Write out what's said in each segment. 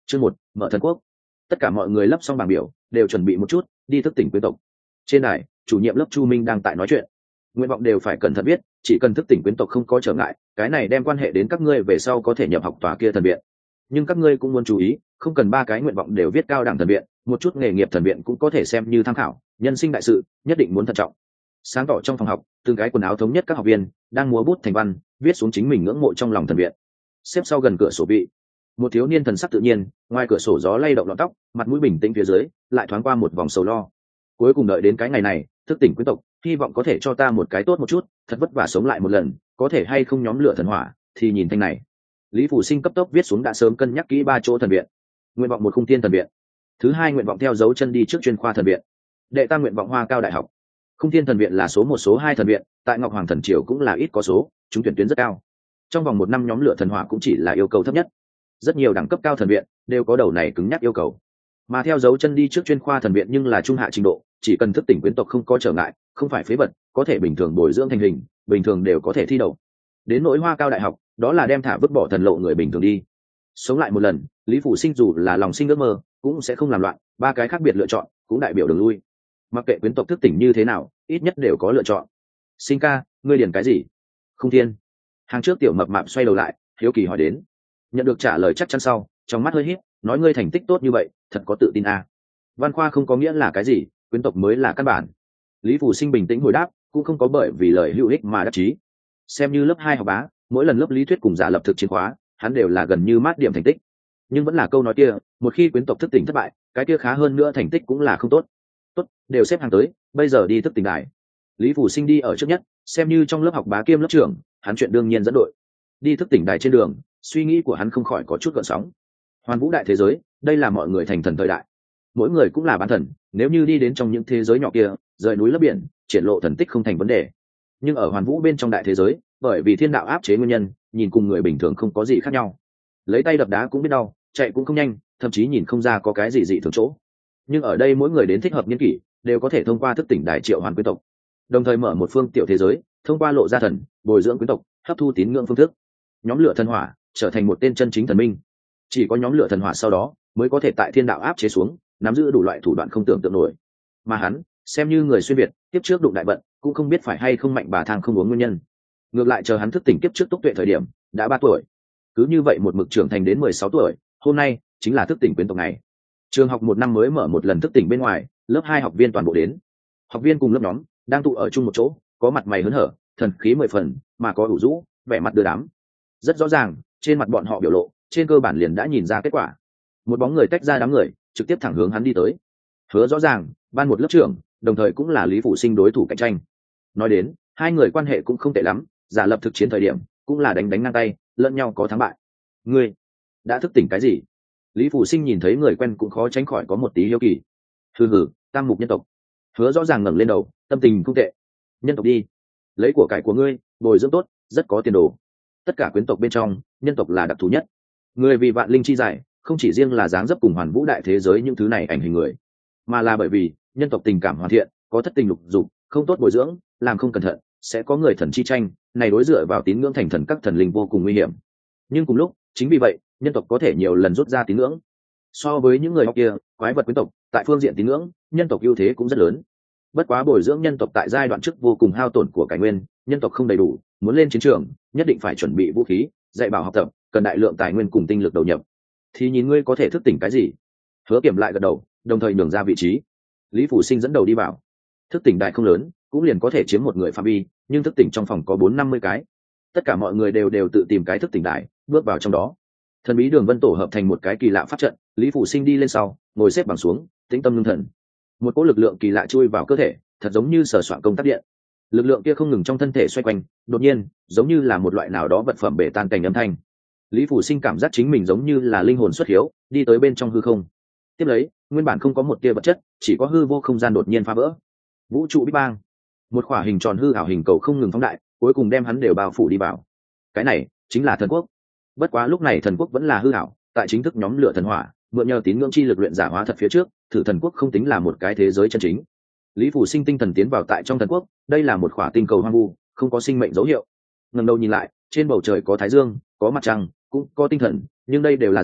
Chương 1, mở thần quốc. Tất cả mọi người lấp xong bảng biểu, đều chuẩn bị một chút, đi thức tỉnh quyến tộc. Trên đài, chủ nhiệm lớp Chu Minh đang tại nói chuyện. Nguyện vọng đều phải cẩn thận biết, chỉ cần thức tỉnh quyến tộc không có trở ngại, cái này đem quan hệ đến các ngươi về sau có thể nhập học tòa kia thần viện. Nhưng các ngươi cũng muốn chú ý, không cần ba cái nguyện vọng đều viết cao đẳng thần viện, một chút nghề nghiệp thần viện cũng có thể xem như tham khảo, nhân sinh đại sự, nhất định muốn thận trọng. Sáng tỏ trong phòng học, từng cái quần áo thống nhất các học viên đang múa bút thành văn, viết xuống chính mình ngưỡng mộ trong lòng thần viện. Xếp sau gần cửa sổ vị, một thiếu niên thần sắc tự nhiên, ngoài cửa sổ gió lay động lọn tóc, mặt mũi bình tĩnh phía dưới lại thoáng qua một vòng sầu lo. Cuối cùng đợi đến cái ngày này, thức tỉnh quyến tộc, hy vọng có thể cho ta một cái tốt một chút, thật vất vả sống lại một lần, có thể hay không nhóm lửa thần hỏa, thì nhìn thanh này. Lý Phủ Sinh cấp tốc viết xuống đã sớm cân nhắc kỹ 3 chỗ thần viện. Nguyện vọng 1 Khung Thiên thần viện. Thứ 2 nguyện vọng theo dấu chân đi trước chuyên khoa thần viện. Đệ tam nguyện vọng Hoa Cao đại học. Khung Thiên thần viện là số 1 số 2 thần viện, tại Ngọc Hoàng thần triều cũng là ít có số, chúng tuyển tuyến rất cao. Trong vòng 1 năm nhóm lửa thần hỏa cũng chỉ là yêu cầu thấp nhất. Rất nhiều đẳng cấp cao thần viện đều có đầu này cứng nhắc yêu cầu. Mà theo dấu chân đi trước chuyên khoa thần viện nhưng là trung hạ trình độ, chỉ cần thức tỉnh quyến tộc không có trở ngại, không phải phế vật, có thể bình thường bồi dưỡng thành hình, bình thường đều có thể thi đậu. Đến nỗi Hoa Cao đại học, đó là đem thả vứt bỏ thần lộ người bình thường đi. Sống lại một lần, Lý Phủ Sinh dù là lòng sinh ước mơ, cũng sẽ không làm loạn, 3 cái khác biệt lựa chọn, cũng đại biểu đường lui. Mặc kệ quyến tộc thức tỉnh như thế nào, ít nhất đều có lựa chọn. Sinh ca, ngươi điền cái gì? Không Thiên. Hàng trước tiểu mập mạp xoay đầu lại, hiếu kỳ hỏi đến. Nhận được trả lời chắc chắn sau, trong mắt hơi híp, nói ngươi thành tích tốt như vậy, thật có tự tin à. Văn khoa không có nghĩa là cái gì, quyến tộc mới là căn bản. Lý Phủ Sinh bình tĩnh hồi đáp, cũng không có bởi vì lời hữu ích mà đắc chí. Xem như lớp 2 học bá, mỗi lần lớp lý thuyết cùng giả lập thực chiến khóa, hắn đều là gần như mát điểm thành tích. Nhưng vẫn là câu nói kia, một khi quyến tộc thức tỉnh thất bại, cái kia khá hơn nữa thành tích cũng là không tốt. Tốt, đều xếp hàng tới, bây giờ đi thức tỉnh đài. Lý Phủ Sinh đi ở trước nhất, xem như trong lớp học bá kiêm lớp trưởng, hắn chuyện đương nhiên dẫn đội. Đi thức tỉnh đài trên đường, suy nghĩ của hắn không khỏi có chút gợn sóng. Hoàn vũ đại thế giới, đây là mọi người thành thần thời đại. Mỗi người cũng là bán thần, nếu như đi đến trong những thế giới nhỏ kia, rời núi lấp biển, triển lộ thần tích không thành vấn đề. Nhưng ở hoàn vũ bên trong đại thế giới, bởi vì thiên đạo áp chế nguyên nhân, nhìn cùng người bình thường không có gì khác nhau. Lấy tay đập đá cũng biết đau, chạy cũng không nhanh, thậm chí nhìn không ra có cái gì dị thường chỗ. Nhưng ở đây mỗi người đến thích hợp niên kỷ, đều có thể thông qua thức tỉnh đài triệu hoàn quyến tộc, đồng thời mở một phương tiểu thế giới, thông qua lộ ra thần, bồi dưỡng quyến tộc, hấp thu tín ngưỡng phương thức, nhóm lửa thần hỏa trở thành một tên chân chính thần minh. Chỉ có nhóm lửa thần hỏa sau đó mới có thể tại thiên đạo áp chế xuống, nắm giữ đủ loại thủ đoạn không tưởng tượng nổi. Mà hắn xem như người xuyên việt, tiếp trước đụng đại vận, cũng không biết phải hay không mạnh bà thang không uống nguyên nhân. Ngược lại chờ hắn thức tỉnh kiếp trước túc tuệ thời điểm đã 3 tuổi. Cứ như vậy một mực trưởng thành đến 16 tuổi, hôm nay chính là thức tỉnh quyến tộc ngày. Trường học 1 năm mới mở một lần thức tỉnh bên ngoài, lớp 2 học viên toàn bộ đến. Học viên cùng lớp nhóm đang tụ ở chung một chỗ, có mặt mày hớn hở, thần khí 10 phần, mà có ủ rũ, vẻ mặt đưa đám. Rất rõ ràng, trên mặt bọn họ biểu lộ, trên cơ bản liền đã nhìn ra kết quả. Một bóng người tách ra đám người, trực tiếp thẳng hướng hắn đi tới. Hứa rõ ràng, ban một lớp trưởng, đồng thời cũng là Lý Phủ Sinh đối thủ cạnh tranh. Nói đến, hai người quan hệ cũng không tệ lắm, giả lập thực chiến thời điểm, cũng là đánh ngang tay, lẫn nhau có thắng bại. Ngươi đã thức tỉnh cái gì? Lý Phủ Sinh nhìn thấy người quen cũng khó tránh khỏi có một tí hiếu kỳ. Hừ, tam mục nhân tộc. Hứa rõ ràng ngẩng lên đầu, tâm tình không tệ. Nhân tộc đi, lấy của cải của ngươi, bồi dưỡng tốt, rất có tiền đồ. Tất cả quyến tộc bên trong, nhân tộc là đặc thù nhất. Người vì vạn linh chi giải, không chỉ riêng là dáng dấp cùng hoàn vũ đại thế giới những thứ này ảnh hình người, mà là bởi vì nhân tộc tình cảm hoàn thiện, có thất tình lục dục, không tốt bồi dưỡng, làm không cẩn thận, sẽ có người thần chi tranh, này đối dựa vào tín ngưỡng thành thần các thần linh vô cùng nguy hiểm. Nhưng cùng lúc, chính vì vậy, nhân tộc có thể nhiều lần rút ra tín ngưỡng. So với những người học kia, quái vật quyến tộc, tại phương diện tín ngưỡng, nhân tộc ưu thế cũng rất lớn. Bất quá bồi dưỡng nhân tộc tại giai đoạn trước vô cùng hao tổn của tài nguyên, nhân tộc không đầy đủ, muốn lên chiến trường, nhất định phải chuẩn bị vũ khí, dạy bảo học tập, cần đại lượng tài nguyên cùng tinh lực đầu nhập. Thì nhìn ngươi có thể thức tỉnh cái gì. Hứa Kiểm lại gật đầu, đồng thời nhường ra vị trí. Lý Phủ Sinh dẫn đầu đi vào. Thức tỉnh đại không lớn, cũng liền có thể chiếm một người phạm vi, nhưng thức tỉnh trong phòng có 450 cái. Tất cả mọi người đều tự tìm cái thức tỉnh đại, bước vào trong đó. Thần bí đường vân tổ hợp thành một cái kỳ lạ pháp trận, Lý Phủ Sinh đi lên sau, ngồi xếp bằng xuống, tĩnh tâm ngưng thần. Một cỗ lực lượng kỳ lạ chui vào cơ thể, thật giống như sờ soạn công tắc điện. Lực lượng kia không ngừng trong thân thể xoay quanh, đột nhiên, giống như là một loại nào đó vật phẩm bể tan cảnh âm thanh. Lý Phủ Sinh cảm giác chính mình giống như là linh hồn xuất hiếu, đi tới bên trong hư không. Tiếp lấy, nguyên bản không có một tia vật chất, chỉ có hư vô không gian đột nhiên phá vỡ. Vũ trụ Big Bang, một khỏa hình tròn hư ảo hình cầu không ngừng phóng đại, cuối cùng đem hắn đều bao phủ đi vào. Cái này chính là thần quốc. Bất quá lúc này thần quốc vẫn là hư ảo, tại chính thức nhóm lửa thần hỏa, mượn nhờ tín ngưỡng chi lực luyện giả hóa thật phía trước, thử thần quốc không tính là một cái thế giới chân chính. Lý Phủ Sinh tinh thần tiến vào tại trong thần quốc, đây là một khỏa tinh cầu hoang vu, không có sinh mệnh dấu hiệu. Ngẩng đầu nhìn lại, trên bầu trời có thái dương, có mặt trăng, cũng có tinh thần, nhưng đây đều là giả,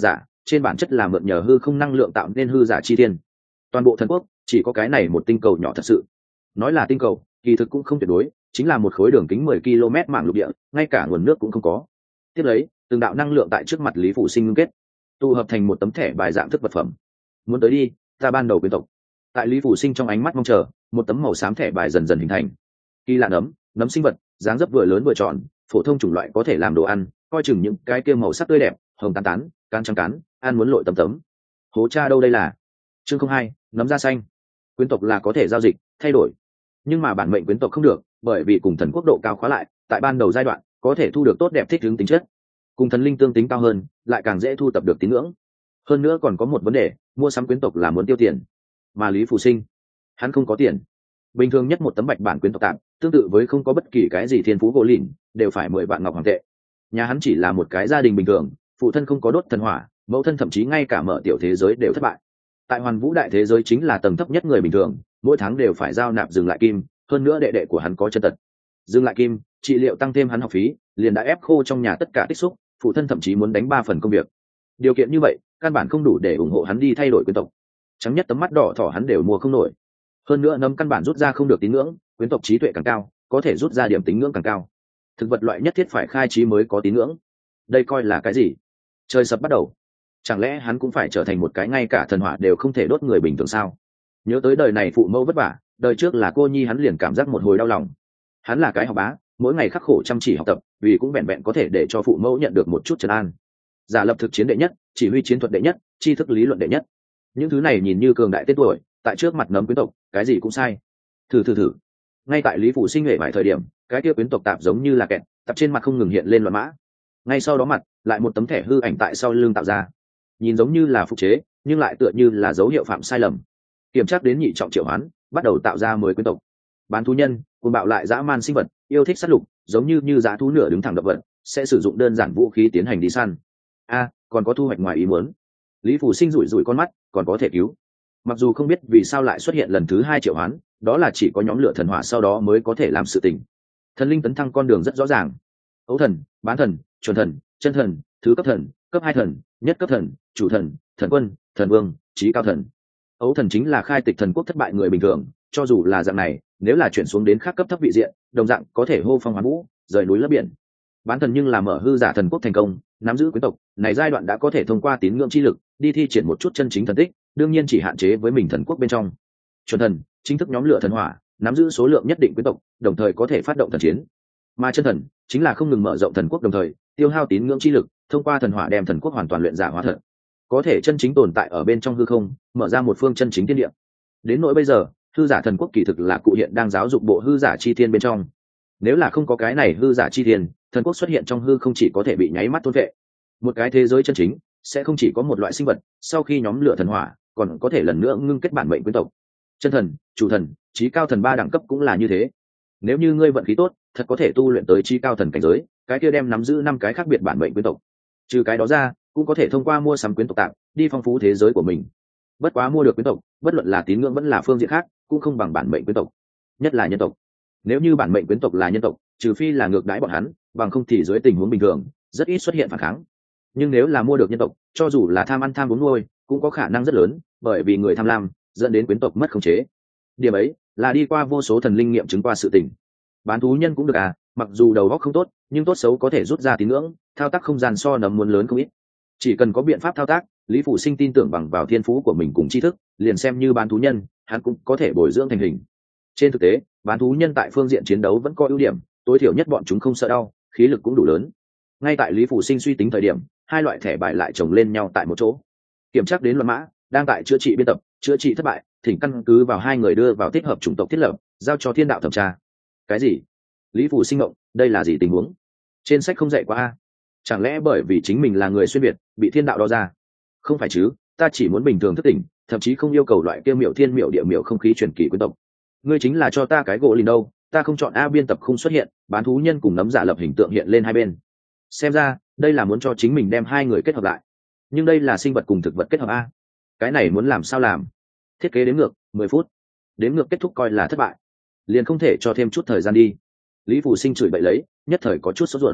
trên bản chất là mượn nhờ hư không năng lượng tạo nên hư giả chi thiên. Toàn bộ thần quốc chỉ có cái này một tinh cầu nhỏ thật sự. Nói là tinh cầu kỳ thực cũng không tuyệt đối, chính là một khối đường kính 10 km mảng lục địa, ngay cả nguồn nước cũng không có. Tiếp lấy từng đạo năng lượng tại trước mặt Lý Phủ Sinh ngưng kết, tụ hợp thành một tấm thẻ bài dạng thức vật phẩm. Muốn tới đi, ta ban đầu quyến tộc. Tại Lý Phủ Sinh trong ánh mắt mong chờ, một tấm màu xám thẻ bài dần dần hình thành. Kỳ lạ nấm sinh vật, dáng dấp vừa lớn vừa tròn, phổ thông chủng loại có thể làm đồ ăn, coi chừng những cái kia màu sắc tươi đẹp, hồng tán tán, can trắng cán, ăn muốn lội tấm tấm. Hố cha đâu đây là? Chương 02, nấm da xanh. Quyến tộc là có thể giao dịch, thay đổi, nhưng mà bản mệnh quyến tộc không được, bởi vì cùng thần quốc độ cao khóa lại, tại ban đầu giai đoạn có thể thu được tốt đẹp thích ứng tính chất, cùng thần linh tương tính cao hơn, lại càng dễ thu tập được tín ngưỡng. Hơn nữa còn có một vấn đề, mua sắm quyến tộc là muốn tiêu tiền, mà Lý Phủ Sinh hắn không có tiền. Bình thường nhất một tấm bạch bản quyến tộc tạm, tương tự với không có bất kỳ cái gì thiên phú gỗ lìn, đều phải 10 vạn ngọc hoàng tệ. Nhà hắn chỉ là một cái gia đình bình thường, phụ thân không có đốt thần hỏa, mẫu thân thậm chí ngay cả mở tiểu thế giới đều thất bại. Tại Hoàn Vũ đại thế giới chính là tầng thấp nhất người bình thường, mỗi tháng đều phải giao nạp dừng lại kim, hơn nữa đệ đệ của hắn có chân tật, dừng lại kim trị liệu tăng thêm hắn học phí, liền đã ép khô trong nhà tất cả tích xúc, phụ thân thậm chí muốn đánh 3 phần công việc. Điều kiện như vậy căn bản không đủ để ủng hộ hắn đi thay đổi quyến tộc, trắng nhất tấm mắt đỏ thỏ hắn đều mua không nổi. Hơn nữa nấm căn bản rút ra không được tín ngưỡng, quyến tộc trí tuệ càng cao, có thể rút ra điểm tín ngưỡng càng cao. Thực vật loại nhất thiết phải khai trí mới có tín ngưỡng. Đây coi là cái gì? Trời sập bắt đầu. Chẳng lẽ hắn cũng phải trở thành một cái ngay cả thần hỏa đều không thể đốt người bình thường sao? Nhớ tới đời này phụ mẫu vất vả, đời trước là cô nhi hắn liền cảm giác một hồi đau lòng. Hắn là cái học bá, mỗi ngày khắc khổ chăm chỉ học tập, vì cũng vẹn vẹn có thể để cho phụ mẫu nhận được một chút trấn an. Giả lập thực chiến đệ nhất, chỉ huy chiến thuật đệ nhất, tri thức lý luận đệ nhất. Những thứ này nhìn như cường đại tên tuổi, tại trước mặt nấm quyến tộc, cái gì cũng sai. Thử. Ngay tại Lý Phủ Sinh nghệ vài thời điểm, cái kia quyến tộc tạp giống như là kẹt, tập trên mặt không ngừng hiện lên loạn mã. Ngay sau đó mặt, lại một tấm thẻ hư ảnh tại sau lưng tạo ra. Nhìn giống như là phục chế, nhưng lại tựa như là dấu hiệu phạm sai lầm. Kiểm tra đến nhị trọng triệu hoán, bắt đầu tạo ra mới quyến tộc. Bán thú nhân, cuồng bạo lại dã man sinh vật, yêu thích sát lục, giống như dã thú nửa đứng thẳng động vật, sẽ sử dụng đơn giản vũ khí tiến hành đi săn. Còn có thu hoạch ngoài ý muốn. Lý Phủ Sinh rủi con mắt, còn có thể cứu. Mặc dù không biết vì sao lại xuất hiện lần thứ 2 triệu hoán, đó là chỉ có nhóm lửa thần hỏa sau đó mới có thể làm sự tình. Thần linh tấn thăng con đường rất rõ ràng: ấu thần, bán thần, chuẩn thần, chân thần, thứ cấp thần, cấp 2 thần, nhất cấp thần, chủ thần, thần quân, thần vương, trí cao thần. Ấu thần chính là khai tịch thần quốc thất bại người bình thường, cho dù là dạng này, nếu là chuyển xuống đến khác cấp thấp vị diện, đồng dạng có thể hô phong hoán vũ, rời núi lấp biển. Bán thần nhưng là mở hư giả thần quốc thành công, nắm giữ quyến tộc này giai đoạn đã có thể thông qua tín ngưỡng chi lực đi thi triển một chút chân chính thần tích, đương nhiên chỉ hạn chế với mình thần quốc bên trong. Chuẩn thần chính thức nhóm lửa thần hỏa, nắm giữ số lượng nhất định quyến tộc, đồng thời có thể phát động thần chiến. Mà chân thần chính là không ngừng mở rộng thần quốc, đồng thời tiêu hao tín ngưỡng chi lực, thông qua thần hỏa đem thần quốc hoàn toàn luyện giả hóa thật, có thể chân chính tồn tại ở bên trong hư không, mở ra một phương chân chính thiên địa. Đến nỗi bây giờ, hư giả thần quốc kỳ thực là cụ hiện đang giáo dục bộ hư giả chi thiên bên trong. Nếu là không có cái này hư giả chi thiên, thần quốc xuất hiện trong hư không chỉ có thể bị nháy mắt thôn vệ. Một cái thế giới chân chính sẽ không chỉ có một loại sinh vật, sau khi nhóm lửa thần hỏa còn có thể lần nữa ngưng kết bản mệnh quyến tộc. Chân thần, chủ thần, trí cao thần 3 đẳng cấp cũng là như thế. Nếu như ngươi vận khí tốt, thật có thể tu luyện tới trí cao thần cảnh giới, cái kia đem nắm giữ 5 cái khác biệt bản mệnh quyến tộc. Trừ cái đó ra, cũng có thể thông qua mua sắm quyến tộc tạm đi phong phú thế giới của mình. Bất quá mua được quyến tộc, bất luận là tín ngưỡng vẫn là phương diện khác, cũng không bằng bản mệnh quyến tộc, nhất là nhân tộc. Nếu như bản mệnh quyến tộc là nhân tộc, trừ phi là ngược đãi bọn hắn, bằng không thì dưới tình huống bình thường rất ít xuất hiện phản kháng. Nhưng nếu là mua được nhân tộc, cho dù là tham ăn tham uống nuôi, cũng có khả năng rất lớn, bởi vì người tham lam dẫn đến quyến tộc mất khống chế. Điểm ấy là đi qua vô số thần linh nghiệm chứng qua sự tình. Bán thú nhân cũng được mặc dù đầu óc không tốt, nhưng tốt xấu có thể rút ra tín ngưỡng, thao tác không gian so nấm muốn lớn không ít. Chỉ cần có biện pháp thao tác, Lý Phủ Sinh tin tưởng bằng vào thiên phú của mình cùng tri thức, liền xem như bán thú nhân, hắn cũng có thể bồi dưỡng thành hình. Trên thực tế, bán thú nhân tại phương diện chiến đấu vẫn có ưu điểm, tối thiểu nhất bọn chúng không sợ đau, khí lực cũng đủ lớn. Ngay tại Lý Phủ Sinh suy tính thời điểm, 2 loại thẻ bài lại chồng lên nhau tại một chỗ. Kiểm tra đến loạn mã đang tại chữa trị biên tập, chữa trị thất bại, thỉnh căn cứ vào 2 người đưa vào thích hợp chủng tộc thiết lập, giao cho thiên đạo thẩm tra. Cái gì? Lý Phủ Sinh ngộng, đây là gì tình huống? Trên sách không dạy qua chẳng lẽ bởi vì chính mình là người xuyên việt bị thiên đạo đo ra? Không phải chứ, ta chỉ muốn bình thường thức tỉnh, thậm chí không yêu cầu loại kia miểu thiên miểu địa miểu không khí truyền kỳ quyến tộc. Ngươi chính là cho ta cái gỗ lìn đâu, ta không chọn a. Biên tập không xuất hiện, bán thú nhân cùng nấm giả lập hình tượng hiện lên hai bên. Xem ra đây là muốn cho chính mình đem 2 người kết hợp lại, nhưng đây là sinh vật cùng thực vật kết hợp a. Cái này muốn làm sao làm? Thiết kế đếm ngược 10 phút, đếm ngược kết thúc coi là thất bại, liền không thể cho thêm chút thời gian đi. Lý Phủ Sinh chửi bậy lấy, nhất thời có chút sốt ruột.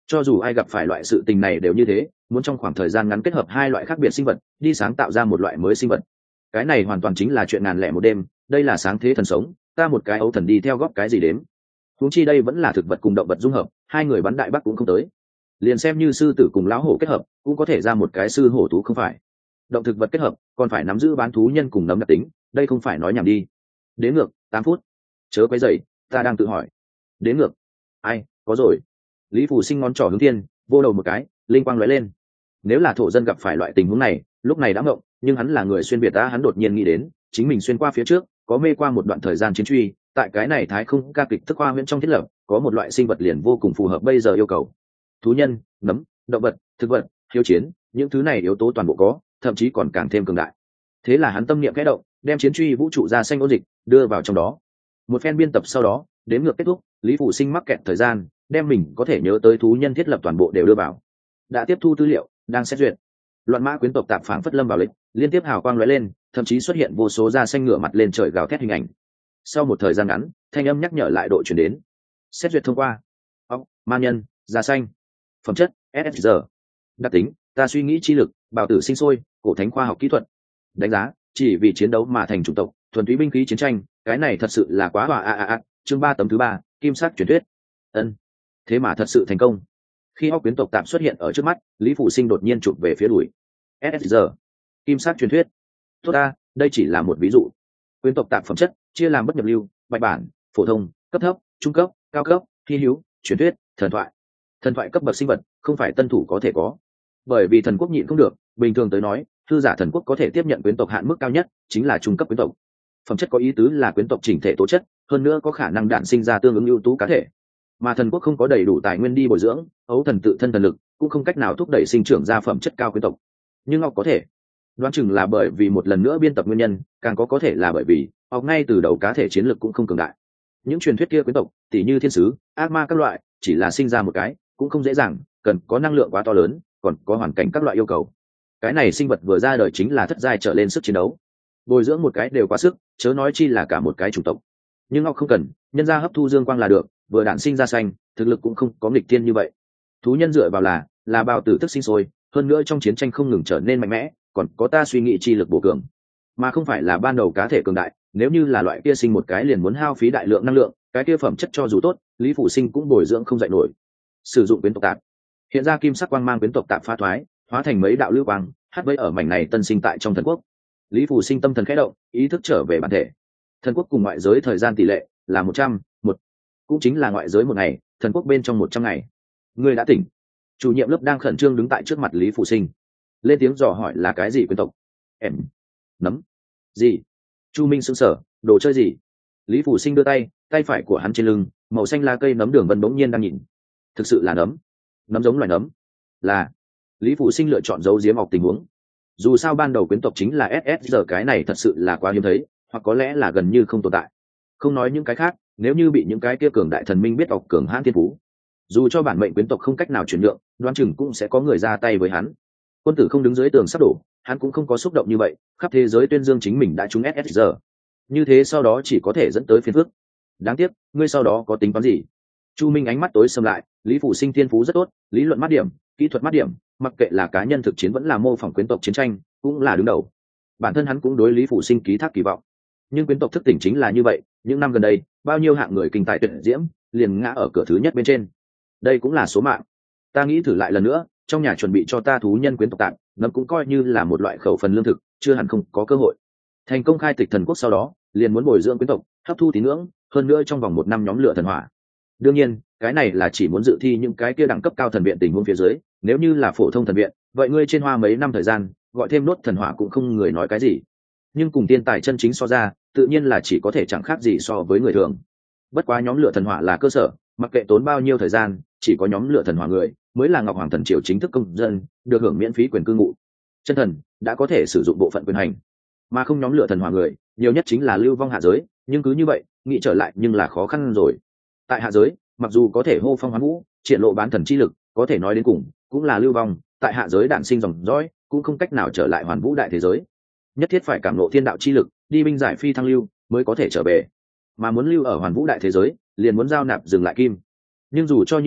Cho dù ai gặp phải loại sự tình này đều như thế, muốn trong khoảng thời gian ngắn kết hợp hai loại khác biệt sinh vật đi sáng tạo ra một loại mới sinh vật, cái này hoàn toàn chính là chuyện ngàn lẻ một đêm. Đây là sáng thế thần sống, ta một cái ấu thần đi theo góp cái gì đếm. Huống chi đây vẫn là thực vật cùng động vật dung hợp, hai người bắn đại bắc cũng không tới. Liền xem như sư tử cùng lão hổ kết hợp cũng có thể ra một cái sư hổ thú không phải. Động thực vật kết hợp còn phải nắm giữ bán thú nhân cùng nấm đặc tính, đây không phải nói nhảm đi. Đến ngược 8 phút. Chớ quấy rầy, ta đang tự hỏi. Đến ngược. Ai, có rồi. Lý Phủ Sinh ngón trỏ hướng thiên, vô đầu một cái, linh quang lóe lên. Nếu là thổ dân gặp phải loại tình huống này, lúc này đã ngộng, nhưng hắn là người xuyên việt ta, hắn đột nhiên nghĩ đến, chính mình xuyên qua phía trước, có mê qua một đoạn thời gian chiến truy, tại cái này thái không ca kịch thức khoa huyễn trong thiết lập, có một loại sinh vật liền vô cùng phù hợp bây giờ yêu cầu. Thú nhân, nấm, động vật, thực vật, hiếu chiến, những thứ này yếu tố toàn bộ có, thậm chí còn càng thêm cường đại. Thế là hắn tâm niệm khẽ động, đem chiến truy vũ trụ ra xanh ôn dịch đưa vào trong đó. Một phen biên tập sau đó, đếm ngược kết thúc, Lý Phủ Sinh mắc kẹt thời gian, đem mình có thể nhớ tới thú nhân thiết lập toàn bộ đều đưa vào. Đã tiếp thu tư liệu, đang xét duyệt. Loạn mã quyến tộc tạp phảng phất lâm vào lịch, liên tiếp hào quang lóe lên, thậm chí xuất hiện vô số da xanh ngửa mặt lên trời gào thét hình ảnh. Sau một thời gian ngắn, thanh âm nhắc nhở lại độ chuyển đến. Xét duyệt thông qua. Ma nhân, da xanh. Phẩm chất, SSR. Đặc tính, ta suy nghĩ chi lực, bào tử sinh sôi, cổ thánh khoa học kỹ thuật. Đánh giá, chỉ vì chiến đấu mà thành chủng tộc, thuần túy binh khí chiến tranh, cái này thật sự là quá hòa chương 3 tấm thứ 3, kim sắc truyền thuyết. Ân. Thế mà thật sự thành công. Khi óc quyến tộc tạm xuất hiện ở trước mắt, Lý Phủ Sinh đột nhiên chụp về phía đùi. SSR. Kim sắc truyền thuyết. Tốt ta, đây chỉ là một ví dụ. Quyến tộc tạm phẩm chất chia làm bất nhập lưu, bạch bản, phổ thông, cấp thấp, trung cấp, cao cấp, hy hữu, truyền thuyết, thần thoại. Thần thoại cấp bậc sinh vật không phải tân thủ có thể có, bởi vì thần quốc nhịn không được. Bình thường tới nói, thư giả thần quốc có thể tiếp nhận quyến tộc hạn mức cao nhất chính là trung cấp quyến tộc. Phẩm chất có ý tứ là quyến tộc chỉnh thể tố chất, hơn nữa có khả năng đản sinh ra tương ứng ưu tú cá thể. Mà thần quốc không có đầy đủ tài nguyên đi bồi dưỡng, ấu thần tự thân thần lực cũng không cách nào thúc đẩy sinh trưởng ra phẩm chất cao quyến tộc. Nhưng ngọc có thể, đoán chừng là bởi vì một lần nữa biên tập nguyên nhân, càng có thể là bởi vì học ngay từ đầu cá thể chiến lược cũng không cường đại. Những truyền thuyết kia quyến tộc, tỉ như thiên sứ, ác ma các loại, chỉ là sinh ra một cái cũng không dễ dàng, cần có năng lượng quá to lớn, còn có hoàn cảnh các loại yêu cầu. Cái này sinh vật vừa ra đời chính là thất giai trở lên sức chiến đấu, bồi dưỡng một cái đều quá sức, chớ nói chi là cả một cái chủng tộc. Nhưng ngọc không cần, nhân ra hấp thu dương quang là được, vừa đản sinh ra xanh, thực lực cũng không có nghịch thiên như vậy. Thú nhân dựa vào là bào tử thức sinh sôi, hơn nữa trong chiến tranh không ngừng trở nên mạnh mẽ, còn có ta suy nghĩ chi lực bổ cường, mà không phải là ban đầu cá thể cường đại. Nếu như là loại kia sinh một cái liền muốn hao phí đại lượng năng lượng, cái kia phẩm chất cho dù tốt, Lý Phủ Sinh cũng bồi dưỡng không dạy nổi. Sử dụng quyến tộc tạp, hiện ra kim sắc quang mang quyến tộc tạp phá thoái, hóa thành mấy đạo lưu quang, hát vây ở mảnh này tân sinh tại trong thần quốc. Lý Phủ Sinh tâm thần khẽ động, ý thức trở về bản thể. Thần quốc cùng ngoại giới thời gian tỷ lệ là 100:1, cũng chính là ngoại giới một ngày, thần quốc bên trong 100 ngày. Người đã tỉnh. Chủ nhiệm lớp đang khẩn trương đứng tại trước mặt Lý Phủ Sinh, lên tiếng dò hỏi là cái gì quyến tộc. Em. Nấm. Gì? Chu Minh sững sờ, đồ chơi gì? Lý Phủ Sinh đưa tay, tay phải của hắn trên lưng, màu xanh lá cây nấm đường vân bỗng nhiên đang nhìn. Thực sự là nấm. Nấm giống loài nấm. Là. Lý Phủ Sinh lựa chọn giấu giếm học tình huống. Dù sao ban đầu quyến tộc chính là SSR, cái này thật sự là quá hiếm thấy, hoặc có lẽ là gần như không tồn tại. Không nói những cái khác, nếu như bị những cái kia cường đại thần minh biết học cường hãn thiên phú, dù cho bản mệnh quyến tộc không cách nào chuyển nhượng, đoán chừng cũng sẽ có người ra tay với hắn. Quân tử không đứng dưới tường sắp đổ, hắn cũng không có xúc động như vậy, khắp thế giới tuyên dương chính mình đã trúng SSR. Như thế sau đó chỉ có thể dẫn tới phiền phức. Đáng tiếc, ngươi sau đó có tính toán gì? Chu Minh ánh mắt tối sầm lại. Lý Phủ Sinh thiên phú rất tốt, lý luận mát điểm, kỹ thuật mát điểm, mặc kệ là cá nhân thực chiến vẫn là mô phỏng quyến tộc chiến tranh, cũng là đứng đầu. Bản thân hắn cũng đối Lý Phủ Sinh ký thác kỳ vọng. Nhưng quyến tộc thức tỉnh chính là như vậy, những năm gần đây, bao nhiêu hạng người kinh tài tuyệt diễm, liền ngã ở cửa thứ nhất bên trên. Đây cũng là số mạng. Ta nghĩ thử lại lần nữa, trong nhà chuẩn bị cho ta thú nhân quyến tộc tạm, nấm cũng coi như là một loại khẩu phần lương thực, chưa hẳn không có cơ hội. Thành công khai tịch thần quốc sau đó, liền muốn bồi dưỡng quyến tộc, hấp thu tín ngưỡng, hơn nữa trong vòng 1 năm nhóm lửa thần hỏa. Đương nhiên, cái này là chỉ muốn dự thi những cái kia đẳng cấp cao thần viện tình huống phía dưới, nếu như là phổ thông thần viện, vậy ngươi trên hoa mấy năm thời gian, gọi thêm nốt thần hỏa cũng không người nói cái gì. Nhưng cùng tiên tài chân chính so ra, tự nhiên là chỉ có thể chẳng khác gì so với người thường. Bất quá nhóm lửa thần hỏa là cơ sở, mặc kệ tốn bao nhiêu thời gian, chỉ có nhóm lửa thần hỏa người mới là Ngọc Hoàng thần triều chính thức công dân, được hưởng miễn phí quyền cư ngụ. Chân thần đã có thể sử dụng bộ phận quyền hành, mà không nhóm lửa thần hỏa người, nhiều nhất chính là lưu vong hạ giới, nhưng cứ như vậy, nghĩ trở lại nhưng là khó khăn rồi. Tại hạ giới, mặc dù có thể hô phong hoán vũ, triển lộ bán thần chi lực, có thể nói đến cùng cũng là lưu vong, tại hạ giới đản sinh dòng dõi, cũng không cách nào trở lại hoàn vũ đại thế giới. Nhất thiết phải cảm ngộ thiên đạo chi lực, đi binh giải phi thăng lưu, mới có thể trở về. Mà muốn lưu ở hoàn vũ đại thế giới, liền muốn giao nạp dừng lại kim. Nhưng dù cho như thế,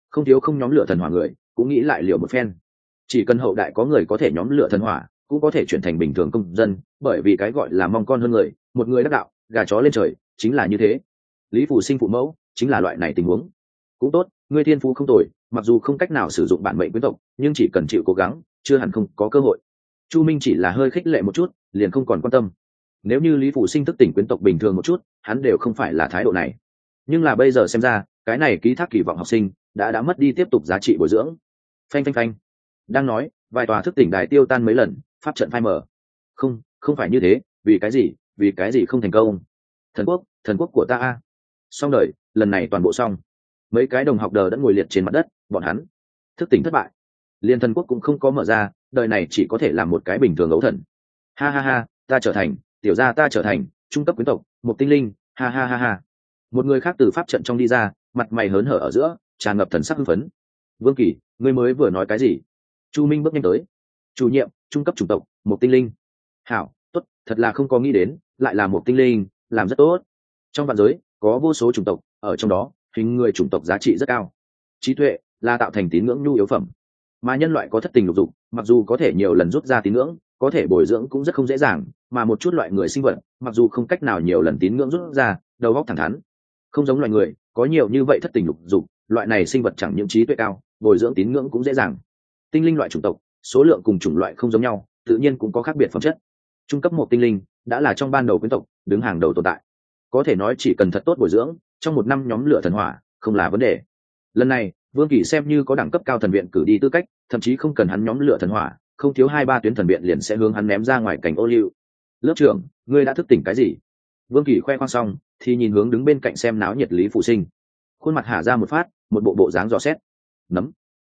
không thiếu không nhóm lửa thần hỏa người cũng nghĩ lại liều một phen. Chỉ cần hậu đại có người có thể nhóm lửa thần hỏa cũng có thể chuyển thành bình thường công dân, bởi vì cái gọi là mong con hơn người, một người đắc đạo, gà chó lên trời, chính là như thế. Lý Phủ Sinh phụ mẫu chính là loại này tình huống. Cũng tốt, ngươi thiên phú không tồi, mặc dù không cách nào sử dụng bản mệnh quyến tộc, nhưng chỉ cần chịu cố gắng, chưa hẳn không có cơ hội. Chu Minh chỉ là hơi khích lệ một chút, liền không còn quan tâm. Nếu như Lý Phủ Sinh thức tỉnh quyến tộc bình thường một chút, hắn đều không phải là thái độ này. Nhưng là bây giờ xem ra, cái này ký thác kỳ vọng học sinh đã mất đi tiếp tục giá trị bồi dưỡng. Phanh phanh phanh. Đang nói, vài tòa thức tỉnh đài tiêu tan mấy lần, pháp trận phai mở. Không phải như thế, vì cái gì không thành công? Thần quốc của ta a. Xong đời, lần này toàn bộ xong. Mấy cái đồng học đờ đã ngồi liệt trên mặt đất, bọn hắn thức tỉnh thất bại. Liên thần quốc cũng không có mở ra, đời này chỉ có thể làm một cái bình thường ấu thần. Ha ha ha, ta trở thành, tiểu gia ta trở thành trung cấp quyến tộc, một tinh linh, ha ha ha ha. Một người khác từ pháp trận trong đi ra, mặt mày hớn hở ở giữa, tràn ngập thần sắc hưng phấn. Vương Kỳ, ngươi mới vừa nói cái gì? Chu Minh bước nhanh tới. Chủ nhiệm, trung cấp chủng tộc, một tinh linh. Hảo, tốt, thật là không có nghĩ đến, lại là một tinh linh, làm rất tốt. Trong vạn giới có vô số chủng tộc, ở trong đó hình người chủng tộc giá trị rất cao. Trí tuệ là tạo thành tín ngưỡng nhu yếu phẩm, mà nhân loại có thất tình lục dục, mặc dù có thể nhiều lần rút ra tín ngưỡng, có thể bồi dưỡng cũng rất không dễ dàng, mà một chút loại người sinh vật, mặc dù không cách nào nhiều lần tín ngưỡng rút ra, đầu óc thẳng thắn. Không giống loài người, có nhiều như vậy thất tình lục dục, loại này sinh vật chẳng những trí tuệ cao, bồi dưỡng tín ngưỡng cũng dễ dàng. Tinh linh loại chủng tộc, số lượng cùng chủng loại không giống nhau, tự nhiên cũng có khác biệt phẩm chất. Trung cấp một tinh linh đã là trong ban đầu quyến tộc, đứng hàng đầu tồn tại. Có thể nói chỉ cần thật tốt bồi dưỡng, trong một năm nhóm lửa thần hỏa không là vấn đề. Lần này Vương Kỳ xem như có đẳng cấp cao thần viện cử đi tư cách, thậm chí không cần hắn nhóm lửa thần hỏa, không thiếu 2-3 tuyến thần viện liền sẽ hướng hắn ném ra ngoài cảnh ô liu. Lớp trưởng, ngươi đã thức tỉnh cái gì? Vương Kỳ khoe khoang xong thì nhìn hướng đứng bên cạnh xem náo nhiệt Lý Phủ Sinh, khuôn mặt hả ra một phát, một bộ dáng dò xét. Nấm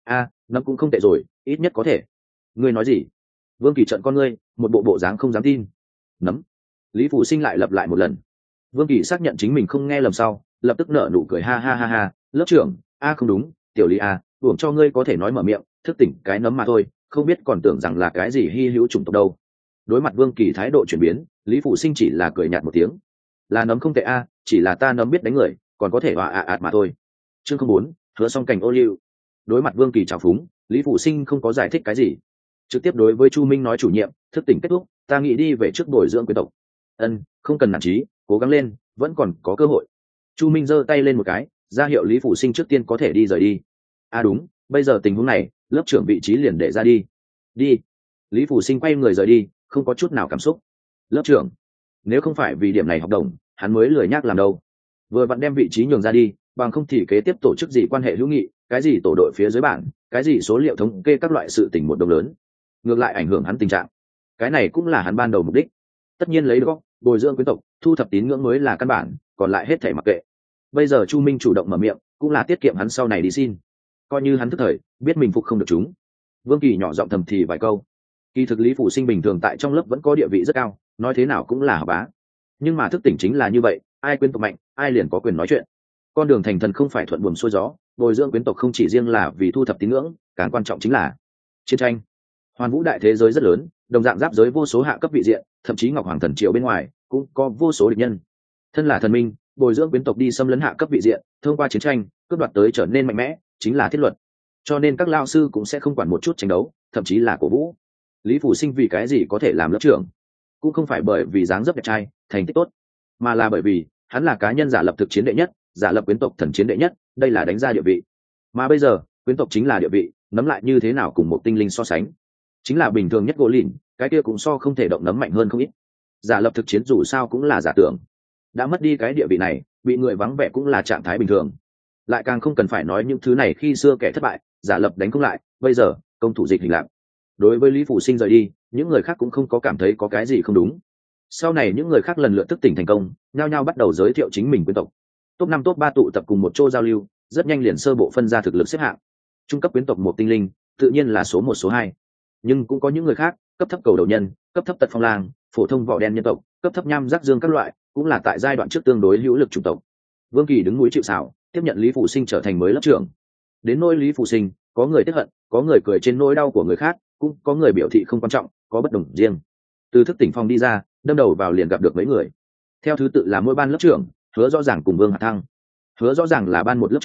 nấm cũng không tệ rồi, ít nhất có thể. Ngươi nói gì? Vương Kỳ trợn con ngươi, một bộ dáng không dám tin. Nấm. Lý Phủ Sinh lại lặp lại một lần. Vương Kỳ xác nhận chính mình không nghe lầm sau, lập tức nở nụ cười, ha ha ha ha. Lớp trưởng, không đúng, tiểu Lý uổng cho ngươi có thể nói mở miệng, thức tỉnh cái nấm mà thôi, không biết còn tưởng rằng là cái gì hy hữu chủng tộc đâu. Đối mặt Vương Kỳ thái độ chuyển biến, Lý Phủ Sinh chỉ là cười nhạt một tiếng. Là nấm không tệ chỉ là ta nấm biết đánh người, còn có thể mà thôi. Chương 04, hứa xong cảnh ô liu. Đối mặt Vương Kỳ trào phúng, Lý Phủ Sinh không có giải thích cái gì, trực tiếp đối với Chu Minh nói, chủ nhiệm, thức tỉnh kết thúc, ta nghĩ đi về trước bồi dưỡng quyến tộc. Không cần nản chí, cố gắng lên, vẫn còn có cơ hội. Chu Minh giơ tay lên một cái, ra hiệu Lý Phủ Sinh trước tiên có thể đi rời đi. Đúng, bây giờ tình huống này, lớp trưởng vị trí liền để ra đi. Đi. Lý Phủ Sinh quay người rời đi, không có chút nào cảm xúc. Lớp trưởng, nếu không phải vì điểm này học đồng, hắn mới lười nhác làm đâu. Vừa vặn đem vị trí nhường ra đi, bằng không thì kế tiếp tổ chức gì quan hệ hữu nghị, cái gì tổ đội phía dưới bảng, cái gì số liệu thống kê các loại sự tình một đồng lớn, ngược lại ảnh hưởng hắn tình trạng. Cái này cũng là hắn ban đầu mục đích. Tất nhiên lấy được bồi dưỡng quyến tộc, thu thập tín ngưỡng mới là căn bản, còn lại hết thảy mặc kệ. Bây giờ Chu Minh chủ động mở miệng, cũng là tiết kiệm hắn sau này đi xin. Coi như hắn thức thời, biết mình phục không được chúng. Vương Kỳ nhỏ giọng thầm thì vài câu. Kỳ thực Lý Phủ Sinh bình thường tại trong lớp vẫn có địa vị rất cao, nói thế nào cũng là học bá. Nhưng mà thức tỉnh chính là như vậy, ai quyến tộc mạnh, ai liền có quyền nói chuyện. Con đường thành thần không phải thuận buồm xuôi gió, bồi dưỡng quyến tộc không chỉ riêng là vì thu thập tín ngưỡng, càng quan trọng chính là chiến tranh. Hoàn vũ đại thế giới rất lớn, đồng dạng giáp giới vô số hạ cấp vị diện, thậm chí Ngọc Hoàng thần triều bên ngoài cũng có vô số địch nhân. Thân là thần minh, bồi dưỡng quyến tộc đi xâm lấn hạ cấp vị diện, thông qua chiến tranh cướp đoạt tới trở nên mạnh mẽ, chính là thiết luật. Cho nên các lao sư cũng sẽ không quản một chút tranh đấu, thậm chí là cổ vũ. Lý Phủ Sinh vì cái gì có thể làm lớp trưởng, cũng không phải bởi vì dáng dấp đẹp trai, thành tích tốt, mà là bởi vì hắn là cá nhân giả lập thực chiến đệ nhất, giả lập quyến tộc thần chiến đệ nhất, đây là đánh ra địa vị. Mà bây giờ quyến tộc chính là địa vị, nắm lại như thế nào cùng một tinh linh so sánh, chính là bình thường nhất gỗ lìn, cái kia cũng so không thể động nấm mạnh hơn không ít. Giả lập thực chiến dù sao cũng là giả tưởng, đã mất đi cái địa vị này, bị người vắng vẻ cũng là trạng thái bình thường. Lại càng không cần phải nói những thứ này khi xưa kẻ thất bại, giả lập đánh không lại, bây giờ công thủ dịch hình lạc. Đối với Lý Phủ Sinh rời đi, những người khác cũng không có cảm thấy có cái gì không đúng. Sau này những người khác lần lượt thức tỉnh thành công, nhao nhao bắt đầu giới thiệu chính mình quyến tộc. Top 5 top 3 tụ tập cùng một chỗ giao lưu, rất nhanh liền sơ bộ phân ra thực lực xếp hạng. Trung cấp quyến tộc một tinh linh, tự nhiên là số 1 số 2. Nhưng cũng có những người khác, cấp thấp cầu đầu nhân, cấp thấp tật phong lang, phổ thông vỏ đen nhân tộc, cấp thấp nham giác dương các loại, cũng là tại giai đoạn trước tương đối hữu lực chủng tộc. Vương Kỳ đứng núi chịu sào, tiếp nhận Lý Phủ Sinh trở thành mới lớp trưởng. Đến nỗi Lý Phủ Sinh, có người tiếc hận, có người cười trên nỗi đau của người khác, cũng có người biểu thị không quan trọng, có bất đồng riêng. Từ thức tỉnh phòng đi ra, đâm đầu vào liền gặp được mấy người. Theo thứ tự là mỗi ban lớp trưởng, Hứa Rõ Ràng cùng Vương Hạ Thăng. Hứa Rõ Ràng là ban một lớp trưởng,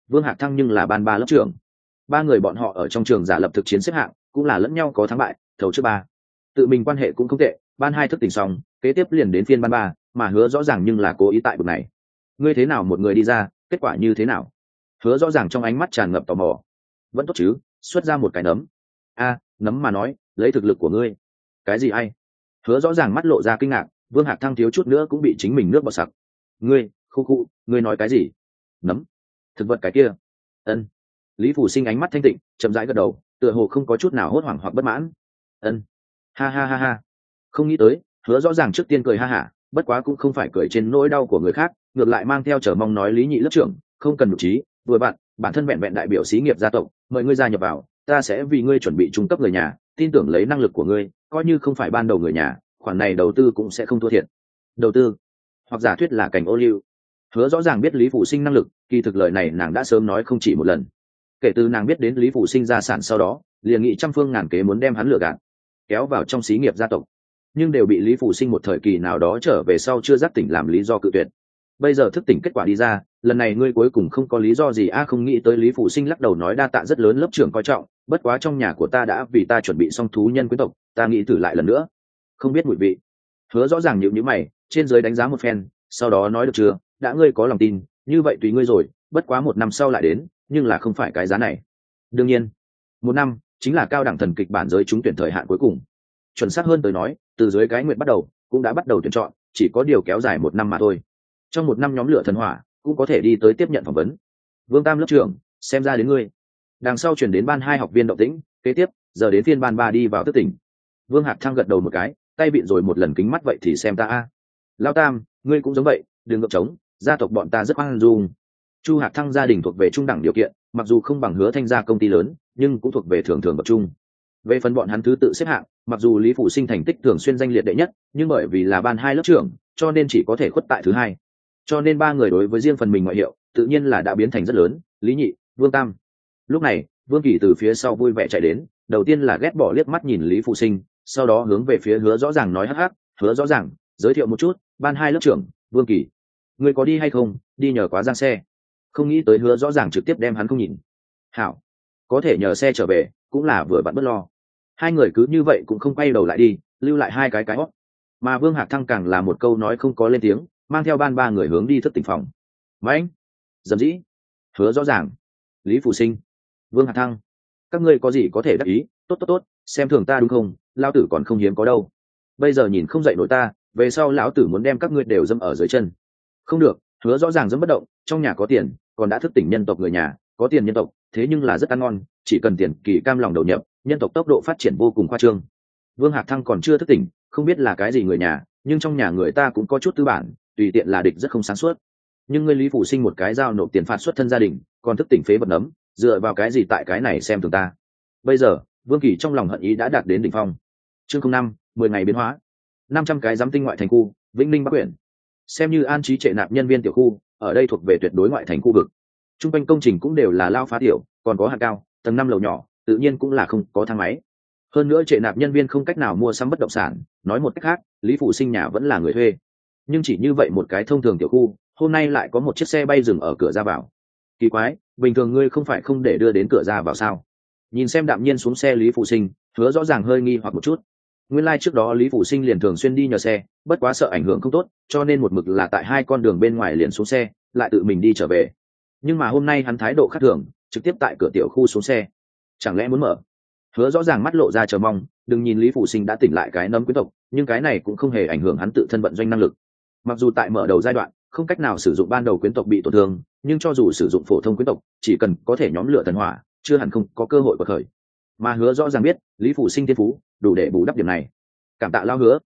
Vương Hạc Thăng nhưng là ban ba lớp trưởng. Ba người bọn họ ở trong trường giả lập thực chiến xếp hạng cũng là lẫn nhau có thắng bại, thầu trước ba. Tự mình quan hệ cũng không tệ, ban hai thức tỉnh xong, kế tiếp liền đến phiên ban ba, mà Hứa Rõ Ràng nhưng là cố ý tại bực này. Ngươi thế nào một người đi ra, kết quả như thế nào? Hứa Rõ Ràng trong ánh mắt tràn ngập tò mò. Vẫn tốt chứ, xuất ra một cái nấm. A, nấm mà nói, lấy thực lực của ngươi. Cái gì ai? Hứa Rõ Ràng mắt lộ ra kinh ngạc, Vương Hạc Thăng thiếu chút nữa cũng bị chính mình nước bọt sặc. Ngươi, khu, ngươi nói cái gì? Nấm? Thực vật cái kia? Ân. Lý Phủ Sinh ánh mắt thanh tịnh, chậm rãi gật đầu, tựa hồ không có chút nào hốt hoảng hoặc bất mãn. Ân. Ha ha ha ha. Không nghĩ tới, Hứa Rõ Ràng trước tiên cười ha hả, bất quá cũng không phải cười trên nỗi đau của người khác, ngược lại mang theo chờ mong nói Lý Nhị lớp trưởng, không cần nhục trí, vừa bạn, bản thân vẹn vẹn đại biểu xí nghiệp gia tộc, mời ngươi gia nhập vào, ta sẽ vì ngươi chuẩn bị trung cấp người nhà, tin tưởng lấy năng lực của ngươi, coi như không phải ban đầu người nhà, khoản này đầu tư cũng sẽ không thua thiệt. Đầu tư, hoặc giả thuyết là cảnh ô liu. Hứa Rõ Ràng biết Lý Phủ Sinh năng lực, kỳ thực lời này nàng đã sớm nói không chỉ một lần. Kể từ nàng biết đến Lý Phủ Sinh gia sản sau đó, liền nghĩ trăm phương ngàn kế muốn đem hắn lừa gạt, kéo vào trong xí nghiệp gia tộc, nhưng đều bị Lý Phủ Sinh một thời kỳ nào đó trở về sau chưa giác tỉnh làm lý do cự tuyệt. Bây giờ thức tỉnh kết quả đi ra, lần này ngươi cuối cùng không có lý do gì không nghĩ tới. Lý Phủ Sinh lắc đầu nói đa tạ rất lớn lớp trưởng coi trọng, bất quá trong nhà của ta đã vì ta chuẩn bị xong thú nhân quý tộc, ta nghĩ thử lại lần nữa, không biết mùi vị. Hứa Rõ Ràng nhíu nhíu mày, trên dưới đánh giá một phen, sau đó nói được chưa, đã ngươi có lòng tin, như vậy tùy ngươi rồi, bất quá 1 năm sau lại đến, nhưng là không phải cái giá này. Đương nhiên, 1 năm chính là cao đẳng thần kịch bản giới trúng tuyển thời hạn cuối cùng. Chuẩn xác hơn tới nói, từ dưới cái nguyệt bắt đầu, cũng đã bắt đầu tuyển chọn, chỉ có điều kéo dài 1 năm mà thôi. Trong 1 năm nhóm lửa thần hỏa cũng có thể đi tới tiếp nhận phỏng vấn. Vương Tam lớp trưởng, xem ra đến ngươi. Đằng sau chuyển đến ban 2 học viên động tĩnh, kế tiếp giờ đến phiên ban 3 đi vào thức tỉnh. Vương Hạc Thăng gật đầu một cái, tay bịn rồi một lần kính mắt vậy thì xem ta a. Lão Tam, ngươi cũng giống vậy, đừng ngậm trống, gia tộc bọn ta rất khoan dung. Chu Hạc Thăng gia đình thuộc về trung đẳng điều kiện, mặc dù không bằng Hứa Thanh gia công ty lớn, nhưng cũng thuộc về thường thường bậc trung. Về phần bọn hắn thứ tự xếp hạng, mặc dù Lý Phủ Sinh thành tích thường xuyên danh liệt đệ nhất, nhưng bởi vì là ban 2 lớp trưởng, cho nên chỉ có thể khuất tại thứ hai. Cho nên ba người đối với riêng phần mình ngoại hiệu, tự nhiên là đã biến thành rất lớn, Lý Nhị, Vương Tam. Lúc này, Vương Kỳ từ phía sau vui vẻ chạy đến, đầu tiên là ghét bỏ liếc mắt nhìn Lý Phủ Sinh, sau đó hướng về phía Hứa Rõ Ràng nói hắc hắc, Hứa Rõ Ràng, giới thiệu một chút, ban 2 lớp trưởng, Vương Kỳ. Ngươi có đi hay không, đi nhờ quá giang xe. Không nghĩ tới Hứa Rõ Ràng trực tiếp đem hắn không nhìn. Hảo, có thể nhờ xe trở về, cũng là vừa bạn bất lo. Hai người cứ như vậy cũng không quay đầu lại đi, lưu lại hai cái hót. Mà Vương Hạc Thăng càng là một câu nói không có lên tiếng, mang theo ban 3 người hướng đi thức tỉnh phòng. Mãnh, dầm dĩ, Hứa Rõ Ràng, Lý Phủ Sinh, Vương Hạc Thăng, các ngươi có gì có thể đắc ý, tốt, xem thường ta đúng không, lão tử còn không hiếm có đâu. Bây giờ nhìn không dậy nổi ta, về sau lão tử muốn đem các ngươi đều dâm ở dưới chân. Không được, Hứa Rõ Ràng dâm bất động, trong nhà có tiền, còn đã thức tỉnh nhân tộc người nhà, có tiền nhân tộc, thế nhưng là rất ăn ngon, chỉ cần tiền kỳ cam lòng đầu nhập, nhân tộc tốc độ phát triển vô cùng khoa trương. Vương Hạc Thăng còn chưa thức tỉnh, không biết là cái gì người nhà, nhưng trong nhà người ta cũng có chút tư bản, tùy tiện là địch rất không sáng suốt. Nhưng ngươi Lý Phủ Sinh một cái dao nộp tiền phạt xuất thân gia đình, còn thức tỉnh phế vật nấm, dựa vào cái gì tại cái này xem thường ta. Bây giờ Vương Kỳ trong lòng hận ý đã đạt đến đỉnh phong. Chương 05, 10 ngày biến hóa. 500 cái giám tinh ngoại thành khu, Vĩnh Ninh Bắc huyện. Xem như an trí trệ nạp nhân viên tiểu khu, ở đây thuộc về tuyệt đối ngoại thành khu vực. Trung quanh công trình cũng đều là lao phá tiểu, còn có hạng cao, tầng 5 lầu nhỏ, tự nhiên cũng là không có thang máy. Hơn nữa trệ nạp nhân viên không cách nào mua sắm bất động sản, nói một cách khác, Lý Phủ Sinh nhà vẫn là người thuê. Nhưng chỉ như vậy một cái thông thường tiểu khu, hôm nay lại có một chiếc xe bay dừng ở cửa ra vào. Kỳ quái, bình thường ngươi không phải không để đưa đến cửa ra vào sao? Nhìn xem đạm nhiên xuống xe Lý Phủ Sinh, Hứa Rõ Ràng hơi nghi hoặc một chút. Nguyên lai trước đó Lý Phủ Sinh liền thường xuyên đi nhờ xe, bất quá sợ ảnh hưởng không tốt, cho nên một mực là tại hai con đường bên ngoài liền xuống xe, lại tự mình đi trở về. Nhưng mà hôm nay hắn thái độ khác thường, trực tiếp tại cửa tiểu khu xuống xe. Chẳng lẽ muốn mở? Hứa Rõ Ràng mắt lộ ra chờ mong, đừng nhìn Lý Phủ Sinh đã tỉnh lại cái nấm quý tộc, nhưng cái này cũng không hề ảnh hưởng hắn tự thân vận doanh năng lực. Mặc dù tại mở đầu giai đoạn không cách nào sử dụng ban đầu quyến tộc bị tổn thương, nhưng cho dù sử dụng phổ thông quyến tộc, chỉ cần có thể nhóm lửa thần hỏa, chưa hẳn không có cơ hội bật khởi. Mà Hứa Rõ Ràng biết Lý Phủ Sinh thiên phú đủ để bù đắp điểm này. Cảm tạ lao Hứa.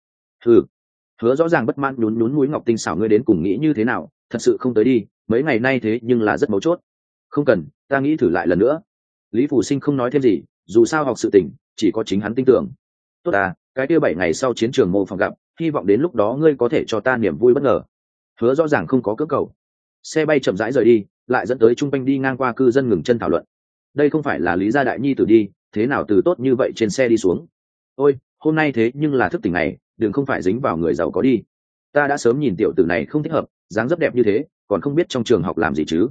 Hứa Rõ Ràng bất mãn nhún mũi ngọc tinh xảo, ngươi đến cùng nghĩ như thế nào, thật sự không tới đi, mấy ngày nay thế nhưng là rất mấu chốt. Không cần, ta nghĩ thử lại lần nữa. Lý Phủ Sinh không nói thêm gì, dù sao học sự tình chỉ có chính hắn tin tưởng. Tốt à, cái kia 7 ngày sau chiến trường mô phòng gặp, hy vọng đến lúc đó ngươi có thể cho ta niềm vui bất ngờ. Hứa Rõ Ràng không có cưỡng cầu. Xe bay chậm rãi rời đi, lại dẫn tới trung quanh đi ngang qua cư dân ngừng chân thảo luận. Đây không phải là Lý gia đại nhi tử đi, thế nào từ tốt như vậy trên xe đi xuống. Ôi, hôm nay thế nhưng là thức tỉnh này, đừng không phải dính vào người giàu có đi. Ta đã sớm nhìn tiểu tử này không thích hợp, dáng dấp đẹp như thế, còn không biết trong trường học làm gì chứ.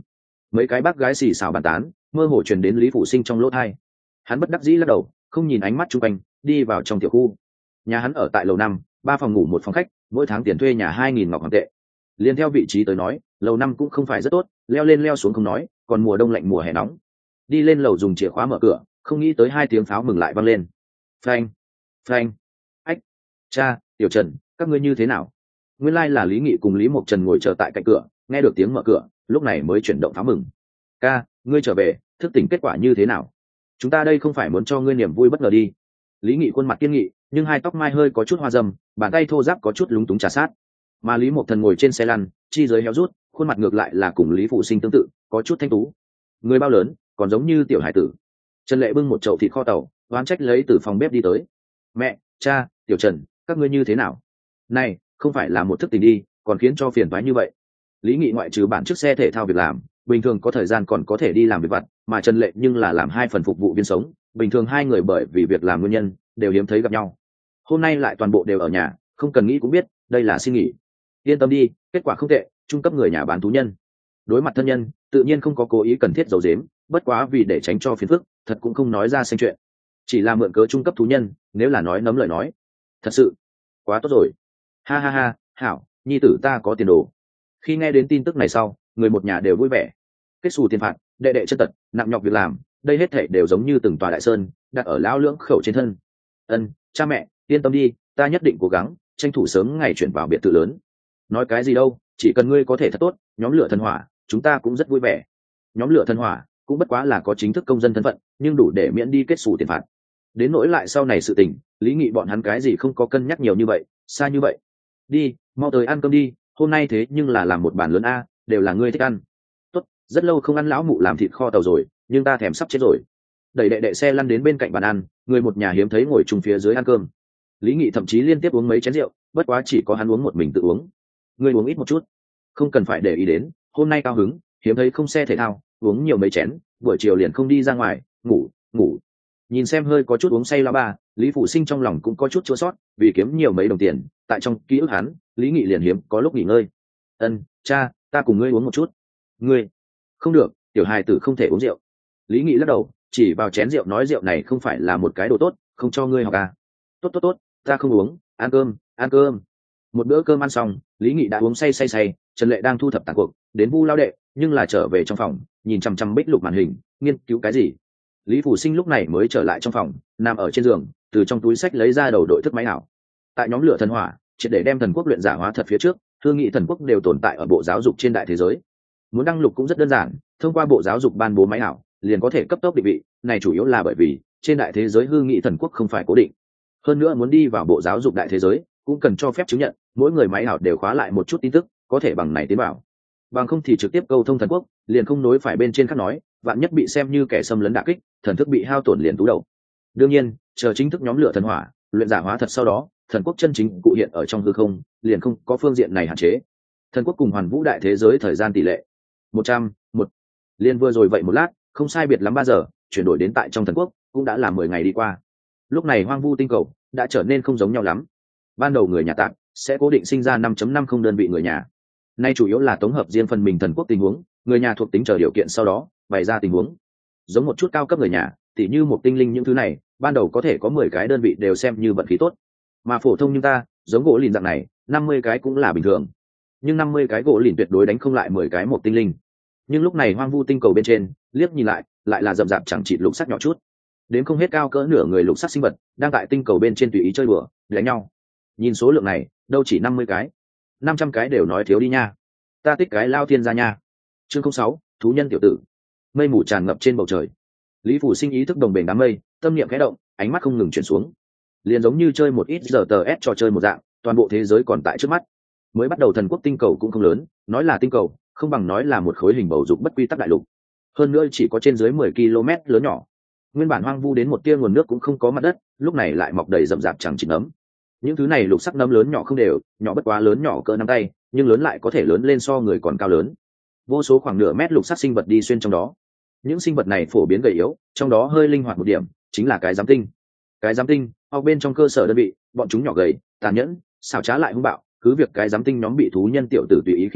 mấy cái bác gái xì xào bàn tán mơ hồ truyền đến Lý Phủ Sinh trong lỗ tai. Hắn bất đắc dĩ lắc đầu, không nhìn ánh mắt chung quanh, đi vào trong tiểu khu. Nhà hắn ở tại lầu 5, 3 phòng ngủ 1 phòng khách, mỗi tháng tiền thuê nhà 2.000 ngọc hoàng tệ. Liên theo vị trí tới nói, lầu 5 cũng không phải rất tốt, leo lên leo xuống không nói, còn mùa đông lạnh mùa hè nóng. Đi lên lầu dùng chìa khóa mở cửa, không nghĩ tới 2 tiếng pháo mừng lại vang lên. Phanh, phanh. Ách, cha, Tiểu Trần, các ngươi như thế nào? Nguyên lai là Lý Nghị cùng Lý Mộc Trần ngồi chờ tại cạnh cửa, nghe được tiếng mở cửa, lúc này mới chuyển động pháo mừng. Ca, ngươi trở về, thức tỉnh kết quả như thế nào? Chúng ta đây không phải muốn cho ngươi niềm vui bất ngờ đi. Lý Nghị khuôn mặt kiên nghị, nhưng hai tóc mai hơi có chút hoa râm, bàn tay thô ráp có chút lúng túng trà sát. Mà Lý Mộc Thần ngồi trên xe lăn, chi giới héo rút, khuôn mặt ngược lại là cùng Lý Phụ Sinh tương tự, có chút thanh tú. Người bao lớn, còn giống như tiểu hải tử. Trần Lệ bưng một chậu thịt kho tàu, oán trách lấy từ phòng bếp đi tới. Mẹ, cha, Tiểu Trần, các ngươi như thế nào? Này, không phải là một thức tỉnh đi, còn khiến cho phiền toái như vậy. Lý Nghị ngoại trừ bản chức xe thể thao việc làm, bình thường có thời gian còn có thể đi làm việc vặt, mà Trần Lệ nhưng là làm 2 phần phục vụ viên sống, bình thường hai người bởi vì việc làm nguyên nhân đều hiếm thấy gặp nhau. Hôm nay lại toàn bộ đều ở nhà, không cần nghĩ cũng biết, đây là xin nghỉ. Yên tâm đi, kết quả không tệ, trung cấp người nhà bán thú nhân. Đối mặt thân nhân, tự nhiên không có cố ý cần thiết giấu giếm, bất quá vì để tránh cho phiền phức, thật cũng không nói ra xanh chuyện. Chỉ là mượn cớ trung cấp thú nhân, nếu là nói nấm lời nói. Thật sự, quá tốt rồi. Ha ha ha, hảo, nhi tử ta có tiền đồ. Khi nghe đến tin tức này sau, người một nhà đều vui vẻ. Kết xù tiền phạt, đệ đệ chân tật, nặng nhọc việc làm, đây hết thảy đều giống như từng tòa đại sơn, đặt ở lão lưỡng khẩu trên thân. Ân, cha mẹ, yên tâm đi, ta nhất định cố gắng, tranh thủ sớm ngày chuyển vào biệt thự lớn. Nói cái gì đâu, chỉ cần ngươi có thể thật tốt, nhóm lửa thần hỏa, chúng ta cũng rất vui vẻ. Nhóm lửa thần hỏa cũng bất quá là có chính thức công dân thân phận, nhưng đủ để miễn đi kết xù tiền phạt. Đến nỗi lại sau này sự tình, Lý Nghị bọn hắn cái gì không có cân nhắc nhiều như vậy, xa như vậy. Đi, mau tới ăn cơm đi, hôm nay thế nhưng là làm một bàn lớn a, đều là ngươi thích ăn. Tốt, rất lâu không ăn lão mụ làm thịt kho tàu rồi, nhưng ta thèm sắp chết rồi. Đẩy đệ đệ xe lăn đến bên cạnh bàn ăn, người một nhà hiếm thấy ngồi chung phía dưới ăn cơm. Lý Nghị thậm chí liên tiếp uống mấy chén rượu, bất quá chỉ có hắn uống một mình tự uống. Ngươi uống ít một chút, không cần phải để ý đến, hôm nay cao hứng, hiếm thấy không xe thể thao, uống nhiều mấy chén, buổi chiều liền không đi ra ngoài, ngủ. Nhìn xem hơi có chút uống say la ba, Lý Phụ Sinh trong lòng cũng có chút chua sót, vì kiếm nhiều mấy đồng tiền, tại trong ký ức hắn, Lý Nghị liền hiếm có lúc nghỉ ngơi. Ân, cha, ta cùng ngươi uống một chút. Ngươi, không được, tiểu hài tử không thể uống rượu. Lý Nghị lắc đầu, chỉ vào chén rượu nói rượu này không phải là một cái đồ tốt, không cho ngươi học à. Tốt, ta không uống, ăn cơm. Một bữa cơm ăn xong, Lý Nghị đã uống say, Trần Lệ đang thu thập tàn cuộc, đến Vu lao đệ, nhưng là trở về trong phòng, nhìn chằm chằm bích lục màn hình, nghiên cứu cái gì. Lý Phủ Sinh lúc này mới trở lại trong phòng, nằm ở trên giường, từ trong túi sách lấy ra đầu đội thức máy ảo. Tại nhóm lửa thần hỏa, triệt để đem thần quốc luyện giả hóa thật phía trước, thương nghị thần quốc đều tồn tại ở bộ giáo dục trên đại thế giới. Muốn đăng lục cũng rất đơn giản, thông qua bộ giáo dục ban bố máy ảo, liền có thể cấp tốc định vị, này chủ yếu là bởi vì trên đại thế giới hư nghị thần quốc không phải cố định. Hơn nữa muốn đi vào bộ giáo dục đại thế giới, cũng cần cho phép chứng nhận, mỗi người máy ảo đều khóa lại một chút tin tức, có thể bằng này tiến vào. Bằng không thì trực tiếp câu thông thần quốc, liền không nối phải bên trên khác nói, vạn nhất bị xem như kẻ xâm lấn đả kích, thần thức bị hao tổn liền tú đầu. Đương nhiên, chờ chính thức nhóm lửa thần hỏa, luyện giả hóa thật sau đó, thần quốc chân chính cụ hiện ở trong hư không, liền không có phương diện này hạn chế. Thần quốc cùng hoàn vũ đại thế giới thời gian tỷ lệ 100:1. Liên vừa rồi vậy một lát, không sai biệt lắm 3 giờ, chuyển đổi đến tại trong thần quốc, cũng đã là 10 ngày đi qua. Lúc này hoang vu tinh cầu đã trở nên không giống nhau lắm. Ban đầu người nhà tạm sẽ cố định sinh ra 5.50 đơn vị người nhà. Nay chủ yếu là tổng hợp riêng phần mình thần quốc tình huống, người nhà thuộc tính chờ điều kiện sau đó bày ra tình huống. Giống một chút cao cấp người nhà, tỉ như một tinh linh những thứ này, ban đầu có thể có 10 cái đơn vị đều xem như vận khí tốt. Mà phổ thông như ta, giống gỗ lìn dạng này, 50 cái cũng là bình thường. Nhưng 50 cái gỗ lìn tuyệt đối đánh không lại 10 cái một tinh linh. Nhưng lúc này hoang vu tinh cầu bên trên, liếc nhìn lại là rậm rạp chẳng chịt lục sắc nhỏ chút. Đến không hết cao cỡ nửa người lục sắc sinh vật, đang tại tinh cầu bên trên tùy ý chơi bừa, đánh nhau. Nhìn số lượng này, đâu chỉ 50 cái. 500 cái đều nói thiếu đi nha. Ta tích cái lao thiên ra nha. Chương 06, thú nhân tiểu tử. Mây mù tràn ngập trên bầu trời. Lý Phủ Sinh ý thức đồng bền đám mây, tâm niệm khẽ động, ánh mắt không ngừng chuyển xuống. Liền giống như chơi một ít giờ tờ s trò chơi một dạng, toàn bộ thế giới còn tại trước mắt. Mới bắt đầu thần quốc tinh cầu cũng không lớn, nói là tinh cầu, không bằng nói là một khối hình bầu dục bất quy tắc đại lục. Hơn nữa chỉ có trên dưới 10 km lớn nhỏ. Nguyên bản hoang vu đến một tia nguồn nước cũng không có mặt đất, lúc này lại mọc đầy rậm rạp chẳng chịt nấm. Những thứ này lục sắc nấm lớn nhỏ không đều, nhỏ bất quá lớn nhỏ cỡ nắm tay, nhưng lớn lại có thể lớn lên so người còn cao lớn. Vô số khoảng nửa mét lục sắc sinh vật đi xuyên trong đó. Những sinh vật này phổ biến gầy yếu, trong đó hơi linh hoạt một điểm chính là cái giám tinh. Cái giám tinh học bên trong cơ sở đơn vị, bọn chúng nhỏ gầy, tàn nhẫn, xảo trá lại hung bạo, cứ việc cái giám tinh nhóm bị thú nhân tiểu tử tùy ý khi dễ,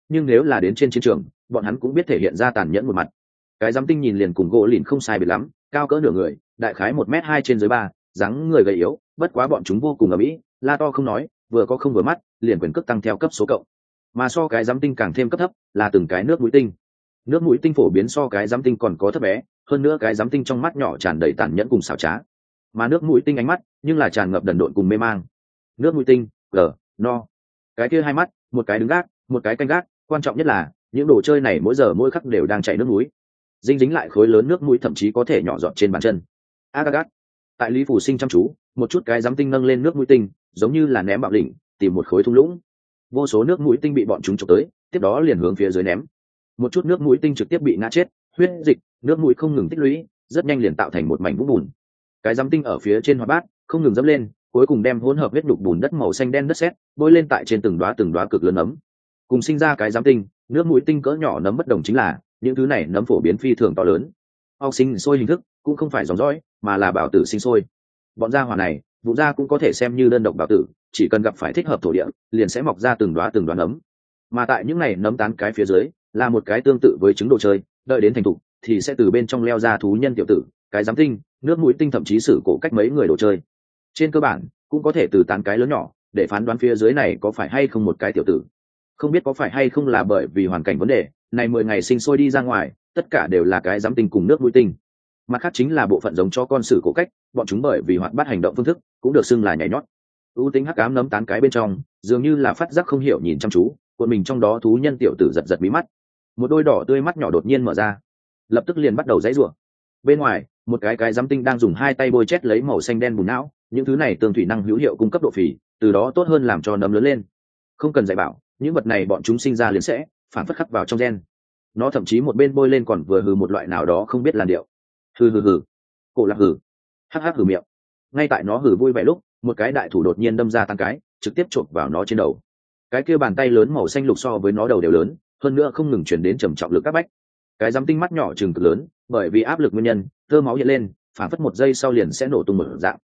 nhưng nếu là đến trên chiến trường bọn hắn cũng biết thể hiện ra tàn nhẫn một mặt. Cái giám tinh nhìn liền cùng gỗ lìn không sai biệt lắm, cao cỡ nửa người, đại khái 1m2 trên dưới 3, dáng người gầy yếu, bất quá bọn chúng vô cùng ở mỹ, la to không nói, vừa có không vừa mắt, liền quyền cước tăng theo cấp số cộng. Mà so cái giám tinh càng thêm cấp thấp là từng cái nước mũi tinh. Nước mũi tinh phổ biến so cái giám tinh còn có thấp bé, hơn nữa cái giám tinh trong mắt nhỏ tràn đầy tàn nhẫn cùng xảo trá, mà nước mũi tinh ánh mắt nhưng là tràn ngập đần độn cùng mê mang. Nước mũi tinh no, cái kia hai mắt, một cái đứng gác, một cái canh gác, quan trọng nhất là những đồ chơi này mỗi giờ mỗi khắc đều đang chảy nước mũi, dinh dính lại khối lớn nước mũi thậm chí có thể nhỏ giọt trên bàn chân. Agagat. Tại Lý Phủ Sinh chăm chú, một chút cái giám tinh nâng lên nước mũi tinh, giống như là ném bạo đỉnh, tìm một khối thung lũng. Vô số nước mũi tinh bị bọn chúng chụp tới, tiếp đó liền hướng phía dưới ném. Một chút nước mũi tinh trực tiếp bị ngã chết, huyết dịch, nước mũi không ngừng tích lũy, rất nhanh liền tạo thành một mảnh vũng bùn. Cái giám tinh ở phía trên hoa bát, không ngừng dẫm lên, cuối cùng đem hỗn hợp huyết đục bùn đất màu xanh đen đất sét bôi lên tại trên từng đóa cực lớn nấm. Cùng sinh ra cái giám tinh, nước mũi tinh cỡ nhỏ nấm bất đồng chính là những thứ này nấm phổ biến phi thường to lớn. Ong sinh sôi hình thức cũng không phải dòng dõi, mà là bảo tử sinh sôi. Bọn gia hỏa này, vụ gia cũng có thể xem như đơn độc bảo tử, chỉ cần gặp phải thích hợp thổ địa, liền sẽ mọc ra từng đóa nấm. Mà tại những này nấm tán cái phía dưới, là một cái tương tự với trứng đồ chơi, đợi đến thành thục thì sẽ từ bên trong leo ra thú nhân tiểu tử, cái giám tinh, nước mũi tinh thậm chí sử cổ cách mấy người đồ chơi. Trên cơ bản, cũng có thể từ tán cái lớn nhỏ để phán đoán phía dưới này có phải hay không một cái tiểu tử. Không biết có phải hay không là bởi vì hoàn cảnh vấn đề, này 10 ngày sinh sôi đi ra ngoài, tất cả đều là cái giám tinh cùng nước mũi tinh. Mặt khác chính là bộ phận giống cho con sử cổ cách, bọn chúng bởi vì hoạt bát hành động phương thức, cũng được xưng là nhảy nhót. ưu tính hắc ám nấm tán cái bên trong, dường như là phát giác không hiểu nhìn chăm chú, cuộn mình trong đó thú nhân tiểu tử giật giật mí mắt. Một đôi đỏ tươi mắt nhỏ đột nhiên mở ra, lập tức liền bắt đầu giãy giụa. Bên ngoài, một cái giám tinh đang dùng hai tay bôi chét lấy màu xanh đen bùn não, những thứ này tương thủy năng hữu hiệu cung cấp độ phì, từ đó tốt hơn làm cho nấm lớn lên. Không cần dạy bảo, những vật này bọn chúng sinh ra liền sẽ phản phất khắc vào trong gen. Nó thậm chí một bên bôi lên còn vừa hừ một loại nào đó không biết làn điệu. Hừ, cổ lạc hừ, hắc hừ miệng. Ngay tại nó hừ vui vẻ lúc, một cái đại thủ đột nhiên đâm ra tăng cái, trực tiếp chộp vào nó trên đầu. Cái kia bàn tay lớn màu xanh lục so với nó đầu đều lớn, hơn nữa không ngừng chuyển đến trầm trọng lực các bách. Cái giám tinh mắt nhỏ trừng cực lớn, bởi vì áp lực nguyên nhân, tơ máu hiện lên, phản phất một giây sau liền sẽ nổ tung một dạng.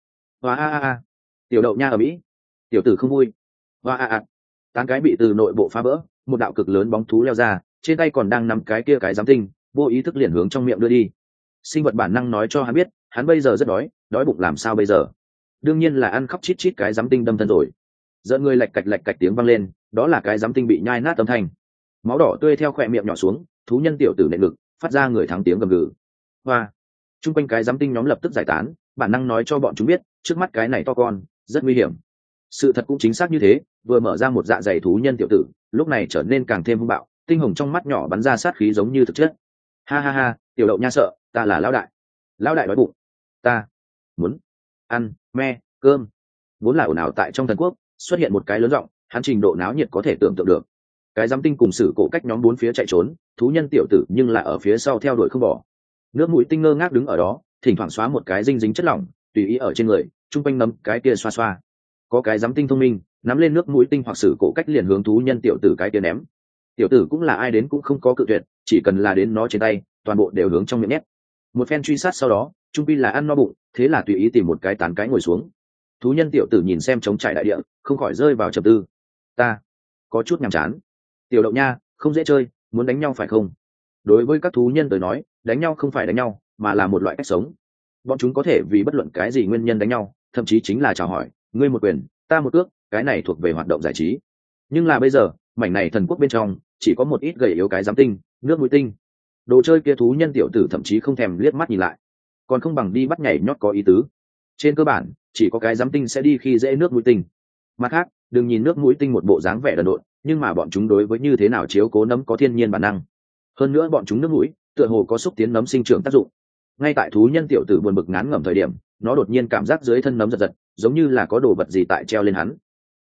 Hoa tiểu đậu nha ở mỹ, tiểu tử không vui. Hoa tán cái bị từ nội bộ phá vỡ, một đạo cực lớn bóng thú leo ra, trên tay còn đang nắm cái kia cái giám tinh, vô ý thức liền hướng trong miệng đưa đi. Sinh vật bản năng nói cho hắn biết, hắn bây giờ rất đói bụng làm sao bây giờ? Đương nhiên là ăn khóc chít chít cái giám tinh đâm thân rồi. Giận người lạch cạch tiếng vang lên, đó là cái giám tinh bị nhai nát âm thanh. Máu đỏ tươi theo khóe miệng nhỏ xuống, thú nhân tiểu tử nện ngực, phát ra người thắng tiếng gầm gừ. Hoa, chung quanh cái giám tinh nhóm lập tức giải tán, bản năng nói cho bọn chúng biết, trước mắt cái này to con, rất nguy hiểm. Sự thật cũng chính xác như thế, vừa mở ra một dạ dày thú nhân tiểu tử, lúc này trở nên càng thêm hung bạo, tinh hồng trong mắt nhỏ bắn ra sát khí giống như thực chất. Ha, tiểu đậu nha sợ, ta là lão đại đói bụng, ta muốn ăn cơm. Vốn là ồn ào tại trong thần quốc, xuất hiện một cái lớn rộng, hắn trình độ náo nhiệt có thể tưởng tượng được. Cái giám tinh cùng sử cổ cách nhóm bốn phía chạy trốn, thú nhân tiểu tử nhưng là ở phía sau theo đuổi không bỏ. Nước mũi tinh ngơ ngác đứng ở đó, thỉnh thoảng xóa một cái dinh dính chất lỏng tùy ý ở trên người, chung quanh nấm cái kia xoa xoa. Có cái giám tinh thông minh, nắm lên nước mũi tinh hoặc sử cổ cách liền hướng thú nhân tiểu tử cái kia ném. Tiểu tử cũng là ai đến cũng không có cự tuyệt, chỉ cần là đến nó trên tay, toàn bộ đều hướng trong miệng nhét. Một phen truy sát sau đó, trung pi là ăn no bụng, thế là tùy ý tìm một cái tán cái ngồi xuống. Thú nhân tiểu tử nhìn xem trống trải đại địa, không khỏi rơi vào trầm tư. Ta có chút nhàm chán. Tiểu đậu nha, không dễ chơi, muốn đánh nhau phải không? Đối với các thú nhân tới nói, đánh nhau không phải đánh nhau, mà là một loại cách sống. Bọn chúng có thể vì bất luận cái gì nguyên nhân đánh nhau, thậm chí chính là chào hỏi, ngươi một quyền, ta một cước, cái này thuộc về hoạt động giải trí. Nhưng là bây giờ, mảnh này thần quốc bên trong, chỉ có một ít gầy yếu cái giám tinh, nước mũi tinh. Đồ chơi kia thú nhân tiểu tử thậm chí không thèm liếc mắt nhìn lại, còn không bằng đi bắt nhảy nhót có ý tứ. Trên cơ bản, chỉ có cái giám tinh sẽ đi khi dễ nước mũi tinh. Mặt khác, đừng nhìn nước mũi tinh một bộ dáng vẻ đần độn, nhưng mà bọn chúng đối với như thế nào chiếu cố nấm có thiên nhiên bản năng. Hơn nữa bọn chúng nước mũi, tựa hồ có xúc tiến nấm sinh trưởng tác dụng. Ngay tại thú nhân tiểu tử buồn bực ngán ngẩm thời điểm, nó đột nhiên cảm giác dưới thân nấm giật giật, giống như là có đồ vật gì tại treo lên hắn.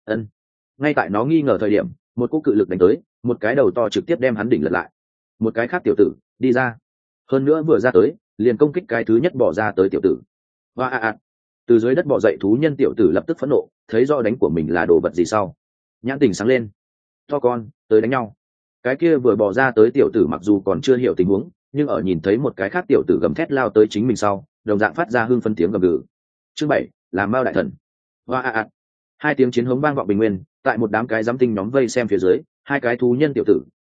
Ngay tại nó nghi ngờ thời điểm, một cú cự lực đánh tới, một cái đầu to trực tiếp đem hắn đỉnh lật lại. Một cái khác tiểu tử đi ra, hơn nữa vừa ra tới liền công kích cái thứ nhất bỏ ra tới tiểu tử. Từ dưới đất bò dậy thú nhân tiểu tử lập tức phẫn nộ, thấy rõ đánh của mình là đồ vật gì sau, nhãn tình sáng lên. To con, tới đánh nhau. Cái kia vừa bò ra tới tiểu tử mặc dù còn chưa hiểu tình huống, nhưng ở nhìn thấy một cái khác tiểu tử gầm thét lao tới chính mình sau, đồng dạng phát ra hưng phân tiếng gầm gừ. Chương 7, làm mao đại thần. Hai tiếng chiến hống vang vọng bình nguyên, tại một đám cái giám tinh nhóm vây xem phía dưới, hai cái thú nhân tiểu tử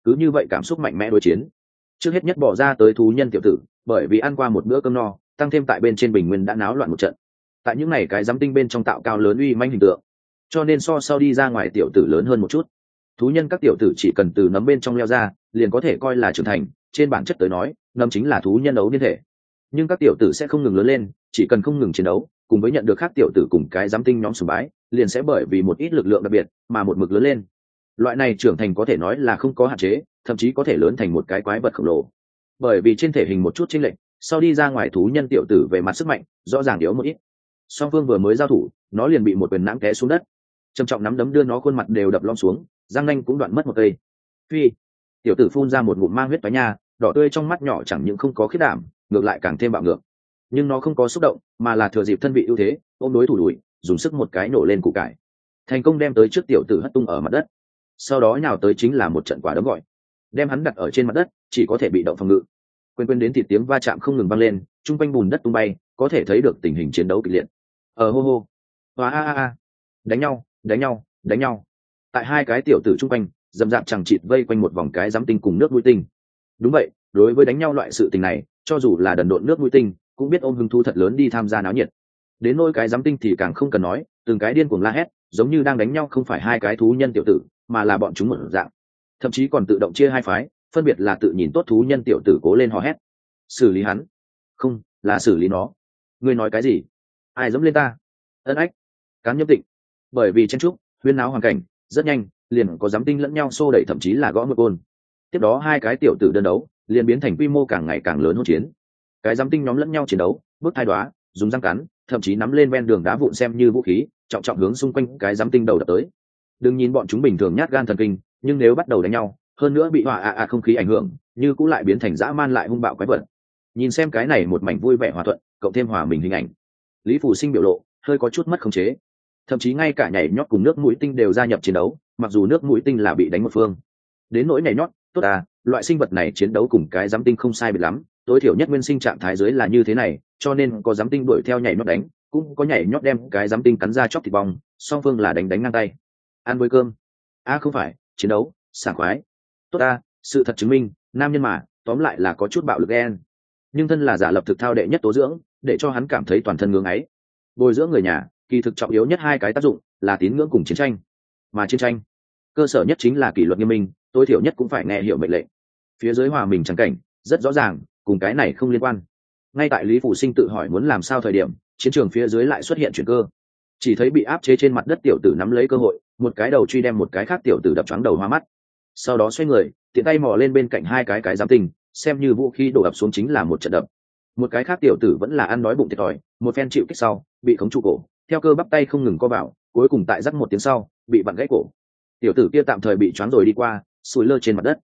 cứ như vậy cảm xúc mạnh mẽ đối chiến. Trước hết nhất bỏ ra tới thú nhân tiểu tử, bởi vì ăn qua một bữa cơm no, tăng thêm tại bên trên bình nguyên đã náo loạn một trận, tại những này cái giám tinh bên trong tạo cao lớn uy manh hình tượng, cho nên so sau đi ra ngoài tiểu tử lớn hơn một chút. Thú nhân các tiểu tử chỉ cần từ nấm bên trong leo ra liền có thể coi là trưởng thành, trên bản chất tới nói nấm chính là thú nhân ấu niên thể. Nhưng các tiểu tử sẽ không ngừng lớn lên, chỉ cần không ngừng chiến đấu cùng với nhận được khác tiểu tử cùng cái giám tinh nhóm sùng bái, liền sẽ bởi vì một ít lực lượng đặc biệt mà một mực lớn lên. Loại này trưởng thành có thể nói là không có hạn chế, thậm chí có thể lớn thành một cái quái vật khổng lồ. Bởi vì trên thể hình một chút chênh lệch, sau đi ra ngoài thú nhân tiểu tử về mặt sức mạnh rõ ràng yếu một ít. Song phương vừa mới giao thủ, nó liền bị một quyền nãng té xuống đất, trầm trọng nắm đấm đưa nó khuôn mặt đều đập lom xuống, răng nanh cũng đoạn mất một cây. Phi, tiểu tử phun ra một ngụm mang huyết toái nha, đỏ tươi trong mắt nhỏ chẳng những không có khiết đảm, ngược lại càng thêm bạo ngược. Nhưng nó không có xúc động, mà là thừa dịp thân vị ưu thế, ôm đối thủ đuổi, dùng sức một cái nổ lên củ cải, thành công đem tới trước tiểu tử hất tung ở mặt đất. Sau đó nhào tới chính là một trận quả đấm gọi, đem hắn đặt ở trên mặt đất, chỉ có thể bị động phòng ngự. Quên đến thịt tiếng va chạm không ngừng vang lên, trung quanh bùn đất tung bay, có thể thấy được tình hình chiến đấu kịch liệt. Hô hô, hoa a, đánh nhau, đánh nhau, đánh nhau. Tại hai cái tiểu tử trung quanh dầm dạp chẳng chịt vây quanh một vòng cái giám tinh cùng nước mũi tinh. Đúng vậy, đối với đánh nhau loại sự tình này, cho dù là đần độn nước mũi tinh cũng biết ôm hứng thú thật lớn đi tham gia náo nhiệt. Đến nỗi cái giám tinh thì càng không cần nói, từng cái điên cuồng la hét, giống như đang đánh nhau không phải hai cái thú nhân tiểu tử, mà là bọn chúng một dạng. Thậm chí còn tự động chia hai phái, phân biệt là tự nhìn tốt thú nhân tiểu tử cố lên hò hét, xử lý hắn, không là xử lý nó. Ngươi nói cái gì? Ai dẫm lên ta? Ân ách, cán nhâm tịnh. Bởi vì chen trúc huyên náo hoàn cảnh, rất nhanh liền có giám tinh lẫn nhau xô đẩy, thậm chí là gõ một côn. Tiếp đó hai cái tiểu tử đơn đấu liền biến thành quy mô càng ngày càng lớn hỗn chiến. Cái giám tinh nhóm lẫn nhau chiến đấu, bước thai đoá, dùng răng cắn, thậm chí nắm lên ven đường đá vụn xem như vũ khí, trọng trọng hướng xung quanh cái giám tinh đầu đập tới. Đừng nhìn bọn chúng bình thường nhát gan thần kinh, nhưng nếu bắt đầu đánh nhau, hơn nữa bị hỏa không khí ảnh hưởng, như cũng lại biến thành dã man lại hung bạo quái vật. Nhìn xem cái này một mảnh vui vẻ hòa thuận, cộng thêm hòa mình hình ảnh, Lý Phủ Sinh biểu lộ hơi có chút mất khống chế, thậm chí ngay cả nhảy nhót cùng nước mũi tinh đều gia nhập chiến đấu, mặc dù nước mũi tinh là bị đánh một phương. Đến nỗi nhảy nhót, tốt à, loại sinh vật này chiến đấu cùng cái giám tinh không sai biệt lắm, tối thiểu nhất nguyên sinh trạng thái dưới là như thế này, cho nên có giám tinh đuổi theo nhảy nhót đánh, cũng có nhảy nhót đem cái giám tinh cắn ra chóc thịt bong, song phương là đánh ngang tay. Ăn với cơm. Không phải, chiến đấu, sảng khoái. Tốt à, sự thật chứng minh, nam nhân mà, tóm lại là có chút bạo lực ghen. Nhưng thân là giả lập thực thao đệ nhất tố dưỡng, để cho hắn cảm thấy toàn thân ngưỡng ấy. Bồi dưỡng người nhà, kỳ thực trọng yếu nhất hai cái tác dụng là tín ngưỡng cùng chiến tranh. Mà chiến tranh, cơ sở nhất chính là kỷ luật nghiêm minh, tối thiểu nhất cũng phải nghe hiểu mệnh lệnh. Phía dưới hòa mình chẳng cảnh rất rõ ràng, cùng cái này không liên quan. Ngay tại Lý Phủ Sinh tự hỏi muốn làm sao thời điểm, chiến trường phía dưới lại xuất hiện chuyển cơ. Chỉ thấy bị áp chế trên mặt đất tiểu tử nắm lấy cơ hội, một cái đầu truy đem một cái khác tiểu tử đập choáng đầu hoa mắt. Sau đó xoay người, tiện tay mò lên bên cạnh hai cái giám tinh, xem như vũ khí đổ ập xuống chính là một trận đập. Một cái khác tiểu tử vẫn là ăn đói bụng thiệt thòi, một phen chịu kích sau bị khống trụ cổ, theo cơ bắp tay không ngừng co vào, cuối cùng tại rắc một tiếng sau bị vặn gãy cổ. Tiểu tử kia tạm thời bị choáng rồi đi qua, sùi lơ trên mặt đất.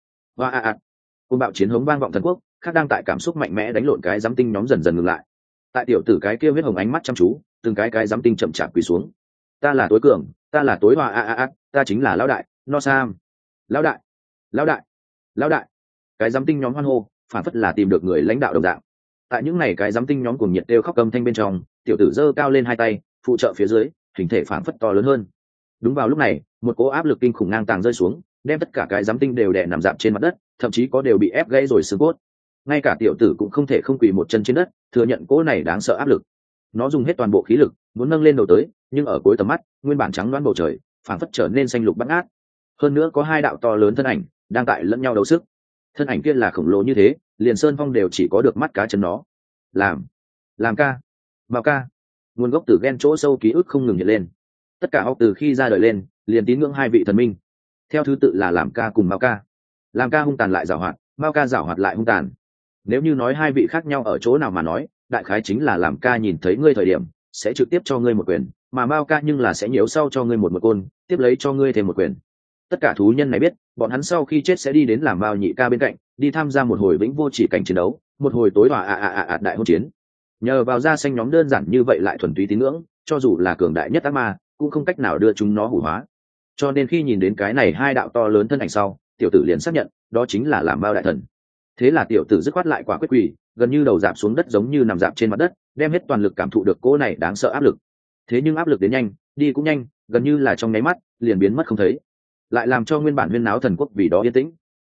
Côn bạo chiến hống vang vọng thần quốc, khác đang tại cảm xúc mạnh mẽ đánh lộn cái giám tinh nhóm dần dần ngừng lại. Tại tiểu tử cái kia huyết hồng ánh mắt chăm chú, từng cái giám tinh chậm chạp quỳ xuống. Ta là tối cường, ta là tối ta chính là lão đại, No Sam. Lão đại, lão đại, lão đại. Cái giám tinh nhóm hoan hô, phản phất là tìm được người lãnh đạo đồng dạng. Tại những này cái giám tinh nhóm cùng nhiệt đều khóc cầm thanh bên trong, tiểu tử giơ cao lên hai tay, phụ trợ phía dưới, hình thể phản phất to lớn hơn. Đúng vào lúc này, một cỗ áp lực kinh khủng ngang tàng rơi xuống, đem tất cả cái giám tinh đều đè nằm dạp trên mặt đất, thậm chí có đều bị ép gãy rồi xương cốt. Ngay cả tiểu tử cũng không thể không quỳ một chân trên đất, thừa nhận cỗ này đáng sợ áp lực. Nó dùng hết toàn bộ khí lực muốn nâng lên đầu tới, nhưng ở cuối tầm mắt, nguyên bản trắng loáng bầu trời phản phất trở nên xanh lục bát ngát. Hơn nữa có hai đạo to lớn thân ảnh đang tại lẫn nhau đấu sức. Thân ảnh kia là khổng lồ như thế, liền Sơn Phong đều chỉ có được mắt cá chân nó. Làm ca, Mao ca. Nguồn gốc từ ghen chỗ sâu ký ức không ngừng hiện lên. Tất cả học từ khi ra đời lên, liền tín ngưỡng hai vị thần minh. Theo thứ tự là Làm ca cùng Mao ca. Làm ca hung tàn lại giàu hoạt, Mao ca giàu hoạt lại hung tàn. Nếu như nói hai vị khác nhau ở chỗ nào mà nói, đại khái chính là Làm ca nhìn thấy ngươi thời điểm sẽ trực tiếp cho ngươi một quyền, mà Mao ca nhưng là sẽ nhiễu sau cho ngươi một côn, tiếp lấy cho ngươi thêm một quyền. Tất cả thú nhân này biết, bọn hắn sau khi chết sẽ đi đến làm Mao nhị ca bên cạnh, đi tham gia một hồi vĩnh vô chỉ cảnh chiến đấu, một hồi tối hòa đại hôn chiến. Nhờ vào da xanh nhóm đơn giản như vậy lại thuần túy tín ngưỡng, cho dù là cường đại nhất ác ma cũng không cách nào đưa chúng nó hủ hóa. Cho nên khi nhìn đến cái này hai đạo to lớn thân ảnh sau, tiểu tử liền xác nhận đó chính là Làm Mao đại thần. Thế là tiểu tử dứt khoát lại quả quyết quỳ, gần như đầu dạp xuống đất giống như nằm dạp trên mặt đất, đem hết toàn lực cảm thụ được cỗ này đáng sợ áp lực. Thế nhưng áp lực đến nhanh, đi cũng nhanh, gần như là trong nháy mắt liền biến mất không thấy, lại làm cho nguyên bản huyên náo thần quốc vì đó yên tĩnh.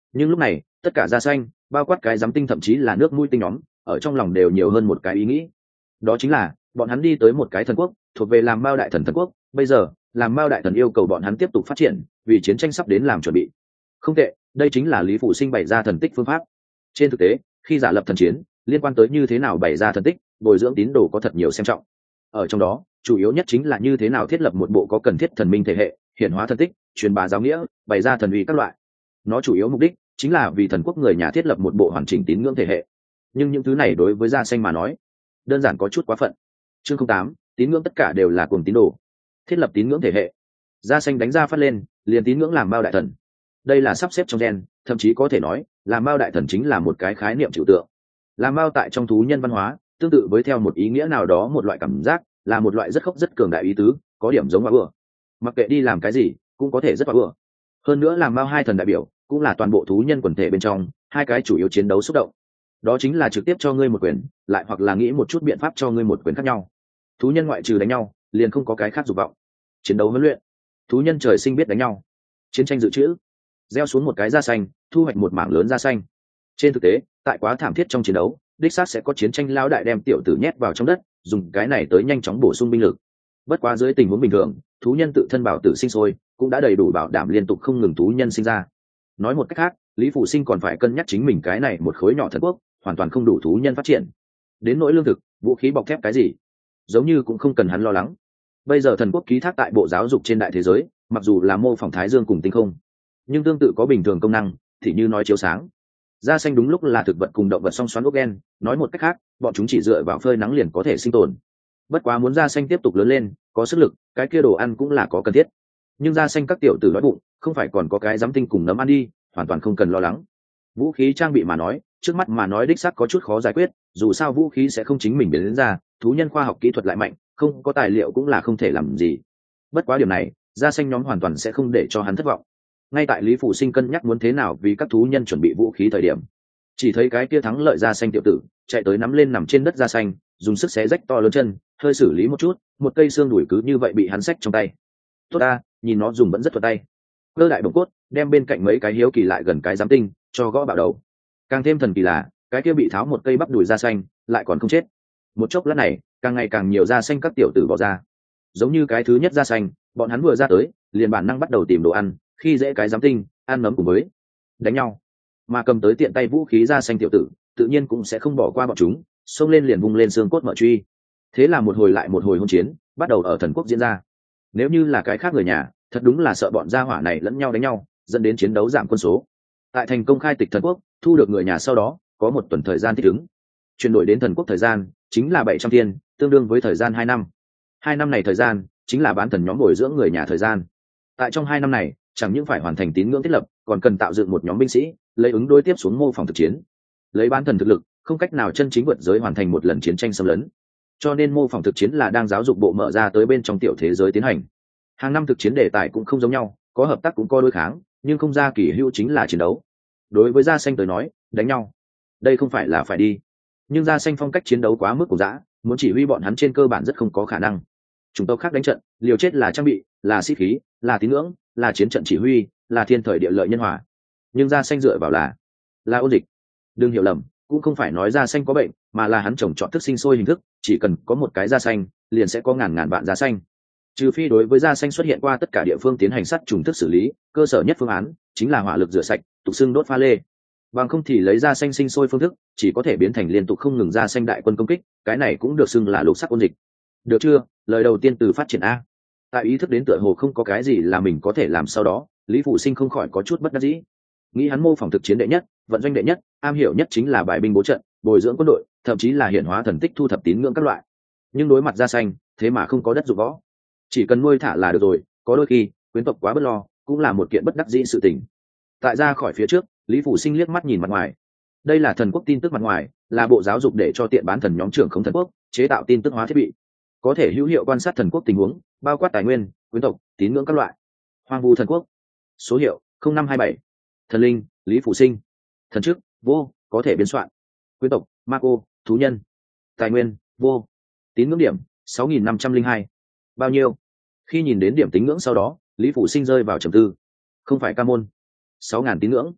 Nhưng lúc này tất cả da xanh, bao quát cái giám tinh thậm chí là nước mũi tinh nhóm, ở trong lòng đều nhiều hơn một cái ý nghĩ, đó chính là bọn hắn đi tới một cái thần quốc thuộc về làm mao đại thần thần quốc. Bây giờ làm mao đại thần yêu cầu bọn hắn tiếp tục phát triển, vì chiến tranh sắp đến làm chuẩn bị. Không tệ, đây chính là Lý Phủ Sinh bày ra thần tích phương pháp. Trên thực tế, khi giả lập thần chiến liên quan tới như thế nào bày ra thần tích, bồi dưỡng tín đồ có thật nhiều xem trọng. Ở trong đó chủ yếu nhất chính là như thế nào thiết lập một bộ có cần thiết thần minh thể hệ, hiển hóa thần tích, truyền bá giáo nghĩa, bày ra thần uy các loại. Nó chủ yếu mục đích chính là vì thần quốc người nhà thiết lập một bộ hoàn chỉnh tín ngưỡng thể hệ. Nhưng những thứ này đối với Da Xanh mà nói đơn giản có chút quá phận. Chương 08, tín ngưỡng tất cả đều là cuồng tín đồ. Thiết lập tín ngưỡng thể hệ. Da Xanh đánh ra phát lên, liền tín ngưỡng làm Mao đại thần. Đây là sắp xếp trong gen, thậm chí có thể nói làm Mao đại thần chính là một cái khái niệm trừu tượng. Làm Mao tại trong thú nhân văn hóa tương tự với theo một ý nghĩa nào đó một loại cảm giác, là một loại rất khốc rất cường đại ý tứ, có điểm giống hóa bừa. Mặc kệ đi làm cái gì cũng có thể rất hóa bừa. Hơn nữa làm Mao hai thần đại biểu cũng là toàn bộ thú nhân quần thể bên trong hai cái chủ yếu chiến đấu xúc động. Đó chính là trực tiếp cho ngươi một quyền, lại hoặc là nghĩ một chút biện pháp cho ngươi một quyền khác nhau. Thú nhân ngoại trừ đánh nhau liền không có cái khác dục vọng. Chiến đấu huấn luyện, thú nhân trời sinh biết đánh nhau. Chiến tranh dự trữ, gieo xuống một cái da xanh thu hoạch một mảng lớn da xanh. Trên thực tế tại quá thảm thiết trong chiến đấu, đích xác sẽ có chiến tranh lao đại đem tiểu tử nhét vào trong đất, dùng cái này tới nhanh chóng bổ sung binh lực. Bất quá dưới tình huống bình thường, thú nhân tự thân bảo tử sinh sôi cũng đã đầy đủ bảo đảm liên tục không ngừng thú nhân sinh ra. Nói một cách khác, Lý Phủ Sinh còn phải cân nhắc chính mình cái này một khối nhỏ thần quốc hoàn toàn không đủ thú nhân phát triển. Đến nỗi lương thực, vũ khí bọc thép cái gì, giống như cũng không cần hắn lo lắng. Bây giờ thần quốc ký thác tại bộ giáo dục trên đại thế giới, mặc dù là mô phỏng thái dương cùng tinh không, nhưng tương tự có bình thường công năng, thì như nói chiếu sáng. Da xanh đúng lúc là thực vật cùng động vật song xoắn ốc gen, nói một cách khác, bọn chúng chỉ dựa vào phơi nắng liền có thể sinh tồn. Bất quá muốn da xanh tiếp tục lớn lên, có sức lực, cái kia đồ ăn cũng là có cần thiết. Nhưng da xanh các tiểu tử đói bụng, không phải còn có cái giám tinh cùng nấm ăn đi, hoàn toàn không cần lo lắng. Vũ khí trang bị mà nói, trước mắt mà nói đích xác có chút khó giải quyết, dù sao vũ khí sẽ không chính mình biến đến ra, thú nhân khoa học kỹ thuật lại mạnh, không có tài liệu cũng là không thể làm gì. Bất quá điều này, da xanh nhóm hoàn toàn sẽ không để cho hắn thất vọng. Ngay tại Lý Phủ Sinh cân nhắc muốn thế nào vì các thú nhân chuẩn bị vũ khí thời điểm, chỉ thấy cái kia thắng lợi da xanh tiểu tử chạy tới nắm lên nằm trên đất da xanh, dùng sức xé rách to lớn chân, hơi xử lý một chút, một cây xương đùi cứ như vậy bị hắn xách trong tay. Tốt ta, nhìn nó dùng vẫn rất thuận tay. Cơ đại bổng cốt đem bên cạnh mấy cái hiếu kỳ lại gần cái giám tinh cho gõ bạo đầu. Càng thêm thần kỳ là cái kia bị tháo một cây bắp đùi da xanh lại còn không chết. Một chốc lát này càng ngày càng nhiều da xanh các tiểu tử bỏ ra, giống như cái thứ nhất da xanh bọn hắn vừa ra tới liền bản năng bắt đầu tìm đồ ăn, khi dễ cái giám tinh ăn nấm cùng với đánh nhau. Mà cầm tới tiện tay vũ khí da xanh tiểu tử tự nhiên cũng sẽ không bỏ qua bọn chúng, xông lên liền vung lên xương cốt mở truy. Thế là một hồi lại một hồi hôn chiến bắt đầu ở thần quốc diễn ra. Nếu như là cái khác người nhà, thật đúng là sợ bọn gia hỏa này lẫn nhau đánh nhau, dẫn đến chiến đấu giảm quân số. Tại thành công khai tịch thần quốc, thu được người nhà sau đó có một tuần thời gian thích ứng. Chuyển đổi đến thần quốc thời gian chính là 700 thiên, tương đương với thời gian 2 năm. 2 năm này thời gian chính là bán thần nhóm bồi dưỡng người nhà thời gian. Tại trong 2 năm này, chẳng những phải hoàn thành tín ngưỡng thiết lập, còn cần tạo dựng một nhóm binh sĩ, lấy ứng đối tiếp xuống mô phỏng thực chiến. Lấy bán thần thực lực, không cách nào chân chính vượt giới hoàn thành một lần chiến tranh xâm lấn. Cho nên mô phỏng thực chiến là đang giáo dục bộ mở ra tới bên trong tiểu thế giới tiến hành. Hàng năm thực chiến đề tài cũng không giống nhau, có hợp tác cũng có đối kháng, nhưng không ra kỳ hữu chính là chiến đấu. Đối với da xanh tới nói, đánh nhau đây không phải là phải đi, nhưng da xanh phong cách chiến đấu quá mức của dã, muốn chỉ huy bọn hắn trên cơ bản rất không có khả năng. Chúng tộc khác đánh trận, liều chết là trang bị, là sĩ khí, là tín ngưỡng, là chiến trận chỉ huy, là thiên thời địa lợi nhân hòa. Nhưng da xanh dựa vào là ôn dịch. Đừng hiểu lầm, cũng không phải nói da xanh có bệnh, mà là hắn trồng trọt thức sinh sôi hình thức, chỉ cần có một cái da xanh liền sẽ có ngàn ngàn vạn da xanh. Trừ phi đối với da xanh xuất hiện qua tất cả địa phương tiến hành sát trùng thức xử lý, cơ sở nhất phương án chính là hỏa lực rửa sạch, tục xương đốt pha lê. Bằng không thì lấy da xanh sinh sôi phương thức, chỉ có thể biến thành liên tục không ngừng da xanh đại quân công kích, cái này cũng được xưng là lục sắc ôn dịch. Được chưa? Lời đầu tiên từ phát triển a. Tại ý thức đến tựa hồ không có cái gì là mình có thể làm sau đó, Lý Phủ Sinh không khỏi có chút bất đắc dĩ. Nghĩ hắn mô phỏng thực chiến đệ nhất, vận doanh đệ nhất, am hiểu nhất chính là bài binh bố trận, bồi dưỡng quân đội, thậm chí là hiện hóa thần tích, thu thập tín ngưỡng các loại. Nhưng đối mặt da xanh, thế mà không có đất dụng võ. Chỉ cần nuôi thả là được rồi, có đôi khi quyến tộc quá bất lo cũng là một kiện bất đắc dĩ sự tình. Tại ra khỏi phía trước, Lý Phủ Sinh liếc mắt nhìn mặt ngoài. Đây là thần quốc tin tức mặt ngoài, là bộ giáo dục để cho tiện bán thần nhóm trưởng không thần quốc chế tạo tin tức hóa thiết bị, có thể hữu hiệu quan sát thần quốc tình huống, bao quát tài nguyên, quyến tộc, tín ngưỡng các loại. Hoang vu thần quốc, số hiệu 0527. Thần linh Lý Phủ Sinh. Thần chức vô, có thể biên soạn. Quyến tộc Marco, thú nhân. Tài nguyên vô. Tín ngưỡng điểm 6502. Bao nhiêu? Khi nhìn đến điểm tín ngưỡng sau đó, Lý Phủ Sinh rơi vào trầm tư. Không phải ca môn. 6.000 tín ngưỡng.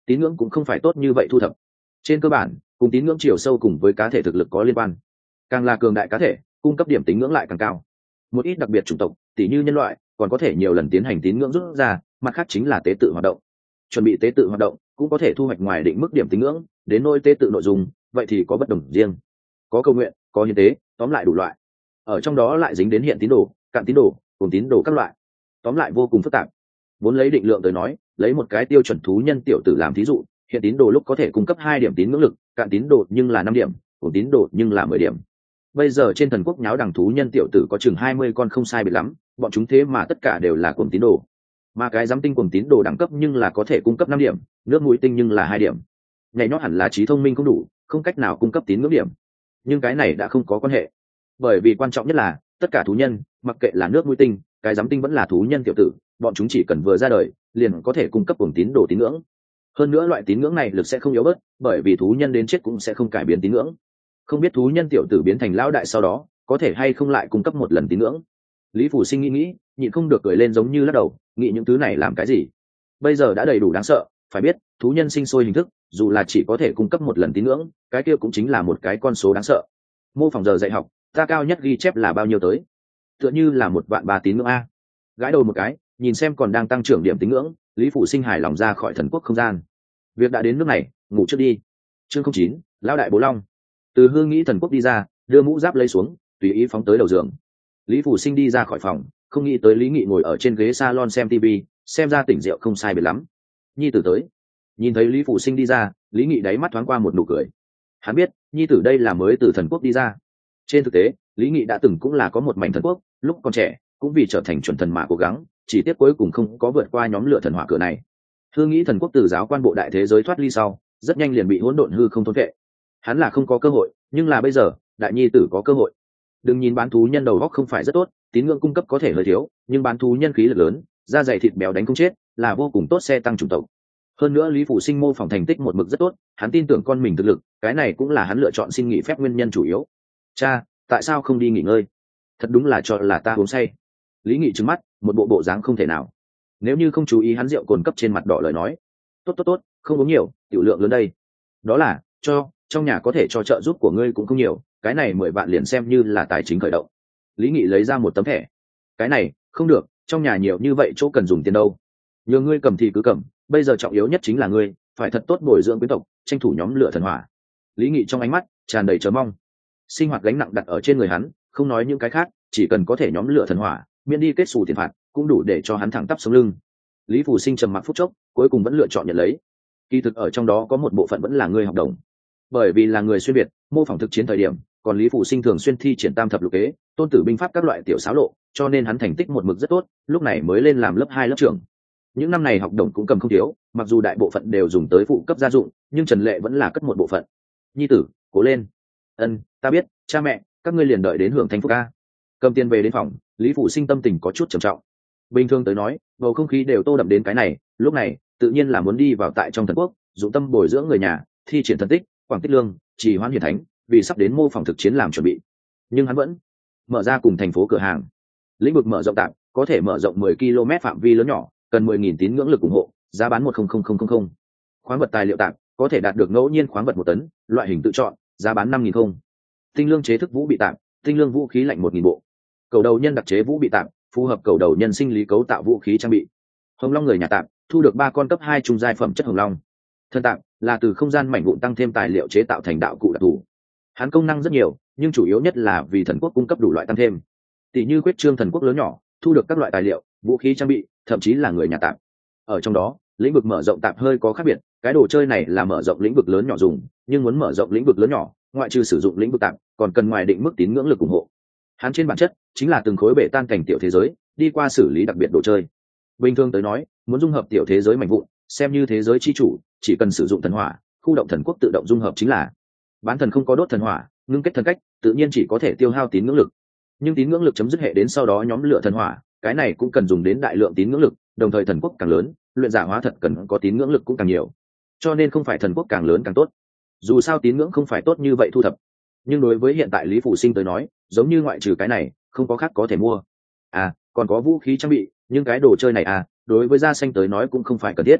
tín ngưỡng cũng không phải tốt như vậy thu thập. Trên cơ bản cùng tín ngưỡng chiều sâu cùng với cá thể thực lực có liên quan, càng là cường đại cá thể cung cấp điểm tín ngưỡng lại càng cao. Một ít đặc biệt chủng tộc tỉ như nhân loại còn có thể nhiều lần tiến hành tín ngưỡng rút ra, mặt khác chính là tế tự hoạt động. Chuẩn bị tế tự hoạt động cũng có thể thu hoạch ngoài định mức điểm tín ngưỡng, đến nôi tế tự nội dung vậy thì có bất đồng riêng, có cầu nguyện, có hiến tế, tóm lại đủ loại. Ở trong đó lại dính đến hiện tín đồ, cạn tín đồ, cùng tín đồ các loại, tóm lại vô cùng phức tạp. Vốn lấy định lượng tới nói, lấy một cái tiêu chuẩn thú nhân tiểu tử làm thí dụ, hiện tín đồ lúc có thể cung cấp 2 điểm tín ngưỡng lực, cạn tín đồ nhưng là 5 điểm, cùng tín đồ nhưng là 10 điểm. Bây giờ trên thần quốc nháo đằng thú nhân tiểu tử có chừng 20 con không sai biệt lắm, bọn chúng thế mà tất cả đều là cuồng tín đồ. Mà cái giám tinh cuồng tín đồ đẳng cấp nhưng là có thể cung cấp 5 điểm, nước mũi tinh nhưng là 2 điểm. Nhảy nhót hẳn là trí thông minh không đủ, không cách nào cung cấp tín ngưỡng điểm. Nhưng cái này đã không có quan hệ. Bởi vì quan trọng nhất là tất cả thú nhân, mặc kệ là nước mũi tinh, cái giám tinh vẫn là thú nhân tiểu tử, bọn chúng chỉ cần vừa ra đời, liền có thể cung cấp cuồng tín đồ tín ngưỡng. Hơn nữa loại tín ngưỡng này lực sẽ không yếu bớt, bởi vì thú nhân đến chết cũng sẽ không cải biến tín ngưỡng. Không biết thú nhân tiểu tử biến thành lão đại sau đó có thể hay không lại cung cấp một lần tín ngưỡng. Lý Phủ Sinh nghĩ nhịn không được cười lên, giống như lắc đầu, nghĩ những thứ này làm cái gì? Bây giờ đã đầy đủ đáng sợ, phải biết thú nhân sinh sôi hình thức dù là chỉ có thể cung cấp một lần tín ngưỡng, cái kia cũng chính là một cái con số đáng sợ. Mô phỏng giờ dạy học ta cao nhất ghi chép là bao nhiêu tới? Tựa như là 1.300.000 tín ngưỡng a. Gãi đầu một cái, nhìn xem còn đang tăng trưởng điểm tín ngưỡng, Lý Phủ Sinh hài lòng ra khỏi thần quốc không gian. Việc đã đến nước này, ngủ trước đi. Chương 09, lão đại Bố Long. Từ hương nghĩ thần quốc đi ra, đưa mũ giáp lấy xuống, tùy ý phóng tới đầu giường. Lý Phủ Sinh đi ra khỏi phòng, không nghĩ tới Lý Nghị ngồi ở trên ghế salon xem TV, xem ra tỉnh rượu không sai biệt lắm. Nhi tử tới. Nhìn thấy Lý Phủ Sinh đi ra, Lý Nghị đáy mắt thoáng qua một nụ cười. Hắn biết nhi tử đây là mới từ thần quốc đi ra. Trên thực tế Lý Nghị đã từng cũng là có một mảnh thần quốc, lúc còn trẻ cũng vì trở thành chuẩn thần mà cố gắng, chỉ tiếc cuối cùng không có vượt qua nhóm lửa thần hỏa cửa này. Hương nghĩ thần quốc từ giáo quan bộ đại thế giới thoát ly sau, rất nhanh liền bị hỗn độn hư không thôn vệ. Hắn là không có cơ hội, nhưng là bây giờ đại nhi tử có cơ hội. Đừng nhìn bán thú nhân đầu góc không phải rất tốt, tín ngưỡng cung cấp có thể hơi thiếu, nhưng bán thú nhân khí lực lớn, da dày thịt béo đánh không chết, là vô cùng tốt xe tăng chủng tộc. Hơn nữa Lý Phủ Sinh mô phỏng thành tích một mực rất tốt, hắn tin tưởng con mình thực lực, cái này cũng là hắn lựa chọn xin nghỉ phép nguyên nhân chủ yếu. Cha, tại sao không đi nghỉ ngơi? Thật đúng là cho là ta uống say. Lý Nghị trừng mắt, một bộ dáng không thể nào. Nếu như không chú ý hắn rượu cồn cấp trên mặt đỏ lời nói, tốt, không uống nhiều, tiểu lượng lớn đây. Đó là trong nhà có thể cho trợ giúp của ngươi cũng không nhiều, cái này 10 vạn liền xem như là tài chính khởi động. Lý Nghị lấy ra một tấm thẻ. Cái này không được, trong nhà nhiều như vậy chỗ cần dùng tiền đâu. Nhờ ngươi cầm thì cứ cầm, bây giờ trọng yếu nhất chính là ngươi phải thật tốt bồi dưỡng quyến tộc, tranh thủ nhóm lửa thần hỏa. Lý Nghị trong ánh mắt tràn đầy chờ mong. Sinh hoạt gánh nặng đặt ở trên người hắn, không nói những cái khác, chỉ cần có thể nhóm lửa thần hỏa, miễn đi kết xù tiền phạt, cũng đủ để cho hắn thẳng tắp sống lưng. Lý Phủ Sinh trầm mặc phút chốc, cuối cùng vẫn lựa chọn nhận lấy. Kỳ thực ở trong đó có một bộ phận vẫn là người học đồng, bởi vì là người xuyên việt, mô phỏng thực chiến thời điểm, còn Lý Phủ Sinh thường xuyên thi triển tam thập lục kế, tôn tử binh pháp các loại tiểu xáo lộ, cho nên hắn thành tích một mực rất tốt, lúc này mới lên làm lớp 2 lớp trưởng. Những năm này học đồng cũng cầm không thiếu, mặc dù đại bộ phận đều dùng tới phụ cấp gia dụng, nhưng Trần Lệ vẫn là cất một bộ phận. Nhi tử, cố lên. Ân, ta biết, cha mẹ, các ngươi liền đợi đến hưởng thanh phúc ca. Cầm tiền về đến phòng, Lý Phủ Sinh tâm tình có chút trầm trọng. Bình thường tới nói, bầu không khí đều tô đậm đến cái này, lúc này tự nhiên là muốn đi vào tại trong thần quốc, dụng tâm bồi dưỡng người nhà, thi triển thần tích, quảng tích lương, trì hoãn hiển thánh, vì sắp đến mô phỏng thực chiến làm chuẩn bị. Nhưng hắn vẫn mở ra cùng thành phố cửa hàng, lĩnh vực mở rộng tạm, có thể mở rộng 10 km phạm vi lớn nhỏ, cần 10.000 tín ngưỡng lực ủng hộ, giá bán 10000. Khoáng vật tài liệu tạm, có thể đạt được ngẫu nhiên khoáng vật 1 tấn, loại hình tự chọn, giá bán 5.000 không. Tinh lương chế thức vũ bị tạm, tinh lương vũ khí lạnh 1.000 bộ. Cầu đầu nhân đặc chế vũ bị tạm, phù hợp cầu đầu nhân sinh lý cấu tạo vũ khí trang bị. Hồng Long người nhà tạm, thu được 3 con cấp 2 trung giai phẩm chất hồng long. Thân tạm là từ không gian mảnh vụn tăng thêm tài liệu chế tạo thành đạo cụ đặc thù. Hắn công năng rất nhiều, nhưng chủ yếu nhất là vì thần quốc cung cấp đủ loại tăng thêm. Tỷ như quyết trương thần quốc lớn nhỏ, thu được các loại tài liệu, vũ khí trang bị, thậm chí là người nhà tạm. Ở trong đó, lĩnh vực mở rộng tạm hơi có khác biệt, cái đồ chơi này là mở rộng lĩnh vực lớn nhỏ dùng, nhưng muốn mở rộng lĩnh vực lớn nhỏ, ngoại trừ sử dụng lĩnh vực tạm, còn cần ngoài định mức tín ngưỡng lực ủng hộ. Hắn trên bản chất chính là từng khối bể tan cảnh tiểu thế giới, đi qua xử lý đặc biệt đồ chơi. Bình thường tới nói, muốn dung hợp tiểu thế giới mảnh vụn, xem như thế giới chi chủ, chỉ cần sử dụng thần hỏa, khu động thần quốc tự động dung hợp chính là. Bán thần không có đốt thần hỏa, ngưng kết thần cách, tự nhiên chỉ có thể tiêu hao tín ngưỡng lực. Nhưng tín ngưỡng lực chấm dứt hệ đến sau đó nhóm lửa thần hỏa, cái này cũng cần dùng đến đại lượng tín ngưỡng lực, đồng thời thần quốc càng lớn, luyện giả hóa thật cần có tín ngưỡng lực cũng càng nhiều. Cho nên không phải thần quốc càng lớn càng tốt. Dù sao tín ngưỡng không phải tốt như vậy thu thập. Nhưng đối với hiện tại Lý Phủ Sinh tới nói, giống như ngoại trừ cái này, không có khác có thể mua. À, còn có vũ khí trang bị, nhưng cái đồ chơi này à, đối với gia xanh tới nói cũng không phải cần thiết.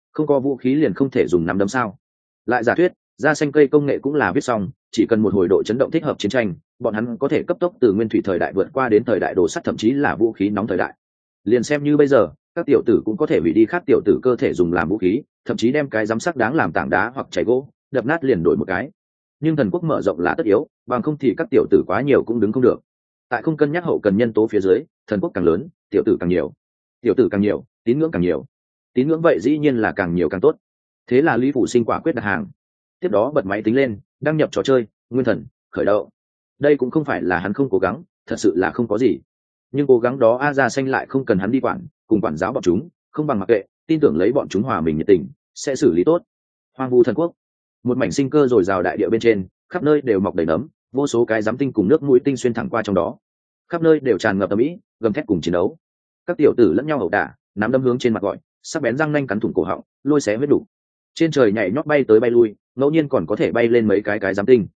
không có vũ khí liền không thể dùng nắm đấm sao? Lại giả thuyết da xanh cây công nghệ cũng là viết xong, chỉ cần một hồi độ chấn động thích hợp chiến tranh, bọn hắn có thể cấp tốc từ nguyên thủy thời đại vượt qua đến thời đại đồ sắt, thậm chí là vũ khí nóng thời đại. Liền xem như bây giờ các tiểu tử cũng có thể hủy đi khác tiểu tử cơ thể dùng làm vũ khí, thậm chí đem cái giám sắc đáng làm tảng đá hoặc chảy gỗ đập nát liền đổi một cái. Nhưng thần quốc mở rộng là tất yếu, bằng không thì các tiểu tử quá nhiều cũng đứng không được. Tại không cân nhắc hậu cần nhân tố phía dưới, thần quốc càng lớn tiểu tử càng nhiều, tiểu tử càng nhiều tín ngưỡng càng nhiều, tín ngưỡng vậy dĩ nhiên là càng nhiều càng tốt. Thế là Lý Phủ Sinh quả quyết đặt hàng. Tiếp đó bật máy tính lên, đăng nhập trò chơi Nguyên Thần, khởi động. Đây cũng không phải là hắn không cố gắng, thật sự là không có gì. Nhưng cố gắng đó A Gia Xanh lại không cần hắn đi quản, cùng quản giáo bọn chúng, không bằng mặc kệ, tin tưởng lấy bọn chúng hòa mình nhiệt tình, sẽ xử lý tốt. Hoang vu thần quốc, một mảnh sinh cơ rồi rào đại địa bên trên, khắp nơi đều mọc đầy nấm, vô số cái giám tinh cùng nước mũi tinh xuyên thẳng qua trong đó, khắp nơi đều tràn ngập ầm ĩ, gầm thét cùng chiến đấu. Các tiểu tử lẫn nhau ẩu đả, nắm đấm hướng trên mặt gọi, sắc bén răng nanh cắn thủng cổ họng, lôi xé huyết đủ. Trên trời nhảy nhót bay tới bay lui, ngẫu nhiên còn có thể bay lên mấy cái giám tinh.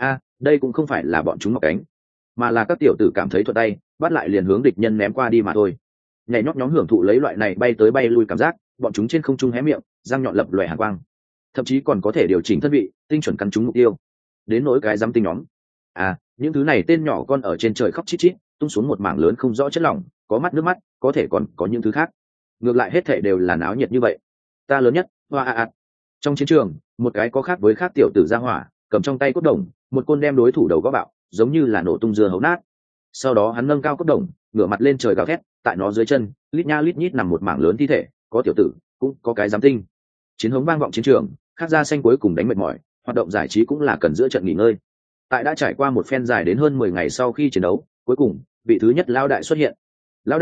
Đây cũng không phải là bọn chúng mọc cánh, mà là các tiểu tử cảm thấy thuận tay, bắt lại liền hướng địch nhân ném qua đi mà thôi. Nhảy nhót nhóm hưởng thụ lấy loại này bay tới bay lui cảm giác, bọn chúng trên không trung hé miệng, răng nhọn lập lòe hàn quang, thậm chí còn có thể điều chỉnh thân vị, tinh chuẩn cắn trúng mục tiêu. Đến nỗi cái giám tinh nhóm, những thứ này tên nhỏ con ở trên trời khóc chít chít, tung xuống một mảng lớn không rõ chất lỏng, có mắt nước mắt, có thể còn có những thứ khác. Ngược lại hết thảy đều là náo nhiệt như vậy. Ta lớn nhất, hoa. Trong chiến trường, một cái có khác với khác tiểu tử ra hỏa, cầm trong tay cốt đồng, một côn đem đối thủ đầu gõ bạo, giống như là nổ tung dưa hấu nát. Sau đó hắn nâng cao cốt đồng, ngửa mặt lên trời gào thét, tại nó dưới chân, lít nha lít nhít nằm một mảng lớn thi thể, có tiểu tử, cũng có cái giám tinh. Chiến hống vang vọng chiến trường, khác Gia Xanh cuối cùng đánh mệt mỏi, hoạt động giải trí cũng là cần giữa trận nghỉ ngơi. Tại đã trải qua một phen dài đến hơn 10 ngày sau khi chiến đấu, cuối cùng vị thứ nhất lão đại xuất hiện. Lão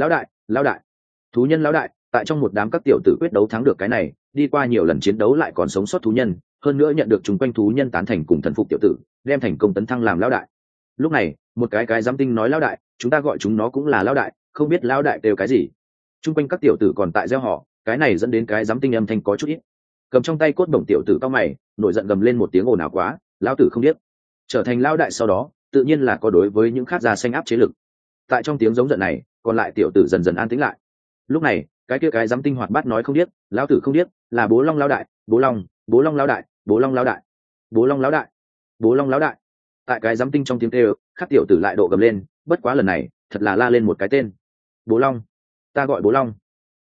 đại, thú nhân lão đại, tại trong một đám các tiểu tử quyết đấu thắng được cái này, đi qua nhiều lần chiến đấu lại còn sống sót thú nhân, hơn nữa nhận được chung quanh thú nhân tán thành cùng thần phục tiểu tử, đem thành công tấn thăng làm lão đại. Lúc này một cái giám tinh nói lão đại, chúng ta gọi chúng nó cũng là lão đại, không biết lão đại đều cái gì. Chung quanh các tiểu tử còn tại gieo họ, cái này dẫn đến cái giám tinh âm thanh có chút ít. Cầm trong tay cốt đồng tiểu tử cao mày, nổi giận gầm lên một tiếng ồn ào quá, lão tử không biết. Trở thành lão đại sau đó, tự nhiên là có đối với những khác Gia Xanh áp chế lực. Tại trong tiếng giống giận này, còn lại tiểu tử dần dần an tĩnh lại. Lúc này cái kia cái giám tinh hoạt bát nói không biết, lão tử không biết, là bố long lão đại, bố long lão đại, bố long lão đại, bố long lão đại, bố long lão đại. Tại cái giám tinh trong tiếng kêu, các tiểu tử lại độ gầm lên, bất quá lần này thật là la lên một cái tên. Bố long, ta gọi bố long.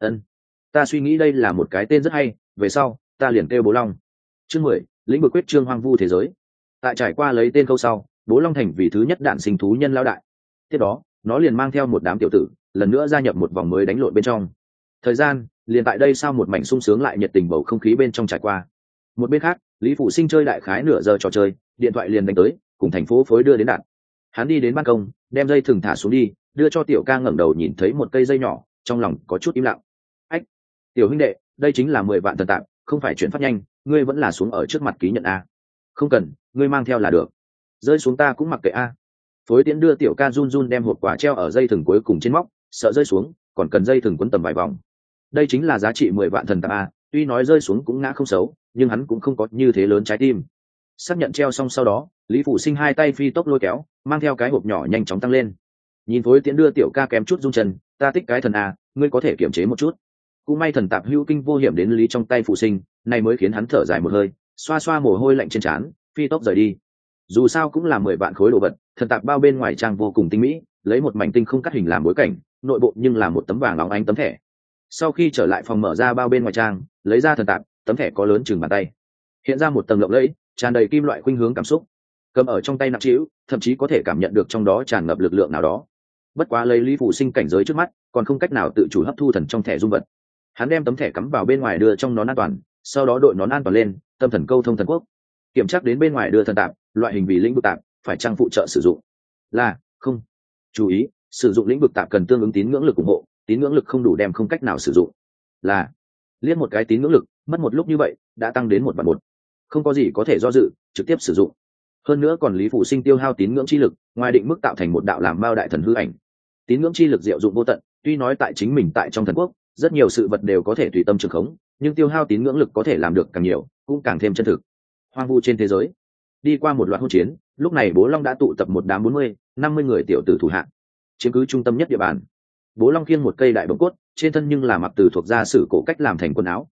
Ta suy nghĩ đây là một cái tên rất hay, về sau ta liền kêu bố long. Chương 10, lĩnh vực quyết trương hoang vu thế giới. Tại trải qua lấy tên câu sau, bố long thành vì thứ nhất đản sinh thú nhân lão đại. Tiếp đó nó liền mang theo một đám tiểu tử lần nữa gia nhập một vòng mới đánh lộn bên trong. Thời gian liền tại đây sau một mảnh sung sướng lại nhiệt tình bầu không khí bên trong trải qua. Một bên khác, Lý Phủ Sinh chơi đại khái nửa giờ trò chơi, điện thoại liền đánh tới, cùng thành phố phối đưa đến đạn. Hắn đi đến ban công, đem dây thừng thả xuống đi, đưa cho tiểu ca, ngẩng đầu nhìn thấy một cây dây nhỏ, trong lòng có chút im lặng. Ách, tiểu huynh đệ, đây chính là 10 vạn thần tạm, không phải chuyển phát nhanh, ngươi vẫn là xuống ở trước mặt ký nhận a. Không cần, ngươi mang theo là được. Rơi xuống ta cũng mặc kệ a. Phối Tiễn đưa tiểu ca run run đem hộp quà treo ở dây thừng cuối cùng trên móc, sợ rơi xuống còn cần dây thừng quấn tầm vài vòng. Đây chính là giá trị 10 vạn thần tạm a, tuy nói rơi xuống cũng ngã không xấu, nhưng hắn cũng không có như thế lớn trái tim. Xác nhận treo xong sau đó, Lý Phủ Sinh hai tay phi tốc lôi kéo, mang theo cái hộp nhỏ nhanh chóng tăng lên. Nhìn Phối Tiễn đưa tiểu ca kém chút rung chân, ta thích cái thần a, ngươi có thể kiểm chế một chút. Cũng may thần tạp hữu kinh vô hiểm đến Lý trong tay Phủ Sinh, này mới khiến hắn thở dài một hơi, xoa xoa mồ hôi lạnh trên trán, phi tốc rời đi. Dù sao cũng là 10 vạn khối đồ vật, thần tạp bao bên ngoài trang vô cùng tinh mỹ, lấy một mảnh tinh không cắt hình làm bối cảnh, nội bộ nhưng là một tấm vàng óng ánh tấm thẻ. Sau khi trở lại phòng, mở ra bao bên ngoài trang, lấy ra thần tạp, tấm thẻ có lớn chừng bàn tay, hiện ra một tầng lộng lẫy, tràn đầy kim loại khuynh hướng cảm xúc. Cầm ở trong tay nặng trĩu, thậm chí có thể cảm nhận được trong đó tràn ngập lực lượng nào đó. Bất quá lấy Lý Phủ Sinh cảnh giới trước mắt, còn không cách nào tự chủ hấp thu thần trong thẻ dung vật. Hắn đem tấm thẻ cắm vào bên ngoài, đưa trong nón an toàn, sau đó đội nón an toàn lên, tâm thần câu thông thần quốc. Kiểm tra đến bên ngoài đưa thần tạp, loại hình vì lĩnh vực tạp, phải trang phụ trợ sử dụng. Là, không. Chú ý, sử dụng lĩnh vực tạp cần tương ứng tín ngưỡng lực ủng hộ, tín ngưỡng lực không đủ đem không cách nào sử dụng. Là, liếc một cái tín ngưỡng lực, mất một lúc như vậy, đã tăng đến 1/1. Không có gì có thể do dự, trực tiếp sử dụng. Hơn nữa còn Lý Phủ Sinh tiêu hao tín ngưỡng chi lực, ngoài định mức tạo thành một đạo làm bao đại thần hư ảnh. Tín ngưỡng chi lực diệu dụng vô tận, tuy nói tại chính mình tại trong thần quốc, rất nhiều sự vật đều có thể tùy tâm trường khống, nhưng tiêu hao tín ngưỡng lực có thể làm được càng nhiều, cũng càng thêm chân thực. Hoang vu trên thế giới, đi qua một loạt hỗn chiến, lúc này Bố Long đã tụ tập một đám 40-50 người tiểu tử thủ hạng, chiếm cứ trung tâm nhất địa bàn. Bố Long khiêng một cây đại bồng cốt, trên thân nhưng là mặc từ thuộc gia sử cổ cách làm thành quần áo,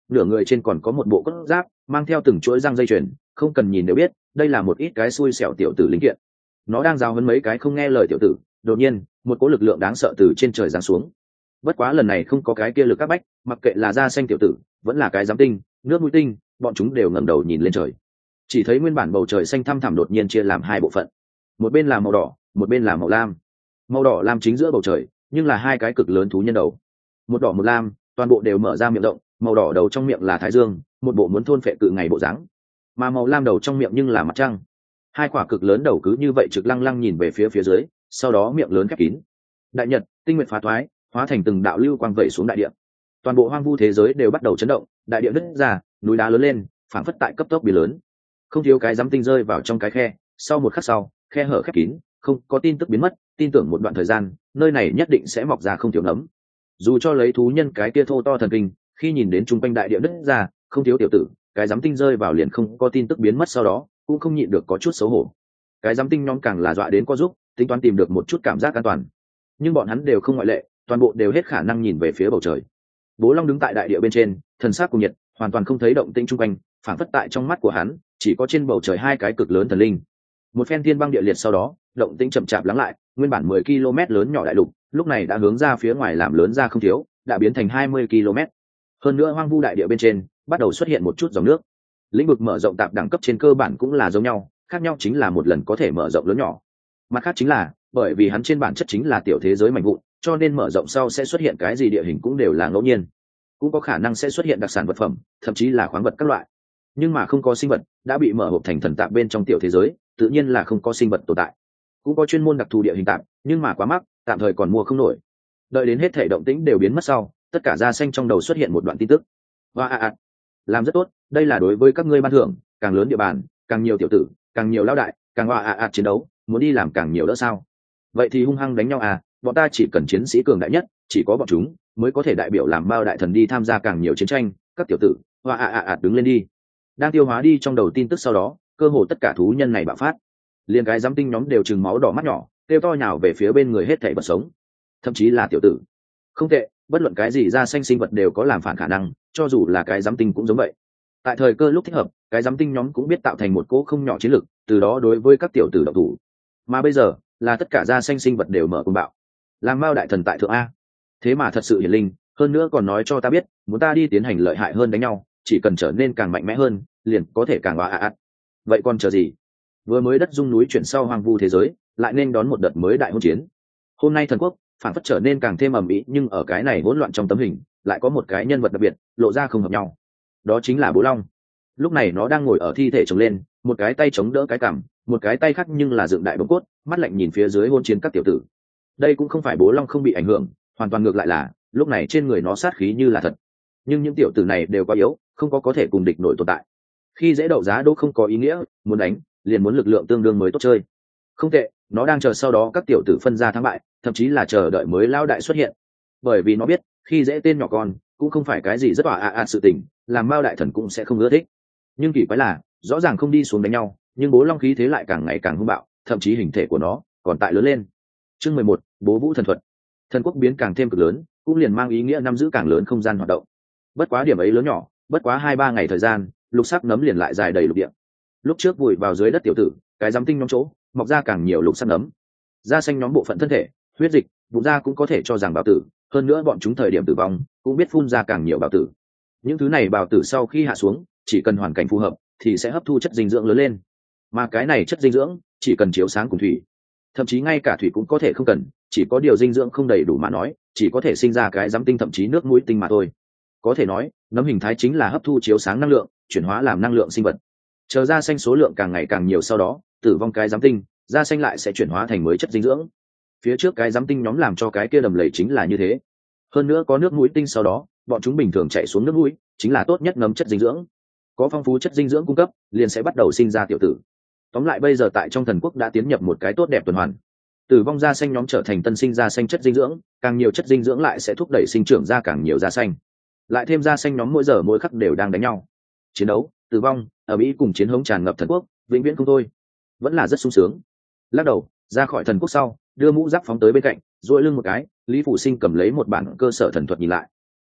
nửa người trên còn có một bộ cốt giáp mang theo từng chuỗi răng dây chuyền, không cần nhìn đều biết đây là một ít cái xui xẻo tiểu tử linh kiện. Nó đang giao huấn mấy cái không nghe lời tiểu tử, đột nhiên một cỗ lực lượng đáng sợ từ trên trời giáng xuống. Bất quá lần này không có cái kia lực áp bách, mặc kệ là da xanh tiểu tử vẫn là cái giám tinh nước mũi tinh, bọn chúng đều ngẩng đầu nhìn lên trời. Chỉ thấy nguyên bản bầu trời xanh thăm thẳm đột nhiên chia làm hai bộ phận, một bên là màu đỏ, một bên là màu lam. Màu đỏ lam chính giữa bầu trời nhưng là hai cái cực lớn thú nhân đầu, một đỏ một lam, toàn bộ đều mở ra miệng rộng. Màu đỏ đầu trong miệng là thái dương, một bộ muốn thôn phệ cự ngày bộ dáng, mà màu lam đầu trong miệng nhưng là mặt trăng. Hai quả cực lớn đầu cứ như vậy trực lăng lăng nhìn về phía dưới, sau đó miệng lớn khép kín. Đại nhật tinh nguyện phá thoái, hóa thành từng đạo lưu quang vẩy xuống đại địa. Toàn bộ hoang vu thế giới đều bắt đầu chấn động, đại địa nứt ra, núi đá lớn lên, phảng phất tại cấp tốc biến lớn. Không thiếu cái giám tinh rơi vào trong cái khe, sau một khắc sau, khe hở khép kín, không có tin tức biến mất, tin tưởng một đoạn thời gian nơi này nhất định sẽ mọc ra không thiếu nấm. Dù cho lấy thú nhân cái kia thô to thần kinh, khi nhìn đến trung quanh đại địa nứt ra, không thiếu tiểu tử, cái giám tinh rơi vào liền không có tin tức biến mất, sau đó cũng không nhịn được có chút xấu hổ. Cái giám tinh nhóm càng là dọa đến co giúp, tính toán tìm được một chút cảm giác an toàn, nhưng bọn hắn đều không ngoại lệ, toàn bộ đều hết khả năng nhìn về phía bầu trời. Bố Long đứng tại đại địa bên trên, thần sắc cùng nhiệt, hoàn toàn không thấy động tĩnh chung quanh, phản phất tại trong mắt của hắn chỉ có trên bầu trời hai cái cực lớn thần linh. Một phen thiên băng địa liệt sau đó, động tĩnh chậm chạp lắng lại, nguyên bản 10 km lớn nhỏ đại lục, lúc này đã hướng ra phía ngoài làm lớn ra không thiếu, đã biến thành 20 km. Hơn nữa hoang vu đại địa bên trên bắt đầu xuất hiện một chút dòng nước. Lĩnh vực mở rộng tạp đẳng cấp trên cơ bản cũng là giống nhau, khác nhau chính là một lần có thể mở rộng lớn nhỏ. Mặt khác chính là, bởi vì hắn trên bản chất chính là tiểu thế giới mạnh vụn, cho nên mở rộng sau sẽ xuất hiện cái gì địa hình cũng đều là ngẫu nhiên, cũng có khả năng sẽ xuất hiện đặc sản vật phẩm, thậm chí là khoáng vật các loại. Nhưng mà không có sinh vật đã bị mở hộp thành thần tạp bên trong tiểu thế giới, tự nhiên là không có sinh vật tồn tại. Cũng có chuyên môn đặc thù địa hình tạp, nhưng mà quá mắc, tạm thời còn mua không nổi. Đợi đến hết thể động tĩnh đều biến mất sau, tất cả da xanh trong đầu xuất hiện một đoạn tin tức. Và làm rất tốt, đây là đối với các ngươi ban thưởng, càng lớn địa bàn, càng nhiều tiểu tử, càng nhiều lão đại, càng chiến đấu, muốn đi làm càng nhiều đỡ sao? Vậy thì hung hăng đánh nhau à, bọn ta chỉ cần chiến sĩ cường đại nhất, chỉ có bọn chúng mới có thể đại biểu làm bao đại thần đi tham gia càng nhiều chiến tranh, các tiểu tử, đứng lên đi. Đang tiêu hóa đi trong đầu tin tức sau đó, cơ hồ tất cả thú nhân này bạo phát. Liên cái giám tinh nhóm đều trừng máu đỏ mắt nhỏ, kêu to nhào về phía bên người hết thảy vật sống, thậm chí là tiểu tử. Không tệ, bất luận cái gì ra xanh sinh vật đều có làm phản khả năng, cho dù là cái giám tinh cũng giống vậy. Tại thời cơ lúc thích hợp, cái giám tinh nhóm cũng biết tạo thành một cỗ không nhỏ chiến lực, từ đó đối với các tiểu tử động thủ. Mà bây giờ là tất cả da xanh sinh vật đều mở cuồng bạo, làm mao đại thần tại thượng a, thế mà thật sự hiển linh, hơn nữa còn nói cho ta biết muốn ta đi tiến hành lợi hại hơn đánh nhau, chỉ cần trở nên càng mạnh mẽ hơn liền có thể càng vậy còn chờ gì? Vừa mới đất rung núi chuyển sau hoang vu thế giới lại nên đón một đợt mới đại hôn chiến. Hôm nay thần quốc phản phất trở nên càng thêm ầm ĩ, nhưng ở cái này hỗn loạn trong tấm hình lại có một cái nhân vật đặc biệt lộ ra không hợp nhau, đó chính là Bố Long. Lúc này nó đang ngồi ở thi thể chống lên, một cái tay chống đỡ cái cằm, một cái tay khác nhưng là dựng đại bông cốt, mắt lạnh nhìn phía dưới hôn chiến các tiểu tử. Đây cũng không phải Bố Long không bị ảnh hưởng, hoàn toàn ngược lại là lúc này trên người nó sát khí như là thật. Nhưng những tiểu tử này đều quá yếu, không có thể cùng địch nổi tồn tại. Khi dễ đậu giá đỗ không có ý nghĩa, muốn đánh liền muốn lực lượng tương đương mới tốt chơi. Không tệ, nó đang chờ sau đó các tiểu tử phân ra thắng bại, thậm chí là chờ đợi mới lao đại xuất hiện. Bởi vì nó biết khi dễ tên nhỏ con cũng không phải cái gì rất sự tình, làm mao đại thần cũng sẽ không ưa thích. Nhưng kỳ quái là rõ ràng không đi xuống đánh nhau, nhưng Bố Long khí thế lại càng ngày càng hung bạo, thậm chí hình thể của nó còn tại lớn lên. Chương 11, Bố Vũ thần thuật. Thần quốc biến càng thêm cực lớn, cũng liền mang ý nghĩa nắm giữ càng lớn không gian hoạt động. Bất quá điểm ấy lớn nhỏ, bất quá 2-3 ngày thời gian, lục sắc nấm liền lại dài đầy lục địa. Lúc trước vùi vào dưới đất tiểu tử, cái giám tinh nhóm chỗ mọc ra càng nhiều lục sắc nấm. Da xanh nhóm bộ phận thân thể, huyết dịch, vụ da cũng có thể cho rằng bào tử, hơn nữa bọn chúng thời điểm tử vong cũng biết phun ra càng nhiều bào tử. Những thứ này bào tử sau khi hạ xuống, chỉ cần hoàn cảnh phù hợp thì sẽ hấp thu chất dinh dưỡng lớn lên, mà cái này chất dinh dưỡng chỉ cần chiếu sáng cùng thủy, thậm chí ngay cả thủy cũng có thể không cần, chỉ có điều dinh dưỡng không đầy đủ mà nói, chỉ có thể sinh ra cái giám tinh thậm chí nước mũi tinh mà thôi. Có thể nói nấm hình thái chính là hấp thu chiếu sáng năng lượng, chuyển hóa làm năng lượng sinh vật. Chờ da xanh số lượng càng ngày càng nhiều sau đó, tử vong cái giám tinh, da xanh lại sẽ chuyển hóa thành mới chất dinh dưỡng. Phía trước cái giám tinh nhóm làm cho cái kia đầm lầy chính là như thế. Hơn nữa có nước mũi tinh sau đó, bọn chúng bình thường chạy xuống nước mũi chính là tốt nhất ngấm chất dinh dưỡng. Có phong phú chất dinh dưỡng cung cấp liền sẽ bắt đầu sinh ra tiểu tử. Tóm lại bây giờ tại trong thần quốc đã tiến nhập một cái tốt đẹp tuần hoàn. Tử vong da xanh nhóm trở thành tân sinh da xanh chất dinh dưỡng, càng nhiều chất dinh dưỡng lại sẽ thúc đẩy sinh trưởng ra càng nhiều da xanh. Lại thêm da xanh nhóm mỗi giờ mỗi khắc đều đang đánh nhau. Chiến đấu, tử vong, ở Mỹ cùng chiến hống tràn ngập thần quốc, vĩnh viễn không thôi. Vẫn là rất sung sướng. Lắc đầu, ra khỏi thần quốc sau, đưa mũ giáp phóng tới bên cạnh, duỗi lưng một cái, Lý Phủ Sinh cầm lấy một bản cơ sở thần thuật nhìn lại.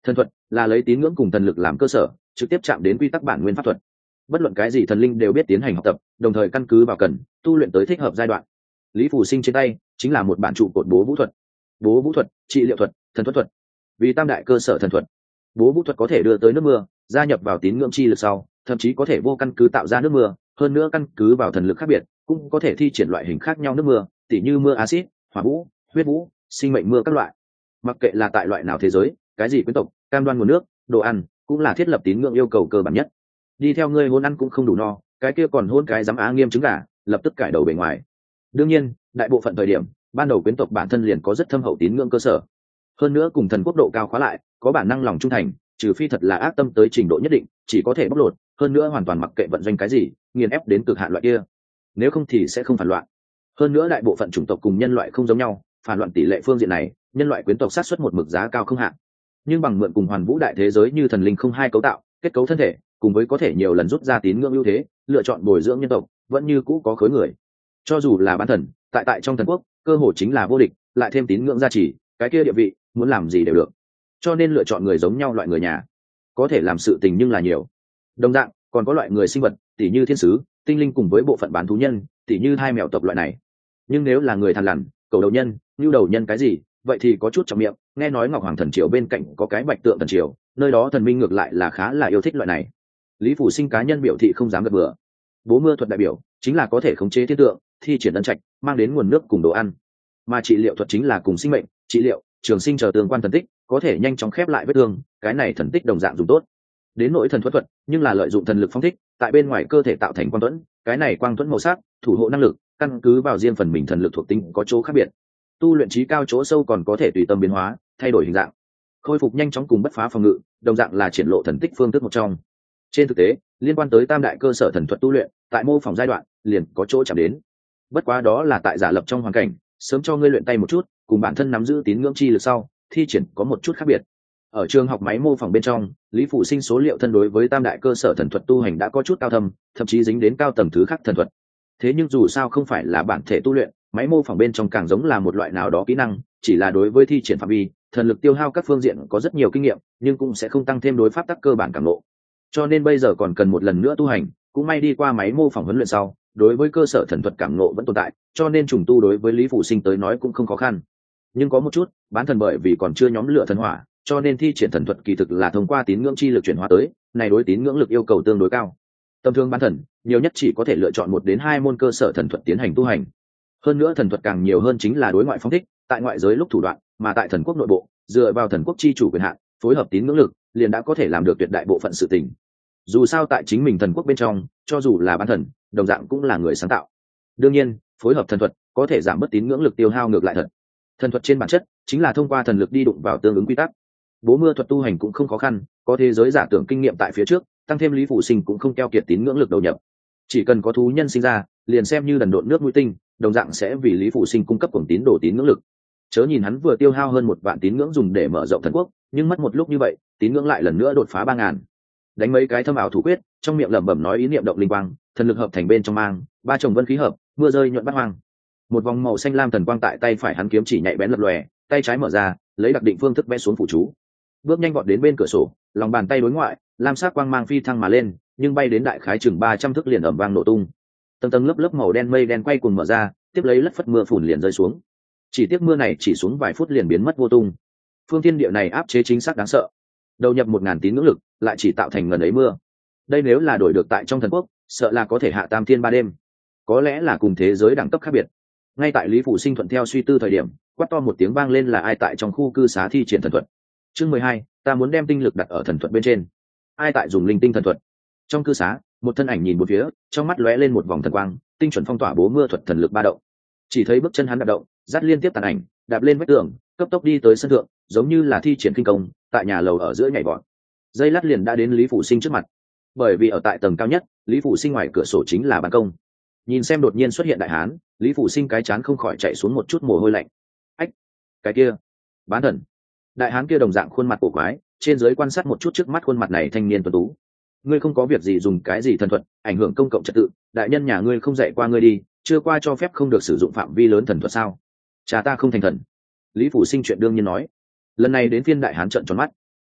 Thần thuật là lấy tín ngưỡng cùng thần lực làm cơ sở, trực tiếp chạm đến quy tắc bản nguyên pháp thuật. Bất luận cái gì thần linh đều biết tiến hành học tập, đồng thời căn cứ vào cần tu luyện tới thích hợp giai đoạn. Lý Phủ Sinh trên tay chính là một bản trụ cột bố vũ thuật. Bố vũ thuật, trị liệu thuật, thần thuật thuật. Vì tam đại cơ sở thần thuật, bố vũ thuật có thể đưa tới nước mưa, gia nhập vào tín ngưỡng chi lực sau, thậm chí có thể vô căn cứ tạo ra nước mưa, hơn nữa căn cứ vào thần lực khác biệt, cũng có thể thi triển loại hình khác nhau nước mưa, tỉ như mưa axit, hỏa vũ, huyết vũ, sinh mệnh mưa các loại. Mặc kệ là tại loại nào thế giới, cái gì quyến tộc, cam đoan nguồn nước, đồ ăn, cũng là thiết lập tín ngưỡng yêu cầu cơ bản nhất. Đi theo ngươi hôn ăn cũng không đủ no, cái kia còn hôn cái dám á nghiêm trứng gà, lập tức cải đầu bề ngoài. Đương nhiên, đại bộ phận thời điểm, ban đầu quyến tộc bản thân liền có rất thâm hậu tín ngưỡng cơ sở. Hơn nữa cùng thần quốc độ cao khóa lại, có bản năng lòng trung thành, trừ phi thật là ác tâm tới trình độ nhất định, chỉ có thể bóc lột, hơn nữa hoàn toàn mặc kệ vận doanh cái gì, nghiền ép đến cực hạn loại kia. Nếu không thì sẽ không phản loạn. Hơn nữa đại bộ phận chủng tộc cùng nhân loại không giống nhau, phản loạn tỷ lệ phương diện này, nhân loại quyến tộc sát xuất một mực giá cao không hạn. Nhưng bằng mượn cùng hoàn vũ đại thế giới như thần linh không hai cấu tạo, kết cấu thân thể, cùng với có thể nhiều lần rút ra tín ngưỡng ưu thế, lựa chọn bồi dưỡng nhân tộc, vẫn như cũ có khối người. Cho dù là bán thần, tại trong thần quốc, cơ hội chính là vô địch, lại thêm tín ngưỡng gia trì, cái kia địa vị, muốn làm gì đều được. Cho nên lựa chọn người giống nhau loại người nhà, có thể làm sự tình nhưng là nhiều. Đồng dạng, còn có loại người sinh vật, tỉ như thiên sứ, tinh linh cùng với bộ phận bán thú nhân, tỉ như hai mèo tộc loại này. Nhưng nếu là người thằn lằn, cầu đầu nhân, nhu đầu nhân cái gì, vậy thì có chút trong miệng. Nghe nói Ngọc Hoàng thần triều bên cạnh có cái Bạch Tượng thần triều, nơi đó thần minh ngược lại là khá là yêu thích loại này. Lý Phủ Sinh cá nhân biểu thị không dám gật bừa. Bố mưa thuật đại biểu chính là có thể khống chế thiên tượng, thi triển ân trạch, mang đến nguồn nước cùng đồ ăn. Mà trị liệu thuật chính là cùng sinh mệnh, trị liệu, trường sinh chờ tương quan thần tích, có thể nhanh chóng khép lại vết thương, cái này thần tích đồng dạng dùng tốt. Đến nỗi thần thuật thuật, nhưng là lợi dụng thần lực phong thích, tại bên ngoài cơ thể tạo thành quang thuẫn, cái này quang thuẫn màu sắc, thủ hộ năng lực, căn cứ vào riêng phần mình thần lực thuộc tính có chỗ khác biệt. Tu luyện trí cao chỗ sâu còn có thể tùy tâm biến hóa, thay đổi hình dạng, khôi phục nhanh chóng cùng bất phá phòng ngự, đồng dạng là triển lộ thần tích phương thức một trong. Trên thực tế, liên quan tới tam đại cơ sở thần thuật tu luyện, tại mô phỏng giai đoạn, liền có chỗ chạm đến. Bất quá đó là tại giả lập trong hoàn cảnh, sớm cho ngươi luyện tay một chút, cùng bản thân nắm giữ tín ngưỡng chi lực sau, thi triển có một chút khác biệt. Ở trường học máy mô phỏng bên trong, Lý Phủ Sinh số liệu thân đối với tam đại cơ sở thần thuật tu hành đã có chút cao thâm, thậm chí dính đến cao tầng thứ khác thần thuật. Thế nhưng dù sao không phải là bản thể tu luyện, máy mô phỏng bên trong càng giống là một loại nào đó kỹ năng, chỉ là đối với thi triển phạm vi, thần lực tiêu hao các phương diện có rất nhiều kinh nghiệm, nhưng cũng sẽ không tăng thêm đối pháp tắc cơ bản cảm ngộ. Cho nên bây giờ còn cần một lần nữa tu hành, cũng may đi qua máy mô phỏng huấn luyện sau, đối với cơ sở thần thuật cảm ngộ vẫn tồn tại, cho nên trùng tu đối với Lý Phủ Sinh tới nói cũng không khó khăn. Nhưng có một chút, bán thần bởi vì còn chưa nhóm lửa thần hỏa, cho nên thi triển thần thuật kỳ thực là thông qua tín ngưỡng chi lực chuyển hóa tới, này đối tín ngưỡng lực yêu cầu tương đối cao. Tầm thường bán thần, nhiều nhất chỉ có thể lựa chọn 1 đến 2 môn cơ sở thần thuật tiến hành tu hành. Hơn nữa thần thuật càng nhiều hơn chính là đối ngoại phóng thích, tại ngoại giới lúc thủ đoạn, mà tại thần quốc nội bộ, dựa vào thần quốc chi chủ quyền hạn, phối hợp tín ngưỡng lực, liền đã có thể làm được tuyệt đại bộ phận sự tình. Dù sao tại chính mình thần quốc bên trong, cho dù là bán thần, đồng dạng cũng là người sáng tạo. Đương nhiên, phối hợp thần thuật có thể giảm bớt tín ngưỡng lực tiêu hao ngược lại thật. Thần thuật trên bản chất chính là thông qua thần lực đi đụng vào tương ứng quy tắc. Bố mưa thuật tu hành cũng không khó khăn, có thế giới giả tưởng kinh nghiệm tại phía trước, tăng thêm Lý Phủ Sinh cũng không keo kiệt tín ngưỡng lực đầu nhập. Chỉ cần có thú nhân sinh ra, liền xem như đần độn nước mũi tinh, đồng dạng sẽ vì Lý Phủ Sinh cung cấp cuồng tín đồ tín ngưỡng lực. Chớ nhìn hắn vừa tiêu hao hơn 1 vạn tín ngưỡng dùng để mở rộng thần quốc, nhưng mất một lúc như vậy, tín ngưỡng lại lần nữa đột phá 3000. Đánh mấy cái thâm ảo thủ quyết, trong miệng lẩm bẩm nói ý niệm động linh quang, thần lực hợp thành bên trong mang, 3 chồng vân khí hợp, mưa rơi nhuận bát hoang. Một vòng màu xanh lam thần quang tại tay phải hắn kiếm chỉ nhạy bén lập lòe, tay trái mở ra, lấy đặc định phương thức vẽ xuống phụ chú. Bước nhanh vọt đến bên cửa sổ, lòng bàn tay đối ngoại, lam sắc quang mang phi thăng mà lên, nhưng bay đến đại khái chừng 300 thước liền ầm vang nổ tung. Tầng tầng lớp lớp màu đen mây đen quay cuồng mở ra, tiếp lấy lất phất mưa phùn liền rơi xuống. Chỉ tiếc mưa này chỉ xuống vài phút liền biến mất vô tung. Phương thiên địa này áp chế chính xác đáng sợ. Đầu nhập 1000 tín ngưỡng lực, lại chỉ tạo thành ngần ấy mưa. Đây nếu là đổi được tại trong thần quốc, sợ là có thể hạ tam thiên 3 đêm. Có lẽ là cùng thế giới đẳng cấp khác biệt. Ngay tại Lý Phủ Sinh thuận theo suy tư thời điểm, quát to một tiếng vang lên là ai tại trong khu cư xá thi triển thần thuật. Chương 12, ta muốn đem tinh lực đặt ở thần thuật bên trên. Ai tại dùng linh tinh thần thuật? Trong cư xá, một thân ảnh nhìn một phía, trong mắt lóe lên một vòng thần quang, tinh chuẩn phong tỏa bố mưa thuật thần lực ba động. Chỉ thấy bước chân hắn đạp động, dắt liên tiếp tàn ảnh, đạp lên vách tường, cấp tốc đi tới sân thượng, giống như là thi triển kinh công, tại nhà lầu ở giữa nhảy vọt. Dây lát liền đã đến Lý Phủ Sinh trước mặt. Bởi vì ở tại tầng cao nhất, Lý Phủ Sinh ngoài cửa sổ chính là ban công. Nhìn xem đột nhiên xuất hiện đại hán, Lý Phủ Sinh cái chán không khỏi chạy xuống một chút mồ hôi lạnh. Ách, cái kia, bán thần. Đại hán kia đồng dạng khuôn mặt cổ quái, trên dưới quan sát một chút trước mắt khuôn mặt này thanh niên tuấn tú. Ngươi không có việc gì dùng cái gì thần thuật ảnh hưởng công cộng trật tự, đại nhân nhà ngươi không dạy qua ngươi đi, chưa qua cho phép không được sử dụng phạm vi lớn thần thuật sao? Cha ta không thành thần. Lý Phủ Sinh chuyện đương nhiên nói. Lần này đến phiên đại hán trợn tròn mắt.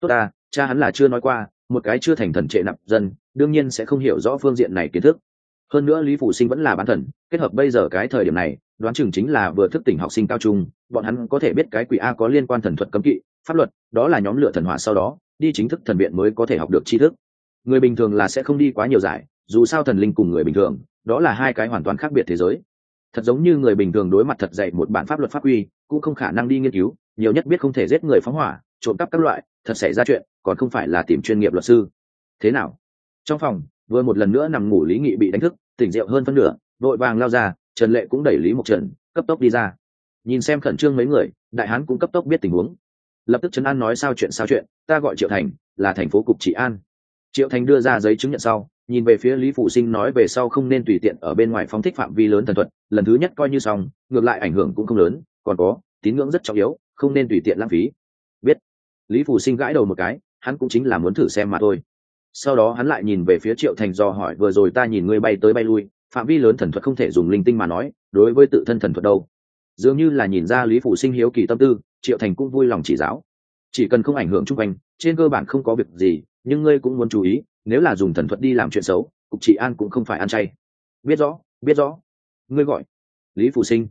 tốt ta, cha hắn là chưa nói qua, một cái chưa thành thần trệ nạp dân đương nhiên sẽ không hiểu rõ phương diện này kiến thức. Hơn nữa Lý Phủ Sinh vẫn là bán thần, kết hợp bây giờ cái thời điểm này đoán chừng chính là vừa thức tỉnh học sinh cao trung, bọn hắn có thể biết cái quỷ a có liên quan thần thuật cấm kỵ pháp luật, đó là nhóm lửa thần hỏa sau đó đi chính thức thần viện mới có thể học được tri thức. Người bình thường là sẽ không đi quá nhiều giải, dù sao thần linh cùng người bình thường đó là hai cái hoàn toàn khác biệt thế giới. Thật giống như người bình thường đối mặt thật dạy một bản pháp luật pháp quy cũng không khả năng đi nghiên cứu, nhiều nhất biết không thể giết người phóng hỏa trộm cắp các loại, thật xảy ra chuyện còn không phải là tìm chuyên nghiệp luật sư. Thế nào? Trong phòng vừa một lần nữa nằm ngủ Lý Nghị bị đánh thức, tỉnh rượu hơn phân nửa, vội vàng lao ra. Trần Lệ cũng đẩy Lý Mộc Trần cấp tốc đi ra, nhìn xem khẩn trương mấy người, đại hán cũng cấp tốc biết tình huống, lập tức trấn an nói sao chuyện, ta gọi Triệu Thành, là thành phố cục trị an. Triệu Thành đưa ra giấy chứng nhận sau, nhìn về phía Lý Phủ Sinh nói về sau không nên tùy tiện ở bên ngoài phóng thích phạm vi lớn thần thuật, lần thứ nhất coi như xong, ngược lại ảnh hưởng cũng không lớn, còn có tín ngưỡng rất trọng yếu, không nên tùy tiện lãng phí. Biết. Lý Phủ Sinh gãi đầu một cái, hắn cũng chính là muốn thử xem mà thôi. Sau đó hắn lại nhìn về phía Triệu Thành do hỏi vừa rồi ta nhìn ngươi bay tới bay lui, phạm vi lớn thần thuật không thể dùng linh tinh mà nói, đối với tự thân thần thuật đâu? Dường như là nhìn ra Lý Phủ Sinh hiếu kỳ tâm tư, Triệu Thành cũng vui lòng chỉ giáo, chỉ cần không ảnh hưởng chung quanh trên cơ bản không có việc gì, nhưng ngươi cũng muốn chú ý, nếu là dùng thần thuật đi làm chuyện xấu, cục trị an cũng không phải ăn chay. Biết rõ. Ngươi gọi Lý Phủ Sinh?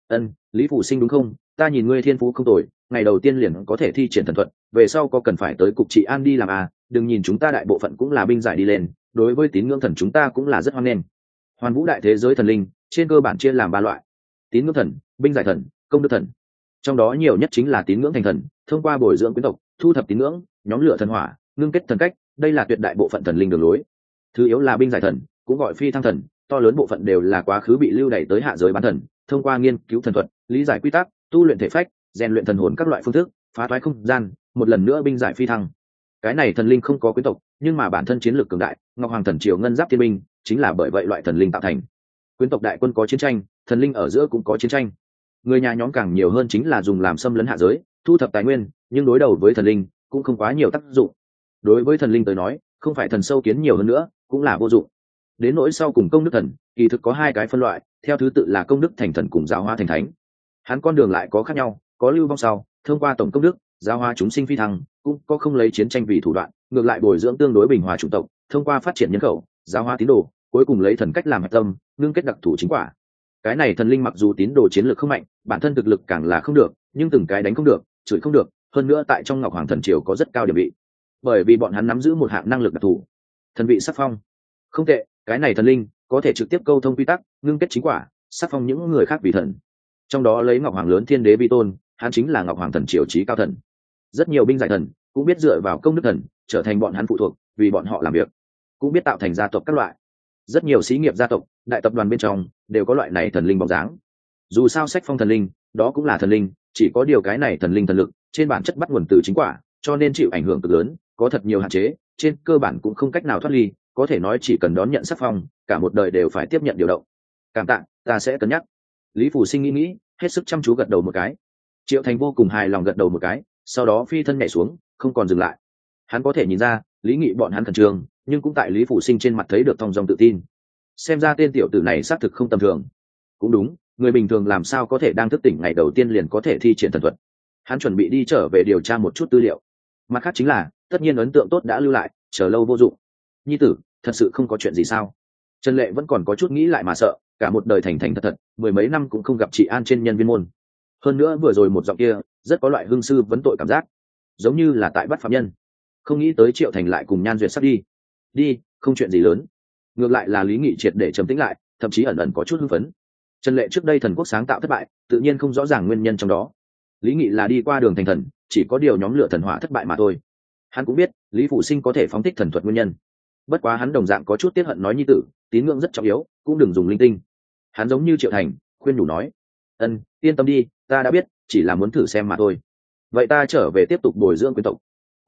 Lý Phủ Sinh đúng không? Ta nhìn ngươi thiên phú không tồi, ngày đầu tiên liền có thể thi triển thần thuật, về sau có cần phải tới cục trị an đi làm à? Đừng nhìn chúng ta đại bộ phận cũng là binh giải đi lên, đối với tín ngưỡng thần chúng ta cũng là rất hoan nghênh. Hoàn vũ đại thế giới thần linh trên cơ bản chia làm 3 loại: tín ngưỡng thần, binh giải thần, công đức thần. Trong đó nhiều nhất chính là tín ngưỡng thành thần, thông qua bồi dưỡng quyến tộc, thu thập tín ngưỡng, nhóm lửa thần hỏa, ngưng kết thần cách, đây là tuyệt đại bộ phận thần linh đường lối. Thứ yếu là binh giải thần, cũng gọi phi thăng thần, to lớn bộ phận đều là quá khứ bị lưu đày tới hạ giới bán thần, thông qua nghiên cứu thần thuật, lý giải quy tắc, tu luyện thể phách, rèn luyện thần hồn các loại phương thức, phá toái không gian, một lần nữa binh giải phi thăng. Cái này thần linh không có quyến tộc, nhưng mà bản thân chiến lược cường đại, Ngọc Hoàng thần triều ngân giáp thiên binh chính là bởi vậy loại thần linh tạo thành. Quyến tộc đại quân có chiến tranh, thần linh ở giữa cũng có chiến tranh. Người nhà nhóm càng nhiều hơn chính là dùng làm xâm lấn hạ giới, thu thập tài nguyên, nhưng đối đầu với thần linh cũng không quá nhiều tác dụng. Đối với thần linh tới nói, không phải thần sâu kiến nhiều hơn nữa cũng là vô dụng. Đến nỗi sau cùng công đức thần, kỳ thực có 2 cái phân loại, theo thứ tự là công đức thành thần cùng giáo hóa thành thánh. Hắn con đường lại có khác nhau, có lưu vong sau, thông qua tổng công đức, giáo hóa chúng sinh phi thăng, cũng có không lấy chiến tranh vì thủ đoạn, ngược lại bồi dưỡng tương đối bình hòa chủng tộc, thông qua phát triển nhân khẩu, giáo hóa tín đồ, cuối cùng lấy thần cách làm hạch tâm, ngưng kết đặc thủ chính quả. Cái này thần linh mặc dù tín đồ chiến lược không mạnh, bản thân thực lực càng là không được, nhưng từng cái đánh không được, chửi không được, hơn nữa tại trong Ngọc Hoàng thần triều có rất cao địa vị, bởi vì bọn hắn nắm giữ một hạng năng lực đặc thù, thần vị sắc phong. Không tệ, cái này thần linh có thể trực tiếp câu thông quy tắc, ngưng kết chính quả, sắc phong những người khác vì thần. Trong đó lấy Ngọc Hoàng lớn thiên đế vi tôn, hắn chính là Ngọc Hoàng thần triều chí cao thần. Rất nhiều binh giải thần cũng biết dựa vào công đức thần trở thành bọn hắn phụ thuộc, vì bọn họ làm việc, cũng biết tạo thành gia tộc các loại. Rất nhiều xí nghiệp gia tộc, đại tập đoàn bên trong đều có loại này thần linh bóng dáng. Dù sao sách phong thần linh đó cũng là thần linh, chỉ có điều cái này thần linh thần lực trên bản chất bắt nguồn từ chính quả, cho nên chịu ảnh hưởng cực lớn, có thật nhiều hạn chế, trên cơ bản cũng không cách nào thoát ly, có thể nói chỉ cần đón nhận sắc phong, cả một đời đều phải tiếp nhận điều động. Cảm tạ, ta sẽ cân nhắc. Lý Phủ Sinh nghĩ, hết sức chăm chú gật đầu một cái. Triệu Thành vô cùng hài lòng gật đầu một cái, sau đó phi thân nhảy xuống, không còn dừng lại. Hắn có thể nhìn ra Lý Nghị bọn hắn khẩn trương, nhưng cũng tại Lý Phủ Sinh trên mặt thấy được thong dong tự tin. Xem ra tên tiểu tử này xác thực không tầm thường. Cũng đúng, người bình thường làm sao có thể đang thức tỉnh ngày đầu tiên liền có thể thi triển thần thuật. Hắn chuẩn bị đi trở về điều tra một chút tư liệu. Mặt khác chính là, tất nhiên ấn tượng tốt đã lưu lại, chờ lâu vô dụng. Nhi tử, thật sự không có chuyện gì sao? Trần Lệ vẫn còn có chút nghĩ lại mà sợ, cả một đời thành thành thật thật, 10 mấy năm cũng không gặp chị An trên nhân viên môn. Hơn nữa vừa rồi một giọng kia, rất có loại hương sư vấn tội cảm giác, giống như là tại bắt phạm nhân. Không nghĩ tới Triệu Thành lại cùng Nhan Duyệt sắp đi, không chuyện gì lớn. Ngược lại là Lý Nghị triệt để trầm tĩnh lại, thậm chí ẩn ẩn có chút hưng phấn. Trần Lệ trước đây thần quốc sáng tạo thất bại, tự nhiên không rõ ràng nguyên nhân trong đó. Lý Nghị là đi qua đường thành thần, chỉ có điều nhóm lửa thần hỏa thất bại mà thôi. Hắn cũng biết Lý Phủ Sinh có thể phóng thích thần thuật nguyên nhân, bất quá hắn đồng dạng có chút tiếc hận nói nhi tử, tín ngưỡng rất trọng yếu, cũng đừng dùng linh tinh. Hắn giống như Triệu Thành khuyên nhủ nói, yên tâm đi, ta đã biết, chỉ là muốn thử xem mà thôi. Vậy ta trở về tiếp tục bồi dưỡng quyến tộc.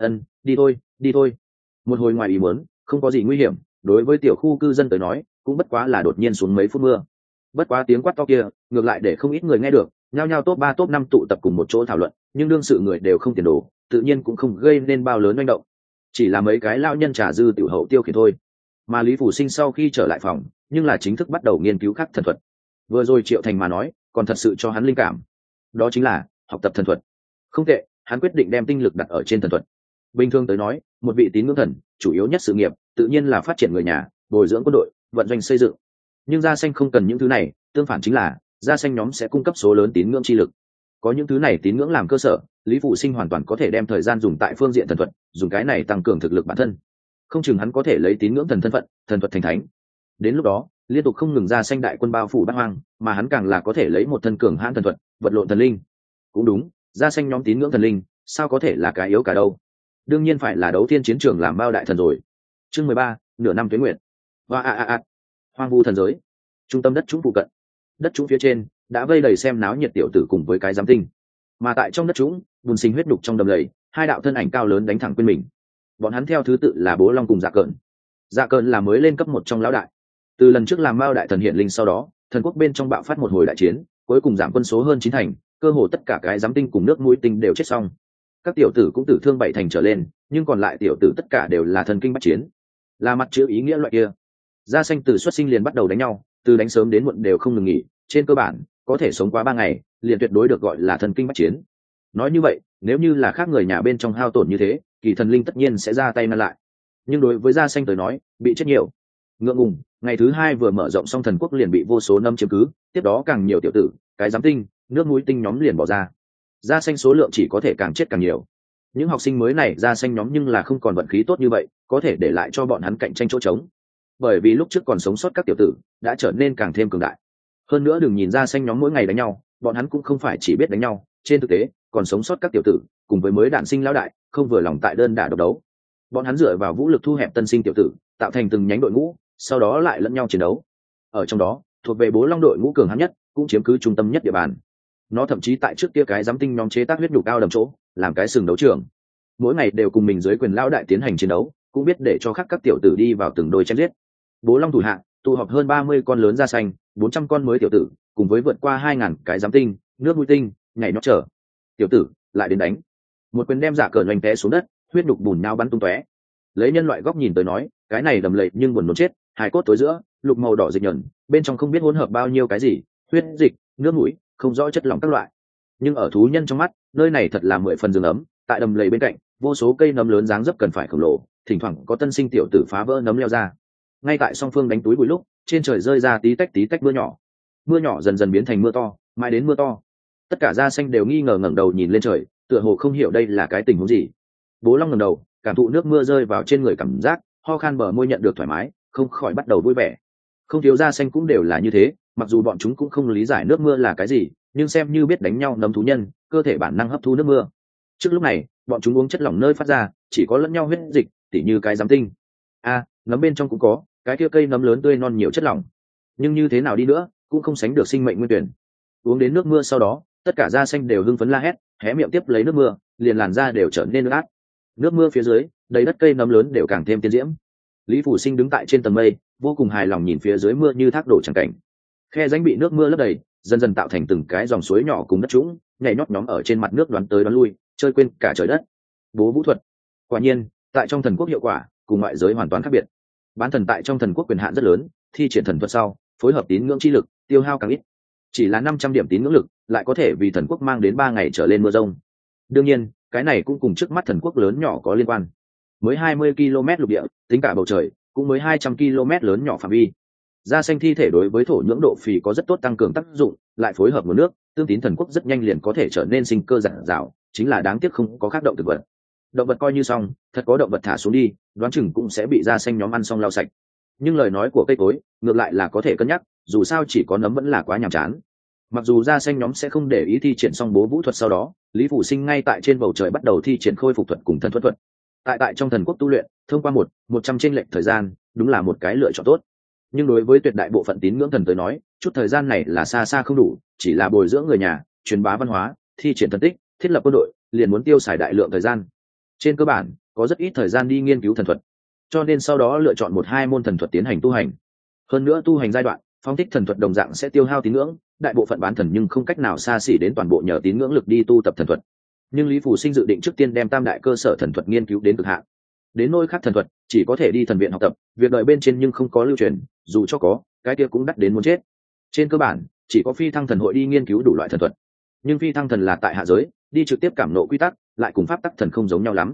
Đi thôi. Một hồi ngoài ý muốn, không có gì nguy hiểm, đối với tiểu khu cư dân tới nói cũng bất quá là đột nhiên xuống mấy phút mưa. Bất quá tiếng quát to kia ngược lại để không ít người nghe được, nhao nhao top 3 top 5 tụ tập cùng một chỗ thảo luận, nhưng đương sự người đều không tiền đồ, tự nhiên cũng không gây nên bao lớn manh động, chỉ là mấy cái lao nhân trà dư tiểu hậu tiêu khiển thôi. Mà Lý Phủ Sinh sau khi trở lại phòng, nhưng là chính thức bắt đầu nghiên cứu khắc thần thuật. Vừa rồi Triệu Thành mà nói còn thật sự cho hắn linh cảm, đó chính là học tập thần thuật. Không tệ, hắn quyết định đem tinh lực đặt ở trên thần thuật. Bình thường tới nói, một vị tín ngưỡng thần chủ yếu nhất sự nghiệp tự nhiên là phát triển người nhà, bồi dưỡng quân đội, vận doanh xây dựng. Nhưng da xanh không cần những thứ này, tương phản chính là da xanh nhóm sẽ cung cấp số lớn tín ngưỡng chi lực. Có những thứ này tín ngưỡng làm cơ sở, Lý Phụ Sinh hoàn toàn có thể đem thời gian dùng tại phương diện thần thuật, dùng cái này tăng cường thực lực bản thân. Không chừng hắn có thể lấy tín ngưỡng thần thân phận, thần thuật thành thánh. Đến lúc đó, liên tục không ngừng da xanh đại quân bao phủ bát hoang, mà hắn càng là có thể lấy một thân cường hãn thần thuật, vật lộn thần linh. Cũng đúng, da xanh nhóm tín ngưỡng thần linh, sao có thể là cái yếu cả đâu? Đương nhiên phải là đấu thiên chiến trường làm bao đại thần rồi. Chương 13, nửa năm tuế nguyệt. Hoang vu thần giới, trung tâm đất trũng phụ cận, đất trũng phía trên đã vây đầy xem náo nhiệt tiểu tử cùng với cái giám tinh, mà tại trong đất trũng bùn sinh huyết đục trong đầm lầy, hai đạo thân ảnh cao lớn đánh thẳng quên mình. Bọn hắn theo thứ tự là Bố Long cùng Dạ Cợn. Dạ Cợn là mới lên cấp một trong lão đại, từ lần trước làm bao đại thần hiện linh sau đó, thần quốc bên trong bạo phát một hồi đại chiến, cuối cùng giảm quân số hơn 9 thành, cơ hồ tất cả cái giám tinh cùng nước mũi tinh đều chết xong. Các tiểu tử cũng tử thương 7 thành trở lên, nhưng còn lại tiểu tử tất cả đều là thần kinh bách chiến, là mặt chữ ý nghĩa loại kia. Da xanh từ xuất sinh liền bắt đầu đánh nhau, từ đánh sớm đến muộn đều không ngừng nghỉ, trên cơ bản có thể sống quá 3 ngày liền tuyệt đối được gọi là thần kinh bách chiến. Nói như vậy, nếu như là khác người nhà bên trong hao tổn như thế, kỳ thần linh tất nhiên sẽ ra tay ngăn lại. Nhưng đối với da xanh tới nói, bị chết nhiều. Ngượng ngùng, ngày thứ 2 vừa mở rộng xong thần quốc liền bị vô số năm chiếm cứ, tiếp đó càng nhiều tiểu tử, cái giám tinh, nước mũi tinh nhóm liền bỏ ra. Da xanh số lượng chỉ có thể càng chết càng nhiều. Những học sinh mới này da xanh nhóm nhưng là không còn vận khí tốt như vậy, có thể để lại cho bọn hắn cạnh tranh chỗ trống. Bởi vì lúc trước còn sống sót các tiểu tử đã trở nên càng thêm cường đại. Hơn nữa đừng nhìn da xanh nhóm mỗi ngày đánh nhau, bọn hắn cũng không phải chỉ biết đánh nhau, trên thực tế còn sống sót các tiểu tử cùng với mới đản sinh lão đại không vừa lòng tại đơn đả độc đấu. Bọn hắn dựa vào vũ lực thu hẹp tân sinh tiểu tử, tạo thành từng nhánh đội ngũ, sau đó lại lẫn nhau chiến đấu. Ở trong đó thuộc về Bố Long đội ngũ cường hãn nhất, cũng chiếm cứ trung tâm nhất địa bàn. Nó thậm chí tại trước kia cái giám tinh nhóm chế tác huyết nhục cao đầm chỗ làm cái sừng đấu trường, mỗi ngày đều cùng mình dưới quyền lão đại tiến hành chiến đấu, cũng biết để cho khác các tiểu tử đi vào từng đôi chém giết. Bố Long thủ hạ tụ họp hơn 30 con lớn da xanh, 400 con mới tiểu tử, cùng với vượt qua 2000 cái giám tinh, nước mũi tinh, nhảy nhót trở. Tiểu tử lại đến đánh. Một quyền đem Dạ Cợn oanh té xuống đất, huyết nhục bùn nhão bắn tung tóe. Lấy nhân loại góc nhìn tới nói, cái này đầm lầy nhưng buồn muốn chết, hài cốt tối giữa, lục màu đỏ dịch nhẫn, bên trong không biết hỗn hợp bao nhiêu cái gì, huyết dịch, nước mũi, không rõ chất lỏng các loại. Nhưng ở thú nhân trong mắt, nơi này thật là 10 phần giường ấm, tại đầm lầy bên cạnh, vô số cây nấm lớn dáng dấp cần phải khổng lồ, thỉnh thoảng có tân sinh tiểu tử phá vỡ nấm leo ra. Ngay tại song phương đánh túi bụi lúc, trên trời rơi ra tí tách mưa nhỏ dần dần biến thành mưa to, mãi đến mưa to. Tất cả da xanh đều nghi ngờ ngẩng đầu nhìn lên trời, tựa hồ không hiểu đây là cái tình huống gì. Bố Long ngẩng đầu, cảm thụ nước mưa rơi vào trên người cảm giác, ho khan bờ môi nhận được thoải mái, không khỏi bắt đầu vui vẻ. Không thiếu da xanh cũng đều là như thế, mặc dù bọn chúng cũng không lý giải nước mưa là cái gì, nhưng xem như biết đánh nhau nấm thú nhân, cơ thể bản năng hấp thu nước mưa. Trước lúc này, bọn chúng uống chất lỏng nơi phát ra, chỉ có lẫn nhau huyết dịch, tỉ như cái giám tinh. Nấm bên trong cũng có, cái kia cây nấm lớn tươi non nhiều chất lỏng. Nhưng như thế nào đi nữa, cũng không sánh được sinh mệnh nguyên tuyển. Uống đến nước mưa sau đó, tất cả da xanh đều hưng phấn la hét, hé miệng tiếp lấy nước mưa, liền làn da đều trở nên ướt át. Nước mưa phía dưới, đầy đất cây nấm lớn đều càng thêm tiên diễm. Lý Phủ Sinh đứng tại trên tầng mây, vô cùng hài lòng nhìn phía dưới mưa như thác đổ chẳng cảnh. Khe rãnh bị nước mưa lấp đầy, dần dần tạo thành từng cái dòng suối nhỏ cùng đất trũng, nhảy nhót nhóm ở trên mặt nước đoán tới đoán lui, chơi quên cả trời đất. Bố vũ thuật, quả nhiên, tại trong thần quốc hiệu quả cùng ngoại giới hoàn toàn khác biệt. Bán thần tại trong thần quốc quyền hạn rất lớn, thi triển thần thuật sau, phối hợp tín ngưỡng chi lực, tiêu hao càng ít. Chỉ là 500 điểm tín ngưỡng lực, lại có thể vì thần quốc mang đến 3 ngày trở lên mưa rông. Đương nhiên, cái này cũng cùng trước mắt thần quốc lớn nhỏ có liên quan. Mới 20 km lục địa, tính cả bầu trời, cũng mới 200 km lớn nhỏ phạm vi. Da xanh thi thể đối với thổ nhưỡng độ phì có rất tốt tăng cường tác dụng, lại phối hợp nguồn nước, tương tín thần quốc rất nhanh liền có thể trở nên sinh cơ rạng rào, chính là đáng tiếc không có khác động thực vật. Động vật coi như xong, thật có động vật thả xuống đi, đoán chừng cũng sẽ bị da xanh nhóm ăn xong lau sạch. Nhưng lời nói của cây cối ngược lại là có thể cân nhắc, dù sao chỉ có nấm vẫn là quá nhàm chán. Mặc dù da xanh nhóm sẽ không để ý thi triển xong bố vũ thuật sau đó, Lý Phủ Sinh ngay tại trên bầu trời bắt đầu thi triển khôi phục thuật cùng thần thuật. Tại trong thần quốc tu luyện, thông qua 100 chênh lệch thời gian, đúng là một cái lựa chọn tốt. Nhưng đối với tuyệt đại bộ phận tín ngưỡng thần tới nói, chút thời gian này là xa xa không đủ, chỉ là bồi dưỡng người nhà, truyền bá văn hóa, thi triển thần tích, thiết lập quân đội, liền muốn tiêu xài đại lượng thời gian. Trên cơ bản, có rất ít thời gian đi nghiên cứu thần thuật, cho nên sau đó lựa chọn 1-2 môn thần thuật tiến hành tu hành. Hơn nữa tu hành giai đoạn, phong thích thần thuật đồng dạng sẽ tiêu hao tín ngưỡng, đại bộ phận bán thần nhưng không cách nào xa xỉ đến toàn bộ nhờ tín ngưỡng lực đi tu tập thần thuật. Nhưng Lý Phủ Sinh dự định trước tiên đem tam đại cơ sở thần thuật nghiên cứu đến cực hạn. Đến nôi khác thần thuật, chỉ có thể đi thần viện học tập, việc đợi bên trên nhưng không có lưu truyền, dù cho có, cái kia cũng đắt đến muốn chết. Trên cơ bản, chỉ có phi thăng thần hội đi nghiên cứu đủ loại thần thuật. Nhưng phi thăng thần là tại hạ giới, đi trực tiếp cảm nộ quy tắc, lại cùng pháp tắc thần không giống nhau lắm.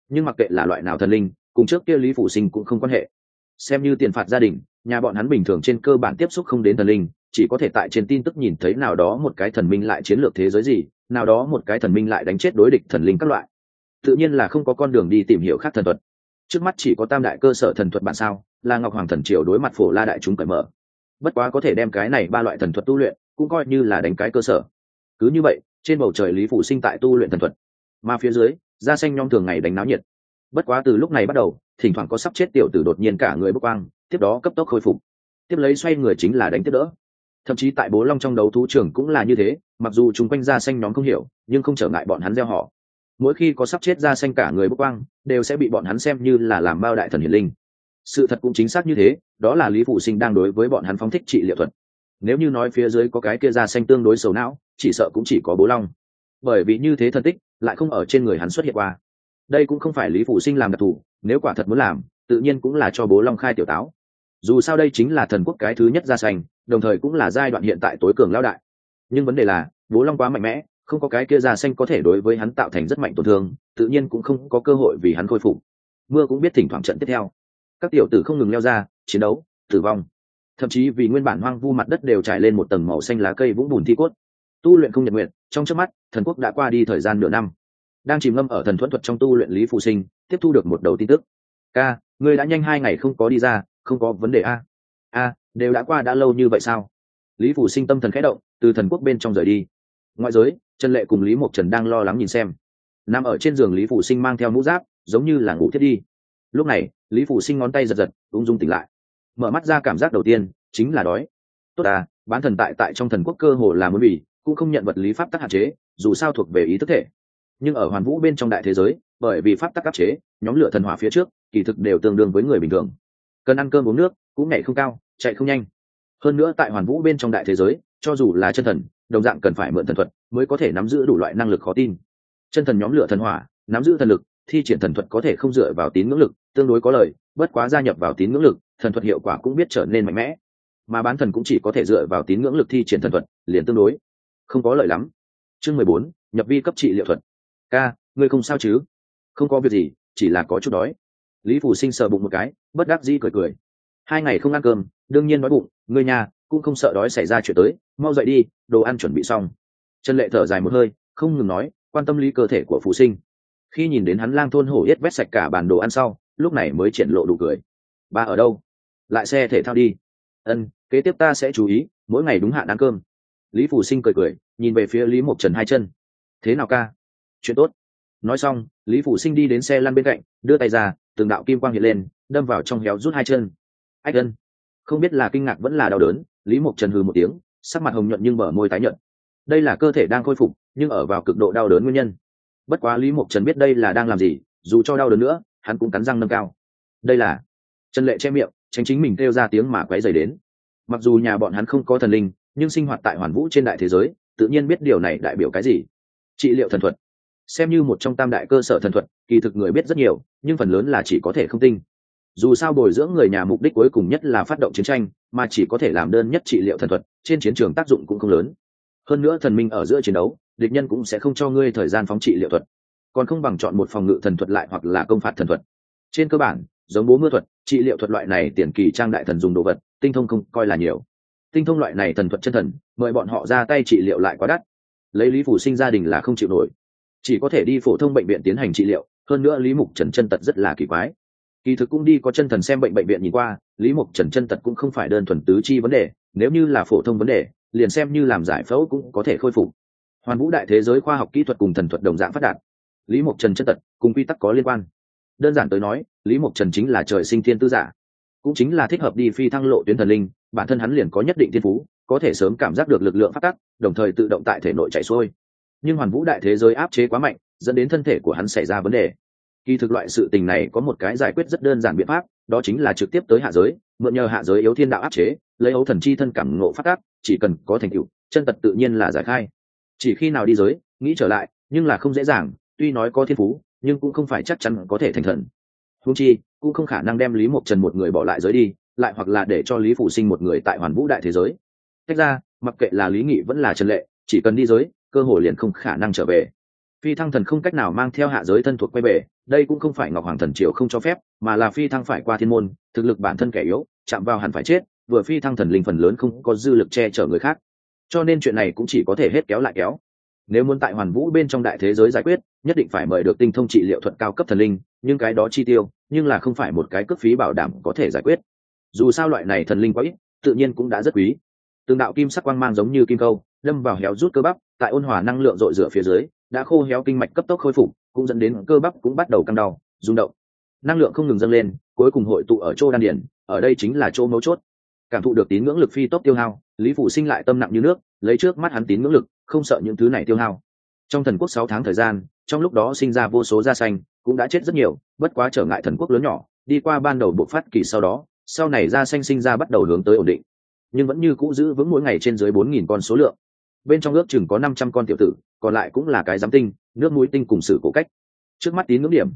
nhưng mặc kệ là loại nào thần linh, cùng trước kia Lý Phủ Sinh cũng không quan hệ. Xem như tiền phạt gia đình, nhà bọn hắn bình thường trên cơ bản tiếp xúc không đến thần linh, chỉ có thể tại trên tin tức nhìn thấy nào đó một cái thần minh lại chiến lược thế giới gì, nào đó một cái thần minh lại đánh chết đối địch thần linh các loại. Tự nhiên là không có con đường đi tìm hiểu khác thần thuật. Trước mắt chỉ có tam đại cơ sở thần thuật bản sao, là Ngọc Hoàng thần triều đối mặt Phổ La đại chúng cởi mở. Bất quá có thể đem cái này ba loại thần thuật tu luyện, cũng coi như là đánh cái cơ sở. Cứ như vậy, trên bầu trời Lý Phủ Sinh tại tu luyện thần thuật, mà phía dưới, da xanh nhóm thường ngày đánh náo nhiệt. Bất quá từ lúc này bắt đầu, thỉnh thoảng có sắp chết tiểu tử đột nhiên cả người bốc quang, tiếp đó cấp tốc khôi phục, tiếp lấy xoay người chính là đánh tiếp đỡ. Thậm chí tại Bố Long trong đấu thú trường cũng là như thế, mặc dù chúng quanh da xanh nhóm không hiểu, nhưng không trở ngại bọn hắn gieo họ. Mỗi khi có sắp chết da xanh cả người bốc quang, đều sẽ bị bọn hắn xem như là làm bao đại thần hiển linh. Sự thật cũng chính xác như thế, đó là Lý Phủ Sinh đang đối với bọn hắn phóng thích trị liệu thuật. Nếu như nói phía dưới có cái kia da xanh tương đối xấu não, chỉ sợ cũng chỉ có Bố Long, bởi vì như thế thần tích lại không ở trên người hắn xuất hiện qua. Đây cũng không phải Lý Phủ Sinh làm đặc thù, nếu quả thật muốn làm, tự nhiên cũng là cho Bố Long khai tiểu táo. Dù sao đây chính là thần quốc cái thứ nhất da xanh, đồng thời cũng là giai đoạn hiện tại tối cường lão đại. Nhưng vấn đề là Bố Long quá mạnh mẽ, không có cái kia da xanh có thể đối với hắn tạo thành rất mạnh tổn thương, tự nhiên cũng không có cơ hội vì hắn khôi phục. Mưa cũng biết thỉnh thoảng trận tiếp theo, các tiểu tử không ngừng leo ra chiến đấu tử vong, thậm chí vì nguyên bản hoang vu mặt đất đều trải lên một tầng màu xanh lá cây vũng bùn thi cốt. Tu luyện không nhật nguyện, trong chớp mắt thần quốc đã qua đi thời gian nửa năm. Đang chìm ngâm ở thần thuẫn thuật trong tu luyện Lý Phủ Sinh tiếp thu được một đầu tin tức. Ca, ngươi đã nhanh 2 ngày không có đi ra, không có vấn đề a? Đều đã qua đã lâu như vậy sao? Lý Phủ Sinh tâm thần khẽ động, từ thần quốc bên trong rời đi. Ngoại giới, Trần Lệ cùng Lý Mộc Trần đang lo lắng nhìn xem. Nằm ở trên giường Lý Phủ Sinh mang theo mũ giáp, giống như là ngủ thiết đi. Lúc này, Lý Phủ Sinh ngón tay giật giật, ung dung tỉnh lại. Mở mắt ra, cảm giác đầu tiên chính là đói. Tốt à, bán thần tại trong thần quốc cơ hồ là muốn bị, cũng không nhận vật lý pháp tắc hạn chế, dù sao thuộc về ý thức thể. Nhưng ở hoàn vũ bên trong đại thế giới, bởi vì pháp tắc áp chế, nhóm lửa thần hỏa phía trước kỳ thực đều tương đương với người bình thường, cần ăn cơm uống nước cũng nhảy không cao, chạy không nhanh. Hơn nữa tại hoàn vũ bên trong đại thế giới, cho dù là chân thần đồng dạng cần phải mượn thần thuật mới có thể nắm giữ đủ loại năng lực khó tin. Chân thần nhóm lửa thần hỏa nắm giữ thần lực, thi triển thần thuật có thể không dựa vào tín ngưỡng lực, tương đối có lợi, bất quá gia nhập vào tín ngưỡng lực, thần thuật hiệu quả cũng biết trở nên mạnh mẽ. Mà bán thần cũng chỉ có thể dựa vào tín ngưỡng lực thi triển thần thuật, liền tương đối không có lợi lắm. Chương 14, nhập vi cấp trị liệu thuật. Ca, ngươi không sao chứ? Không có việc gì, chỉ là có chút đói. Lý Phủ Sinh sờ bụng một cái, bất đắc dĩ cười cười. 2 ngày không ăn cơm, đương nhiên đói bụng, ngươi nhà cũng không sợ đói xảy ra chuyện tới, mau dậy đi, đồ ăn chuẩn bị xong. Trần Lệ thở dài một hơi, không ngừng nói, quan tâm lý cơ thể của Phủ Sinh. Khi nhìn đến hắn lang thôn hổ yết vét sạch cả bàn đồ ăn sau, lúc này mới triển lộ đủ cười. Ba ở đâu? Lại xe thể thao đi. Ân, kế tiếp ta sẽ chú ý, mỗi ngày đúng hạn ăn cơm. Lý Phủ Sinh cười cười, nhìn về phía Lý Mộc Trần hai chân. Thế nào ca? Chuyện tốt. Nói xong, Lý Phủ Sinh đi đến xe lăn bên cạnh, đưa tay ra, từng đạo kim quang hiện lên, đâm vào trong héo rút hai chân. Ách ân. Không biết là kinh ngạc vẫn là đau đớn, Lý Mộc Trần hừ một tiếng, sắc mặt hồng nhuận nhưng bờ môi tái nhợt. Đây là cơ thể đang khôi phục, nhưng ở vào cực độ đau đớn nguyên nhân. Bất quá Lý Mộc Trần biết đây là đang làm gì, dù cho đau đớn nữa, hắn cũng cắn răng nâng cao. Đây là Trần Lệ che miệng, tránh chính mình kêu ra tiếng mà quấy rầy đến. Mặc dù nhà bọn hắn không có thần linh, nhưng sinh hoạt tại hoàn vũ trên đại thế giới, tự nhiên biết điều này đại biểu cái gì. Trị liệu thần thuật, xem như một trong tam đại cơ sở thần thuật, kỳ thực người biết rất nhiều, nhưng phần lớn là chỉ có thể không tinh. Dù sao bồi dưỡng người nhà mục đích cuối cùng nhất là phát động chiến tranh, mà chỉ có thể làm đơn nhất trị liệu thần thuật, trên chiến trường tác dụng cũng không lớn. Hơn nữa thần minh ở giữa chiến đấu, địch nhân cũng sẽ không cho ngươi thời gian phóng trị liệu thuật, còn không bằng chọn một phòng ngự thần thuật lại hoặc là công phạt thần thuật. Trên cơ bản, giống bố mưa thuật, trị liệu thuật loại này tiền kỳ trang đại thần dùng đồ vật, tinh thông không coi là nhiều. Tinh thông loại này thần thuật chân thần, mời bọn họ ra tay trị liệu lại quá đắt. Lấy Lý Phủ Sinh gia đình là không chịu nổi, chỉ có thể đi phổ thông bệnh viện tiến hành trị liệu. Hơn nữa Lý Mục Trần chân tật rất là kỳ quái, kỳ thực cũng đi có chân thần xem bệnh viện nhìn qua, Lý Mục Trần chân tật cũng không phải đơn thuần tứ chi vấn đề, nếu như là phổ thông vấn đề, liền xem như làm giải phẫu cũng có thể khôi phục. Hoàn vũ đại thế giới khoa học kỹ thuật cùng thần thuật đồng dạng phát đạt, Lý Mục Trần chân tật cùng quy tắc có liên quan. Đơn giản tới nói, Lý Mục Trần chính là trời sinh thiên tư giả, cũng chính là thích hợp đi phi thăng lộ tuyến thần linh, bản thân hắn liền có nhất định thiên phú, có thể sớm cảm giác được lực lượng phát tắc, đồng thời tự động tại thể nội chảy xuôi. Nhưng hoàn vũ đại thế giới áp chế quá mạnh, dẫn đến thân thể của hắn xảy ra vấn đề. Kỳ thực loại sự tình này có một cái giải quyết rất đơn giản biện pháp, đó chính là trực tiếp tới hạ giới, mượn nhờ hạ giới yếu thiên đạo áp chế, lấy ấu thần chi thân cảm ngộ phát tác, chỉ cần có thành tựu, chân tật tự nhiên là giải khai. Chỉ khi nào đi giới, nghĩ trở lại, nhưng là không dễ dàng, tuy nói có thiên phú, nhưng cũng không phải chắc chắn có thể thành thần. Huống chi, cũng không khả năng đem Lý Mộc Trần một người bỏ lại giới đi, lại hoặc là để cho Lý Phủ Sinh một người tại hoàn vũ đại thế giới. Tách ra, mặc kệ là Lý Nghị vẫn là Trần Lệ, chỉ cần đi giới, cơ hội liền không khả năng trở về. Phi thăng thần không cách nào mang theo hạ giới thân thuộc quay về, đây cũng không phải Ngọc Hoàng thần triều không cho phép, mà là phi thăng phải qua thiên môn, thực lực bản thân kẻ yếu, chạm vào hẳn phải chết, vừa phi thăng thần linh phần lớn không có dư lực che chở người khác. Cho nên chuyện này cũng chỉ có thể hết kéo lại kéo. Nếu muốn tại Hoàn Vũ bên trong đại thế giới giải quyết, nhất định phải mời được tinh thông trị liệu thuật cao cấp thần linh, nhưng cái đó chi tiêu, nhưng là không phải một cái cước phí bảo đảm có thể giải quyết. Dù sao loại này thần linh quá ít, tự nhiên cũng đã rất quý. Từng đạo kim sắc quang mang giống như kim câu, đâm vào héo rút cơ bắp, tại ôn hòa năng lượng dội rửa phía dưới, đã khô héo kinh mạch cấp tốc khôi phục, cũng dẫn đến cơ bắp cũng bắt đầu căng đau, rung động. Năng lượng không ngừng dâng lên, cuối cùng hội tụ ở chỗ đan điền, ở đây chính là chỗ mấu chốt. Cảm thụ được tín ngưỡng lực phi tốc tiêu hao, Lý Phủ Sinh lại tâm nặng như nước, lấy trước mắt hắn tín ngưỡng lực, không sợ những thứ này tiêu hao. Trong thần quốc 6 tháng thời gian, trong lúc đó sinh ra vô số da xanh, cũng đã chết rất nhiều, bất quá trở ngại thần quốc lớn nhỏ, đi qua ban đầu bộc phát kỳ sau đó, sau này da xanh sinh ra bắt đầu hướng tới ổn định, nhưng vẫn như cũ giữ vững mỗi ngày trên dưới 4.000 con số lượng. Bên trong ước chừng có 500 con tiểu tử, còn lại cũng là cái giám tinh, nước mũi tinh cùng sự cổ cách. Trước mắt tín ngưỡng điểm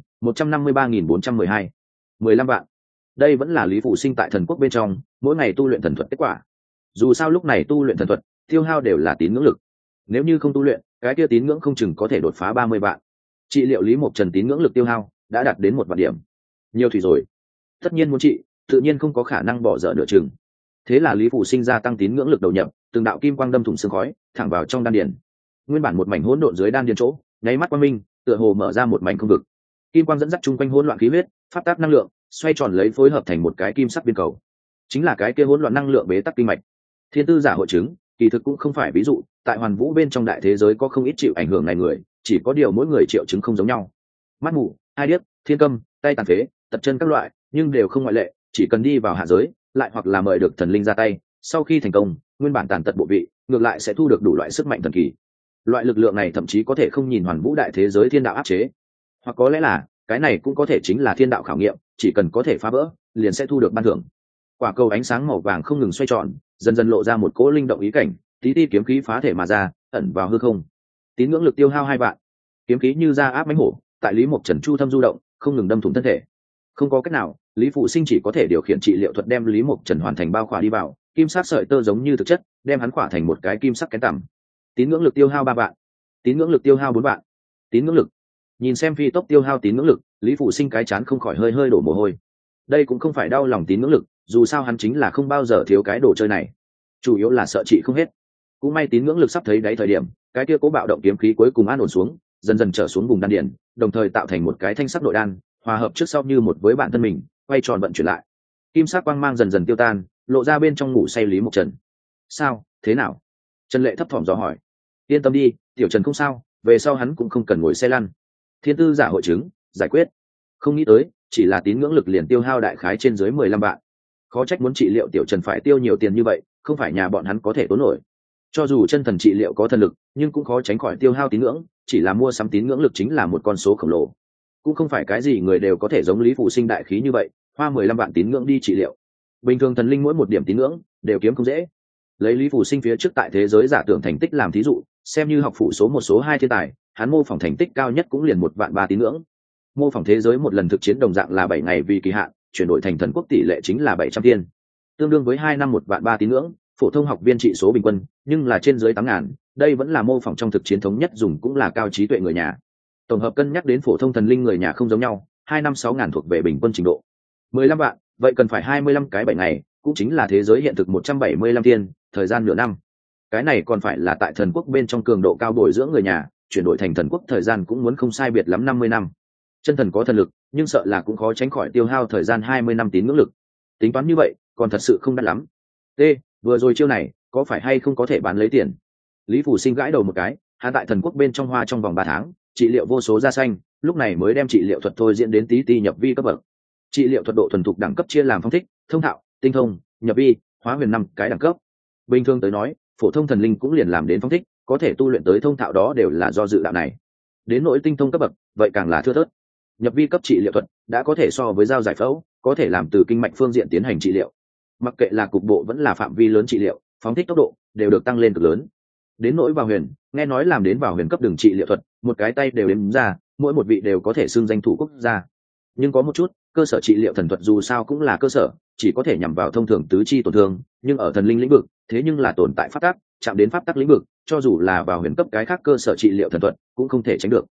153.412, 15 vạn. Đây vẫn là Lý Phủ Sinh tại thần quốc bên trong mỗi ngày tu luyện thần thuật kết quả. Dù sao lúc này tu luyện thần thuật tiêu hao đều là tín ngưỡng lực, nếu như không tu luyện, cái kia tín ngưỡng không chừng có thể đột phá 30 vạn. Trị liệu Lý Mộc Trần tín ngưỡng lực tiêu hao đã đạt đến 1 vạn điểm, nhiều thủy rồi. Tất nhiên muốn trị, tự nhiên không có khả năng bỏ dở nửa chừng. Thế là Lý Phủ Sinh gia tăng tín ngưỡng lực đầu nhập, từng đạo kim quang đâm thủng sương khói, thẳng vào trong đan điền. Nguyên bản một mảnh hỗn độn dưới đan điền chỗ, nháy mắt quang minh, tựa hồ mở ra một mảnh không vực. Kim quang dẫn dắt chung quanh hỗn loạn khí huyết, phát tác năng lượng, xoay tròn lấy phối hợp thành một cái kim sắc biên cầu. Chính là cái kia hỗn loạn năng lượng bế tắc kinh mạch. Thiên tư giả hội chứng, kỳ thực cũng không phải ví dụ, tại Hoàn Vũ bên trong đại thế giới có không ít chịu ảnh hưởng này người, chỉ có điều mỗi người triệu chứng không giống nhau. Mắt mù, hai điếc, thiên câm, tay tàn phế, tật chân các loại, nhưng đều không ngoại lệ, chỉ cần đi vào hạ giới, lại hoặc là mời được thần linh ra tay, sau khi thành công, nguyên bản tàn tật bộ vị, ngược lại sẽ thu được đủ loại sức mạnh thần kỳ. Loại lực lượng này thậm chí có thể không nhìn Hoàn Vũ đại thế giới thiên đạo áp chế, hoặc có lẽ là cái này cũng có thể chính là thiên đạo khảo nghiệm, chỉ cần có thể phá vỡ, liền sẽ thu được ban thưởng. Quả cầu ánh sáng màu vàng không ngừng xoay tròn, dần dần lộ ra một cỗ linh động ý cảnh, tí ti kiếm khí phá thể mà ra, ẩn vào hư không. Tín ngưỡng lực tiêu hao 2 vạn, kiếm khí như ra áp mãnh hổ, tại Lý Mộc Trần chu thâm du động, không ngừng đâm thủng thân thể. Không có cách nào, Lý Phụ Sinh chỉ có thể điều khiển trị liệu thuật đem Lý Mộc Trần hoàn thành bao khỏa đi vào, kim sắc sợi tơ giống như thực chất, đem hắn khỏa thành một cái kim sắc kén tằm. Tín ngưỡng lực tiêu hao 3 vạn, tín ngưỡng lực tiêu hao 4 vạn, tín ngưỡng lực. Nhìn xem phi tốc tiêu hao tín ngưỡng lực, Lý Phụ Sinh cái chán không khỏi hơi hơi đổ mồ hôi. Đây cũng không phải đau lòng tín ngưỡng lực, dù sao hắn chính là không bao giờ thiếu cái đồ chơi này, chủ yếu là sợ trị không hết. Cũng may tín ngưỡng lực sắp thấy đáy thời điểm, cái kia cố bạo động kiếm khí cuối cùng an ổn xuống, dần dần trở xuống vùng đan điền, đồng thời tạo thành một cái thanh sắc nội đan, hòa hợp trước sau như một với bản thân mình, quay tròn vận chuyển lại. Kim sắc quang mang dần dần tiêu tan, lộ ra bên trong ngủ say Lý Mộc Trần. Sao, thế nào? Trần Lệ thấp thỏm dò hỏi. Yên tâm đi, tiểu Trần không sao, về sau hắn cũng không cần ngồi xe lăn. Thiên tư giả hội chứng, giải quyết. Không nghĩ tới, chỉ là tín ngưỡng lực liền tiêu hao đại khái trên dưới 15 vạn. Khó trách muốn trị liệu tiểu Trần phải tiêu nhiều tiền như vậy, không phải nhà bọn hắn có thể tốn nổi. Cho dù chân thần trị liệu có thần lực, nhưng cũng khó tránh khỏi tiêu hao tín ngưỡng, chỉ là mua sắm tín ngưỡng lực chính là một con số khổng lồ. Cũng không phải cái gì người đều có thể giống Lý Phụ Sinh đại khí như vậy, hoa 15 vạn tín ngưỡng đi trị liệu. Bình thường thần linh mỗi một điểm tín ngưỡng đều kiếm không dễ. Lấy Lý Phụ Sinh phía trước tại thế giới giả tưởng thành tích làm thí dụ, xem như học phủ số 1 số 2 thiên tài, hắn mô phỏng thành tích cao nhất cũng liền 1 vạn 3 tín ngưỡng. Mô phỏng thế giới một lần thực chiến đồng dạng là 7 ngày vì kỳ hạn, chuyển đổi thành thần quốc tỷ lệ chính là 700 tiên, tương đương với 2 năm 1 vạn 3 tín ngưỡng. Phổ thông học viên trị số bình quân, nhưng là trên dưới 8.000, đây vẫn là mô phỏng trong thực chiến thống nhất dùng, cũng là cao trí tuệ người nhà. Tổng hợp cân nhắc đến phổ thông thần linh người nhà không giống nhau, 2 năm 6.000 thuộc về bình quân trình độ. 15 vạn, vậy cần phải 25 cái 7 ngày, cũng chính là thế giới hiện thực 175 thiên, thời gian nửa năm. Cái này còn phải là tại thần quốc bên trong cường độ cao bồi dưỡng người nhà, chuyển đổi thành thần quốc thời gian cũng muốn không sai biệt lắm 50 năm. Chân thần có thần lực, nhưng sợ là cũng khó tránh khỏi tiêu hao thời gian 20 năm tín ngưỡng lực. Tính toán như vậy, còn thật sự không đắt lắm. T, vừa rồi chiêu này, có phải hay không có thể bán lấy tiền? Lý Phủ Sinh gãi đầu một cái, hắn tại thần quốc bên trong hoa trong vòng 3 tháng, trị liệu vô số da xanh, lúc này mới đem trị liệu thuật thôi diễn đến tí ti nhập vi cấp bậc. Trị liệu thuật độ thuần thục đẳng cấp chia làm phong thích, thông thạo, tinh thông, nhập vi, hóa huyền 5 cái đẳng cấp. Bình thường tới nói, phổ thông thần linh cũng liền làm đến phong thích, có thể tu luyện tới thông thạo đó đều là do dự đạo này. Đến nỗi tinh thông cấp bậc, vậy càng là thưa thớt. Nhập vi cấp trị liệu thuật đã có thể so với dao giải phẫu, có thể làm từ kinh mạch phương diện tiến hành trị liệu. Mặc kệ là cục bộ vẫn là phạm vi lớn trị liệu, phóng thích tốc độ đều được tăng lên cực lớn. Đến nỗi vào huyền, nghe nói làm đến vào huyền cấp đường trị liệu thuật, một cái tay đều đếm ra, mỗi một vị đều có thể xưng danh thủ quốc gia. Nhưng có một chút, cơ sở trị liệu thần thuật dù sao cũng là cơ sở, chỉ có thể nhằm vào thông thường tứ chi tổn thương, nhưng ở thần linh lĩnh vực, thế nhưng là tồn tại pháp tắc, chạm đến pháp tắc lĩnh vực, cho dù là vào huyền cấp cái khác cơ sở trị liệu thần thuật, cũng không thể tránh được.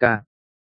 Ca,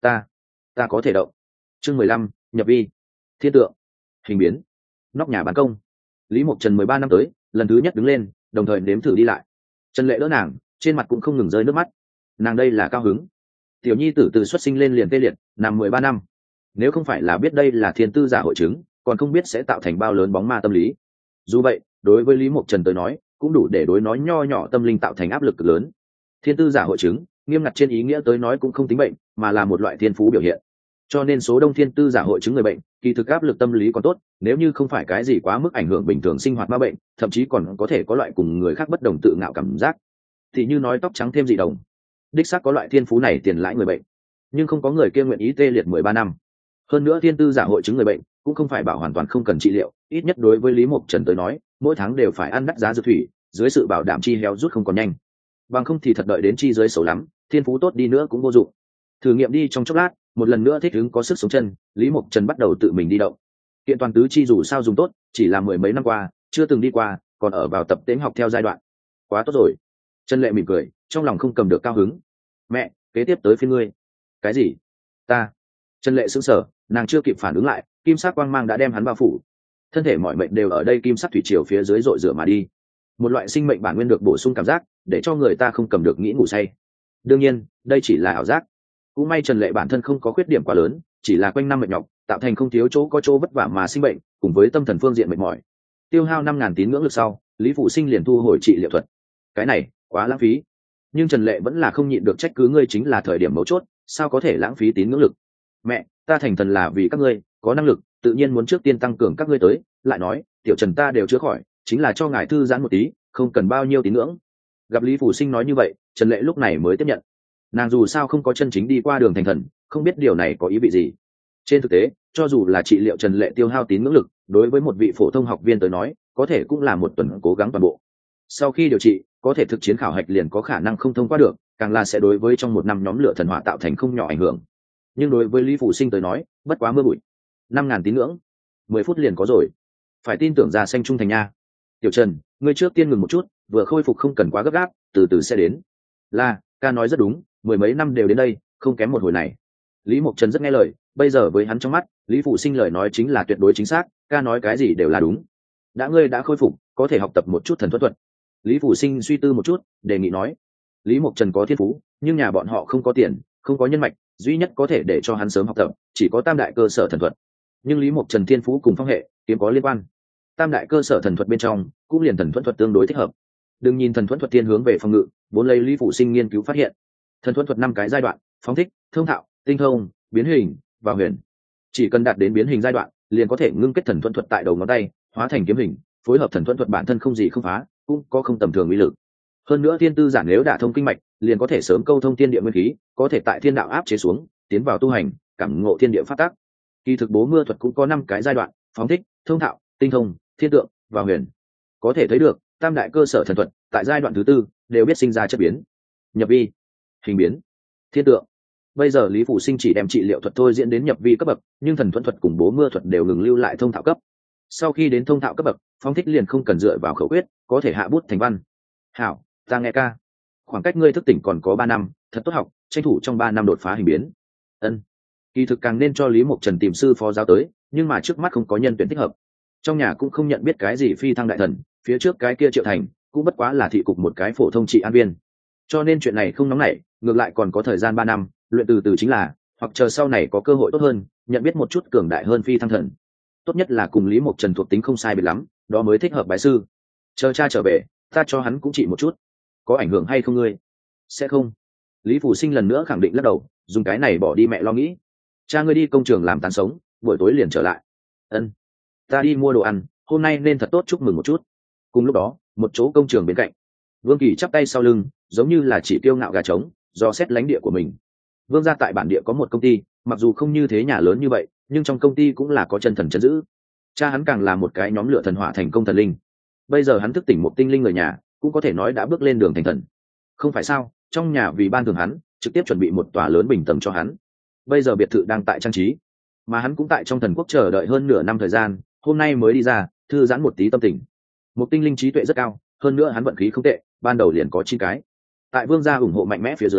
ta có thể động. Chương 15, nhập vi. Thiên tượng. Hình biến. Nóc nhà ban công. Lý Mộc Trần 13 năm tới, lần thứ nhất đứng lên, đồng thời nếm thử đi lại. Trần Lệ đỡ nàng, trên mặt cũng không ngừng rơi nước mắt. Nàng đây là cao hứng. Tiểu nhi tử từ xuất sinh lên liền tê liệt, nằm 13 năm. Nếu không phải là biết đây là thiên tư giả hội chứng, còn không biết sẽ tạo thành bao lớn bóng ma tâm lý. Dù vậy, đối với Lý Mộc Trần tới nói, cũng đủ để đối nói nho nhỏ tâm linh tạo thành áp lực cực lớn. Thiên tư giả hội chứng, nghiêm ngặt trên ý nghĩa tới nói cũng không tính bệnh, mà là một loại thiên phú biểu hiện. Cho nên số đông thiên tư giả hội chứng người bệnh, kỳ thực áp lực tâm lý còn tốt, nếu như không phải cái gì quá mức ảnh hưởng bình thường sinh hoạt ma bệnh, thậm chí còn có thể có loại cùng người khác bất đồng tự ngạo cảm giác. Thì như nói tóc trắng thêm dị đồng, đích xác có loại thiên phú này tiền lãi người bệnh, nhưng không có người kia nguyện ý tê liệt 13 năm. Hơn nữa thiên tư giả hội chứng người bệnh cũng không phải bảo hoàn toàn không cần trị liệu, ít nhất đối với Lý Mộc Trần tới nói, mỗi tháng đều phải ăn đắt giá dược thủy, dưới sự bảo đảm chi héo rút không còn nhanh. Bằng không thì thật đợi đến chi dưới xấu lắm, thiên phú tốt đi nữa cũng vô dụng. Thử nghiệm đi trong chốc lát, một lần nữa thích ứng có sức sống chân, Lý Mộc Trần bắt đầu tự mình đi động. Kiện toàn tứ chi dù sao dùng tốt, chỉ là mười mấy năm qua chưa từng đi qua, còn ở vào tập tễnh học theo giai đoạn. Quá tốt rồi. Trần Lệ mỉm cười, trong lòng không cầm được cao hứng. Mẹ, kế tiếp tới phiên ngươi. Cái gì? Ta? Trần Lệ sững sờ, nàng chưa kịp phản ứng lại, kim sắc quang mang đã đem hắn bao phủ. Thân thể mọi mệnh đều ở đây kim sắc thủy triều phía dưới rội rửa mà đi. Một loại sinh mệnh bản nguyên được bổ sung cảm giác, để cho người ta không cầm được nghĩ ngủ say. Đương nhiên, đây chỉ là ảo giác. Cũng may Trần Lệ bản thân không có khuyết điểm quá lớn, chỉ là quanh năm mệt nhọc, tạo thành không thiếu chỗ có chỗ vất vả mà sinh bệnh, cùng với tâm thần phương diện mệt mỏi. Tiêu hao 5.000 tín ngưỡng lực sau, Lý Phụ Sinh liền thu hồi trị liệu thuật. Cái này quá lãng phí. Nhưng Trần Lệ vẫn là không nhịn được trách cứ, ngươi chính là thời điểm mấu chốt, sao có thể lãng phí tín ngưỡng lực? Mẹ, ta thành thần là vì các ngươi có năng lực, tự nhiên muốn trước tiên tăng cường các ngươi tới. Lại nói, tiểu Trần ta đều chữa khỏi, chính là cho ngài thư giãn một tí, không cần bao nhiêu tín ngưỡng. Gặp Lý Phụ Sinh nói như vậy, Trần Lệ lúc này mới tiếp nhận. Nàng dù sao không có chân chính đi qua đường thành thần, không biết điều này có ý vị gì. Trên thực tế, cho dù là trị liệu Trần Lệ tiêu hao tín ngưỡng lực, đối với một vị phổ thông học viên tới nói, có thể cũng là một tuần cố gắng toàn bộ. Sau khi điều trị, có thể thực chiến khảo hạch liền có khả năng không thông qua được, càng là sẽ đối với trong một năm nhóm lửa thần hỏa tạo thành không nhỏ ảnh hưởng. Nhưng đối với Lý Phụ Sinh tới nói, bất quá mưa bụi. 5.000 tín ngưỡng, 10 phút liền có rồi. Phải tin tưởng ra xanh trung thành nha. Tiểu Trần, ngươi trước tiên ngừng một chút, vừa khôi phục không cần quá gấp gáp, từ từ sẽ đến. Là, ca nói rất đúng, mười mấy năm đều đến đây, không kém một hồi này. Lý Mộc Trần rất nghe lời, bây giờ với hắn trong mắt, Lý Phụ Sinh lời nói chính là tuyệt đối chính xác, ca nói cái gì đều là đúng. Đã ngươi đã khôi phục, có thể học tập một chút thần thuật. Lý Phụ Sinh suy tư một chút, đề nghị nói. Lý Mộc Trần có thiên phú, nhưng nhà bọn họ không có tiền, không có nhân mạch, duy nhất có thể để cho hắn sớm học tập chỉ có tam đại cơ sở thần thuật. Nhưng Lý Mộc Trần thiên phú cùng phong hệ kiếm có liên quan, tam đại cơ sở thần thuật bên trong cũng liền thần thuật tương đối thích hợp. Đừng nhìn thần thuật thiên hướng về phòng ngự, vốn lấy Lý Phụ Sinh nghiên cứu phát hiện, thần thuật 5 cái giai đoạn: phóng thích, thông thạo, tinh thông, biến hình và huyền. Chỉ cần đạt đến biến hình giai đoạn, liền có thể ngưng kết thần thuật tại đầu ngón tay, hóa thành kiếm hình, phối hợp thần thuật bản thân không gì không phá, cũng có không tầm thường uy lực. Hơn nữa thiên tư giản nếu đả thông kinh mạch, liền có thể sớm câu thông thiên địa nguyên khí, có thể tại thiên đạo áp chế xuống, tiến vào tu hành, cảm ngộ thiên địa pháp tắc. Kỳ thực bố mưa thuật cũng có 5 cái giai đoạn: phóng thích, thông thạo, tinh thông, thiên tượng và huyền. Có thể thấy được, tam đại cơ sở thần thuật tại giai đoạn thứ 4 đều biết sinh ra chất biến, nhập vi, hình biến, thiên tượng. Bây giờ Lý Phụ Sinh chỉ đem trị liệu thuật thôi diễn đến nhập vi cấp bậc, nhưng thần thuật cùng bố mưa thuật đều ngừng lưu lại thông thạo cấp. Sau khi đến thông thạo cấp bậc, phóng thích liền không cần dựa vào khẩu quyết, có thể hạ bút thành văn. Hảo, ta nghe ca. Khoảng cách ngươi thức tỉnh còn có 3 năm, thật tốt học, tranh thủ trong 3 năm đột phá hình biến. Ân. Kỳ thực càng nên cho Lý Mộc Trần tìm sư phó giáo tới, nhưng mà trước mắt không có nhân tuyển thích hợp. Trong nhà cũng không nhận biết cái gì phi thăng đại thần, phía trước cái kia Triệu Thành cũng bất quá là thị cục một cái phổ thông trị an viên. Cho nên chuyện này không nóng nảy, ngược lại còn có thời gian 3 năm, luyện từ từ chính là, hoặc chờ sau này có cơ hội tốt hơn, nhận biết một chút cường đại hơn phi thăng thần. Tốt nhất là cùng Lý Mộc Trần thuộc tính không sai biệt lắm, đó mới thích hợp bái sư. Chờ cha trở về, ta cho hắn cũng trị một chút. Có ảnh hưởng hay không ngươi? Sẽ không. Lý Phụ Sinh lần nữa khẳng định lắc đầu, dùng cái này bỏ đi mẹ lo nghĩ. Cha ngươi đi công trường làm tán sống, buổi tối liền trở lại. Ân. Ta đi mua đồ ăn, hôm nay nên thật tốt chúc mừng một chút. Cùng lúc đó, một chỗ công trường bên cạnh, Vương Kỳ chắp tay sau lưng, giống như là chỉ kiêu ngạo gà trống, do xét lãnh địa của mình. Vương gia tại bản địa có một công ty, mặc dù không như thế nhà lớn như vậy, nhưng trong công ty cũng là có chân thần chân giữ. Cha hắn càng là một cái nhóm lửa thần hỏa thành công thần linh. Bây giờ hắn thức tỉnh một tinh linh người nhà, cũng có thể nói đã bước lên đường thành thần. Không phải sao? Trong nhà vì ban thưởng hắn, trực tiếp chuẩn bị một tòa lớn bình tầng cho hắn. Bây giờ biệt thự đang tại trang trí, mà hắn cũng tại trong thần quốc chờ đợi hơn nửa năm thời gian, hôm nay mới đi ra, thư giãn một tí tâm tình. Một tinh linh trí tuệ rất cao, hơn nữa hắn vận khí không tệ, ban đầu liền có 9 cái. Tại Vương gia ủng hộ mạnh mẽ phía dưới,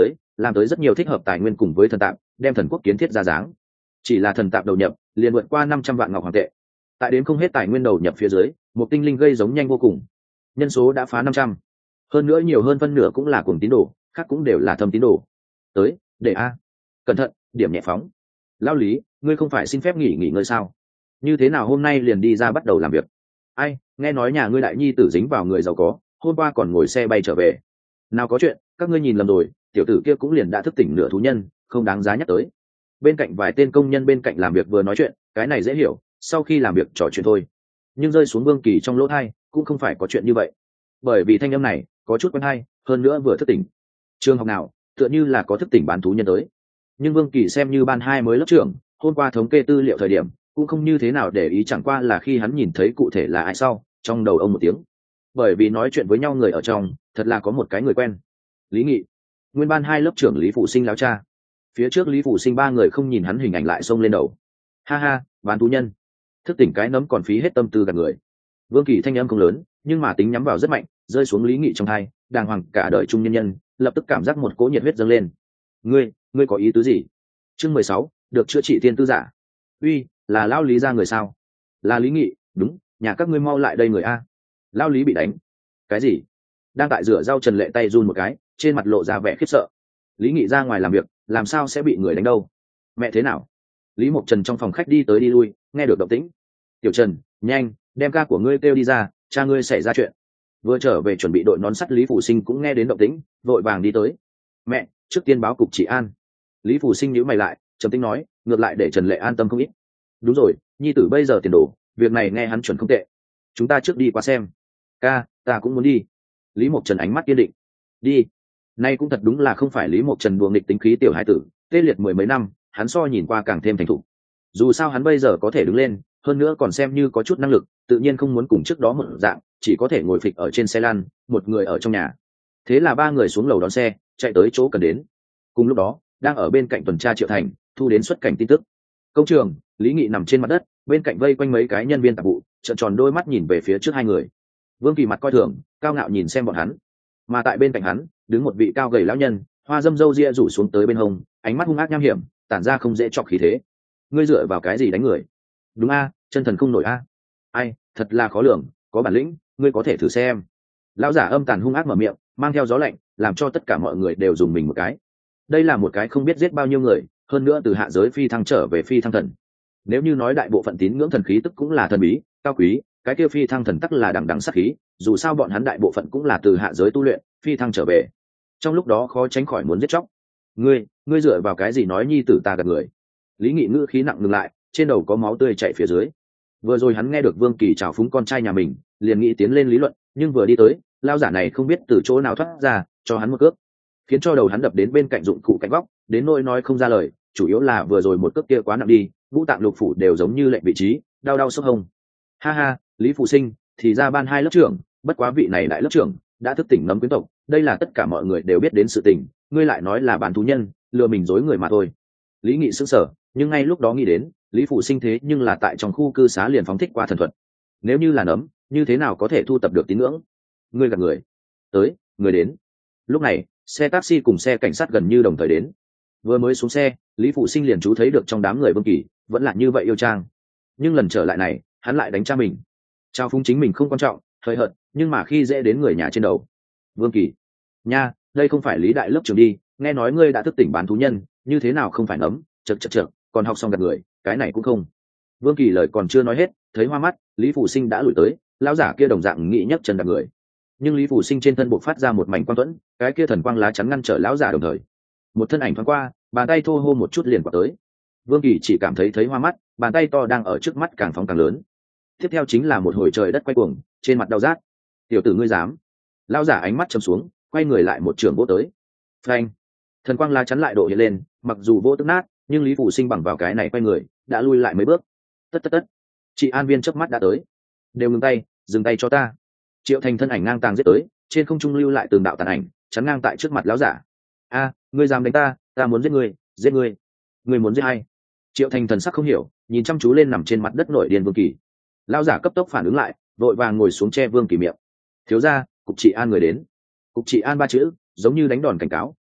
làm tới rất nhiều thích hợp tài nguyên cùng với thần tạm, đem thần quốc kiến thiết ra dáng. Chỉ là thần tạm đầu nhập liền vượt qua 500 vạn ngọc hoàng tệ. Tại đến không hết tài nguyên đầu nhập phía dưới, một tinh linh gây giống nhanh vô cùng, nhân số đã phá 500. Hơn nữa nhiều hơn phân nửa cũng là cuồng tín đồ, khác cũng đều là thâm tín đồ. Tới, để a. Cẩn thận, điểm nhẹ phóng. Lão Lý, ngươi không phải xin phép nghỉ ngơi sao? Như thế nào hôm nay liền đi ra bắt đầu làm việc? Ai, nghe nói nhà ngươi đại nhi tử dính vào người giàu có, hôm qua còn ngồi xe bay trở về. Nào có chuyện, các ngươi nhìn lầm rồi, tiểu tử kia cũng liền đã thức tỉnh nửa thú nhân, không đáng giá nhắc tới. Bên cạnh vài tên công nhân bên cạnh làm việc vừa nói chuyện, cái này dễ hiểu, sau khi làm việc trò chuyện thôi. Nhưng rơi xuống Vương Kỳ trong lỗ tai, cũng không phải có chuyện như vậy. Bởi vì thanh âm này có chút quen hay, hơn nữa vừa thức tỉnh. Trường học nào, tựa như là có thức tỉnh bán thú nhân tới. Nhưng Vương Kỳ xem như ban 2 mới lớp trưởng, hôm qua thống kê tư liệu thời điểm, cũng không như thế nào để ý, chẳng qua là khi hắn nhìn thấy cụ thể là ai sau, trong đầu ông một tiếng. Bởi vì nói chuyện với nhau người ở trong, thật là có một cái người quen. Lý Nghị, nguyên ban 2 lớp trưởng Lý Phụ Sinh láo cha. Phía trước Lý Phụ Sinh 3 người không nhìn hắn hình ảnh lại xông lên đầu. Ha ha, bán thú nhân. Thức tỉnh cái nấm còn phí hết tâm tư gạt người. Vương Kỳ thanh âm không lớn, nhưng mà tính nhắm vào rất mạnh, rơi xuống Lý Nghị trong tai, đàng hoàng cả đời trung nhân nhân, lập tức cảm giác một cỗ nhiệt huyết dâng lên. Ngươi có ý tứ gì? Chương 16, được chữa trị tiên tư giả. Uy, là lão Lý ra người sao? Là Lý Nghị, đúng, nhà các ngươi mau lại đây người a. Lão Lý bị đánh. Cái gì? Đang tại rửa rau Trần Lệ tay run một cái, trên mặt lộ ra vẻ khiếp sợ. Lý Nghị ra ngoài làm việc, làm sao sẽ bị người đánh đâu? Mẹ thế nào? Lý Mộc Trần trong phòng khách đi tới đi lui, nghe được động tĩnh. Tiểu Trần, nhanh, đem ca của ngươi kêu đi ra, cha ngươi xảy ra chuyện. Vừa trở về chuẩn bị đội nón sắt Lý Phụ Sinh cũng nghe đến động tĩnh, vội vàng đi tới. Mẹ, trước tiên báo cục trị an. Lý Phụ Sinh nhíu mày lại, trầm tính nói, ngược lại để Trần Lệ an tâm không ít. Đúng rồi, nhi tử bây giờ tiền đồ, việc này nghe hắn chuẩn không tệ. Chúng ta trước đi qua xem. Ca, ta cũng muốn đi. Lý Mộc Trần ánh mắt kiên định. Đi. Nay cũng thật đúng là không phải Lý Mộc Trần đùa nghịch tính khí tiểu hải tử, tê liệt 10 mấy năm, hắn so nhìn qua càng thêm thành thục. Dù sao hắn bây giờ có thể đứng lên, hơn nữa còn xem như có chút năng lực, tự nhiên không muốn cùng trước đó một dạng, chỉ có thể ngồi phịch ở trên xe lăn, một người ở trong nhà. Thế là 3 người xuống lầu đón xe, chạy tới chỗ cần đến. Cùng lúc đó, đang ở bên cạnh tuần tra Triệu Thành, thu đến xuất cảnh tin tức. Công trường, Lý Nghị nằm trên mặt đất, bên cạnh vây quanh mấy cái nhân viên tạp vụ, trợn tròn đôi mắt nhìn về phía trước 2 người. Vương Kỳ mặt coi thường, cao ngạo nhìn xem bọn hắn. Mà tại bên cạnh hắn, đứng một vị cao gầy lão nhân, hoa dâm râu ria rủ xuống tới bên hông, ánh mắt hung ác nham hiểm, tản ra không dễ chọc khí thế. Ngươi dựa vào cái gì đánh người? Đúng a, chân thần không nổi a. Ai, thật là khó lường, có bản lĩnh, ngươi có thể thử xem. Lão giả âm tàn hung ác mở miệng, mang theo gió lạnh, làm cho tất cả mọi người đều dùng mình một cái. Đây là một cái không biết giết bao nhiêu người, hơn nữa từ hạ giới phi thăng trở về phi thăng thần. Nếu như nói đại bộ phận tín ngưỡng thần khí tức cũng là thần bí, cao quý, cái kia phi thăng thần tắc là đằng đằng sát khí, dù sao bọn hắn đại bộ phận cũng là từ hạ giới tu luyện, phi thăng trở về. Trong lúc đó khó tránh khỏi muốn giết chóc. Ngươi dựa vào cái gì nói nhi tử ta gạt người? Lý Nghị ngữ khí nặng ngừng lại, trên đầu có máu tươi chảy phía dưới. Vừa rồi hắn nghe được Vương Kỳ trào phúng con trai nhà mình, liền nghĩ tiến lên lý luận, nhưng vừa đi tới, lao giả này không biết từ chỗ nào thoát ra, cho hắn một cước, khiến cho đầu hắn đập đến bên cạnh dụng cụ cạnh góc, đến nỗi nói không ra lời, chủ yếu là vừa rồi một cước kia quá nặng đi, ngũ tạng lục phủ đều giống như lệnh vị trí, đau đau sốc hông. Ha ha, Lý Phụ Sinh, thì ra ban 2 lớp trưởng, bất quá vị này đại lớp trưởng đã thức tỉnh nấm quyến tộc, đây là tất cả mọi người đều biết đến sự tình, ngươi lại nói là bán thú nhân, lừa mình dối người mà thôi. Lý Nghị sững sờ, nhưng ngay lúc đó nghĩ đến, Lý Phụ Sinh thế nhưng là tại trong khu cư xá liền phóng thích qua thần thuật, nếu như là nấm, như thế nào có thể thu tập được tín ngưỡng? Ngươi gạt người. Tới, người đến. Lúc này, xe taxi cùng xe cảnh sát gần như đồng thời đến. Vừa mới xuống xe, Lý Phụ Sinh liền chú thấy được trong đám người Vương Kỳ vẫn là như vậy yêu trang, nhưng lần trở lại này, hắn lại đánh cha mình. Trao phúng chính mình không quan trọng, hơi hận, nhưng mà khi dễ đến người nhà trên đầu. Vương Kỳ, nha, đây không phải Lý đại lớp trưởng đi, nghe nói ngươi đã thức tỉnh bán thú nhân, như thế nào không phải nấm, chậc, còn học xong gạt người, cái này cũng không. Vương Kỳ lời còn chưa nói hết, thấy hoa mắt, Lý Phụ Sinh đã lùi tới, lão giả kia đồng dạng nghĩ nhấc chân đạp người. Nhưng Lý Phụ Sinh trên thân bộc phát ra một mảnh quang tuẫn, cái kia thần quang lá chắn ngăn trở lão giả đồng thời. Một thân ảnh thoáng qua, bàn tay thô hô một chút liền quạt tới. Vương Kỳ chỉ cảm thấy hoa mắt, bàn tay to đang ở trước mắt càng phóng càng lớn. Tiếp theo chính là một hồi trời đất quay cuồng, trên mặt đau rát. Tiểu tử ngươi dám? Lão giả ánh mắt trầm xuống, quay người lại một trường vỗ tới. Phanh! Thần quang lá chắn lại độ hiện lên, mặc dù vô tức nát, nhưng Lý Phụ Sinh bằng vào cái này quay người, đã lui lại mấy bước. Tất. Chị an viên chớp mắt đã tới. Đều ngừng tay, dừng tay cho ta. Triệu Thành thân ảnh ngang tàng giết tới, trên không trung lưu lại từng đạo tàn ảnh, chắn ngang tại trước mặt lão giả. A, ngươi dám đánh ta, ta muốn giết ngươi, giết ngươi. Ngươi muốn giết ai? Triệu Thành thần sắc không hiểu, nhìn chăm chú lên nằm trên mặt đất nổi điên Vương Kỳ. Lão giả cấp tốc phản ứng lại, vội vàng ngồi xuống che Vương Kỳ miệng. Thiếu gia, cục trị an người đến. Cục trị an 3 chữ, giống như đánh đòn cảnh cáo,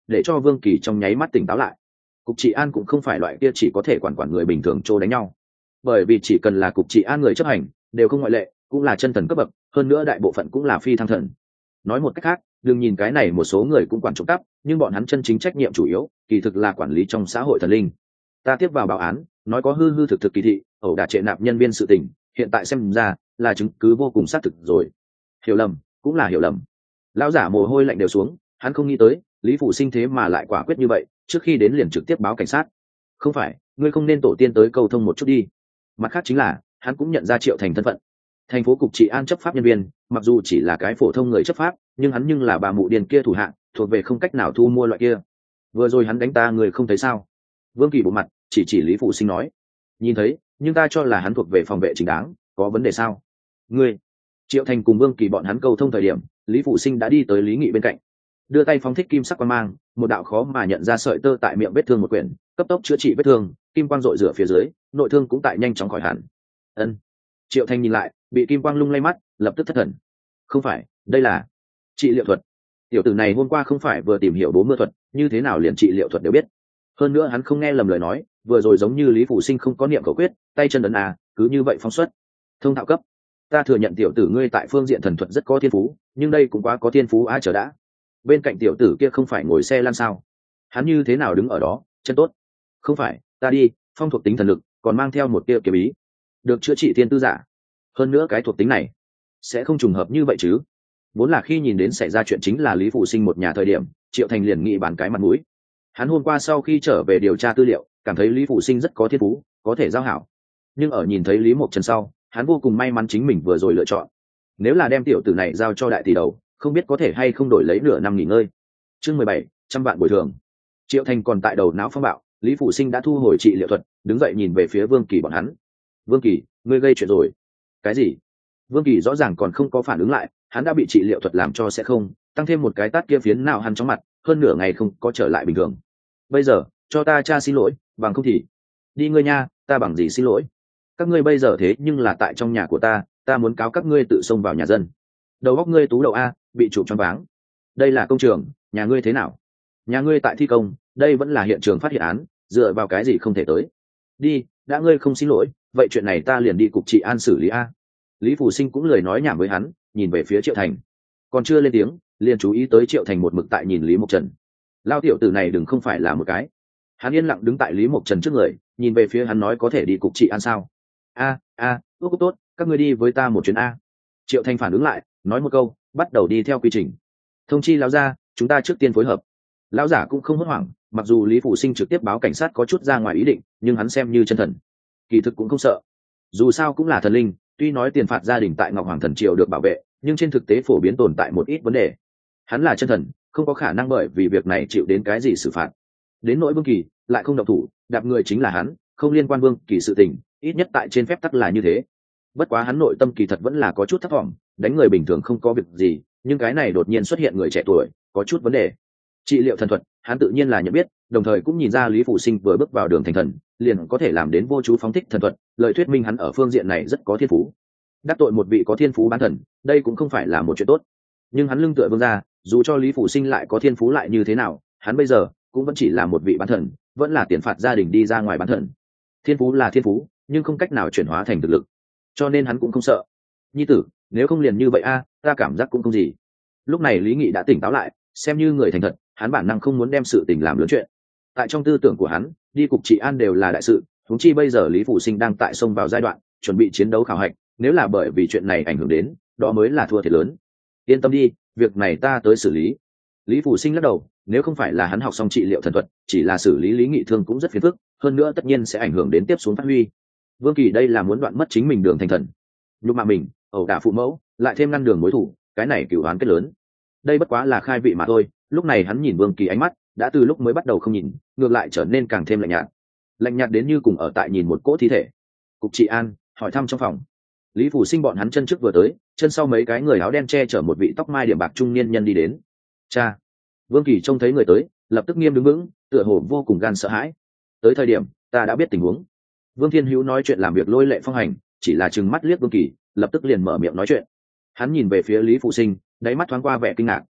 để cho Vương Kỳ trong nháy mắt tỉnh táo lại. Cục trị an cũng không phải loại kia chỉ có thể quản người bình thường trô đánh nhau, bởi vì chỉ cần là cục trị an người chấp hành đều không ngoại lệ, cũng là chân thần cấp bậc, hơn nữa đại bộ phận cũng là phi thăng thần. Nói một cách khác, đừng nhìn cái này một số người cũng quản trộm cắp, nhưng bọn hắn chân chính trách nhiệm chủ yếu kỳ thực là quản lý trong xã hội thần linh. Ta tiếp vào báo án nói có hư hư thực thực kỳ thị ẩu đả trệ nạp nhân viên sự tình, hiện tại xem ra là chứng cứ vô cùng xác thực rồi. Hiểu lầm cũng là hiểu lầm. Lão giả mồ hôi lạnh đều xuống, hắn không nghĩ tới Lý Phủ Sinh thế mà lại quả quyết như vậy, trước khi đến liền trực tiếp báo cảnh sát. Không phải, ngươi không nên tổ tiên tới cầu thông một chút đi. Mặt khác chính là hắn cũng nhận ra Triệu Thành thân phận. Thành phố cục trị an chấp pháp nhân viên, mặc dù chỉ là cái phổ thông người chấp pháp, nhưng hắn nhưng là bà mụ điền kia thủ hạng, thuộc về không cách nào thu mua loại kia. Vừa rồi hắn đánh ta, người không thấy sao? Vương Kỳ bộ mặt chỉ Lý Phụ Sinh nói, nhìn thấy, nhưng ta cho là hắn thuộc về phòng vệ chính đáng, có vấn đề sao? Ngươi. Triệu Thành cùng Vương Kỳ bọn hắn câu thông thời điểm, Lý Phụ Sinh đã đi tới Lý Nghị bên cạnh, đưa tay phóng thích kim sắc quang mang, một đạo khó mà nhận ra sợi tơ tại miệng vết thương một quyển, cấp tốc chữa trị vết thương, kim quang rọi rửa phía dưới, nội thương cũng tại nhanh chóng khỏi hẳn. Ân. Triệu Thành nhìn lại, bị kim quang lung lay mắt, lập tức thất thần. Không phải, đây là trị liệu thuật. Tiểu tử này hôm qua không phải vừa tìm hiểu 40 thuật, như thế nào liền trị liệu thuật đều biết. Hơn nữa hắn không nghe lầm lời nói, vừa rồi giống như Lý Phủ Sinh không có niệm khẩu quyết, tay chân ấn cứ như vậy phóng xuất. Thông thạo cấp. Ta thừa nhận tiểu tử ngươi tại phương diện thần thuật rất có thiên phú, nhưng đây cũng quá có thiên phú chờ đã. Bên cạnh tiểu tử kia không phải ngồi xe lăn sao? Hắn như thế nào đứng ở đó, chân tốt. Không phải, ta đi, phong thuộc tính thần lực, còn mang theo một tia kiếm ý, được chữa trị thiên tư giả. Hơn nữa cái thuộc tính này sẽ không trùng hợp như vậy chứ? Vốn là khi nhìn đến xảy ra chuyện chính là Lý Phụ Sinh một nhà thời điểm, Triệu Thành liền nghĩ bàn cái mặt mũi. Hắn hôm qua sau khi trở về điều tra tư liệu, cảm thấy Lý Phụ Sinh rất có thiên phú, có thể giao hảo. Nhưng ở nhìn thấy Lý Mộc Trần sau, hắn vô cùng may mắn chính mình vừa rồi lựa chọn. Nếu là đem tiểu tử này giao cho đại tỷ đầu, không biết có thể hay không đổi lấy nửa năm nghỉ ngơi. Chương 17, trăm vạn bồi thường. Triệu Thành còn tại đầu não phong bạo, Lý Phụ Sinh đã thu hồi trị liệu thuật, đứng dậy nhìn về phía Vương Kỳ bọn hắn. Vương Kỳ, ngươi gây chuyện rồi. Cái gì? Vương Kỳ rõ ràng còn không có phản ứng lại, hắn đã bị trị liệu thuật làm cho sẽ không, tăng thêm một cái tát kia phiến nào hắn chóng mặt, hơn nửa ngày không có trở lại bình thường. Bây giờ, cho ta cha xin lỗi, bằng không thì đi ngươi nha, ta bằng gì xin lỗi? Các ngươi bây giờ thế nhưng là tại trong nhà của ta muốn cáo các ngươi tự xông vào nhà dân. Đầu óc ngươi tú đầu bị chụp choáng váng. Đây là công trường, nhà ngươi thế nào? Nhà ngươi tại thi công, đây vẫn là hiện trường phát hiện án, dựa vào cái gì không thể tới? Đi, đã ngươi không xin lỗi, vậy chuyện này ta liền đi cục trị an xử lý Lý Phủ Sinh cũng lười nói nhảm với hắn, nhìn về phía Triệu Thành. Còn chưa lên tiếng, liền chú ý tới Triệu Thành một mực tại nhìn Lý Mộc Trần. Lao tiểu tử này đừng không phải là một cái. Hắn yên lặng đứng tại Lý Mộc Trần trước người, nhìn về phía hắn nói có thể đi cục trị an sao? Ước tốt, các ngươi đi với ta một chuyến Triệu Thành phản ứng lại, nói một câu, bắt đầu đi theo quy trình. Thông chi lão gia, chúng ta trước tiên phối hợp. Lão giả cũng không hốt hoảng, mặc dù Lý Phủ Sinh trực tiếp báo cảnh sát có chút ra ngoài ý định, nhưng hắn xem như chân thần, kỳ thực cũng không sợ. Dù sao cũng là thần linh, tuy nói tiền phạt gia đình tại Ngọc Hoàng Thần Triều được bảo vệ, nhưng trên thực tế phổ biến tồn tại một ít vấn đề. Hắn là chân thần, không có khả năng bởi vì việc này chịu đến cái gì xử phạt. Đến nỗi Vương Kỳ, lại không động thủ, đạp người chính là hắn, không liên quan Vương Kỳ sự tình, ít nhất tại trên phép tắc là như thế. Bất quá hắn nội tâm kỳ thật vẫn là có chút thấp thỏm, đánh người bình thường không có việc gì, nhưng cái này đột nhiên xuất hiện người trẻ tuổi, có chút vấn đề. Trị liệu thần thuật, hắn tự nhiên là nhận biết, đồng thời cũng nhìn ra Lý Phủ Sinh vừa bước vào đường thành thần, liền có thể làm đến vô chú phóng thích thần thuật, lời thuyết minh hắn ở phương diện này rất có thiên phú. Đắc tội một vị có thiên phú bán thần, đây cũng không phải là một chuyện tốt. Nhưng hắn lưng tựa vương gia, dù cho Lý Phủ Sinh lại có thiên phú lại như thế nào, hắn bây giờ cũng vẫn chỉ là một vị bán thần, vẫn là tiền phạt gia đình đi ra ngoài bán thần. Thiên phú là thiên phú, nhưng không cách nào chuyển hóa thành thực lực, cho nên hắn cũng không sợ. Nhi tử, nếu không liền như vậy ta cảm giác cũng không gì. Lúc này Lý Nghị đã tỉnh táo lại, xem như người thành thật, hắn bản năng không muốn đem sự tình làm lớn chuyện. Tại trong tư tưởng của hắn, đi cục trị an đều là đại sự, huống chi bây giờ Lý Phủ Sinh đang tại sông vào giai đoạn chuẩn bị chiến đấu khảo hạch, nếu là bởi vì chuyện này ảnh hưởng đến, đó mới là thua thiệt lớn. Yên tâm đi, việc này ta tới xử lý. Lý Phủ Sinh lắc đầu, nếu không phải là hắn học xong trị liệu thần thuật, chỉ là xử lý Lý Nghị thương cũng rất phiền phức, hơn nữa tất nhiên sẽ ảnh hưởng đến tiếp xuống phát huy. Vương Kỳ đây là muốn đoạn mất chính mình đường thành thần, nhục mạ mình, ẩu đả phụ mẫu, lại thêm ngăn đường mối thủ, cái này cửu oán kết lớn. Đây bất quá là khai vị mà thôi. Lúc này hắn nhìn Vương Kỳ ánh mắt đã từ lúc mới bắt đầu không nhìn, ngược lại trở nên càng thêm lạnh nhạt đến như cùng ở tại nhìn một cỗ thi thể. Cục trị an hỏi thăm trong phòng. Lý Phủ Sinh bọn hắn chân trước vừa tới, chân sau mấy cái người áo đen che chở một vị tóc mai điểm bạc trung niên nhân đi đến. Cha. Vương Kỳ trông thấy người tới, lập tức nghiêm đứng vững, tựa hồ vô cùng gan sợ hãi. Tới thời điểm ta đã biết tình huống. Vương Thiên Hữu nói chuyện làm việc lôi lệ phong hành, chỉ là trừng mắt liếc Vương Kỳ, lập tức liền mở miệng nói chuyện. Hắn nhìn về phía Lý Phụ Sinh, đáy mắt thoáng qua vẻ kinh ngạc.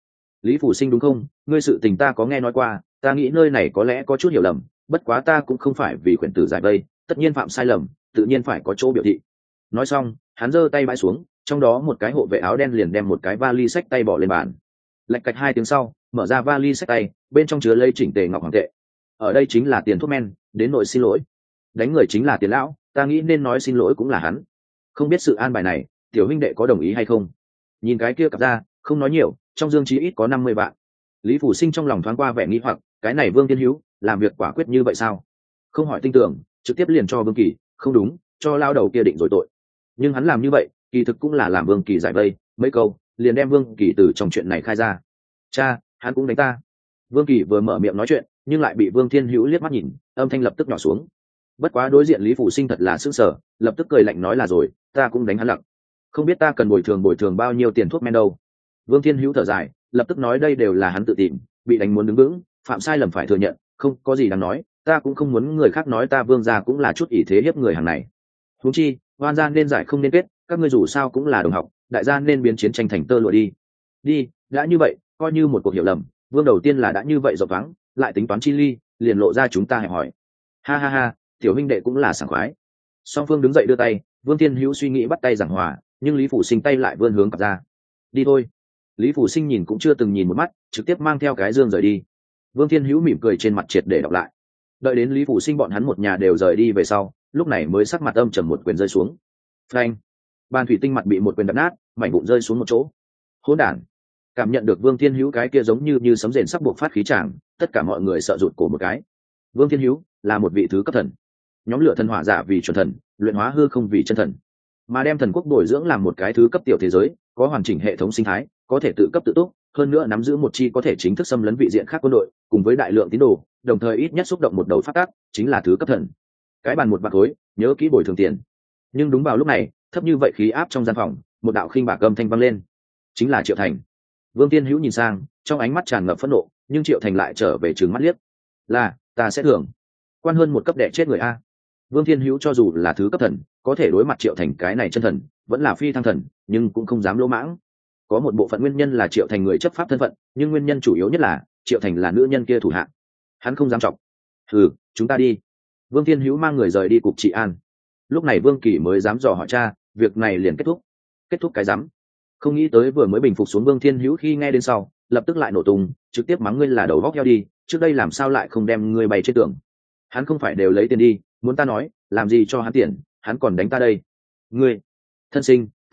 Lý Phủ Sinh đúng không? Ngươi sự tình ta có nghe nói qua, ta nghĩ nơi này có lẽ có chút hiểu lầm, bất quá ta cũng không phải vì quyển tử giải vây, tất nhiên phạm sai lầm, tự nhiên phải có chỗ biểu thị. Nói xong, hắn giơ tay bãi xuống, trong đó một cái hộ vệ áo đen liền đem một cái vali xách tay bỏ lên bàn. Lạch cạch 2 tiếng sau, mở ra vali xách tay, bên trong chứa lấy chỉnh tề ngọc hoàng tệ. Ở đây chính là tiền thuốc men, đến nội xin lỗi. Đánh người chính là Tiền lão, ta nghĩ nên nói xin lỗi cũng là hắn. Không biết sự an bài này, tiểu huynh đệ có đồng ý hay không? Nhìn cái kia cặp ra, không nói nhiều, trong dương chí ít có 50 vạn. Lý Phủ Sinh trong lòng thoáng qua vẻ nghi hoặc, cái này Vương Thiên Hữu, làm việc quả quyết như vậy sao? Không hỏi tinh tưởng, trực tiếp liền cho Vương Kỳ, không đúng, cho lao đầu kia định rồi tội. Nhưng hắn làm như vậy, kỳ thực cũng là làm Vương Kỳ giải vây, mấy câu, liền đem Vương Kỳ từ trong chuyện này khai ra. Cha, hắn cũng đánh ta. Vương Kỳ vừa mở miệng nói chuyện, nhưng lại bị Vương Thiên Hữu liếc mắt nhìn, âm thanh lập tức nhỏ xuống. Bất quá đối diện Lý Phủ Sinh thật là sững sờ, lập tức cười lạnh nói là rồi, ta cũng đánh hắn lặng. Không biết ta cần bồi thường bao nhiêu tiền thuốc men đâu. Vương Thiên Hữu thở dài, lập tức nói đây đều là hắn tự tìm, bị đánh muốn đứng vững, phạm sai lầm phải thừa nhận, không có gì đáng nói, ta cũng không muốn người khác nói ta Vương gia cũng là chút ỷ thế hiếp người hàng này. Huống chi, oan gia nên giải không nên kết, các ngươi dù sao cũng là đồng học, đại gia nên biến chiến tranh thành tơ lụa đi. Đi, đã như vậy, coi như một cuộc hiểu lầm, Vương đầu tiên là đã như vậy rộng vắng, lại tính toán chi ly, liền lộ ra chúng ta hẹp hỏi. Ha ha ha, tiểu huynh đệ cũng là sảng khoái. Song Phương đứng dậy đưa tay, Vương Thiên Hữu suy nghĩ bắt tay giảng hòa, nhưng Lý Phủ Sinh tay lại vươn hướng cặp ra. Đi thôi. Lý Phủ Sinh nhìn cũng chưa từng nhìn một mắt, trực tiếp mang theo cái dương rời đi. Vương Thiên Hữu mỉm cười trên mặt triệt để đọc lại. Đợi đến Lý Phủ Sinh bọn hắn một nhà đều rời đi về sau, lúc này mới sắc mặt âm trầm một quyền rơi xuống. Phanh! Bàn thủy tinh mặt bị một quyền đập nát, mảnh vụn rơi xuống một chỗ. Hỗn đản! Cảm nhận được Vương Thiên Hữu cái kia giống như sấm rền sắp buộc phát khí tràng, tất cả mọi người sợ rụt cổ một cái. Vương Thiên Hữu là một vị thứ cấp thần. Nhóm lửa thần hỏa giả vì chuẩn thần, luyện hóa hư không vì chân thần, mà đem thần quốc bồi dưỡng làm một cái thứ cấp tiểu thế giới, có hoàn chỉnh hệ thống sinh thái, có thể tự cấp tự túc, hơn nữa nắm giữ một chi có thể chính thức xâm lấn vị diện khác quân đội, cùng với đại lượng tín đồ, đồng thời ít nhất xúc động một đầu phát tác, chính là thứ cấp thần. Cái bàn một bạc khối, nhớ kỹ bồi thường tiền. Nhưng đúng vào lúc này, thấp như vậy khí áp trong gian phòng, một đạo khinh bạc âm thanh vang lên, chính là Triệu Thành. Vương Tiên Hữu nhìn sang, trong ánh mắt tràn ngập phẫn nộ, nhưng Triệu Thành lại trở về trừng mắt liếc. Là, ta sẽ thưởng. Quan hơn một cấp đẻ chết người a. Vương Thiên Hữu cho dù là thứ cấp thần, có thể đối mặt Triệu Thành cái này chân thần, vẫn là phi thăng thần, nhưng cũng không dám lỗ mãng. Có một bộ phận nguyên nhân là Triệu Thành người chấp pháp thân phận, nhưng nguyên nhân chủ yếu nhất là Triệu Thành là nữ nhân kia thủ hạ, hắn không dám chọc. Chúng ta đi. Vương Thiên Hữu mang người rời đi cục trị an. Lúc này Vương Kỳ mới dám dò hỏi cha, việc này liền kết thúc. Kết thúc cái rắm. Không nghĩ tới vừa mới bình phục xuống Vương Thiên Hữu khi nghe đến sau, lập tức lại nổ tung, trực tiếp mắng ngươi là đầu vóc heo đi, trước đây làm sao lại không đem ngươi bày trên tường. Hắn không phải đều lấy tiền đi, muốn ta nói, làm gì cho hắn tiền, hắn còn đánh ta đây. Ngươi, thân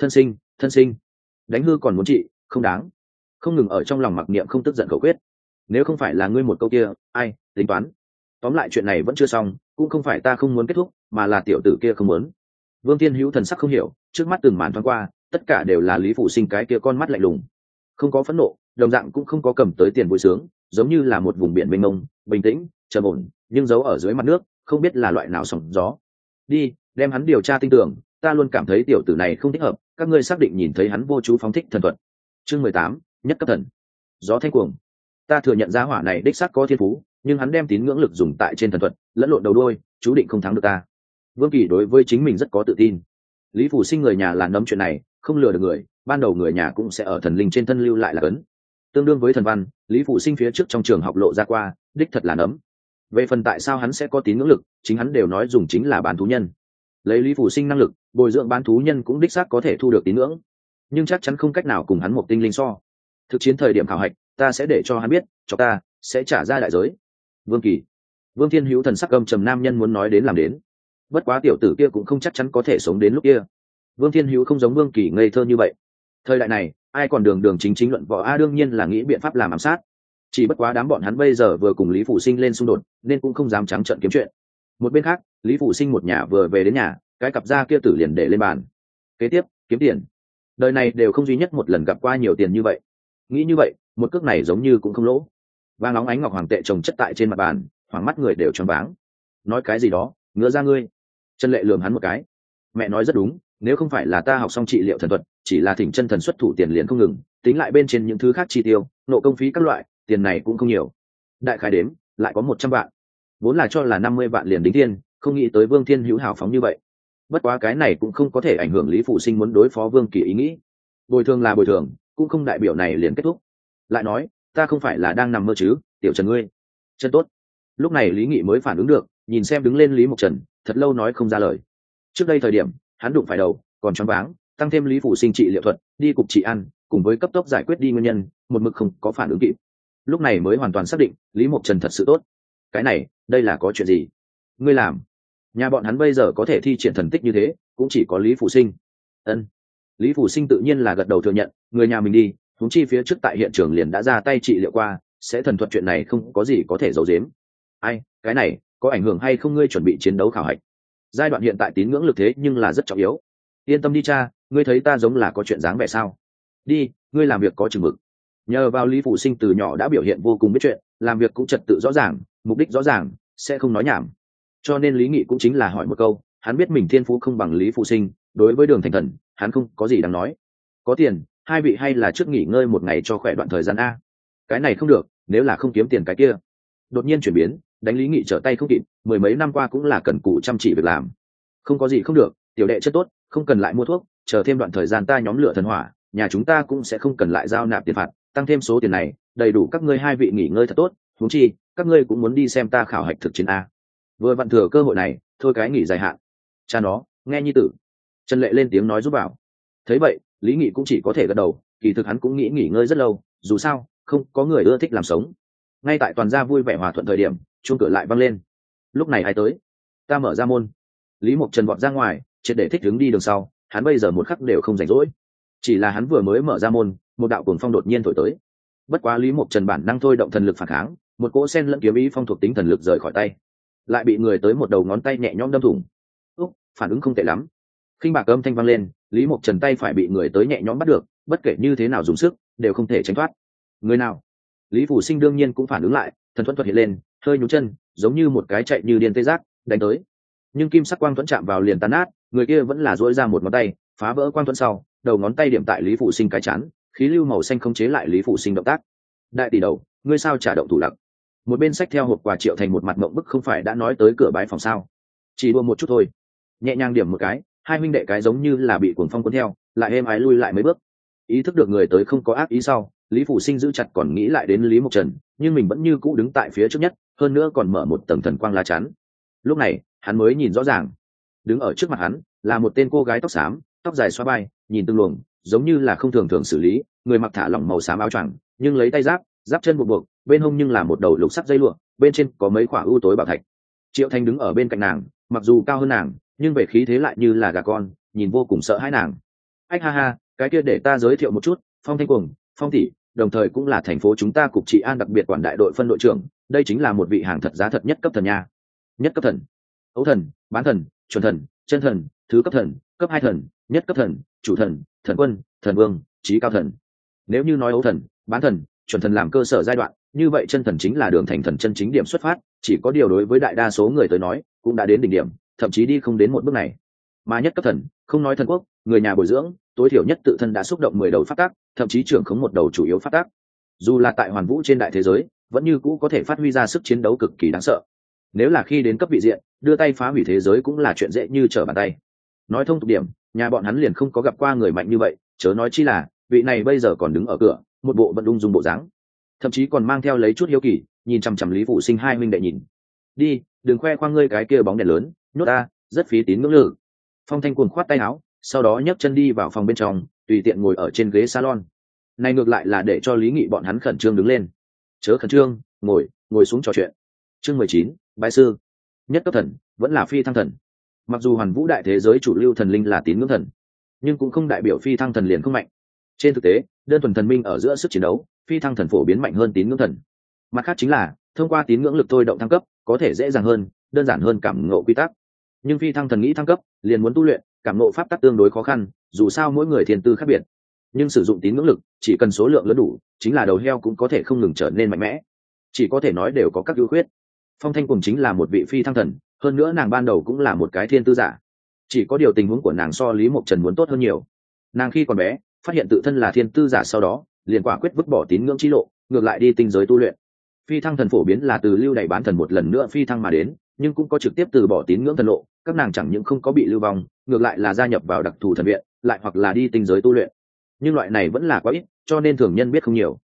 sinh, đánh hư còn muốn trị, không đáng. Không ngừng ở trong lòng mặc niệm không tức giận khẩu quyết. Nếu không phải là ngươi một câu kia, ai tính toán. Tóm lại chuyện này vẫn chưa xong, cũng không phải ta không muốn kết thúc, mà là tiểu tử kia không muốn. Vương Thiên Hữu thần sắc không hiểu, trước mắt từng màn thoáng qua, tất cả đều là Lý Phụ Sinh cái kia con mắt lạnh lùng, không có phẫn nộ, đồng dạng cũng không có cầm tới tiền vui sướng, giống như là một vùng biển mênh mông, bình tĩnh, trầm ổn, nhưng giấu ở dưới mặt nước, không biết là loại nào sóng gió. Đi, đem hắn điều tra tinh tường, ta luôn cảm thấy tiểu tử này không thích hợp, các ngươi xác định nhìn thấy hắn vô chú phóng thích thần thuật. Chương 18, nhất cấp thần. Gió thanh cuồng. Ta thừa nhận giá hỏa này đích xác có thiên phú, nhưng hắn đem tín ngưỡng lực dùng tại trên thần thuật, lẫn lộn đầu đuôi, chú định không thắng được ta. Vương Kỳ đối với chính mình rất có tự tin. Lý Phủ Sinh người nhà là nấm chuyện này, không lừa được người, ban đầu người nhà cũng sẽ ở thần linh trên thân lưu lại là ấn. Tương đương với thần văn, Lý Phủ Sinh phía trước trong trường học lộ ra qua, đích thật là nấm. Về phần tại sao hắn sẽ có tín ngưỡng lực, chính hắn đều nói dùng chính là bán thú nhân. Lấy Lý Phủ Sinh năng lực, bồi dưỡng bán thú nhân cũng đích xác có thể thu được tín ngưỡng, nhưng chắc chắn không cách nào cùng hắn một tinh linh so. Thực chiến thời điểm khảo hạch, ta sẽ để cho hắn biết, cho ta sẽ trả ra đại giới. Vương Kỳ, Vương Thiên Hữu thần sắc âm trầm nam nhân muốn nói đến làm đến. Bất quá tiểu tử kia cũng không chắc chắn có thể sống đến lúc kia. Vương Thiên Hữu không giống Vương Kỳ ngây thơ như vậy. Thời đại này, ai còn đường đường chính chính luận võ a, đương nhiên là nghĩ biện pháp làm ám sát. Chỉ bất quá đám bọn hắn bây giờ vừa cùng Lý Phủ Sinh lên xung đột, nên cũng không dám trắng trợn kiếm chuyện. Một bên khác, Lý Phủ Sinh một nhà vừa về đến nhà, cái cặp da kia tử liền để lên bàn. Kế tiếp, kiếm tiền. Đời này đều không duy nhất một lần gặp qua nhiều tiền như vậy. Nghĩ như vậy, một cước này giống như cũng không lỗ. Vàng óng ánh ngọc hoàng tệ chồng chất tại trên mặt bàn, hoảng mắt người đều choáng váng. Nói cái gì đó, ngứa ra ngươi. Chân Lệ lườm hắn một cái. Mẹ nói rất đúng, nếu không phải là ta học xong trị liệu thần thuật, chỉ là thỉnh chân thần xuất thủ tiền liền không ngừng, tính lại bên trên những thứ khác chi tiêu, nộ công phí các loại, tiền này cũng không nhiều. Đại khái đếm, lại có 100 vạn. Vốn là cho là 50 vạn liền đính tiền, không nghĩ tới Vương Thiên Hữu hào phóng như vậy. Bất quá cái này cũng không có thể ảnh hưởng Lý Phụ Sinh muốn đối phó Vương Kỳ ý nghĩ. Bồi thường là bồi thường, cũng không đại biểu này liền kết thúc. Lại nói, ta không phải là đang nằm mơ chứ, tiểu Trần ngươi chân tốt. Lúc này Lý Nghị mới phản ứng được, nhìn xem đứng lên Lý Mộc Trần, thật lâu nói không ra lời. Trước đây thời điểm hắn đụng phải đầu còn choáng váng, tăng thêm Lý Phủ Sinh trị liệu thuật đi cục trị ăn, cùng với cấp tốc giải quyết đi nguyên nhân, một mực không có phản ứng kịp. Lúc này mới hoàn toàn xác định Lý Mộc Trần thật sự tốt. Cái này đây là có chuyện gì ngươi làm? Nhà bọn hắn bây giờ có thể thi triển thần tích như thế cũng chỉ có Lý Phủ Sinh. Ân. Lý Phủ Sinh tự nhiên là gật đầu thừa nhận, người nhà mình đi, huống chi phía trước tại hiện trường liền đã ra tay trị liệu qua, sẽ thần thuật chuyện này không có gì có thể giấu giếm. Ai, cái này có ảnh hưởng hay không ngươi chuẩn bị chiến đấu khảo hạch? Giai đoạn hiện tại tín ngưỡng lực thế nhưng là rất trọng yếu. Yên tâm đi cha, ngươi thấy ta giống là có chuyện dáng vẻ sao? Đi, ngươi làm việc có chừng mực. Nhờ vào Lý Phủ Sinh từ nhỏ đã biểu hiện vô cùng biết chuyện, làm việc cũng trật tự rõ ràng, mục đích rõ ràng, sẽ không nói nhảm. Cho nên Lý Nghị cũng chính là hỏi một câu, hắn biết mình thiên phú không bằng Lý Phủ Sinh, đối với Đường Thành Thần hắn không có gì đáng nói. Có tiền, hai vị hay là trước nghỉ ngơi một ngày cho khỏe đoạn thời gian a. Cái này không được, nếu là không kiếm tiền cái kia. Đột nhiên chuyển biến, đánh Lý Nghị trở tay không kịp, mười mấy năm qua cũng là cần cù chăm chỉ việc làm. Không có gì không được, tiểu đệ chất tốt, không cần lại mua thuốc, chờ thêm đoạn thời gian ta nhóm lửa thần hỏa, nhà chúng ta cũng sẽ không cần lại giao nạp tiền phạt, tăng thêm số tiền này đầy đủ các ngươi hai vị nghỉ ngơi thật tốt. Huống chi các ngươi cũng muốn đi xem ta khảo hạch thực chiến a. Vừa vặn thừa cơ hội này, thôi cái nghỉ dài hạn. Cha nó, nghe nhi tử. Trần Lệ lên tiếng nói giúp bảo. Thấy vậy, Lý Nghị cũng chỉ có thể gật đầu, kỳ thực hắn cũng nghĩ nghỉ ngơi rất lâu, dù sao không có người ưa thích làm sống. Ngay tại toàn gia vui vẻ hòa thuận thời điểm, chuông cửa lại vang lên. Lúc này ai tới? Ta mở ra môn. Lý Mộc Trần vọt ra ngoài, triệt để thích đứng đi đường sau, hắn bây giờ một khắc đều không rảnh rỗi. Chỉ là hắn vừa mới mở ra môn, một đạo cuồng phong đột nhiên thổi tới. Bất quá Lý Mộc Trần bản năng thôi động thần lực phản kháng, một cỗ sen lẫn kiếm ý phong thuộc tính thần lực rời khỏi tay, lại bị người tới một đầu ngón tay nhẹ nhõm đâm thủng. Úc, phản ứng không tệ lắm. Khinh bạc âm thanh vang lên, Lý Mộc Trần tay phải bị người tới nhẹ nhõm bắt được, bất kể như thế nào dùng sức đều không thể tránh thoát. Người nào? Lý Phủ Sinh đương nhiên cũng phản ứng lại, thần thuẫn thuật hiện lên, hơi nhún chân, giống như một cái chạy như điên tê giác đánh tới. Nhưng kim sắc quang thuẫn chạm vào liền tan nát, người kia vẫn là duỗi ra một ngón tay, phá vỡ quang thuẫn sau, đầu ngón tay điểm tại Lý Phủ Sinh cái chán, khí lưu màu xanh không chế lại Lý Phủ Sinh động tác. Đại tỷ đầu, ngươi sao trả động thủ lặc? Một bên sách theo hộp quà Triệu Thành một mặt mộng bức, không phải đã nói tới cửa bái phòng sao? Chỉ đua một chút thôi. Nhẹ nhàng điểm một cái, hai huynh đệ cái giống như là bị cuồng phong cuốn theo, lại êm ái lui lại mấy bước. Ý thức được người tới không có ác ý sau, Lý Phủ Sinh giữ chặt còn nghĩ lại đến Lý Mộc Trần, nhưng mình vẫn như cũ đứng tại phía trước nhất, hơn nữa còn mở một tầng thần quang lá chắn. Lúc này hắn mới nhìn rõ ràng, đứng ở trước mặt hắn là một tên cô gái tóc xám, tóc dài xóa vai, nhìn từng luồng giống như là không thường thường xử lý, người mặc thả lỏng màu xám áo choàng, nhưng lấy tay giáp chân buộc, bên hông nhưng là một đầu lục sắc dây lụa, bên trên có mấy quả ưu tối bảo thạch. Triệu Thanh đứng ở bên cạnh nàng, mặc dù cao hơn nàng, nhưng về khí thế lại như là gà con, nhìn vô cùng sợ hãi nàng. Ách ha ha, cái kia để ta giới thiệu một chút, Phong Thanh Cuồng, Phong tỷ, đồng thời cũng là thành phố chúng ta cục trị an đặc biệt quản đại đội phân đội trưởng, đây chính là một vị hàng thật giá thật nhất cấp thần nha. Nhất cấp thần, ấu thần, bán thần, chuẩn thần, chân thần, thứ cấp thần, cấp hai thần, nhất cấp thần, chủ thần, thần quân, thần vương, trí cao thần. Nếu như nói ấu thần, bán thần, chuẩn thần làm cơ sở giai đoạn, như vậy chân thần chính là đường thành thần chân chính điểm xuất phát, chỉ có điều đối với đại đa số người tới nói cũng đã đến đỉnh điểm, thậm chí đi không đến một bước này. Mà nhất cấp thần, không nói thần quốc, người nhà bồi dưỡng, tối thiểu nhất tự thân đã xúc động 10 đầu phát tác, thậm chí trưởng khống một đầu chủ yếu phát tác. Dù là tại hoàn vũ trên đại thế giới, vẫn như cũ có thể phát huy ra sức chiến đấu cực kỳ đáng sợ. Nếu là khi đến cấp vị diện, đưa tay phá hủy thế giới cũng là chuyện dễ như trở bàn tay. Nói thông tục điểm, nhà bọn hắn liền không có gặp qua người mạnh như vậy, chớ nói chi là vị này bây giờ còn đứng ở cửa, một bộ vẫn ung dung bộ dáng, thậm chí còn mang theo lấy chút hiếu kỳ, nhìn chằm chằm Lý Phủ Sinh hai huynh đệ nhìn. Đi, đừng khoe khoang ngươi cái kia bóng đèn lớn, nhốt ta, rất phí tín ngưỡng lực. Phong Thanh Cuồng khoát tay áo, sau đó nhấc chân đi vào phòng bên trong, tùy tiện ngồi ở trên ghế salon. Này ngược lại là để cho Lý Nghị bọn hắn khẩn trương đứng lên. Chớ khẩn trương, ngồi xuống trò chuyện. Chương 19, bái sư. Nhất cấp thần, vẫn là phi thăng thần. Mặc dù hoàn vũ đại thế giới chủ lưu thần linh là tín ngưỡng thần, nhưng cũng không đại biểu phi thăng thần liền không mạnh. Trên thực tế, đơn thuần thần minh ở giữa sức chiến đấu, phi thăng thần phổ biến mạnh hơn tín ngưỡng thần. Mặt khác chính là thông qua tín ngưỡng lực thôi động thăng cấp, có thể dễ dàng hơn, đơn giản hơn cảm ngộ quy tắc. Nhưng phi thăng thần nghĩ thăng cấp, liền muốn tu luyện, cảm ngộ pháp tắc tương đối khó khăn, dù sao mỗi người thiên tư khác biệt. Nhưng sử dụng tín ngưỡng lực, chỉ cần số lượng lớn đủ, chính là đầu heo cũng có thể không ngừng trở nên mạnh mẽ. Chỉ có thể nói đều có các ưu khuyết. Phong Thanh Cuồng chính là một vị phi thăng thần, hơn nữa nàng ban đầu cũng là một cái thiên tư giả. Chỉ có điều tình huống của nàng so Lý Mộc Trần muốn tốt hơn nhiều. Nàng khi còn bé, phát hiện tự thân là thiên tư giả sau đó, liền quả quyết vứt bỏ tín ngưỡng chi lộ, ngược lại đi tinh giới tu luyện. Phi thăng thần phổ biến là từ lưu đày bán thần một lần nữa phi thăng mà đến, nhưng cũng có trực tiếp từ bỏ tín ngưỡng thần lộ, các nàng chẳng những không có bị lưu vong, ngược lại là gia nhập vào đặc thù thần viện, lại hoặc là đi tinh giới tu luyện. Nhưng loại này vẫn là quá ít, cho nên thường nhân biết không nhiều.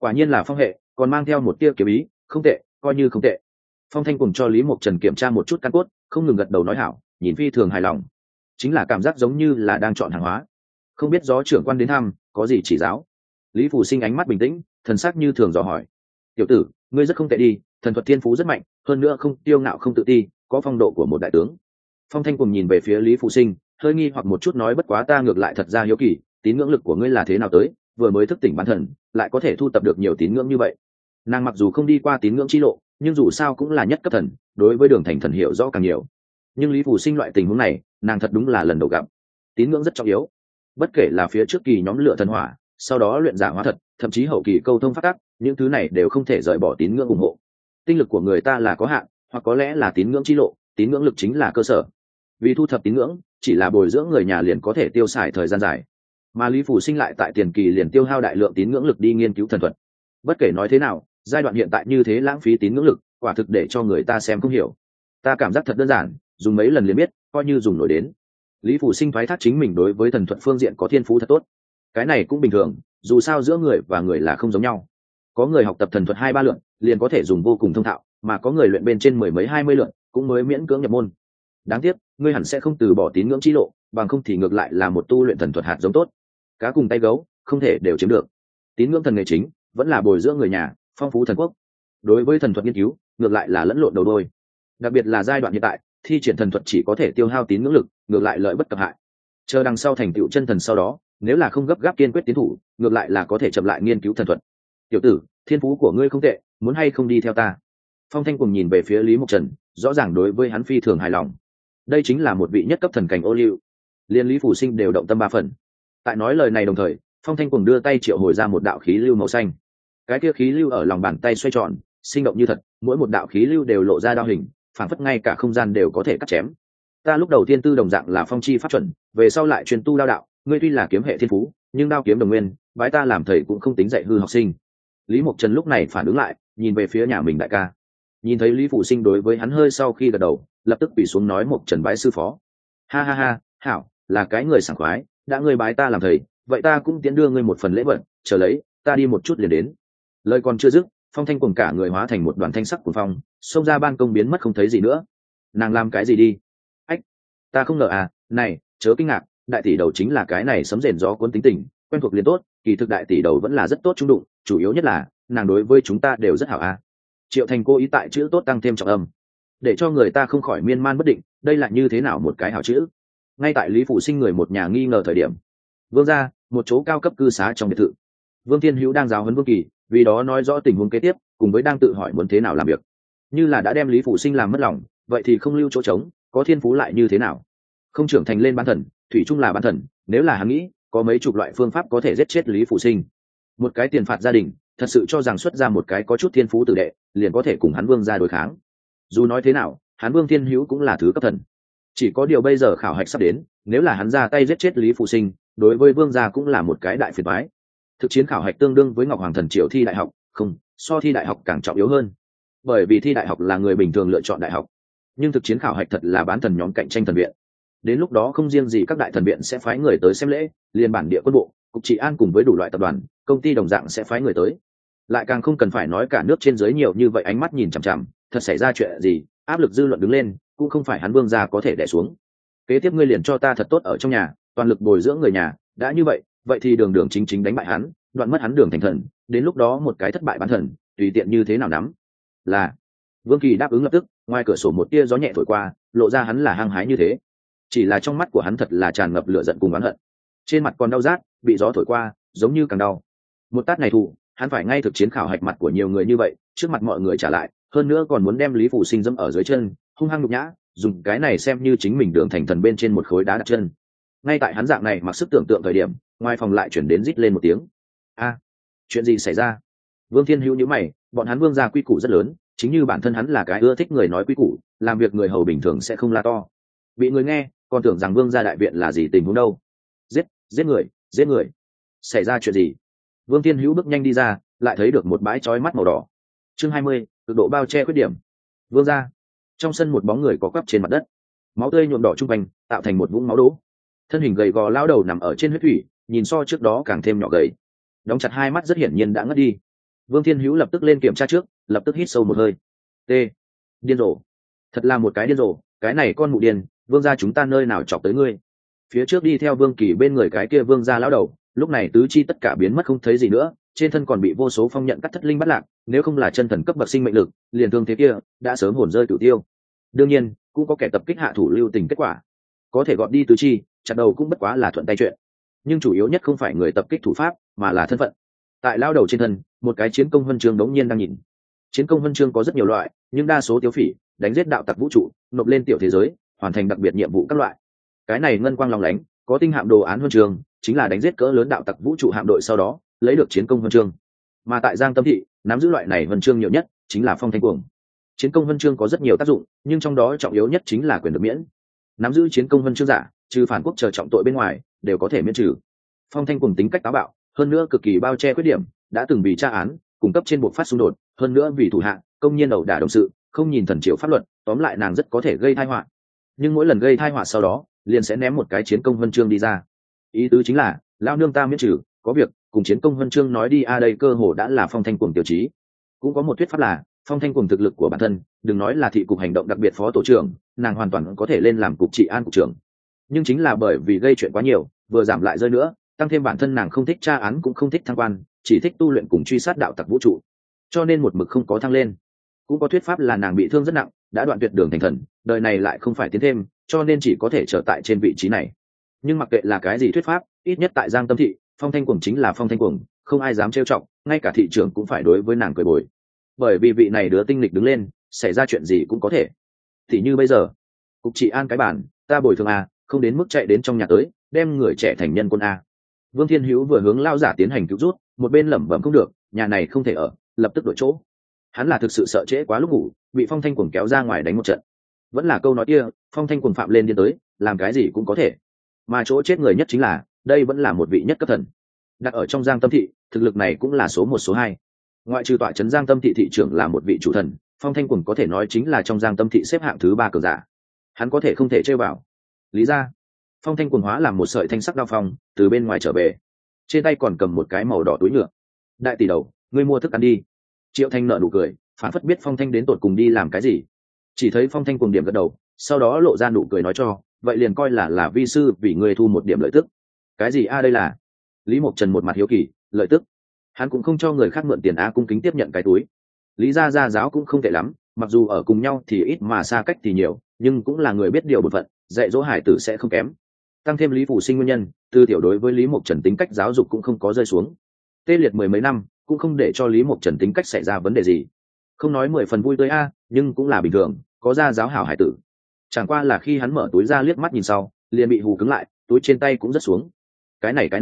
Quả nhiên là phong hệ, còn mang theo một tia kiếm ý, không tệ, coi như không tệ. Phong Thanh cùng cho Lý Mộc Trần kiểm tra một chút căn cốt, không ngừng gật đầu nói hảo, nhìn phi thường hài lòng. Chính là cảm giác giống như là đang chọn hàng hóa. Không biết gió trưởng quan đến thăm, có gì chỉ giáo? Lý Phủ Sinh ánh mắt bình tĩnh, thần sắc như thường dò hỏi. Tiểu tử, ngươi rất không tệ đi, thần thuật thiên phú rất mạnh, hơn nữa không tiêu ngạo không tự ti, có phong độ của một đại tướng. Phong Thanh cùng nhìn về phía Lý Phủ Sinh, hơi nghi hoặc một chút nói bất quá ta ngược lại thật ra hiếu kỳ, tín ngưỡng lực của ngươi là thế nào tới, vừa mới thức tỉnh bán thần, lại có thể thu tập được nhiều tín ngưỡng như vậy. Nàng mặc dù không đi qua tín ngưỡng chi lộ, nhưng dù sao cũng là nhất cấp thần, đối với đường thành thần hiểu rõ càng nhiều. Nhưng Lý Phủ Sinh loại tình huống này, nàng thật đúng là lần đầu gặp. Tín ngưỡng rất trọng yếu, bất kể là phía trước kỳ nhóm lựa thần hỏa, sau đó luyện giả hóa thật, thậm chí hậu kỳ câu thông phát tác, những thứ này đều không thể rời bỏ tín ngưỡng ủng hộ. Tinh lực của người ta là có hạn, hoặc có lẽ là tín ngưỡng chi lộ, tín ngưỡng lực chính là cơ sở. Vì thu thập tín ngưỡng, chỉ là bồi dưỡng người nhà liền có thể tiêu xài thời gian dài, mà Lý Phủ Sinh lại tại tiền kỳ liền tiêu hao đại lượng tín ngưỡng lực đi nghiên cứu thần thuật. Bất kể nói thế nào, giai đoạn hiện tại như thế lãng phí tín ngưỡng lực, quả thực để cho người ta xem không hiểu. Ta cảm giác thật đơn giản, dùng mấy lần liền biết, coi như dùng nổi đến. Lý Phủ Sinh thoái thác chính mình đối với thần thuật phương diện có thiên phú thật tốt. Cái này cũng bình thường, dù sao giữa người và người là không giống nhau. Có người học tập thần thuật 2-3 lượt liền có thể dùng vô cùng thông thạo, mà có người luyện bên trên 10 mấy 20 lượt cũng mới miễn cưỡng nhập môn. Đáng tiếc, ngươi hẳn sẽ không từ bỏ tín ngưỡng chi lộ, bằng không thì ngược lại là một tu luyện thần thuật hạt giống tốt. Cá cùng tay gấu, không thể đều chiếm được. Tín ngưỡng thần nghề chính vẫn là bồi dưỡng người nhà, phong phú thần quốc. Đối với thần thuật nghiên cứu, ngược lại là lẫn lộn đầu đôi. Đặc biệt là giai đoạn hiện tại, thi triển thần thuật chỉ có thể tiêu hao tín ngưỡng lực, ngược lại lợi bất cập hại. Chờ đằng sau thành tựu chân thần sau đó, nếu là không gấp gáp kiên quyết tiến thủ, ngược lại là có thể chậm lại nghiên cứu thần thuật. Tiểu tử, thiên phú của ngươi không tệ, muốn hay không đi theo ta? Phong Thanh cùng nhìn về phía Lý Mộc Trần, rõ ràng đối với hắn phi thường hài lòng. Đây chính là một vị nhất cấp thần cảnh ô liu, liên Lý Phủ Sinh đều động tâm 3 phần. Tại nói lời này đồng thời, Phong Thanh cùng đưa tay triệu hồi ra một đạo khí lưu màu xanh. Cái kia khí lưu ở lòng bàn tay xoay tròn, sinh động như thật, mỗi một đạo khí lưu đều lộ ra đao hình, phản phất ngay cả không gian đều có thể cắt chém. Ta lúc đầu tiên tư đồng dạng là phong chi pháp chuẩn, về sau lại truyền tu đao đạo, ngươi tuy là kiếm hệ thiên phú, nhưng đao kiếm đồng nguyên, bái ta làm thầy cũng không tính dạy hư học sinh. Lý Mộc Trần lúc này phản ứng lại, nhìn về phía nhà mình đại ca. Nhìn thấy Lý Phủ Sinh đối với hắn hơi sau khi gật đầu, lập tức quỳ xuống nói Mộc Trần bái sư phó. Ha ha ha, hảo, là cái người sảng khoái, đã ngươi bái ta làm thầy, vậy ta cũng tiễn đưa ngươi một phần lễ vật, chờ lấy, ta đi một chút liền đến. Lời còn chưa dứt, Phong Thanh cùng cả người hóa thành một đoàn thanh sắc của phong, xông ra ban công biến mất không thấy gì nữa. Nàng làm cái gì đi? Ách, ta không ngờ à, này, chớ kinh ngạc, đại tỷ đầu chính là cái này sấm rền gió cuốn tính tình, quen thuộc liền tốt, kỳ thực đại tỷ đầu vẫn là rất tốt trung đụng, chủ yếu nhất là nàng đối với chúng ta đều rất hảo à. Triệu Thành cố ý tại chữ tốt tăng thêm trọng âm, để cho người ta không khỏi miên man bất định, đây là như thế nào một cái hảo chữ. Ngay tại Lý Phủ Sinh người một nhà nghi ngờ thời điểm, Vương gia, một chỗ cao cấp cư xá trong biệt thự, Vương Thiên Hữu đang giáo huấn Vương Kỳ, vì đó nói rõ tình huống kế tiếp, cùng với đang tự hỏi muốn thế nào làm việc. Như là đã đem Lý Phủ Sinh làm mất lòng, vậy thì không lưu chỗ trống, có thiên phú lại như thế nào? Không trưởng thành lên bán thần, thủy chung là bán thần, nếu là hắn nghĩ, có mấy chục loại phương pháp có thể giết chết Lý Phủ Sinh. Một cái tiền phạt gia đình, thật sự cho rằng xuất ra một cái có chút thiên phú tử đệ, liền có thể cùng hắn Vương gia đối kháng. Dù nói thế nào, hắn Vương Thiên Hữu cũng là thứ cấp thần. Chỉ có điều bây giờ khảo hạch sắp đến, nếu là hắn ra tay giết chết Lý Phủ Sinh, đối với Vương gia cũng là một cái đại phiền toái. Thực chiến khảo hạch tương đương với Ngọc Hoàng Thần Triều thi đại học, không, so thi đại học càng trọng yếu hơn. Bởi vì thi đại học là người bình thường lựa chọn đại học, nhưng thực chiến khảo hạch thật là bán thần nhóm cạnh tranh thần viện. Đến lúc đó không riêng gì các đại thần viện sẽ phái người tới xem lễ, liên bản địa quân bộ, cục trị an cùng với đủ loại tập đoàn, công ty đồng dạng sẽ phái người tới. Lại càng không cần phải nói cả nước trên dưới nhiều như vậy ánh mắt nhìn chằm chằm, thật xảy ra chuyện gì, áp lực dư luận đứng lên, cũng không phải hắn Vương gia có thể đè xuống. Kế tiếp ngươi liền cho ta thật tốt ở trong nhà, toàn lực bồi dưỡng người nhà, đã như vậy, vậy thì đường đường chính chính đánh bại hắn, đoạn mất hắn đường thành thần, đến lúc đó một cái thất bại bán thần, tùy tiện như thế nào nắm. Là. Vương Kỳ đáp ứng lập tức, ngoài cửa sổ một tia gió nhẹ thổi qua, lộ ra hắn là hăng hái như thế. Chỉ là trong mắt của hắn thật là tràn ngập lửa giận cùng oán hận. Trên mặt còn đau rát, bị gió thổi qua, giống như càng đau. Một tát này thù, hắn phải ngay thực chiến khảo hạch mặt của nhiều người như vậy, trước mặt mọi người trả lại, hơn nữa còn muốn đem Lý Phủ Sinh dẫm ở dưới chân, hung hăng nhục nhã, dùng cái này xem như chính mình đường thành thần bên trên một khối đá đặt chân. Ngay tại hắn dạng này mặc sức tưởng tượng thời điểm, ngoài phòng lại chuyển đến rít lên một tiếng. A, chuyện gì xảy ra? Vương Thiên Hữu nhíu mày, bọn hắn Vương gia quy củ rất lớn, chính như bản thân hắn là cái ưa thích người nói quy củ, làm việc người hầu bình thường sẽ không la to. Bị người nghe, còn tưởng rằng Vương gia đại viện là gì tình huống đâu. Giết người, giết người. Xảy ra chuyện gì? Vương Thiên Hữu bước nhanh đi ra, lại thấy được một bãi chói mắt màu đỏ. Chương 20, cực độ bao che khuyết điểm. Vương gia. Trong sân một bóng người có quắp trên mặt đất, máu tươi nhuộm đỏ trung quanh, tạo thành một vũng máu đố. Thân hình gầy gò lão đầu nằm ở trên huyết thủy, nhìn so trước đó càng thêm nhỏ gầy, đóng chặt hai mắt rất hiển nhiên đã ngất đi. Vương Thiên Hữu lập tức lên kiểm tra trước, lập tức hít sâu một hơi. T. Điên rồ. Thật là một cái điên rồ, cái này con mụ điên, Vương gia chúng ta nơi nào chọc tới ngươi. Phía trước đi theo Vương Kỳ bên người cái kia Vương gia lão đầu, lúc này tứ chi tất cả biến mất không thấy gì nữa, trên thân còn bị vô số phong nhận cắt thất linh bắt lạc, nếu không là chân thần cấp bậc sinh mệnh lực, liền thương thế kia đã sớm hồn rơi cửu tiêu. Đương nhiên, cũng có kẻ tập kích hạ thủ lưu tình kết quả, có thể gọt đi tứ chi, chặt đầu cũng bất quá là thuận tay chuyện. Nhưng chủ yếu nhất không phải người tập kích thủ pháp, mà là thân phận. Tại lão đầu trên thân, một cái chiến công huân chương đống nhiên đang nhìn. Chiến công huân chương có rất nhiều loại, nhưng đa số tiêu phỉ, đánh giết đạo tặc vũ trụ, nộp lên tiểu thế giới, hoàn thành đặc biệt nhiệm vụ các loại. Cái này ngân quang long lánh, có tinh hạm đồ án huân chương, chính là đánh giết cỡ lớn đạo tặc vũ trụ hạm đội sau đó lấy được chiến công huân chương. Mà tại Giang Tâm thị, nắm giữ loại này huân chương nhiều nhất chính là Phong Thanh Cuồng. Chiến công huân chương có rất nhiều tác dụng, nhưng trong đó trọng yếu nhất chính là quyền được miễn. Nắm giữ chiến công huân chương giả, trừ phản quốc chờ trọng tội bên ngoài, đều có thể miễn trừ. Phong Thanh Cuồng tính cách táo bạo, hơn nữa cực kỳ bao che khuyết điểm, đã từng bị tra án, cung cấp trên buộc phát xung đột, hơn nữa vì thủ hạ, công nhiên ẩu đả đồng sự, không nhìn thần chiếu pháp luật, tóm lại nàng rất có thể gây tai họa. Nhưng mỗi lần gây tai họa sau đó, liền sẽ ném một cái chiến công huân chương đi ra. Ý tứ chính là, lao nương ta miễn trừ, có việc cùng chiến công huân chương nói đi. Đây cơ hồ đã là Phong Thanh Cuồng tiêu chí. Cũng có một thuyết pháp là, Phong Thanh Cuồng thực lực của bản thân, đừng nói là thị cục hành động đặc biệt phó tổ trưởng, nàng hoàn toàn có thể lên làm cục trị an cục trưởng. Nhưng chính là bởi vì gây chuyện quá nhiều, vừa giảm lại rơi nữa, tăng thêm bản thân nàng không thích tra án cũng không thích thăng quan, chỉ thích tu luyện cùng truy sát đạo tặc vũ trụ, cho nên một mực không có thăng lên. Cũng có thuyết pháp là nàng bị thương rất nặng, đã đoạn tuyệt đường thành thần, đời này lại không phải tiến thêm, cho nên chỉ có thể trở tại trên vị trí này. Nhưng mặc kệ là cái gì thuyết pháp, ít nhất tại Giang Tâm thị, Phong Thanh Cuồng chính là Phong Thanh Cuồng, không ai dám trêu chọc, ngay cả thị trưởng cũng phải đối với nàng cười bồi. Bởi vì vị này đứa tinh lịch đứng lên, xảy ra chuyện gì cũng có thể. Thì như bây giờ, cục trị an cái bản, ta bồi thường không đến mức chạy đến trong nhà tới, đem người trẻ thành nhân quân Vương Thiên Hữu vừa hướng lao giả tiến hành cứu rút, một bên lẩm bẩm không được, nhà này không thể ở, lập tức đổi chỗ. Hắn là thực sự sợ trễ quá lúc ngủ, bị Phong Thanh Cuồng kéo ra ngoài đánh một trận. Vẫn là câu nói kia, Phong Thanh Cuồng phạm lên điên tới, làm cái gì cũng có thể. Mà chỗ chết người nhất chính là, đây vẫn là một vị nhất cấp thần. Đặt ở trong Giang Tâm thị, thực lực này cũng là số 1 số 2. Ngoại trừ tọa trấn Giang Tâm thị thị trưởng là một vị chủ thần, Phong Thanh Cuồng có thể nói chính là trong Giang Tâm thị xếp hạng thứ 3 cường giả. Hắn có thể không thể chơi vào. Lý ra, Phong Thanh Cuồng hóa làm một sợi thanh sắc đao phong, từ bên ngoài trở về. Trên tay còn cầm một cái màu đỏ túi nhựa. Đại tỷ đầu, ngươi mua thức ăn đi. Triệu Thanh nở nụ cười, phản phất biết Phong Thanh đến tột cùng đi làm cái gì. Chỉ thấy Phong Thanh Cuồng điểm gật đầu, sau đó lộ ra nụ cười nói cho, vậy liền coi là vi sư vì ngươi thu một điểm lợi tức. Cái gì đây là? Lý Mộc Trần một mặt hiếu kỳ, lợi tức? Hắn cũng không cho người khác mượn tiền cung kính tiếp nhận cái túi. Lý gia gia giáo cũng không tệ lắm, mặc dù ở cùng nhau thì ít mà xa cách thì nhiều, nhưng cũng là người biết điều bổn phận, dạy dỗ hải tử sẽ không kém. Tăng thêm Lý Phủ Sinh nguyên nhân, tư tiểu đối với Lý Mộc Trần tính cách giáo dục cũng không có rơi xuống. Tê liệt 10 mấy năm, cũng không để cho Lý Mộc Trần tính cách xảy ra vấn đề gì. Không nói 10 phần vui tươi nhưng cũng là bình thường, có gia giáo hảo hải tử. Chẳng qua là khi hắn mở túi ra liếc mắt nhìn sau, liền bị hù cứng lại, túi trên tay cũng rất xuống. Cái này,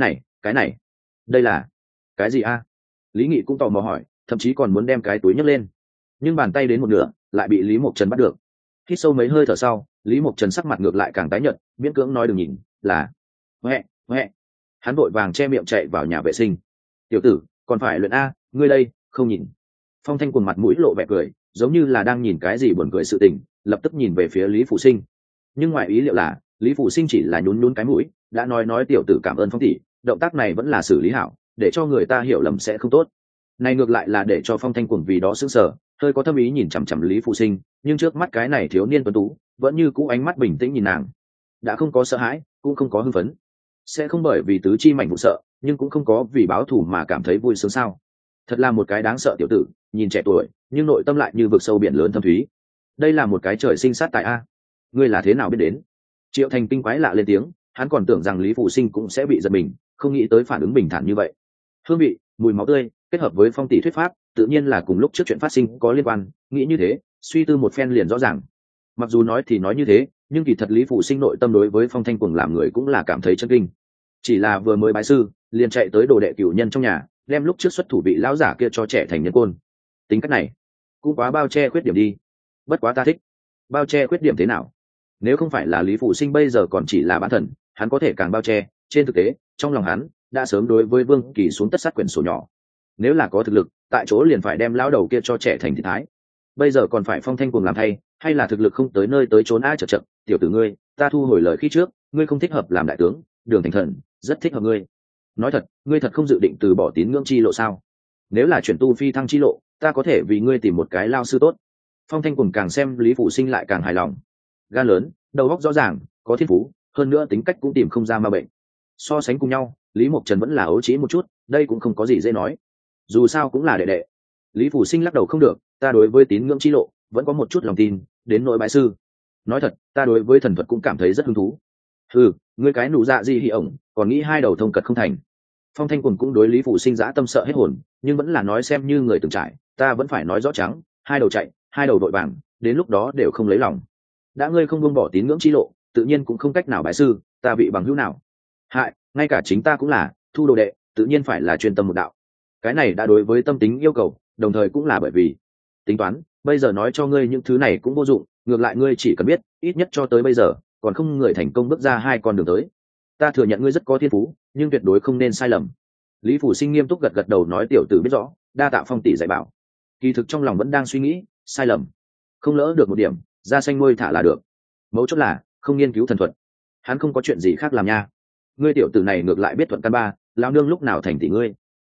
đây là cái gì Lý Nghị cũng tò mò hỏi, thậm chí còn muốn đem cái túi nhấc lên, nhưng bàn tay đến một nửa lại bị Lý Mộc Trần bắt được. Hít sâu mấy hơi thở sau, Lý Mộc Trần sắc mặt ngược lại càng tái nhợt, miễn cưỡng nói đừng nhìn, là huệ. Hắn vội vàng che miệng chạy vào nhà vệ sinh. Tiểu tử, còn phải luyện ngươi đây không nhìn. Phong Thanh Cuồng mặt mũi lộ vẻ cười, giống như là đang nhìn cái gì buồn cười sự tình, lập tức nhìn về phía Lý Phủ Sinh. Nhưng ngoài ý liệu là, Lý Phủ Sinh chỉ là nhún nhún cái mũi, đã nói tiểu tử cảm ơn Phong tỷ, động tác này vẫn là xử lý hảo, để cho người ta hiểu lầm sẽ không tốt. Này ngược lại là để cho Phong Thanh Cuồng vì đó sững sờ, hơi có thâm ý nhìn chằm chằm Lý Phủ Sinh, nhưng trước mắt cái này thiếu niên tuấn tú, vẫn như cũ ánh mắt bình tĩnh nhìn nàng. Đã không có sợ hãi, cũng không có hưng phấn. Sẽ không bởi vì tứ chi mảnh vụ sợ, nhưng cũng không có vì báo thù mà cảm thấy vui sướng sao? Thật là một cái đáng sợ tiểu tử, nhìn trẻ tuổi, nhưng nội tâm lại như vực sâu biển lớn thâm thúy. Đây là một cái trời sinh sát tại ngươi là thế nào biết đến? Triệu Thành kinh quái lạ lên tiếng, hắn còn tưởng rằng Lý Phủ Sinh cũng sẽ bị giật mình, không nghĩ tới phản ứng bình thản như vậy. Hương vị, mùi máu tươi, kết hợp với Phong tỷ thuyết pháp, tự nhiên là cùng lúc trước chuyện phát sinh có liên quan, nghĩ như thế, suy tư một phen liền rõ ràng. Mặc dù nói thì nói như thế, nhưng kỳ thật Lý Phủ Sinh nội tâm đối với Phong Thanh Cuồng làm người cũng là cảm thấy chân kinh. Chỉ là vừa mới bái sư, liền chạy tới đồ đệ cửu nhân trong nhà, đem lúc trước xuất thủ bị lão giả kia cho trẻ thành nhân côn. Tính cách này, cũng quá bao che khuyết điểm đi. Bất quá ta thích. Bao che khuyết điểm thế nào? Nếu không phải là Lý Phủ Sinh bây giờ còn chỉ là bán thần, hắn có thể càng bao che, trên thực tế, trong lòng hắn đã sớm đối với Vương Kỳ xuống tất sát quyển sổ nhỏ. Nếu là có thực lực, tại chỗ liền phải đem lão đầu kia cho trẻ thành thị thái. Bây giờ còn phải Phong Thanh Cuồng làm thay, hay là thực lực không tới nơi tới trốn chậm, tiểu tử ngươi, ta thu hồi lời khi trước, ngươi không thích hợp làm đại tướng, Đường Thành Thần rất thích hợp ngươi. Nói thật, ngươi thật không dự định từ bỏ tín ngưỡng chi lộ sao? nếu là chuyển tu phi thăng chi lộ, ta có thể vì ngươi tìm một cái lao sư tốt. Phong Thanh Quần càng xem Lý Phủ Sinh lại càng hài lòng. Gan lớn, đầu óc rõ ràng, có thiên phú, hơn nữa tính cách cũng tìm không ra ma bệnh. So sánh cùng nhau, Lý Mộc Trần vẫn là ấu trĩ một chút, đây cũng không có gì dễ nói. Dù sao cũng là đệ đệ. Lý Phủ Sinh lắc đầu không được, ta đối với tín ngưỡng chi lộ vẫn có một chút lòng tin, đến nỗi bái sư. Nói thật, ta đối với thần thuật cũng cảm thấy rất hứng thú. Ừ, ngươi cái nụ dạ gì hỉ ổng, còn nghĩ hai đầu thông cật không thành. Phong Thanh Quần cũng đối Lý Phủ Sinh dã tâm sợ hết hồn, nhưng vẫn là nói xem như người từng trải, ta vẫn phải nói rõ trắng, hai đầu chạy, hai đầu đội vàng, đến lúc đó đều không lấy lòng. Đã ngươi không buông bỏ tín ngưỡng chi lộ, tự nhiên cũng không cách nào bái sư, ta vị bằng hữu nào. Hại, ngay cả chính ta cũng là, thu đồ đệ, tự nhiên phải là chuyên tâm một đạo. Cái này đã đối với tâm tính yêu cầu, đồng thời cũng là bởi vì tính toán, bây giờ nói cho ngươi những thứ này cũng vô dụng, ngược lại ngươi chỉ cần biết, ít nhất cho tới bây giờ, còn không người thành công bước ra hai con đường tới. Ta thừa nhận ngươi rất có thiên phú, nhưng tuyệt đối không nên sai lầm. Lý Phủ Sinh nghiêm túc gật gật đầu nói tiểu tử biết rõ, đa tạ Phong tỷ dạy bảo. Kỳ thực trong lòng vẫn đang suy nghĩ, sai lầm, không lỡ được một điểm, da xanh nuôi thả là được. Mấu chốt là không nghiên cứu thần thuật, hắn không có chuyện gì khác làm nha. Ngươi tiểu tử này ngược lại biết thuận căn ba, lao nương lúc nào thành tỷ ngươi.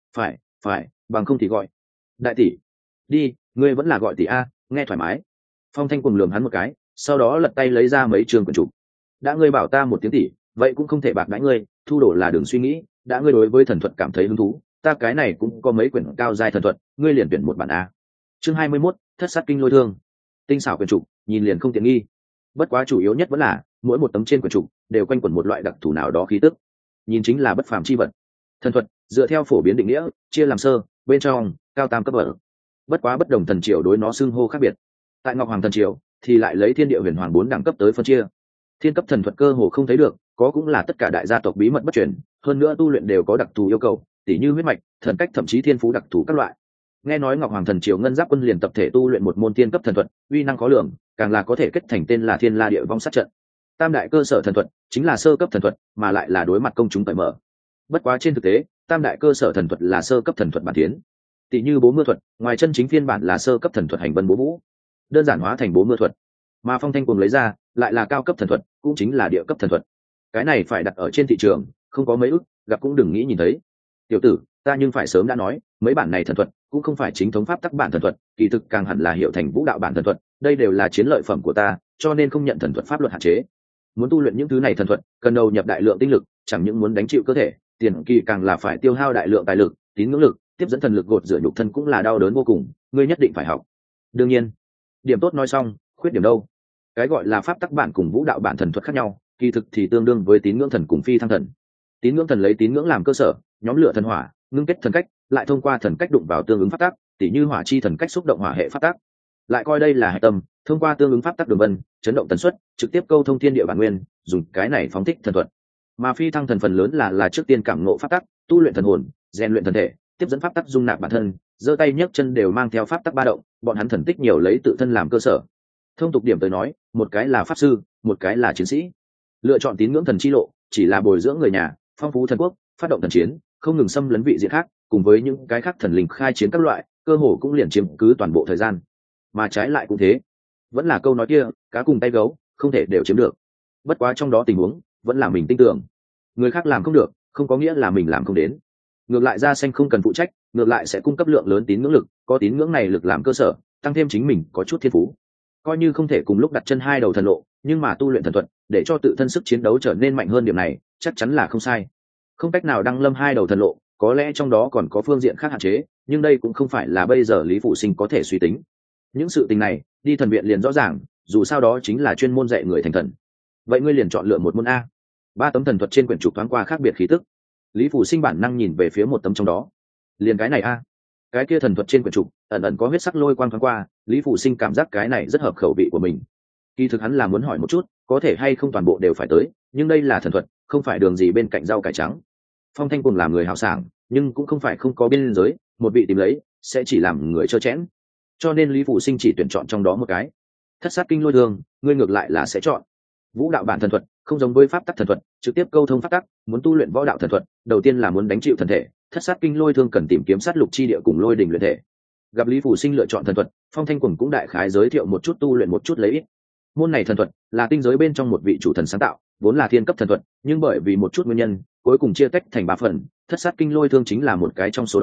Phải, bằng không thì gọi đại tỷ. Đi, ngươi vẫn là gọi tỷ a, nghe thoải mái. Phong Thanh cùng lườm hắn một cái, sau đó lật tay lấy ra mấy trường quyển trục. Đã ngươi bảo ta một tiếng tỷ, vậy cũng không thể bạc đãi ngươi, thu đổ là đừng suy nghĩ. Đã ngươi đối với thần thuật cảm thấy hứng thú, ta cái này cũng có mấy quyển cao giai thần thuật, ngươi liền tuyển một bản a. Chương 21, Thất sát kinh lôi thương. Tinh xảo quyển trục, nhìn liền không tiện nghi. Bất quá chủ yếu nhất vẫn là mỗi một tấm trên quyển trục đều quanh quẩn một loại đặc thù nào đó khí tức, nhìn chính là bất phàm chi vật. Thần thuật dựa theo phổ biến định nghĩa, chia làm sơ, bên trong, cao tam cấp bậc. Bất quá bất đồng thần triều đối nó xưng hô khác biệt. Tại Ngọc Hoàng thần triều thì lại lấy thiên địa huyền hoàng 4 đẳng cấp tới phân chia. Thiên cấp thần thuật cơ hồ không thấy được, có cũng là tất cả đại gia tộc bí mật bất truyền, hơn nữa tu luyện đều có đặc thù yêu cầu, tỉ như huyết mạch, thần cách thậm chí thiên phú đặc thù các loại. Nghe nói Ngọc Hoàng thần triều ngân giáp quân liền tập thể tu luyện một môn thiên cấp thần thuật, uy năng khó lường, càng là có thể kết thành tên là Thiên La Địa Vong sát trận. Tam đại cơ sở thần thuật chính là sơ cấp thần thuật, mà lại là đối mặt công chúng cởi mở. Bất quá trên thực tế, tam đại cơ sở thần thuật là sơ cấp thần thuật bản tiến. Tỷ như bố mưa thuật, ngoài chân chính phiên bản là sơ cấp thần thuật hành vân bố vũ, đơn giản hóa thành bố mưa thuật. Mà Phong Thanh cùng lấy ra, lại là cao cấp thần thuật, cũng chính là địa cấp thần thuật. Cái này phải đặt ở trên thị trường, không có mấy ức, gặp cũng đừng nghĩ nhìn thấy. Tiểu tử, ta nhưng phải sớm đã nói, mấy bản này thần thuật cũng không phải chính thống pháp tắc bản thần thuật, kỳ thực càng hẳn là hiệu thành vũ đạo bản thần thuật, đây đều là chiến lợi phẩm của ta, cho nên không nhận thần thuật pháp luật hạn chế. Muốn tu luyện những thứ này thần thuật, cần đầu nhập đại lượng tinh lực, chẳng những muốn đánh chịu cơ thể, tiền kỳ càng là phải tiêu hao đại lượng tài lực, tín ngưỡng lực, tiếp dẫn thần lực gột rửa nhục thân cũng là đau đớn vô cùng, ngươi nhất định phải học. Đương nhiên, điểm tốt nói xong, khuyết điểm đâu? Cái gọi là pháp tắc bản cùng vũ đạo bản thần thuật khác nhau, kỳ thực thì tương đương với tín ngưỡng thần cùng phi thăng thần. Tín ngưỡng thần lấy tín ngưỡng làm cơ sở, nhóm lửa thần hỏa, ngưng kết thần cách, lại thông qua thần cách đụng vào tương ứng pháp tắc, tỉ như hỏa chi thần cách xúc động hỏa hệ pháp tắc, lại coi đây là hệ tâm, thông qua tương ứng pháp tắc đường vân, chấn động tần suất, trực tiếp câu thông thiên địa bản nguyên, dùng cái này phóng thích thần thuật. Mà phi thăng thần phần lớn là trước tiên cảm ngộ pháp tắc, tu luyện thần hồn, rèn luyện thần thể, tiếp dẫn pháp tắc dung nạp bản thân, giơ tay nhấc chân đều mang theo pháp tắc ba động, bọn hắn thần tích nhiều lấy tự thân làm cơ sở. Thông tục điểm tới nói, một cái là pháp sư, một cái là chiến sĩ. Lựa chọn tín ngưỡng thần chi lộ, chỉ là bồi dưỡng người nhà, phong phú thần quốc, phát động thần chiến, không ngừng xâm lấn vị diện khác, cùng với những cái khác thần linh khai chiến các loại, cơ hồ cũng liền chiếm cứ toàn bộ thời gian. Mà trái lại cũng thế, vẫn là câu nói kia, cá cùng tay gấu, không thể đều chiếm được. Bất quá trong đó tình huống, vẫn là mình tin tưởng. Người khác làm không được, không có nghĩa là mình làm không đến. Ngược lại da xanh không cần phụ trách, ngược lại sẽ cung cấp lượng lớn tín ngưỡng lực, có tín ngưỡng này lực làm cơ sở, tăng thêm chính mình có chút thiên phú. Coi như không thể cùng lúc đặt chân hai đầu thần lộ, nhưng mà tu luyện thần thuật, để cho tự thân sức chiến đấu trở nên mạnh hơn, điểm này chắc chắn là không sai. Không cách nào đăng lâm hai đầu thần lộ, có lẽ trong đó còn có phương diện khác hạn chế, nhưng đây cũng không phải là bây giờ Lý Phụ Sinh có thể suy tính. Những sự tình này, đi thần viện liền rõ ràng, dù sao đó chính là chuyên môn dạy người thành thần. Vậy ngươi liền chọn lựa một môn a. 3 tấm thần thuật trên quyển trục thoáng qua khác biệt khí tức. Lý Phụ Sinh bản năng nhìn về phía một tấm trong đó. Liền cái này a. Cái kia thần thuật trên quyển trục, ẩn ẩn có huyết sắc lôi quang thoáng qua, Lý Phụ Sinh cảm giác cái này rất hợp khẩu vị của mình. Kỳ thực hắn là muốn hỏi một chút, có thể hay không toàn bộ đều phải tới, nhưng đây là thần thuật, không phải đường gì bên cạnh rau cải trắng. Phong Thanh cùng làm người hào sảng, nhưng cũng không phải không có biên giới, một vị tìm lấy sẽ chỉ làm người trơ chẽn. Cho nên Lý Phụ Sinh chỉ tuyển chọn trong đó một cái. Thất sát kinh lôi thương, ngươi ngược lại là sẽ chọn. Vũ đạo bản thần thuật, không giống với pháp tắc thần thuật, trực tiếp câu thông pháp tắc, muốn tu luyện võ đạo thần thuật, đầu tiên là muốn đánh chịu thần thể, thất sát kinh lôi thương cần tìm kiếm sát lục chi địa cùng lôi đỉnh luyện thể. Gặp Lý Phụ Sinh lựa chọn thần thuật, Phong Thanh Quần cũng đại khái giới thiệu một chút tu luyện một chút lấy ít. Môn này thần thuật là tinh giới bên trong một vị chủ thần sáng tạo, vốn là thiên cấp thần thuật, nhưng bởi vì một chút nguyên nhân, cuối cùng chia tách thành 3 phần, thất sát kinh lôi thương chính là một cái trong số đó,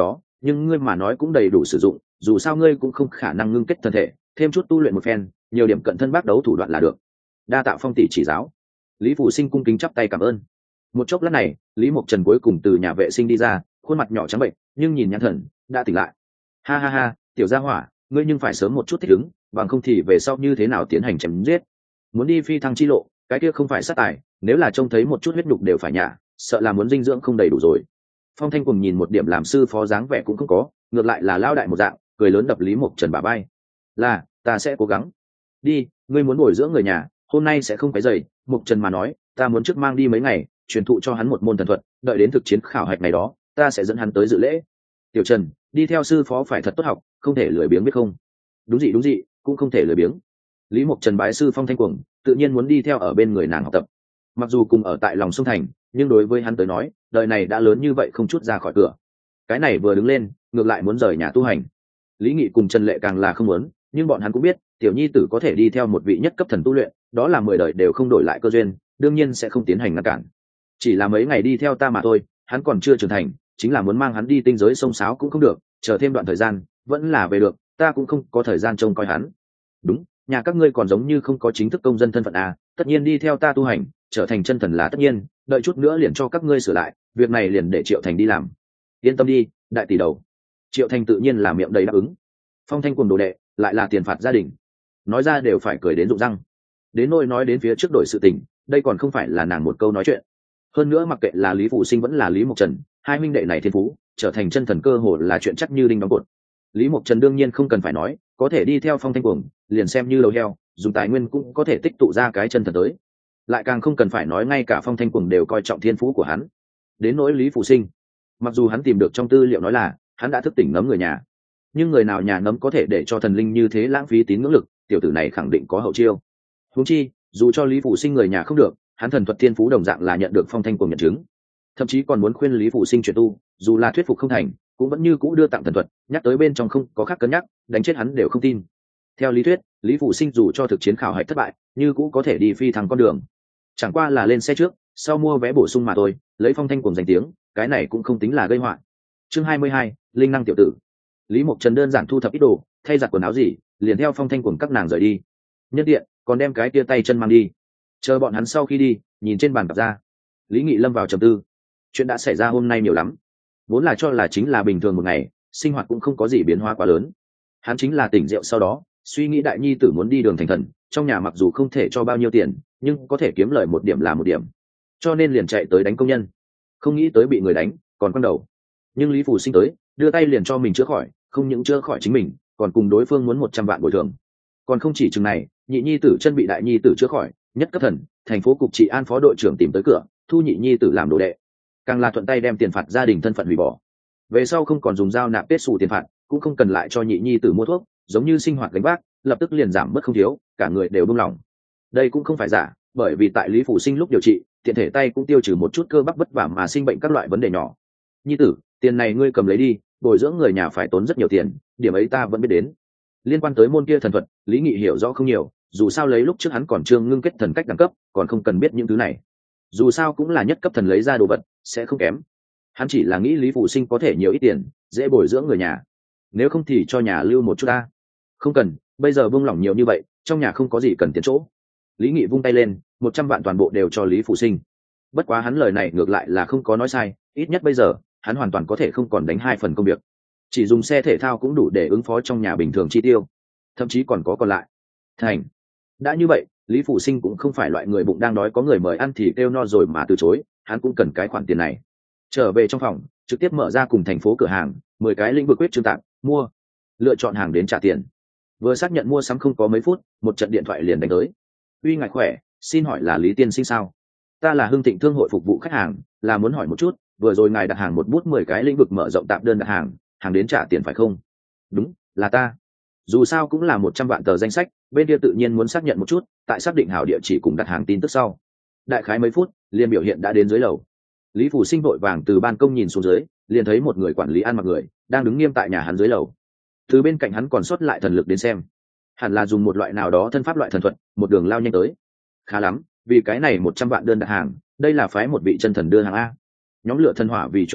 nhưng ngươi mà nói cũng đầy đủ sử dụng, dù sao ngươi cũng không khả năng ngưng kết thân thể, thêm chút tu luyện một phen, nhiều điểm cận thân bác đấu thủ đoạn là được. Đa tạ Phong tỷ chỉ giáo. Lý Phủ Sinh cung kính chắp tay cảm ơn. Một chốc lát này, Lý Mộc Trần cuối cùng từ nhà vệ sinh đi ra, khuôn mặt nhỏ trắng bệnh, nhưng nhìn nhãn thần đã tỉnh lại. Ha ha ha, tiểu gia hỏa, ngươi nhưng phải sớm một chút thích ứng, bằng không thì về sau như thế nào tiến hành chém giết. Muốn đi phi thăng chi lộ, cái kia không phải sát tài, nếu là trông thấy một chút huyết nhục đều phải nhả, sợ là muốn dinh dưỡng không đầy đủ rồi. Phong Thanh cùng nhìn một điểm làm sư phó dáng vẻ cũng không có, ngược lại là lao đại một dạng, cười lớn đập Lý Mộc Trần bả vai. Là, ta sẽ cố gắng. Đi, ngươi muốn bồi dưỡng người nhà, hôm nay sẽ không phải dậy. Mộc Trần mà nói, ta muốn trước mang đi mấy ngày, truyền thụ cho hắn một môn thần thuật, đợi đến thực chiến khảo hạch này đó, ta sẽ dẫn hắn tới dự lễ. Tiểu Trần, đi theo sư phó phải thật tốt học, không thể lười biếng biết không? Đúng dị, cũng không thể lười biếng. Lý Mộc Trần bái sư Phong Thanh Cuồng, tự nhiên muốn đi theo ở bên người nàng học tập. Mặc dù cùng ở tại lòng sông thành, nhưng đối với hắn tới nói, đời này đã lớn như vậy không chút ra khỏi cửa. Cái này vừa đứng lên, ngược lại muốn rời nhà tu hành. Lý Nghị cùng Trần Lệ càng là không muốn, nhưng bọn hắn cũng biết, tiểu nhi tử có thể đi theo một vị nhất cấp thần tu luyện, đó là 10 đời đều không đổi lại cơ duyên, đương nhiên sẽ không tiến hành ngăn cản. Chỉ là mấy ngày đi theo ta mà thôi, hắn còn chưa trưởng thành, chính là muốn mang hắn đi tinh giới sông sáo cũng không được, chờ thêm đoạn thời gian, vẫn là về được, ta cũng không có thời gian trông coi hắn. Đúng, nhà các ngươi còn giống như không có chính thức công dân thân phận à, tất nhiên đi theo ta tu hành, trở thành chân thần là tất nhiên, đợi chút nữa liền cho các ngươi sửa lại, việc này liền để Triệu Thành đi làm. Yên tâm đi, đại tỷ đầu. Triệu Thành tự nhiên là miệng đầy đáp ứng. Phong Thanh cùng đồ đệ, lại là tiền phạt gia đình, nói ra đều phải cười đến rụng răng. Đến nỗi nói đến phía trước đổi sự tình, đây còn không phải là nàng một câu nói chuyện. Hơn nữa mặc kệ là Lý Phụ Sinh vẫn là Lý Mộc Trần, hai huynh đệ này thiên phú, trở thành chân thần cơ hồ là chuyện chắc như đinh đóng cột. Lý Mộc Trần đương nhiên không cần phải nói, có thể đi theo Phong Thanh Cuồng, liền xem như đầu heo, dùng tài nguyên cũng có thể tích tụ ra cái chân thần tới. Lại càng không cần phải nói ngay cả Phong Thanh Cuồng đều coi trọng thiên phú của hắn. Đến nỗi Lý Phụ Sinh, mặc dù hắn tìm được trong tư liệu nói là hắn đã thức tỉnh ngấm người nhà, nhưng người nào nhà ngấm có thể để cho thần linh như thế lãng phí tín ngưỡng lực, tiểu tử này khẳng định có hậu chiêu. Huống chi, dù cho Lý Phụ Sinh người nhà không được, hắn thần thuật thiên phú đồng dạng là nhận được Phong Thanh Cuồng nhận chứng, thậm chí còn muốn khuyên Lý Phụ Sinh chuyển tu, dù là thuyết phục không thành, cũng vẫn như cũ đưa tặng thần thuật, nhắc tới bên trong không có khác cân nhắc, đánh chết hắn đều không tin. Theo lý thuyết, Lý Phụ Sinh dù cho thực chiến khảo hạch thất bại, như cũ có thể đi phi thăng con đường, chẳng qua là lên xe trước, sau mua vé bổ sung mà thôi, lấy Phong Thanh Cuồng danh tiếng, cái này cũng không tính là gây họa. Chương 22, linh năng tiểu tử. Lý Mộc Trần đơn giản thu thập ít đồ, thay giặt quần áo gì, liền theo Phong Thanh Cuồng các nàng rời đi. Nhân tiện, còn đem cái tia tay chân mang đi. Chờ bọn hắn sau khi đi, nhìn trên bàn cặp ra, Lý Nghị lâm vào trầm tư. Chuyện đã xảy ra hôm nay nhiều lắm, vốn là cho là chính là bình thường một ngày, sinh hoạt cũng không có gì biến hóa quá lớn. Hắn chính là tỉnh rượu sau đó, suy nghĩ đại nhi tử muốn đi đường thành thần, trong nhà mặc dù không thể cho bao nhiêu tiền, nhưng có thể kiếm lời một điểm là một điểm, cho nên liền chạy tới đánh công nhân. Không nghĩ tới bị người đánh, còn quăng đầu. Nhưng Lý Phủ Sinh tới, đưa tay liền cho mình chữa khỏi, không những chữa khỏi chính mình, còn cùng đối phương muốn 100 vạn bồi thường. Còn không chỉ chừng này, nhị nhi tử chân bị đại nhi tử chữa khỏi, nhất cấp thần, thành phố cục trị an phó đội trưởng tìm tới cửa, thu nhị nhi tử làm đồ đệ, càng là thuận tay đem tiền phạt gia đình thân phận hủy bỏ. Về sau không còn dùng dao nạp tết xù tiền phạt, cũng không cần lại cho nhị nhi tử mua thuốc, giống như sinh hoạt gánh vác, lập tức liền giảm bớt không thiếu, cả người đều buông lỏng. Đây cũng không phải giả, bởi vì tại Lý Phủ Sinh lúc điều trị, tiện thể tay cũng tiêu trừ một chút cơ bắp vất vả mà sinh bệnh các loại vấn đề nhỏ. Nhi tử, tiền này ngươi cầm lấy đi, bồi dưỡng người nhà phải tốn rất nhiều tiền, điểm ấy ta vẫn biết đến. Liên quan tới môn kia thần thuật, Lý Nghị hiểu rõ không nhiều, dù sao lấy lúc trước hắn còn chưa ngưng kết thần cách đẳng cấp, còn không cần biết những thứ này. Dù sao cũng là nhất cấp thần lấy ra đồ vật, sẽ không kém. Hắn chỉ là nghĩ Lý Phủ Sinh có thể nhiều ít tiền, dễ bồi dưỡng người nhà. Nếu không thì cho nhà lưu một chút ta. Không cần, bây giờ buông lỏng nhiều như vậy, trong nhà không có gì cần tiền chỗ. Lý Nghị vung tay lên, 100 vạn toàn bộ đều cho Lý Phủ Sinh. Bất quá hắn lời này ngược lại là không có nói sai, ít nhất bây giờ hắn hoàn toàn có thể không còn đánh 2 phần công việc, chỉ dùng xe thể thao cũng đủ để ứng phó trong nhà bình thường chi tiêu, thậm chí còn có còn lại. Thành. Đã như vậy, Lý Phủ Sinh cũng không phải loại người bụng đang đói có người mời ăn thì kêu no rồi mà từ chối, hắn cũng cần cái khoản tiền này. Trở về trong phòng, trực tiếp mở ra cùng thành phố cửa hàng, 10 cái lĩnh vực quyết trương tạm, mua, lựa chọn hàng đến trả tiền. Vừa xác nhận mua sắm không có mấy phút, một trận điện thoại liền đánh tới. Uy ngài khỏe, xin hỏi là Lý tiên sinh sao? Ta là Hưng Thịnh Thương hội phục vụ khách hàng, là muốn hỏi một chút, vừa rồi ngài đặt hàng một bút 10 cái lĩnh vực mở rộng tạm đơn đặt hàng, hàng đến trả tiền phải không? Đúng, là ta. Dù sao cũng là 100 vạn tờ danh sách, bên kia tự nhiên muốn xác nhận một chút, tại xác định hảo địa chỉ cùng đặt hàng tin tức sau. Đại khái mấy phút, liền biểu hiện đã đến dưới lầu. Lý Phủ Sinh vội vàng từ ban công nhìn xuống dưới, liền thấy một người quản lý ăn mặc người đang đứng nghiêm tại nhà hắn dưới lầu. Từ bên cạnh hắn còn sót lại thần lực đến xem, hẳn là dùng một loại nào đó thân pháp loại thần thuật, một đường lao nhanh tới. Khá lắm, vì cái này 100 vạn đơn đặt hàng, đây là phái một vị chân thần đưa hàng a. Nhóm lửa thần hỏa vì chuẩn thần,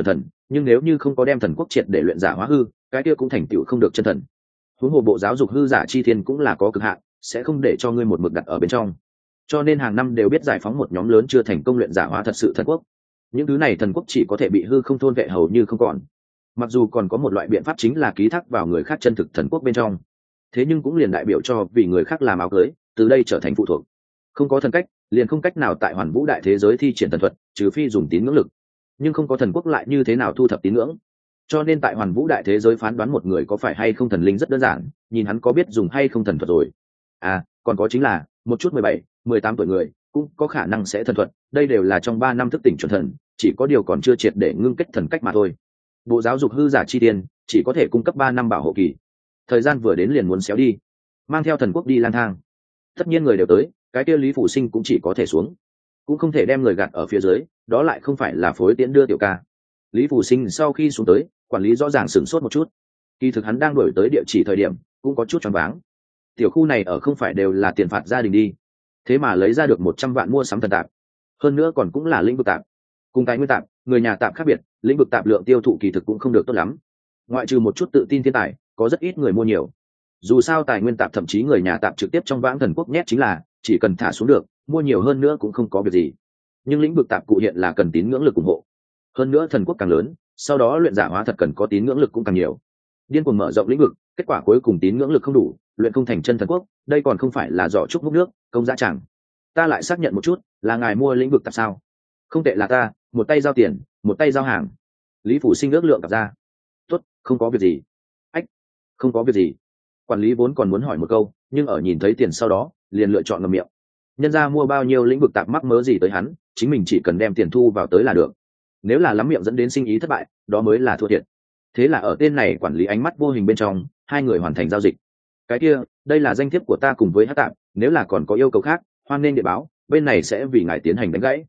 nhưng nếu như không có đem thần quốc triệt để luyện giả hóa hư, cái kia cũng thành tựu không được chân thần. Huống hồ bộ giáo dục hư giả chi thiên cũng là có cực hạn, sẽ không để cho ngươi một mực đặt ở bên trong. Cho nên hàng năm đều biết giải phóng một nhóm lớn chưa thành công luyện giả hóa thật sự thần quốc. Những thứ này thần quốc chỉ có thể bị hư không thôn vệ hầu như không còn. Mặc dù còn có một loại biện pháp chính là ký thác vào người khác chân thực thần quốc bên trong, thế nhưng cũng liền đại biểu cho vì người khác làm áo cưới, từ đây trở thành phụ thuộc. Không có thần cách, liền không cách nào tại hoàn vũ đại thế giới thi triển thần thuật, trừ phi dùng tín ngưỡng lực. Nhưng không có thần quốc lại như thế nào thu thập tín ngưỡng? Cho nên tại hoàn vũ đại thế giới phán đoán một người có phải hay không thần linh rất đơn giản, nhìn hắn có biết dùng hay không thần thuật rồi. Còn có chính là một chút 17, 18 tuổi người cũng có khả năng sẽ thần thuật, đây đều là trong 3 năm thức tỉnh chuẩn thần, chỉ có điều còn chưa triệt để ngưng kết thần cách mà thôi. Bộ giáo dục hư giả chi tiền chỉ có thể cung cấp 3 năm bảo hộ kỳ, thời gian vừa đến liền muốn xéo đi, mang theo thần quốc đi lang thang. Tất nhiên người đều tới, cái kia Lý Phủ Sinh cũng chỉ có thể xuống, cũng không thể đem người gạt ở phía dưới, đó lại không phải là phối tiễn đưa tiểu ca. Lý Phủ Sinh sau khi xuống tới, quản lý rõ ràng sửng sốt một chút, kỳ thực hắn đang đổi tới địa chỉ thời điểm cũng có chút choáng váng. Tiểu khu này ở không phải đều là tiền phạt gia đình đi, thế mà lấy ra được 100 vạn mua sắm thần tạp, hơn nữa còn cũng là lĩnh vực tạp. Cùng tài nguyên tạp, người nhà tạp khác biệt, lĩnh vực tạp lượng tiêu thụ kỳ thực cũng không được tốt lắm, ngoại trừ một chút tự tin thiên tài, có rất ít người mua nhiều. Dù sao tài nguyên tạp thậm chí người nhà tạp trực tiếp trong vãng thần quốc nhét chính là chỉ cần thả xuống được, mua nhiều hơn nữa cũng không có việc gì. Nhưng lĩnh vực tạp cụ hiện là cần tín ngưỡng lực ủng hộ, hơn nữa thần quốc càng lớn, sau đó luyện giả hóa thật cần có tín ngưỡng lực cũng càng nhiều. Điên cuồng mở rộng lĩnh vực, kết quả cuối cùng tín ngưỡng lực không đủ, luyện không thành chân thần quốc, đây còn không phải là giỏ trúc múc nước, công dã chẳng. Ta lại xác nhận một chút, là ngài mua lĩnh vực tạp sao? Không tệ là ta, một tay giao tiền, một tay giao hàng. Lý Phủ Sinh ước lượng cặp ra. Tốt, không có việc gì. Ách, không có việc gì. Quản lý vốn còn muốn hỏi một câu, nhưng ở nhìn thấy tiền sau đó, liền lựa chọn ngậm miệng. Nhân ra mua bao nhiêu lĩnh vực tạp mắc mớ gì tới hắn, chính mình chỉ cần đem tiền thu vào tới là được. Nếu là lắm miệng dẫn đến sinh ý thất bại, đó mới là thua thiệt. Thế là ở tên này quản lý ánh mắt vô hình bên trong, hai người hoàn thành giao dịch. Cái kia, đây là danh thiếp của ta cùng với hát tạp, nếu là còn có yêu cầu khác, hoan nên địa báo, bên này sẽ vì ngài tiến hành đánh gãy.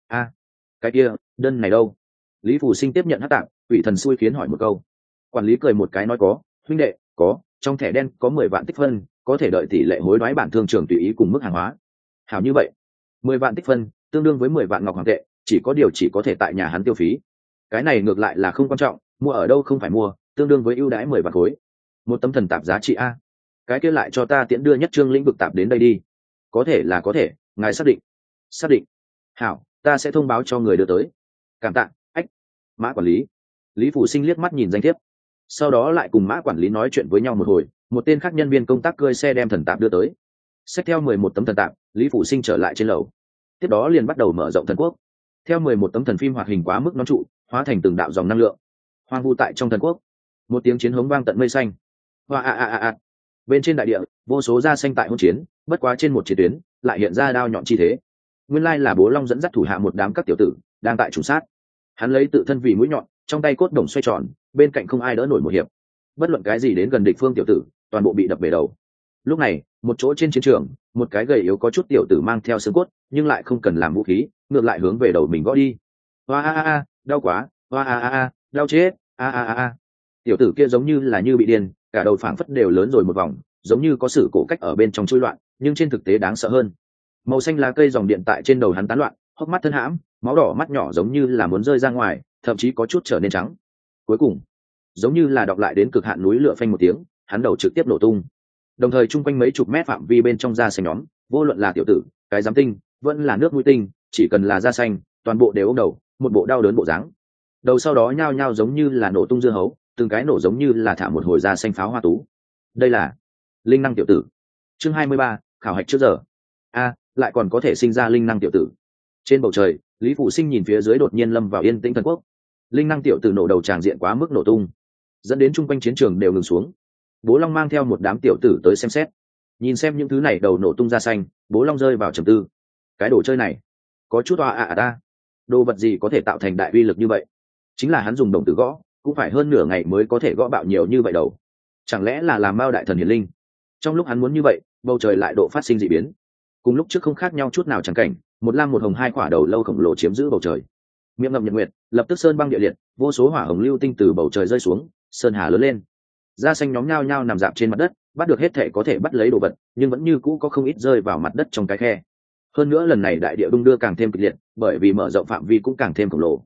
Cái kia, đơn này đâu? Lý Phủ Sinh tiếp nhận hát tạp, ủy thần xui khiến hỏi một câu. Quản lý cười một cái nói có, huynh đệ, có, trong thẻ đen có 10 vạn tích phân, có thể đợi tỷ lệ hối đoái bản thương trường tùy ý cùng mức hàng hóa. Hảo như vậy, 10 vạn tích phân tương đương với 10 vạn ngọc hoàng tệ, chỉ có điều chỉ có thể tại nhà hắn tiêu phí. Cái này ngược lại là không quan trọng, mua ở đâu không phải mua, tương đương với ưu đãi 10 vạn khối. Một tấm thần tạp giá trị a. Cái kia lại cho ta tiễn đưa nhất trương lĩnh vực tạp đến đây đi. Có thể là có thể, ngài xác định. Xác định. Hảo, ta sẽ thông báo cho người đưa tới. Cảm tạ. Ách. Mã quản lý. Lý Phủ Sinh liếc mắt nhìn danh thiếp, sau đó lại cùng mã quản lý nói chuyện với nhau một hồi. Một tên khác nhân viên công tác cơi xe đem thần tạp đưa tới, xách theo 11 tấm thần tạp. Lý Phủ Sinh trở lại trên lầu, tiếp đó liền bắt đầu mở rộng thần quốc. Theo 11 tấm thần phim hoạt hình quá mức nón trụ, hóa thành từng đạo dòng năng lượng, hoang vu tại trong thần quốc. Một tiếng chiến hống vang tận mây xanh. Hoa. Bên trên đại địa, vô số da xanh tại hỗn chiến, bất quá trên một chiến tuyến lại hiện ra đao nhọn chi thế. Nguyên lai là Bố Long dẫn dắt thủ hạ một đám các tiểu tử đang tại trùng sát. Hắn lấy tự thân vì mũi nhọn, trong tay cốt đồng xoay tròn, bên cạnh không ai đỡ nổi một hiệp. Bất luận cái gì đến gần địch phương tiểu tử, toàn bộ bị đập bể đầu. Lúc này, một chỗ trên chiến trường, một cái gầy yếu có chút tiểu tử mang theo xương cốt, nhưng lại không cần làm vũ khí, ngược lại hướng về đầu mình gõ đi. Hoa, đau quá, hoa, đau chết, a. Tiểu tử kia giống như là như bị điên, cả đầu phảng phất đều lớn rồi một vòng, giống như có sự cổ cách ở bên trong chui loạn, nhưng trên thực tế đáng sợ hơn. Màu xanh lá cây dòng điện tại trên đầu hắn tán loạn, hốc mắt thân hãm, máu đỏ mắt nhỏ giống như là muốn rơi ra ngoài, thậm chí có chút trở nên trắng. Cuối cùng, giống như là đọc lại đến cực hạn núi lửa phanh một tiếng, hắn đầu trực tiếp nổ tung. Đồng thời chung quanh mấy chục mét phạm vi bên trong da xanh nhóm, vô luận là tiểu tử, cái giám tinh, vẫn là nước mũi tinh, chỉ cần là da xanh, toàn bộ đều ôm đầu, một bộ đau đớn bộ dáng. Đầu sau đó nhao nhao giống như là nổ tung dưa hấu, từng cái nổ giống như là thả một hồi da xanh pháo hoa tú. Đây là linh năng tiểu tử. Chương 23, khảo hạch trước giờ. Lại còn có thể sinh ra linh năng tiểu tử. Trên bầu trời, Lý Phủ Sinh nhìn phía dưới đột nhiên lâm vào yên tĩnh thần quốc. Linh năng tiểu tử nổ đầu tràng diện quá mức nổ tung, dẫn đến chung quanh chiến trường đều ngừng xuống. Bố Long mang theo một đám tiểu tử tới xem xét. Nhìn xem những thứ này đầu nổ tung ra xanh, Bố Long rơi vào trầm tư. Cái đồ chơi này có chút ta. Đồ vật gì có thể tạo thành đại uy lực như vậy? Chính là hắn dùng đồng tử gõ, cũng phải hơn nửa ngày mới có thể gõ bạo nhiều như vậy đầu. Chẳng lẽ là làm Mao đại thần hiển linh? Trong lúc hắn muốn như vậy, bầu trời lại độ phát sinh dị biến. Cùng lúc trước không khác nhau chút nào chẳng cảnh, một lam một hồng hai quả đầu lâu khổng lồ chiếm giữ bầu trời. Miệng ngậm nhật nguyệt, lập tức sơn băng địa liệt, vô số hỏa hồng lưu tinh từ bầu trời rơi xuống, sơn hà lớn lên. Da xanh nhóm nhao nhao nằm dạp trên mặt đất, bắt được hết thể có thể bắt lấy đồ vật, nhưng vẫn như cũ có không ít rơi vào mặt đất trong cái khe. Hơn nữa lần này đại địa đung đưa càng thêm kịch liệt, bởi vì mở rộng phạm vi cũng càng thêm khổng lồ.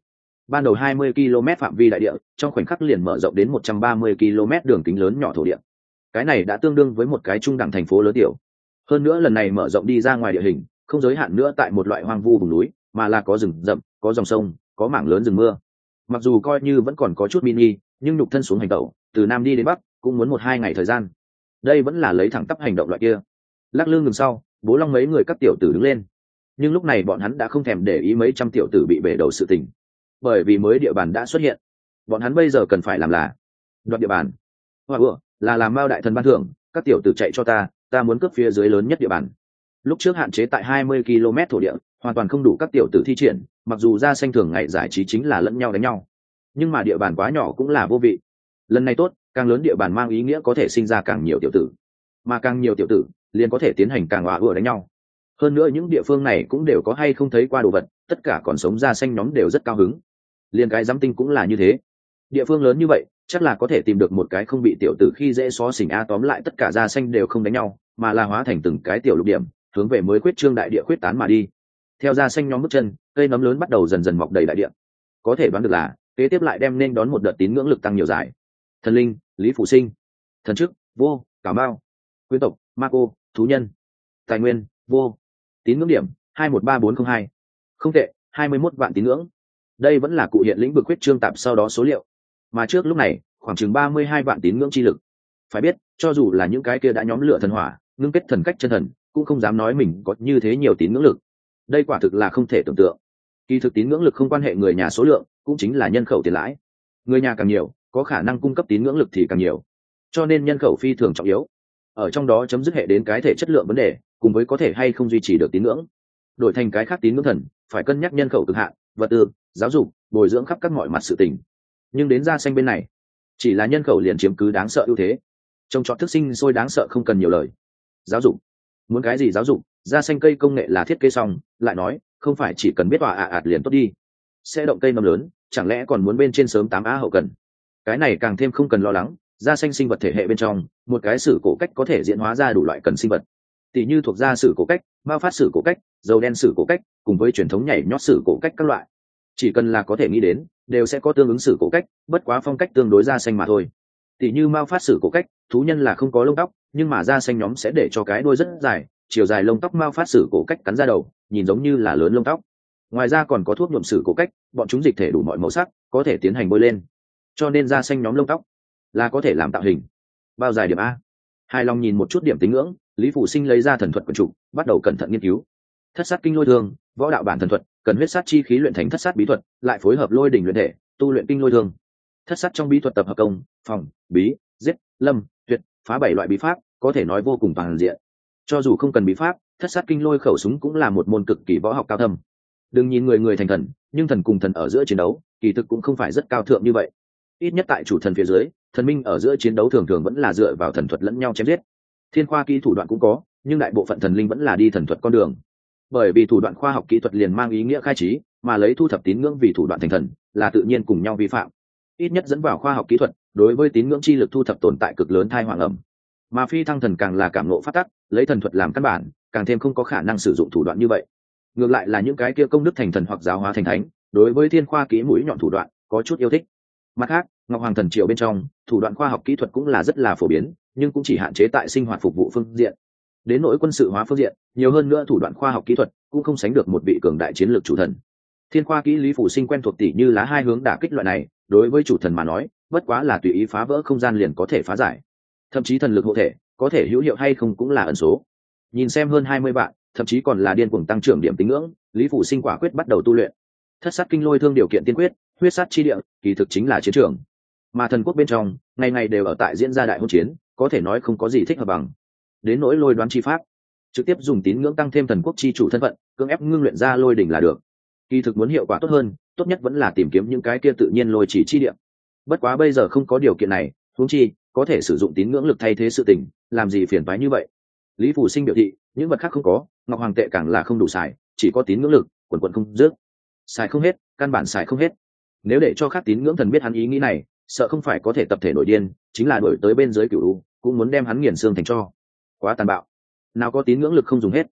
ban đầu 20 km phạm vi đại địa trong khoảnh khắc liền mở rộng đến 130 km đường kính lớn nhỏ thổ địa. Cái này đã tương đương với một cái trung đẳng thành phố lớn tiểu. Hơn nữa lần này mở rộng đi ra ngoài địa hình không giới hạn nữa tại một loại hoang vu vùng núi, mà là có rừng rậm, có dòng sông, có mảng lớn rừng mưa. Mặc dù coi như vẫn còn có chút mini, nhưng nhục thân xuống hành tẩu từ nam đi đến bắc cũng muốn 1-2 ngày thời gian. Đây vẫn là lấy thẳng tắp hành động loại kia. Lắc lư ngừng sau, Bố Long mấy người các tiểu tử đứng lên, nhưng lúc này bọn hắn đã không thèm để ý mấy trăm tiểu tử bị bể đầu sự tình, bởi vì mới địa bàn đã xuất hiện. Bọn hắn bây giờ cần phải làm là đoạt địa bàn. Hoa ủa là làm Mao đại thần ban thưởng, các tiểu tử chạy cho ta muốn cướp phía dưới lớn nhất địa bàn. Lúc trước hạn chế tại 20 km thổ địa hoàn toàn không đủ các tiểu tử thi triển, mặc dù Ra Xanh thường ngày giải trí chính là lẫn nhau đánh nhau, nhưng mà địa bàn quá nhỏ cũng là vô vị. Lần này tốt, càng lớn địa bàn mang ý nghĩa có thể sinh ra càng nhiều tiểu tử, mà càng nhiều tiểu tử liền có thể tiến hành càng hòa vừa đánh nhau. Hơn nữa những địa phương này cũng đều có hay không thấy qua đồ vật, tất cả còn sống Ra Xanh nhóm đều rất cao hứng. Liên cái giám tinh cũng là như thế. Địa phương lớn như vậy chắc là có thể tìm được một cái không bị tiểu tử khi dễ xó xỉnh. Tóm lại tất cả Ra Xanh đều không đánh nhau, mà là hóa thành từng cái tiểu lục điểm hướng về mới khuyết trương đại địa khuyết tán mà đi. Theo Ra Xanh nhóm bước chân, cây nấm lớn bắt đầu dần dần mọc đầy đại địa. Có thể đoán được là kế tiếp lại đem nên đón một đợt tín ngưỡng lực tăng nhiều giải. Thần linh, Lý Phủ Sinh, thần chức, vô, Cảo Mao, quyến tộc, Ma Cô, thú nhân, tài nguyên, vô, tín ngưỡng điểm 213402. Không tệ, 21 vạn tín ngưỡng. Đây vẫn là cụ hiện lĩnh vực khuyết trương tạp sau đó số liệu, mà trước lúc này khoảng chừng 32 vạn tín ngưỡng chi lực. Phải biết, cho dù là những cái kia đã nhóm lửa thần hỏa, ngưng kết thần cách chân thần, cũng không dám nói mình có như thế nhiều tín ngưỡng lực. Đây quả thực là không thể tưởng tượng. Kỳ thực tín ngưỡng lực không quan hệ người nhà số lượng, cũng chính là nhân khẩu tiền lãi. Người nhà càng nhiều, có khả năng cung cấp tín ngưỡng lực thì càng nhiều, cho nên nhân khẩu phi thường trọng yếu. Ở trong đó chấm dứt hệ đến cái thể chất lượng vấn đề, cùng với có thể hay không duy trì được tín ngưỡng. Đổi thành cái khác tín ngưỡng thần, phải cân nhắc nhân khẩu cực hạn, vật tư, giáo dục, bồi dưỡng khắp các mọi mặt sự tình. Nhưng đến Ra Xanh bên này, chỉ là nhân khẩu liền chiếm cứ đáng sợ ưu thế. Trông trọt thức sinh sôi đáng sợ không cần nhiều lời. Giáo dục, muốn cái gì giáo dục, Ra Xanh cây công nghệ là thiết kế xong, lại nói không phải chỉ cần biết ạt liền tốt đi. Sẽ động cây nấm lớn, chẳng lẽ còn muốn bên trên sớm 8A hậu cần. Cái này càng thêm không cần lo lắng. Ra Xanh sinh vật thể hệ bên trong, một cái sử cổ cách có thể diễn hóa ra đủ loại cần sinh vật. Tỷ như thuộc gia sử cổ cách, mao phát sử cổ cách, dầu đen sử cổ cách, cùng với truyền thống nhảy nhót sử cổ cách các loại. Chỉ cần là có thể nghĩ đến, đều sẽ có tương ứng sử cổ cách, bất quá phong cách tương đối Ra Xanh mà thôi. Tỷ như mao phát sử cổ cách, thú nhân là không có lông tóc, nhưng mà Ra Xanh nhóm sẽ để cho cái đuôi rất dài, chiều dài lông tóc mao phát sử cổ cách cắn ra đầu, nhìn giống như là lớn lông tóc. Ngoài ra còn có thuốc nhuộm sử cổ cách, bọn chúng dịch thể đủ mọi màu sắc, có thể tiến hành bôi lên. Cho nên Ra Xanh nhóm lông tóc là có thể làm tạo hình. Bao dài điểm A? Hài lòng nhìn một chút điểm tín ngưỡng, Lý Phủ Sinh lấy ra thần thuật quần trục, bắt đầu cẩn thận nghiên cứu. Thất sát kinh lôi thương, võ đạo bản thần thuật, cần huyết sát chi khí luyện thành thất sát bí thuật, lại phối hợp lôi đỉnh luyện thể, tu luyện kinh lôi thương. Thất sát trong bí thuật tập hợp công, phòng, bí, giết, lâm, tuyệt, phá 7 loại bí pháp, có thể nói vô cùng toàn diện. Cho dù không cần bí pháp, thất sát kinh lôi khẩu súng cũng là một môn cực kỳ võ học cao thâm. Đừng nhìn người người thành thần, nhưng thần cùng thần ở giữa chiến đấu, kỳ thực cũng không phải rất cao thượng như vậy. Ít nhất tại chủ thần phía dưới, thần minh ở giữa chiến đấu thường thường vẫn là dựa vào thần thuật lẫn nhau chém giết. Thiên khoa kỹ thủ đoạn cũng có, nhưng đại bộ phận thần linh vẫn là đi thần thuật con đường. Bởi vì thủ đoạn khoa học kỹ thuật liền mang ý nghĩa khai trí, mà lấy thu thập tín ngưỡng vì thủ đoạn thành thần, là tự nhiên cùng nhau vi phạm. Ít nhất dẫn vào khoa học kỹ thuật, đối với tín ngưỡng chi lực thu thập tồn tại cực lớn thai hoàng ẩm. Mà phi thăng thần càng là cảm ngộ phát tắc, lấy thần thuật làm căn bản, càng thêm không có khả năng sử dụng thủ đoạn như vậy. Ngược lại là những cái kia công đức thành thần hoặc giáo hóa thành thánh, đối với thiên khoa kỹ mũi nhọn thủ đoạn có chút yêu thích. Mặt khác, Ngọc Hoàng thần triều bên trong, thủ đoạn khoa học kỹ thuật cũng là rất là phổ biến, nhưng cũng chỉ hạn chế tại sinh hoạt phục vụ phương diện. Đến nỗi quân sự hóa phương diện, nhiều hơn nữa thủ đoạn khoa học kỹ thuật cũng không sánh được một vị cường đại chiến lược chủ thần. Thiên khoa kỹ Lý Phủ Sinh quen thuộc tỉ như lá hai hướng đả kích loại này, đối với chủ thần mà nói, bất quá là tùy ý phá vỡ không gian liền có thể phá giải. Thậm chí thần lực hộ thể, có thể hữu hiệu hay không cũng là ẩn số. Nhìn xem hơn 20 vạn, thậm chí còn là điên cuồng tăng trưởng điểm tín ngưỡng, Lý Phủ Sinh quả quyết bắt đầu tu luyện. Thất sát kinh lôi thương điều kiện tiên quyết, huyết sát chi địa, kỳ thực chính là chiến trường. Mà thần quốc bên trong, ngày ngày đều ở tại diễn ra đại hôn chiến, có thể nói không có gì thích hợp bằng. Đến nỗi lôi đoán chi pháp, trực tiếp dùng tín ngưỡng tăng thêm thần quốc chi chủ thân phận, cưỡng ép ngưng luyện ra lôi đỉnh là được. Kỳ thực muốn hiệu quả tốt hơn, tốt nhất vẫn là tìm kiếm những cái kia tự nhiên lôi chỉ chi địa. Bất quá bây giờ không có điều kiện này, huống chi có thể sử dụng tín ngưỡng lực thay thế sự tình, làm gì phiền toái như vậy. Lý Phủ Sinh biểu thị, những vật khác không có, Ngọc Hoàng tệ càng là không đủ xài, chỉ có tín ngưỡng lực, quần quần không dứt. Xài không hết, căn bản xài không hết. Nếu để cho khác tín ngưỡng thần biết hắn ý nghĩ này, sợ không phải có thể tập thể nổi điên, chính là đuổi tới bên dưới cửu u, cũng muốn đem hắn nghiền xương thành tro. Quá tàn bạo. Nào có tín ngưỡng lực không dùng hết.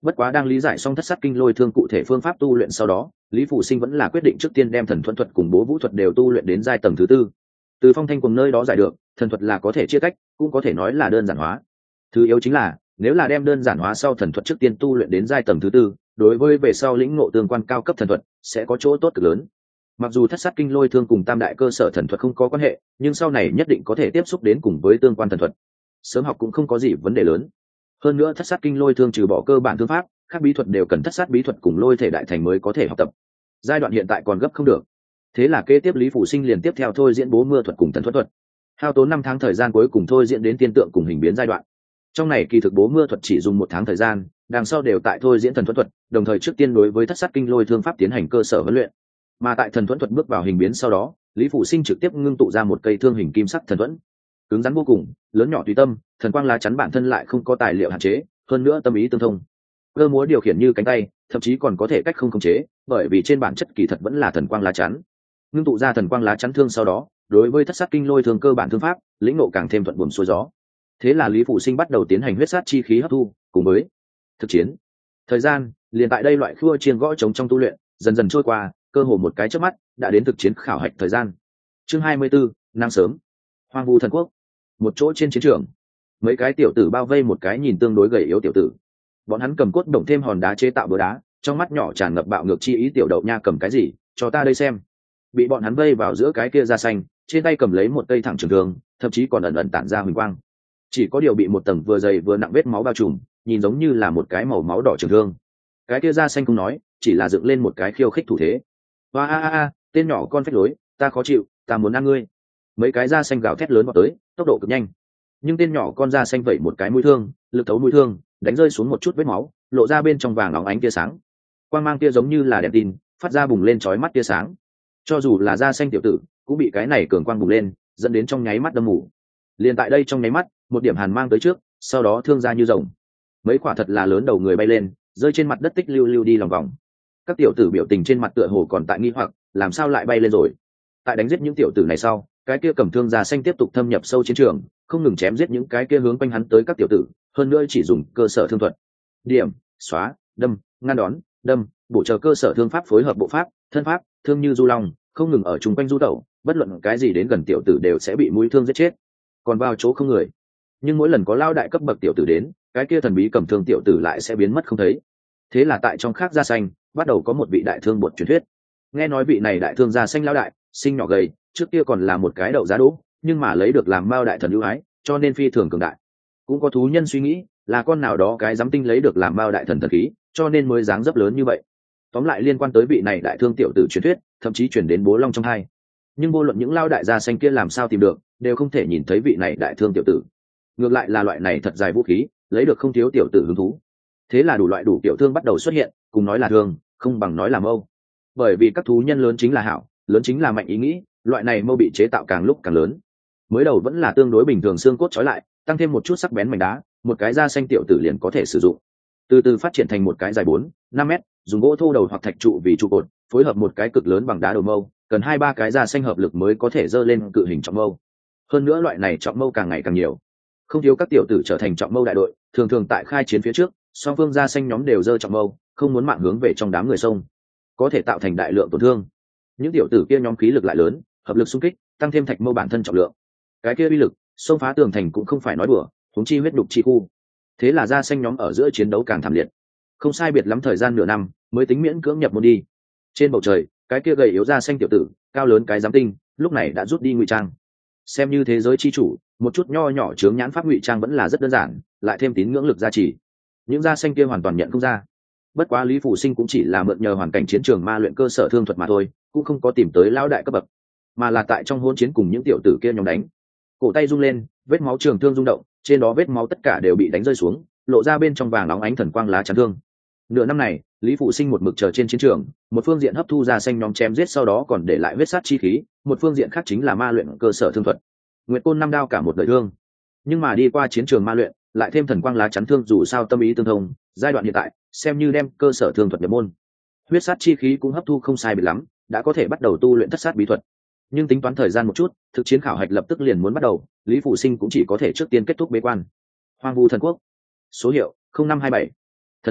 Bất quá đang lý giải xong thất sát kinh lôi thương cụ thể phương pháp tu luyện sau đó, Lý Phủ Sinh vẫn là quyết định trước tiên đem thần thuẫn thuật cùng bố vũ thuật đều tu luyện đến giai tầng thứ tư. Từ Phong Thanh cùng nơi đó giải được, thần thuật là có thể chia tách, cũng có thể nói là đơn giản hóa. Thứ yếu chính là, nếu là đem đơn giản hóa sau thần thuật trước tiên tu luyện đến giai tầng thứ tư, đối với về sau lĩnh ngộ tương quan cao cấp thần thuật sẽ có chỗ tốt cực lớn. Mặc dù thất sát kinh lôi thương cùng tam đại cơ sở thần thuật không có quan hệ, nhưng sau này nhất định có thể tiếp xúc đến cùng với tương quan thần thuật. Sớm học cũng không có gì vấn đề lớn. Hơn nữa thất sát kinh lôi thương trừ bỏ cơ bản thương pháp, các bí thuật đều cần thất sát bí thuật cùng lôi thể đại thành mới có thể học tập. Giai đoạn hiện tại còn gấp không được. Thế là kế tiếp Lý Phủ Sinh liền tiếp theo thôi diễn bố mưa thuật cùng thần thuật thuật. Hao tốn 5 tháng thời gian cuối cùng thôi diễn đến tiên tượng cùng hình biến giai đoạn. Trong này kỳ thực bố mưa thuật chỉ dùng 1 tháng thời gian, đằng sau đều tại thôi diễn thần thuật thuật, đồng thời trước tiên đối với thất sát kinh lôi thương pháp tiến hành cơ sở huấn luyện. Mà tại thần thuẫn thuật bước vào hình biến sau đó, Lý Phủ Sinh trực tiếp ngưng tụ ra một cây thương hình kim sắc thần thuẫn, cứng rắn vô cùng, lớn nhỏ tùy tâm, thần quang lá chắn bản thân lại không có tài liệu hạn chế, hơn nữa tâm ý tương thông. Cơ múa điều khiển như cánh tay, thậm chí còn có thể cách không khống chế, bởi vì trên bản chất kỳ thật vẫn là thần quang lá chắn. Ngưng tụ ra thần quang lá chắn thương sau đó, đối với thất sát kinh lôi thương cơ bản thương pháp, lĩnh ngộ càng thêm thuận buồm xuôi gió. Thế là Lý Phủ Sinh bắt đầu tiến hành huyết sát chi khí hấp thu, cùng với thực chiến. Thời gian liền tại đây loại khua chiêng gõ trống trong tu luyện, dần dần trôi qua, cơ hồ một cái chớp mắt đã đến thực chiến khảo hạch thời gian. Chương 24, năng sớm. Hoang vu thần quốc. Một chỗ trên chiến trường, mấy cái tiểu tử bao vây một cái nhìn tương đối gầy yếu tiểu tử. Bọn hắn cầm cốt động thêm hòn đá chế tạo búa đá, trong mắt nhỏ tràn ngập bạo ngược chi ý. Tiểu đậu nha cầm cái gì, cho ta đây xem. Bị bọn hắn vây vào giữa cái kia da xanh, trên tay cầm lấy một cây thẳng trường thương, thậm chí còn ẩn ẩn tản ra huỳnh quang. Chỉ có điều bị một tầng vừa dày vừa nặng vết máu bao trùm, nhìn giống như là một cái màu máu đỏ trường thương. Cái kia da xanh không nói, chỉ là dựng lên một cái khiêu khích thủ thế. Hoa a, tên nhỏ con phách lối, ta khó chịu, ta muốn ăn ngươi. Mấy cái da xanh gào thét lớn vào tới, tốc độ cực nhanh. Nhưng tên nhỏ con da xanh vẩy một cái mũi thương, lực thấu mũi thương, đánh rơi xuống một chút vết máu, lộ ra bên trong vàng óng ánh tia sáng. Quang mang tia giống như là đèn tin, phát ra bùng lên chói mắt tia sáng. Cho dù là da xanh tiểu tử, cũng bị cái này cường quang bùng lên, dẫn đến trong nháy mắt đâm mù. Liền tại đây trong nháy mắt, một điểm hàn mang tới trước, sau đó thương ra như rồng. Mấy quả thật là lớn đầu người bay lên, rơi trên mặt đất tích lưu lưu đi lòng vòng. Các tiểu tử biểu tình trên mặt tựa hồ còn tại nghi hoặc, làm sao lại bay lên rồi. Tại đánh giết những tiểu tử này sau, cái kia cầm thương da xanh tiếp tục thâm nhập sâu chiến trường, không ngừng chém giết những cái kia hướng quanh hắn tới các tiểu tử, hơn nữa chỉ dùng cơ sở thương thuật, điểm, xóa, đâm, ngăn đón, đâm, bổ trợ cơ sở thương pháp phối hợp bộ pháp, thân pháp, thương như du long, không ngừng ở chung quanh du tẩu, bất luận cái gì đến gần tiểu tử đều sẽ bị mũi thương giết chết. Còn vào chỗ không người, nhưng mỗi lần có lao đại cấp bậc tiểu tử đến, cái kia thần bí cầm thương tiểu tử lại sẽ biến mất không thấy. Thế là tại trong khác da xanh bắt đầu có một vị đại thương bột truyền thuyết. Nghe nói vị này đại thương da xanh lao đại, sinh nhỏ gầy, trước kia còn là một cái đậu giá đỗ, nhưng mà lấy được làm mao đại thần ưu ái, cho nên phi thường cường đại. Cũng có thú nhân suy nghĩ là con nào đó cái giám tinh lấy được làm mao đại thần thần khí, cho nên mới dáng dấp lớn như vậy. Tóm lại liên quan tới vị này đại thương tiểu tử truyền thuyết, thậm chí truyền đến bố long trong hai. Nhưng vô luận những lao đại da xanh kia làm sao tìm được, đều không thể nhìn thấy vị này đại thương tiểu tử. Ngược lại là loại này thật dài vũ khí, lấy được không thiếu tiểu tử hứng thú. Thế là đủ loại đủ kiểu thương bắt đầu xuất hiện, cùng nói là thương, không bằng nói là mâu. Bởi vì các thú nhân lớn chính là hảo, lớn chính là mạnh ý nghĩ, loại này mâu bị chế tạo càng lúc càng lớn. Mới đầu vẫn là tương đối bình thường xương cốt trói lại, tăng thêm một chút sắc bén mảnh đá, một cái da xanh tiểu tử liền có thể sử dụng. Từ từ phát triển thành một cái dài 4-5 mét, dùng gỗ thô đầu hoặc thạch trụ vì trụ cột, phối hợp một cái cực lớn bằng đá đầu mâu, cần 2-3 cái da xanh hợp lực mới có thể dơ lên cự hình trọng mâu. Hơn nữa loại này trọng mâu càng ngày càng nhiều, không thiếu các tiểu tử trở thành trọng mâu đại đội, thường thường tại khai chiến phía trước, song phương da xanh nhóm đều dơ trọng mâu, không muốn mạng hướng về trong đám người sông, có thể tạo thành đại lượng tổn thương. Những tiểu tử kia nhóm khí lực lại lớn, hợp lực xung kích, tăng thêm thạch mâu bản thân trọng lượng, cái kia uy lực xông phá tường thành cũng không phải nói đùa, huống chi huyết đục chi khu. Thế là da xanh nhóm ở giữa chiến đấu càng thảm liệt. Không sai biệt lắm thời gian nửa năm mới tính miễn cưỡng nhập môn đi. Trên bầu trời, cái kia gầy yếu da xanh tiểu tử, cao lớn cái giám tinh, lúc này đã rút đi ngụy trang. Xem như thế giới chi chủ, một chút nho nhỏ chướng nhãn pháp ngụy trang vẫn là rất đơn giản, lại thêm tín ngưỡng lực gia trì, những da xanh kia hoàn toàn nhận không ra. Bất quá Lý Phủ Sinh cũng chỉ là mượn nhờ hoàn cảnh chiến trường ma luyện cơ sở thương thuật mà thôi, cũng không có tìm tới lão đại cấp bậc, mà là tại trong hỗn chiến cùng những tiểu tử kia nhóm đánh. Cổ tay rung lên, vết máu trường thương rung động, trên đó vết máu tất cả đều bị đánh rơi xuống, lộ ra bên trong vàng óng ánh thần quang lá chắn thương. Nửa năm này, Lý Phủ Sinh một mực chờ trên chiến trường, một phương diện hấp thu da xanh nhóm chém giết, sau đó còn để lại huyết sát chi khí, một phương diện khác chính là ma luyện cơ sở thương thuật. Nguyệt Côn năm đao cả một đời thương, nhưng mà đi qua chiến trường ma luyện, lại thêm thần quang lá chắn thương, dù sao tâm ý tương thông, giai đoạn hiện tại xem như đem cơ sở thương thuật nhập môn. Huyết sát chi khí cũng hấp thu không sai biệt lắm, đã có thể bắt đầu tu luyện thất sát bí thuật. Nhưng tính toán thời gian một chút, thực chiến khảo hạch lập tức liền muốn bắt đầu, Lý Phủ Sinh cũng chỉ có thể trước tiên kết thúc bế quan. Hoang vu thần quốc, số hiệu 0527, thần linh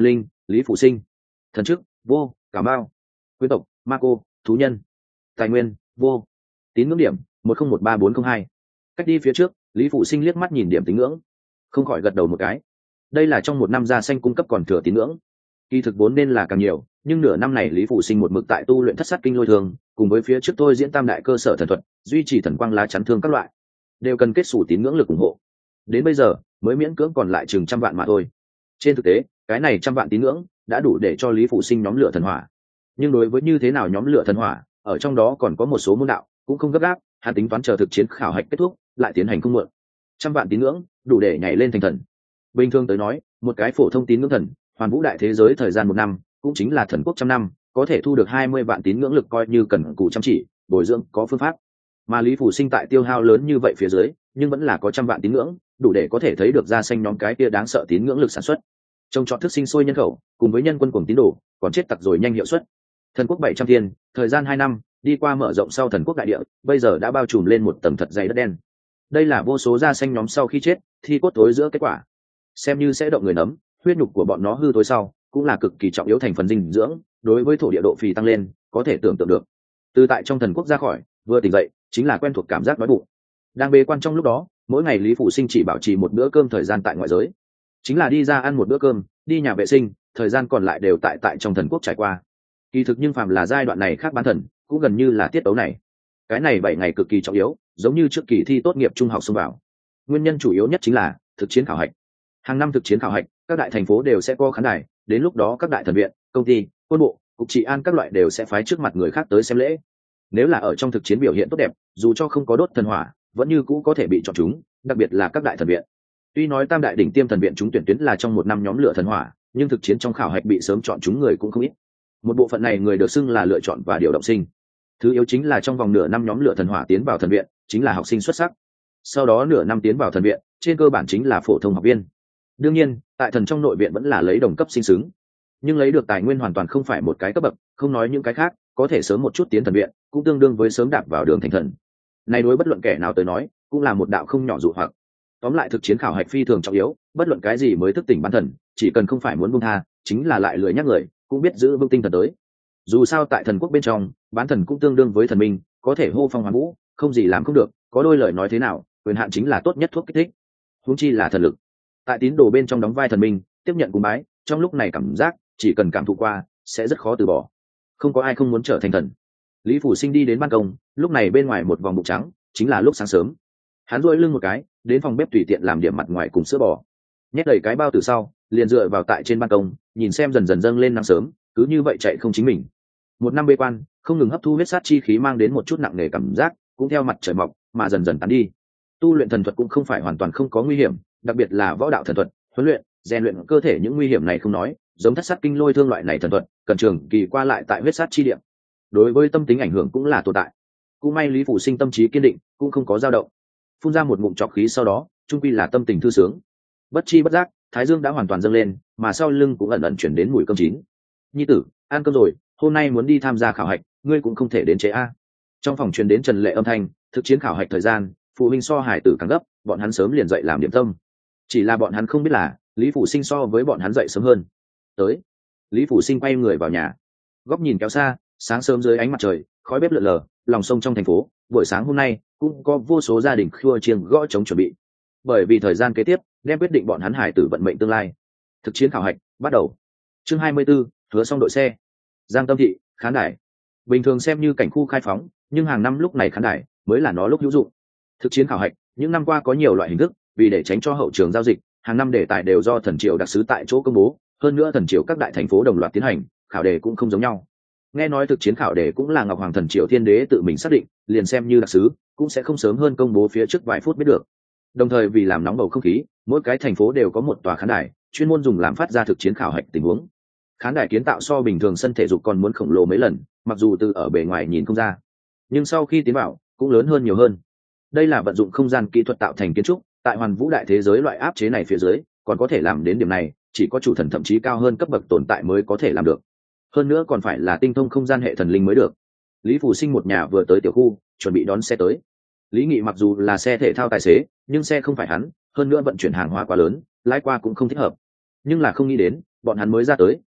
Lý Phủ Sinh. Thần chức vô, Cà Mao. Quyến tộc Ma Cô, thú nhân. Tài nguyên vô. Tín ngưỡng điểm 1013-402. Cách đi phía trước, Lý Phủ Sinh liếc mắt nhìn điểm tín ngưỡng, không khỏi gật đầu một cái. Đây là trong một năm da xanh cung cấp còn thừa tín ngưỡng, kỳ thực vốn nên là càng nhiều, nhưng nửa năm này Lý Phủ Sinh một mực tại tu luyện thất sát kinh lôi thường, cùng với phía trước tôi diễn tam đại cơ sở thần thuật, duy trì thần quang lá chắn thương các loại, đều cần kết xù tín ngưỡng lực ủng hộ. Đến bây giờ mới miễn cưỡng còn lại chừng 100 vạn mà thôi. Trên thực tế, cái này 100 vạn tín ngưỡng đã đủ để cho Lý Phủ Sinh nhóm lửa thần hỏa. Nhưng đối với như thế nào nhóm lửa thần hỏa, ở trong đó còn có một số môn đạo cũng không gấp gáp, hắn tính toán chờ thực chiến khảo hạch kết thúc lại tiến hành không muộn. 100 vạn tín ngưỡng đủ để nhảy lên thành thần. Bình thường tới nói, một cái phổ thông tín ngưỡng thần, hoàn vũ đại thế giới thời gian 1 năm, cũng chính là thần quốc 100 năm, có thể thu được 20 vạn tín ngưỡng lực coi như cần cù chăm chỉ, bồi dưỡng có phương pháp. Mà Lý Phủ Sinh tại tiêu hao lớn như vậy phía dưới, nhưng vẫn là có 100 vạn tín ngưỡng, đủ để có thể thấy được ra xanh nhóm cái kia đáng sợ tín ngưỡng lực sản xuất. Trong chọn thức sinh sôi nhân khẩu, cùng với nhân quân cuồng tín đồ, còn chết tặc rồi nhanh hiệu suất. Thần quốc 700 thiên, thời gian 2 năm, đi qua mở rộng sau thần quốc đại địa, bây giờ đã bao trùm lên một tầng thật dày đất đen. Đây là vô số da xanh nhóm sau khi chết, thi cốt tối giữa kết quả. Xem như sẽ động người nấm, huyết nhục của bọn nó hư tối sau, cũng là cực kỳ trọng yếu thành phần dinh dưỡng, đối với thổ địa độ phì tăng lên, có thể tưởng tượng được. Từ tại trong thần quốc ra khỏi, vừa tỉnh dậy, chính là quen thuộc cảm giác đói bụng. Đang bế quan trong lúc đó, mỗi ngày Lý Phủ Sinh chỉ bảo trì một bữa cơm thời gian tại ngoại giới, chính là đi ra ăn một bữa cơm, đi nhà vệ sinh, thời gian còn lại đều tại trong thần quốc trải qua. Kỳ thực nhưng phàm là giai đoạn này khác bán thần, cũng gần như là tiết tấu này. Cái này 7 ngày cực kỳ trọng yếu, giống như trước kỳ thi tốt nghiệp trung học xông vào. Nguyên nhân chủ yếu nhất chính là thực chiến khảo hạch. Hàng năm thực chiến khảo hạch, các đại thành phố đều sẽ có khán đài, đến lúc đó các đại thần viện, công ty, quân bộ, cục trị an các loại đều sẽ phái trước mặt người khác tới xem lễ. Nếu là ở trong thực chiến biểu hiện tốt đẹp, dù cho không có đốt thần hỏa, vẫn như cũ có thể bị chọn chúng, đặc biệt là các đại thần viện. Tuy nói tam đại đỉnh tiêm thần viện chúng tuyển tuyến là trong 1 năm nhóm lửa thần hỏa, nhưng thực chiến trong khảo hạch bị sớm chọn chúng người cũng không ít. Một bộ phận này người được xưng là lựa chọn và điều động sinh. Thứ yếu chính là trong vòng nửa năm nhóm lửa thần hỏa tiến vào thần viện, chính là học sinh xuất sắc. Sau đó nửa năm tiến vào thần viện, trên cơ bản chính là phổ thông học viên. Đương nhiên, tại thần trong nội viện vẫn là lấy đồng cấp sinh xứng, nhưng lấy được tài nguyên hoàn toàn không phải một cái cấp bậc, không nói những cái khác, có thể sớm một chút tiến thần viện, cũng tương đương với sớm đạp vào đường thành thần. Này đối bất luận kẻ nào tới nói, cũng là một đạo không nhỏ dụ hoặc. Tóm lại thực chiến khảo hạch phi thường trọng yếu, bất luận cái gì mới thức tỉnh bán thần, chỉ cần không phải muốn buông tha, chính là lại lười nhắc người, cũng biết giữ vững tinh thần tới. Dù sao tại thần quốc bên trong, bán thần cũng tương đương với thần minh, có thể hô phong hoán vũ, không gì làm không được, có đôi lời nói thế nào, quyền hạn chính là tốt nhất thuốc kích thích. Huống chi là thần lực. Tại tín đồ bên trong đóng vai thần minh, tiếp nhận cúng bái, trong lúc này cảm giác, chỉ cần cảm thụ qua, sẽ rất khó từ bỏ. Không có ai không muốn trở thành thần. Lý Phủ Sinh đi đến ban công, lúc này bên ngoài một vòng bụng trắng, chính là lúc sáng sớm. Hắn duỗi lưng một cái, đến phòng bếp tùy tiện làm điểm mặt ngoài cùng sữa bò. Nhét đầy cái bao từ sau, liền dựa vào tại trên ban công, nhìn xem dần dần dâng lên nắng sớm, cứ như vậy chạy không chính mình. 1 năm bế quan, không ngừng hấp thu huyết sát chi khí mang đến một chút nặng nề cảm giác, cũng theo mặt trời mọc mà dần dần tán đi. Tu luyện thần thuật cũng không phải hoàn toàn không có nguy hiểm, đặc biệt là võ đạo thần thuật, huấn luyện, rèn luyện cơ thể những nguy hiểm này không nói, giống thất sát kinh lôi thương loại này thần thuật, cần trường kỳ qua lại tại huyết sát chi địa. Đối với tâm tính ảnh hưởng cũng là tồn tại. Cũng may Lý Phủ Sinh tâm trí kiên định, cũng không có dao động. Phun ra một ngụm trọc khí sau đó, trung quy là tâm tình thư sướng. Bất chi bất giác, thái dương đã hoàn toàn dâng lên, mà sau lưng cũng ẩn ẩn chuyển đến mùi cơm chín. Nhi tử, ăn cơm rồi, hôm nay muốn đi tham gia khảo hạch, ngươi cũng không thể đến chế a. Trong phòng truyền đến Trần Lệ âm thanh, thực chiến khảo hạch thời gian, phụ huynh so hải tử càng gấp, bọn hắn sớm liền dậy làm điểm tâm. Chỉ là bọn hắn không biết là, Lý Phủ Sinh so với bọn hắn dậy sớm hơn. Tới, Lý Phủ Sinh quay người vào nhà, góc nhìn kéo xa, sáng sớm dưới ánh mặt trời, khói bếp lượn lờ, lòng sông trong thành phố, buổi sáng hôm nay cũng có vô số gia đình khua chiêng gõ trống chuẩn bị. Bởi vì thời gian kế tiếp đem quyết định bọn hắn hải tử vận mệnh tương lai. Thực chiến khảo hạch bắt đầu. Chương 24, hứa xong đội xe. Giang Tâm thị, khán đài. Bình thường xem như cảnh khu khai phóng, nhưng hàng năm lúc này khán đài mới là nó lúc hữu dụng. Thực chiến khảo hạch, những năm qua có nhiều loại hình thức, vì để tránh cho hậu trường giao dịch, hàng năm đề tài đều do thần triều đặc sứ tại chỗ công bố, hơn nữa thần triều các đại thành phố đồng loạt tiến hành, khảo đề cũng không giống nhau. Nghe nói thực chiến khảo đề cũng là Ngọc Hoàng thần triều thiên đế tự mình xác định, liền xem như đặc sứ cũng sẽ không sớm hơn công bố phía trước vài phút biết được. Đồng thời vì làm nóng bầu không khí, mỗi cái thành phố đều có một tòa khán đài chuyên môn dùng làm phát ra thực chiến khảo hạch tình huống. Khán đài kiến tạo so bình thường sân thể dục còn muốn khổng lồ mấy lần, mặc dù từ ở bề ngoài nhìn không ra, nhưng sau khi tiến vào cũng lớn hơn nhiều hơn. Đây là vận dụng không gian kỹ thuật tạo thành kiến trúc, tại hoàn vũ đại thế giới loại áp chế này phía dưới, còn có thể làm đến điểm này, chỉ có chủ thần thậm chí cao hơn cấp bậc tồn tại mới có thể làm được. Hơn nữa còn phải là tinh thông không gian hệ thần linh mới được. Lý Phủ Sinh một nhà vừa tới tiểu khu, chuẩn bị đón xe tới. Lý Nghị mặc dù là xe thể thao tài xế, nhưng xe không phải hắn, hơn nữa vận chuyển hàng hóa quá lớn, lái qua cũng không thích hợp. Nhưng là không nghĩ đến, bọn hắn mới ra tới,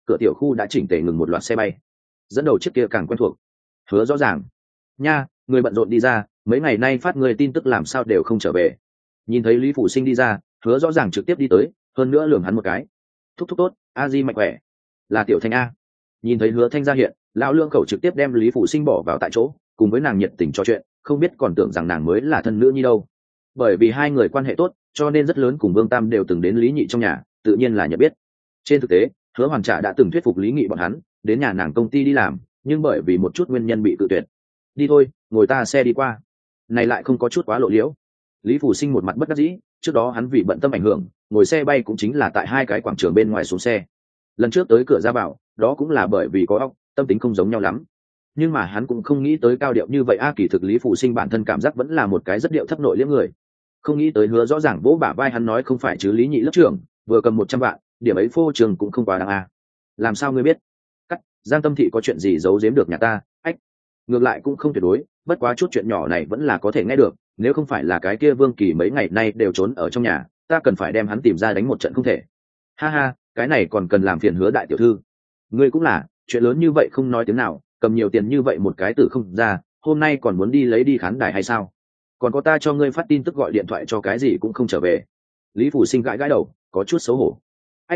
cửa tiểu khu đã chỉnh tề ngừng một loạt xe bay. Dẫn đầu chiếc kia càng quen thuộc. Hứa Rõ Ràng. Nha, người bận rộn đi ra, mấy ngày nay phát người tin tức làm sao đều không trở về. Nhìn thấy Lý Phủ Sinh đi ra, Hứa Rõ Ràng trực tiếp đi tới, hơn nữa lườm hắn một cái. Thúc thúc tốt, a di mạnh khỏe. Là Tiểu Thanh a. Nhìn thấy Hứa Thanh ra hiện, lão lương khẩu trực tiếp đem Lý Phủ Sinh bỏ vào tại chỗ, cùng với nàng nhiệt tình trò chuyện, không biết còn tưởng rằng nàng mới là thân nữ nhi đâu. Bởi vì hai người quan hệ tốt, cho nên rất lớn cùng Vương Tam đều từng đến Lý Nhị trong nhà, tự nhiên là nhận biết. Trên thực tế, Hứa Hoàn Trạ đã từng thuyết phục Lý Nghị bọn hắn đến nhà nàng công ty đi làm, nhưng bởi vì một chút nguyên nhân bị cự tuyệt. Đi thôi, ngồi ta xe đi qua. Này lại không có chút quá lộ liễu. Lý Phủ Sinh một mặt bất đắc dĩ, trước đó hắn vì bận tâm ảnh hưởng, ngồi xe bay cũng chính là tại hai cái quảng trường bên ngoài xuống xe. Lần trước tới cửa ra vào, đó cũng là bởi vì có óc, tâm tính không giống nhau lắm. Nhưng mà hắn cũng không nghĩ tới cao điệu như vậy kỳ thực Lý Phủ Sinh bản thân cảm giác vẫn là một cái rất điệu thấp nội liễm người. Không nghĩ tới Hứa Rõ Ràng vỗ bả vai hắn nói không phải chứ Lý Nhị lớp trưởng, vừa cầm 100 vạn, điểm ấy phô trường cũng không quá đáng a. Làm sao ngươi biết? Cắt, Giang Tâm Thị có chuyện gì giấu giếm được nhà ta? Ách. Ngược lại cũng không tuyệt đối, bất quá chút chuyện nhỏ này vẫn là có thể nghe được, nếu không phải là cái kia Vương Kỳ mấy ngày nay đều trốn ở trong nhà, ta cần phải đem hắn tìm ra đánh một trận không thể. Ha ha, cái này còn cần làm phiền Hứa đại tiểu thư. Ngươi cũng là, chuyện lớn như vậy không nói tiếng nào, cầm nhiều tiền như vậy một cái tử không ra, hôm nay còn muốn đi lấy đi khán đài hay sao? Còn có ta cho ngươi phát tin tức gọi điện thoại cho cái gì cũng không trở về. Lý Phủ Sinh gãi gãi đầu, có chút xấu hổ. Ách,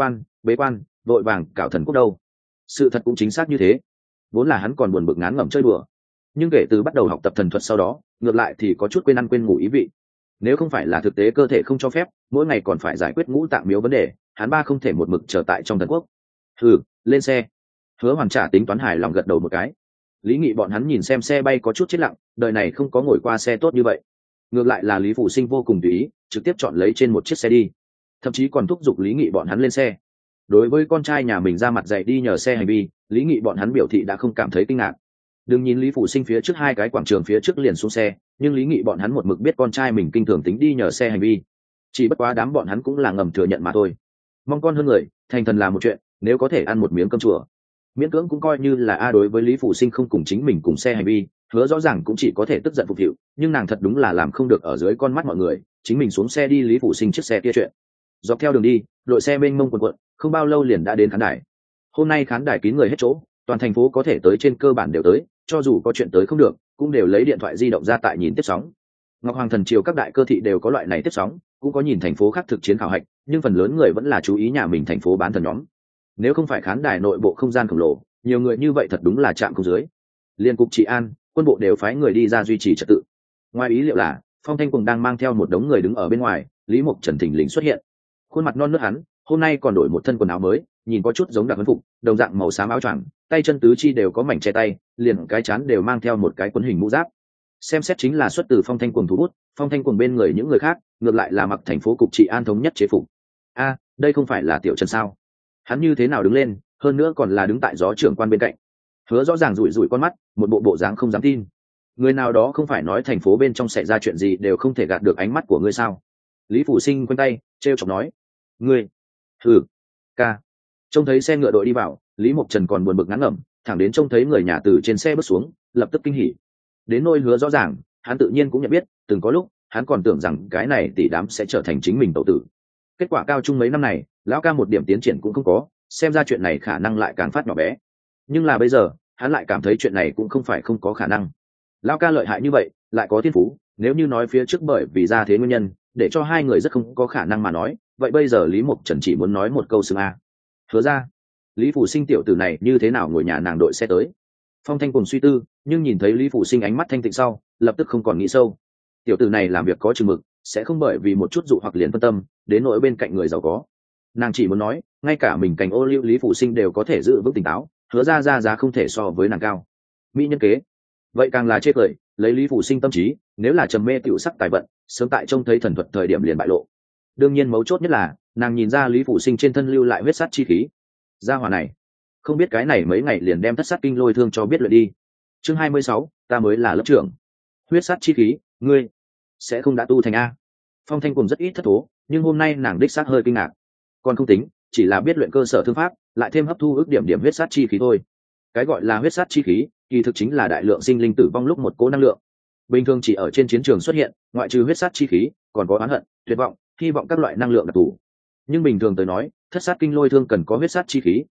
bế quan, vội vàng cảo thần quốc đâu. Sự thật cũng chính xác như thế. Vốn là hắn còn buồn bực ngán ngẩm chơi đùa, nhưng kể từ bắt đầu học tập thần thuật sau đó, ngược lại thì có chút quên ăn quên ngủ ý vị. Nếu không phải là thực tế cơ thể không cho phép, mỗi ngày còn phải giải quyết ngũ tạng miếu vấn đề, hắn ba không thể một mực trở tại trong thần quốc. Lên xe. Hứa Hoàn Trạ tính toán hài lòng gật đầu một cái. Lý Nghị bọn hắn nhìn xem xe bay có chút chết lặng, đời này không có ngồi qua xe tốt như vậy. Ngược lại là Lý Phủ Sinh vô cùng tùy ý, trực tiếp chọn lấy trên một chiếc xe đi, thậm chí còn thúc giục Lý Nghị bọn hắn lên xe. Đối với con trai nhà mình ra mặt dạy đi nhờ xe hành vi, Lý Nghị bọn hắn biểu thị đã không cảm thấy kinh ngạc. Đừng nhìn Lý Phủ Sinh phía trước hai cái quảng trường phía trước liền xuống xe, nhưng Lý Nghị bọn hắn một mực biết con trai mình kinh thường tính đi nhờ xe hành vi, chỉ bất quá đám bọn hắn cũng là ngầm thừa nhận mà thôi. Mong con hơn người, thành thần là một chuyện, nếu có thể ăn một miếng cơm chùa, miễn cưỡng cũng coi như là a. Đối với Lý Phủ Sinh không cùng chính mình cùng xe hành vi, Hứa Rõ Ràng cũng chỉ có thể tức giận phục hiệu, nhưng nàng thật đúng là làm không được ở dưới con mắt mọi người chính mình xuống xe đi Lý Phủ Sinh chiếc xe kia chuyện. Dọc theo đường đi, đội xe mênh mông quần quận, không bao lâu liền đã đến khán đài. Hôm nay khán đài kín người hết chỗ, toàn thành phố có thể tới trên cơ bản đều tới, cho dù có chuyện tới không được cũng đều lấy điện thoại di động ra tại nhìn tiếp sóng. Ngọc Hoàng Thần Triều các đại cơ thị đều có loại này tiếp sóng, cũng có nhìn thành phố khác thực chiến khảo hạch, nhưng phần lớn người vẫn là chú ý nhà mình thành phố bán thần nhóm. Nếu không phải khán đài nội bộ không gian khổng lồ, nhiều người như vậy thật đúng là chạm không dưới. Liên cục trị an, quân bộ đều phái người đi ra duy trì trật tự. Ngoài ý liệu là Phong Thanh Cùng đang mang theo một đống người đứng ở bên ngoài, Lý Mộc Trần thình lình xuất hiện. Khuôn mặt non nớt hắn, hôm nay còn đổi một thân quần áo mới, nhìn có chút giống đặc huấn phục, đồng dạng màu xám áo choàng, tay chân tứ chi đều có mảnh che tay, liền cái chán đều mang theo một cái quấn hình mũ giáp. Xem xét chính là xuất từ Phong Thanh Cùng thủ bút. Phong Thanh Cùng bên người những người khác, ngược lại là mặc thành phố cục trị an thống nhất chế phục. A, đây không phải là Tiểu Trần sao? Hắn như thế nào đứng lên, hơn nữa còn là đứng tại gió trưởng quan bên cạnh. Hứa Rõ Ràng rủi rủi con mắt, một bộ dáng không dám tin. Người nào đó không phải nói thành phố bên trong xảy ra chuyện gì đều không thể gạt được ánh mắt của ngươi sao? Lý Phủ Sinh quanh tay trêu chọc nói. Ngươi? Ca. Trông thấy xe ngựa đội đi vào, Lý Mộc Trần còn buồn bực ngán ngẩm, thẳng đến trông thấy người nhà từ trên xe bước xuống, lập tức kinh hỉ. Đến nỗi Hứa Rõ Ràng, hắn tự nhiên cũng nhận biết, từng có lúc hắn còn tưởng rằng cái này tỷ đám sẽ trở thành chính mình tẩu tử. Kết quả cao trung mấy năm này, lão ca một điểm tiến triển cũng không có, xem ra chuyện này khả năng lại càng phát nhỏ bé. Nhưng là bây giờ, hắn lại cảm thấy chuyện này cũng không phải không có khả năng. Lão ca lợi hại như vậy, lại có thiên phú, nếu như nói phía trước bởi vì ra thế nguyên nhân, để cho hai người rất không có khả năng mà nói, vậy bây giờ Lý Mộc Trần chỉ muốn nói một câu xưng a. Hứa ra, Lý Phủ Sinh tiểu tử này như thế nào ngồi nhà nàng đội xe tới? Phong Thanh cùng suy tư, nhưng nhìn thấy Lý Phủ Sinh ánh mắt thanh tịnh sau, lập tức không còn nghĩ sâu. Tiểu tử này làm việc có chừng mực, sẽ không bởi vì một chút dụ hoặc liền phân tâm đến nỗi bên cạnh người giàu có. Nàng chỉ muốn nói, ngay cả mình cành ô liu Lý Phủ Sinh đều có thể giữ vững tỉnh táo, Hứa ra giá không thể so với nàng cao. Mỹ nhân kế, vậy càng là chê cười, lấy Lý Phủ Sinh tâm trí, nếu là trầm mê tiểu sắc tài vận, sớm tại trông thấy thần thuật thời điểm liền bại lộ. Đương nhiên mấu chốt nhất là, nàng nhìn ra Lý Phủ Sinh trên thân lưu lại huyết sát chi khí. Gia hỏa này, không biết cái này mấy ngày liền đem thất sát kinh lôi thương cho biết luyện đi. Chương 26, ta mới là lớp trưởng. Huyết sát chi khí, ngươi sẽ không đã tu thành a? Phong Thanh cùng rất ít thất thố, nhưng hôm nay nàng đích xác hơi kinh ngạc. Còn không tính, chỉ là biết luyện cơ sở thương pháp, lại thêm hấp thu ước điểm điểm huyết sát chi khí thôi. Cái gọi là huyết sát chi khí, kỳ thực chính là đại lượng sinh linh tử vong lúc một cỗ năng lượng. Bình thường chỉ ở trên chiến trường xuất hiện, ngoại trừ huyết sát chi khí, còn có oán hận, tuyệt vọng, hy vọng các loại năng lượng đặc thù. Nhưng bình thường tới nói, thất sát kinh lôi thương cần có huyết sát chi khí,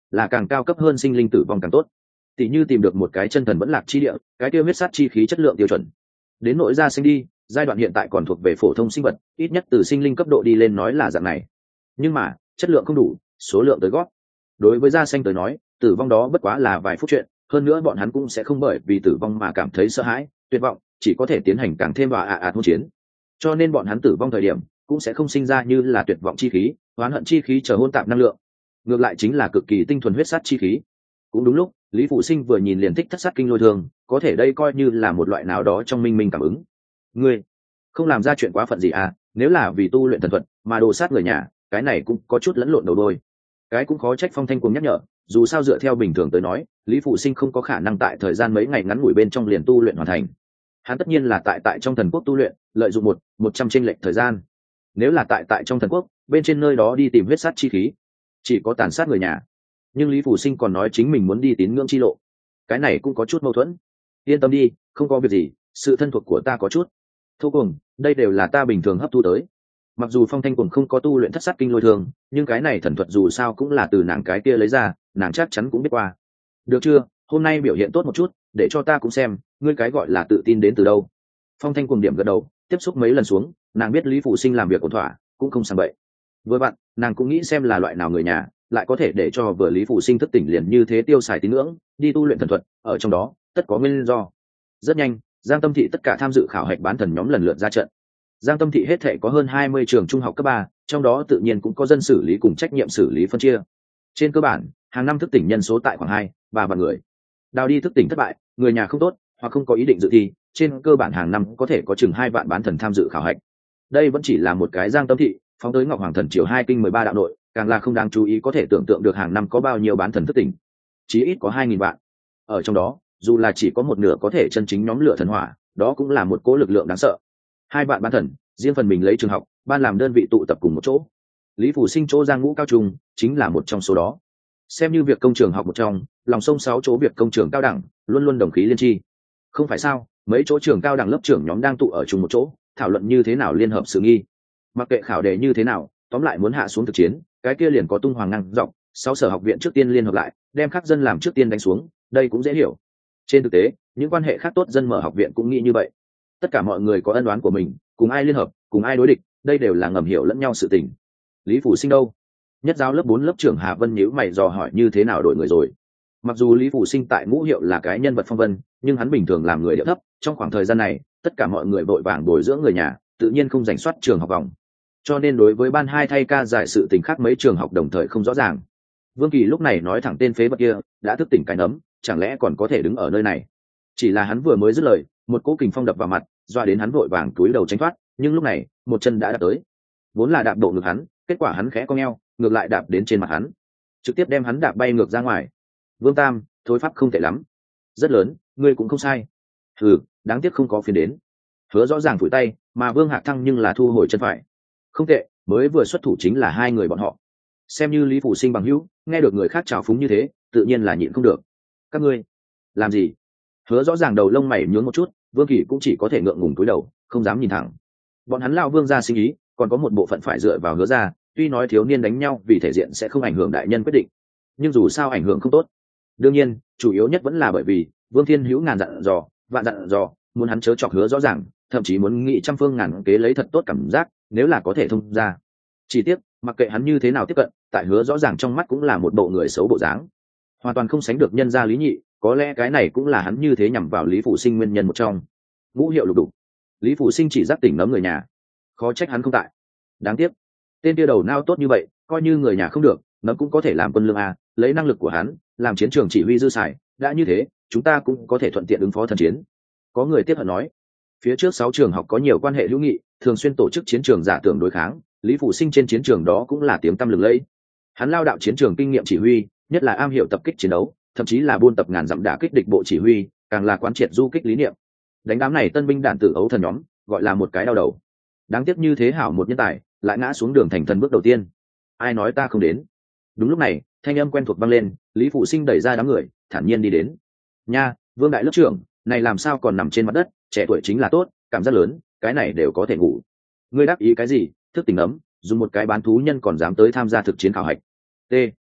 là càng cao cấp hơn sinh linh tử vong càng tốt. Tỷ như tìm được một cái chân thần vẫn lạc chi địa, cái kia huyết sát chi khí chất lượng tiêu chuẩn. Đến nội ra sinh đi, giai đoạn hiện tại còn thuộc về phổ thông sinh vật, ít nhất từ sinh linh cấp độ đi lên nói là dạng này. Nhưng mà chất lượng không đủ, số lượng tới gót. Đối với gia xanh tới nói, tử vong đó bất quá là vài phút chuyện, hơn nữa bọn hắn cũng sẽ không bởi vì tử vong mà cảm thấy sợ hãi tuyệt vọng, chỉ có thể tiến hành càng thêm và hỗn chiến. Cho nên bọn hắn tử vong thời điểm cũng sẽ không sinh ra như là tuyệt vọng chi khí, oán hận chi khí chờ hôn tạp năng lượng, ngược lại chính là cực kỳ tinh thuần huyết sát chi khí. Cũng đúng lúc Lý Phụ Sinh vừa nhìn liền thích thất sát kinh lôi thương, có thể đây coi như là một loại nào đó trong minh minh cảm ứng. Ngươi không làm ra chuyện quá phận gì à? Nếu là vì tu luyện thần thuật mà đồ sát người nhà, cái này cũng có chút lẫn lộn đầu đôi. Cái cũng khó trách Phong Thanh cùng nhắc nhở, dù sao dựa theo bình thường tới nói, Lý Phụ Sinh không có khả năng tại thời gian mấy ngày ngắn ngủi bên trong liền tu luyện hoàn thành. Hắn tất nhiên là tại trong thần quốc tu luyện, lợi dụng 100 chênh lệch thời gian. Nếu là tại trong thần quốc, bên trên nơi đó đi tìm huyết sát chi khí, chỉ có tàn sát người nhà. Nhưng Lý Phụ Sinh còn nói chính mình muốn đi tín ngưỡng chi lộ, cái này cũng có chút mâu thuẫn. Yên tâm đi, không có việc gì, sự thân thuộc của ta có chút thô cùng, đây đều là ta bình thường hấp thu tới. Mặc dù Phong Thanh Cuồng không có tu luyện thất sát kinh lôi thường, nhưng cái này thần thuật dù sao cũng là từ nàng cái kia lấy ra, nàng chắc chắn cũng biết qua. Được chưa, hôm nay biểu hiện tốt một chút, để cho ta cũng xem ngươi cái gọi là tự tin đến từ đâu. Phong Thanh Cuồng điểm gật đầu, tiếp xúc mấy lần xuống, nàng biết Lý Phụ Sinh làm việc ổn thỏa, cũng không sang bậy. Vừa vặn, nàng cũng nghĩ xem là loại nào người nhà lại có thể để cho vừa Lý Phụ Sinh thức tỉnh liền như thế tiêu xài tín ngưỡng, đi tu luyện thần thuật, ở trong đó tất có nguyên do. Rất nhanh, Giang Tâm Thị tất cả tham dự khảo hạch bán thần nhóm lần lượt ra trận. Giang Tâm Thị hết thể có hơn 20 trường trung học cấp 3, trong đó tự nhiên cũng có dân xử lý cùng trách nhiệm xử lý phân chia. Trên cơ bản, hàng năm thức tỉnh nhân số tại khoảng 2-3 vạn người. Đào đi thức tỉnh thất bại, người nhà không tốt hoặc không có ý định dự thi, trên cơ bản hàng năm có thể có chừng 2 vạn bán thần tham dự khảo hạch. Đây vẫn chỉ là một cái Giang Tâm Thị, phóng tới Ngọc Hoàng Thần Triều 2 kinh 13 đạo nội, càng là không đáng chú ý có thể tưởng tượng được hàng năm có bao nhiêu bán thần thức tỉnh. Chí ít có 2000 vạn. Ở trong đó, dù là chỉ có một nửa có thể chân chính nhóm lửa thần hỏa, đó cũng là một cỗ lực lượng đáng sợ. 2 vạn bán thần, riêng phần mình lấy trường học, ban làm đơn vị tụ tập cùng một chỗ. Lý Phủ Sinh chỗ Giang Ngũ cao trung chính là một trong số đó. Xem như việc công trường học một trong, lòng sông 6 chỗ việc công trường cao đẳng luôn luôn đồng khí liên tri. Không phải sao, mấy chỗ trường cao đẳng lớp trưởng nhóm đang tụ ở chung một chỗ, thảo luận như thế nào liên hợp sự nghi. Mặc kệ khảo đề như thế nào, tóm lại muốn hạ xuống thực chiến, cái kia liền có tung hoàng ngang dọc, 6 sở học viện trước tiên liên hợp lại, đem khắc dân làm trước tiên đánh xuống, đây cũng dễ hiểu. Trên thực tế, những quan hệ khác tốt dân mở học viện cũng nghĩ như vậy. Tất cả mọi người có ân oán của mình, cùng ai liên hợp, cùng ai đối địch, đây đều là ngầm hiểu lẫn nhau sự tình. Lý Phủ Sinh đâu? Nhất giáo lớp 4 lớp trưởng Hà Vân nhíu mày dò hỏi như thế nào đổi người rồi. Mặc dù Lý Phủ Sinh tại Ngũ Hiệu là cái nhân vật phong vân, nhưng hắn bình thường làm người điệu thấp, trong khoảng thời gian này, tất cả mọi người vội vàng bồi dưỡng người nhà, tự nhiên không rảnh soát trường học vòng. Cho nên đối với ban 2 thay ca giải sự tình khác mấy trường học đồng thời không rõ ràng. Vương Kỳ lúc này nói thẳng tên phế vật kia, đã thức tỉnh cái nấm, chẳng lẽ còn có thể đứng ở nơi này? Chỉ là hắn vừa mới dứt lời, một cỗ kình phong đập vào mặt, doa đến hắn vội vàng túi đầu tránh thoát, nhưng lúc này, một chân đã đạp tới. Vốn là đạp độ ngực hắn, kết quả hắn khẽ cong eo, ngược lại đạp đến trên mặt hắn, trực tiếp đem hắn đạp bay ngược ra ngoài. Vương Tam, thối pháp không tệ lắm, rất lớn, ngươi cũng không sai. Hừ, đáng tiếc không có phiền đến. Hứa rõ ràng phủi tay, mà Vương Hạc Thăng nhưng là thu hồi chân phải. Không tệ, mới vừa xuất thủ chính là hai người bọn họ. Xem như Lý Phủ Sinh bằng hữu, nghe được người khác trào phúng như thế, tự nhiên là nhịn không được. Các ngươi làm gì? Hứa rõ ràng đầu lông mày nhướng một chút, Vương Kỳ cũng chỉ có thể ngượng ngùng cúi đầu, không dám nhìn thẳng. Bọn hắn lão Vương gia sinh ý, còn có một bộ phận phải dựa vào Hứa gia, tuy nói thiếu niên đánh nhau vì thể diện sẽ không ảnh hưởng đại nhân quyết định, nhưng dù sao ảnh hưởng không tốt. Đương nhiên, chủ yếu nhất vẫn là bởi vì Vương Thiên Hữu ngàn dặn dò, vạn dặn dò, muốn hắn chớ chọc Hứa rõ ràng, thậm chí muốn nghị trăm phương ngàn kế lấy thật tốt cảm giác, nếu là có thể thông ra. Chỉ tiếc, mặc kệ hắn như thế nào tiếp cận, tại Hứa rõ ràng trong mắt cũng là một bộ người xấu bộ dáng, hoàn toàn không sánh được nhân gia Lý Nhị, có lẽ cái này cũng là hắn như thế nhằm vào Lý Phủ Sinh nguyên nhân một trong. Ngũ Hiệu lục đục, Lý Phủ Sinh chỉ giác tỉnh nấm người nhà, khó trách hắn không tại. Đáng tiếc, tên kia đầu nao tốt như vậy, coi như người nhà không được, nấm cũng có thể làm quân lương a, lấy năng lực của hắn, làm chiến trường chỉ huy dư xài, đã như thế, chúng ta cũng có thể thuận tiện ứng phó thần chiến. Có người tiếp hận nói, phía trước 6 trường học có nhiều quan hệ hữu nghị, thường xuyên tổ chức chiến trường giả tưởng đối kháng, Lý Phủ Sinh trên chiến trường đó cũng là tiếng tăm lừng lẫy. Hắn lao đạo chiến trường kinh nghiệm chỉ huy, nhất là am hiểu tập kích chiến đấu, thậm chí là buôn tập ngàn dặm đả kích địch bộ chỉ huy, càng là quán triệt du kích lý niệm. Đánh đám này tân binh đạn tử ấu thần nhóm, gọi là một cái đau đầu. Đáng tiếc như thế hảo một nhân tài, lại ngã xuống đường thành thần bước đầu tiên. Ai nói ta không đến? Đúng lúc này, thanh âm quen thuộc vang lên, Lý Phụ Sinh đẩy ra đám người, thản nhiên đi đến. Nha, Vương đại lớp trưởng, này làm sao còn nằm trên mặt đất, trẻ tuổi chính là tốt, cảm giác lớn, cái này đều có thể ngủ. Ngươi đáp ý cái gì? Thức tỉnh ấm, dùng một cái bán thú nhân còn dám tới tham gia thực chiến khảo hạch. T.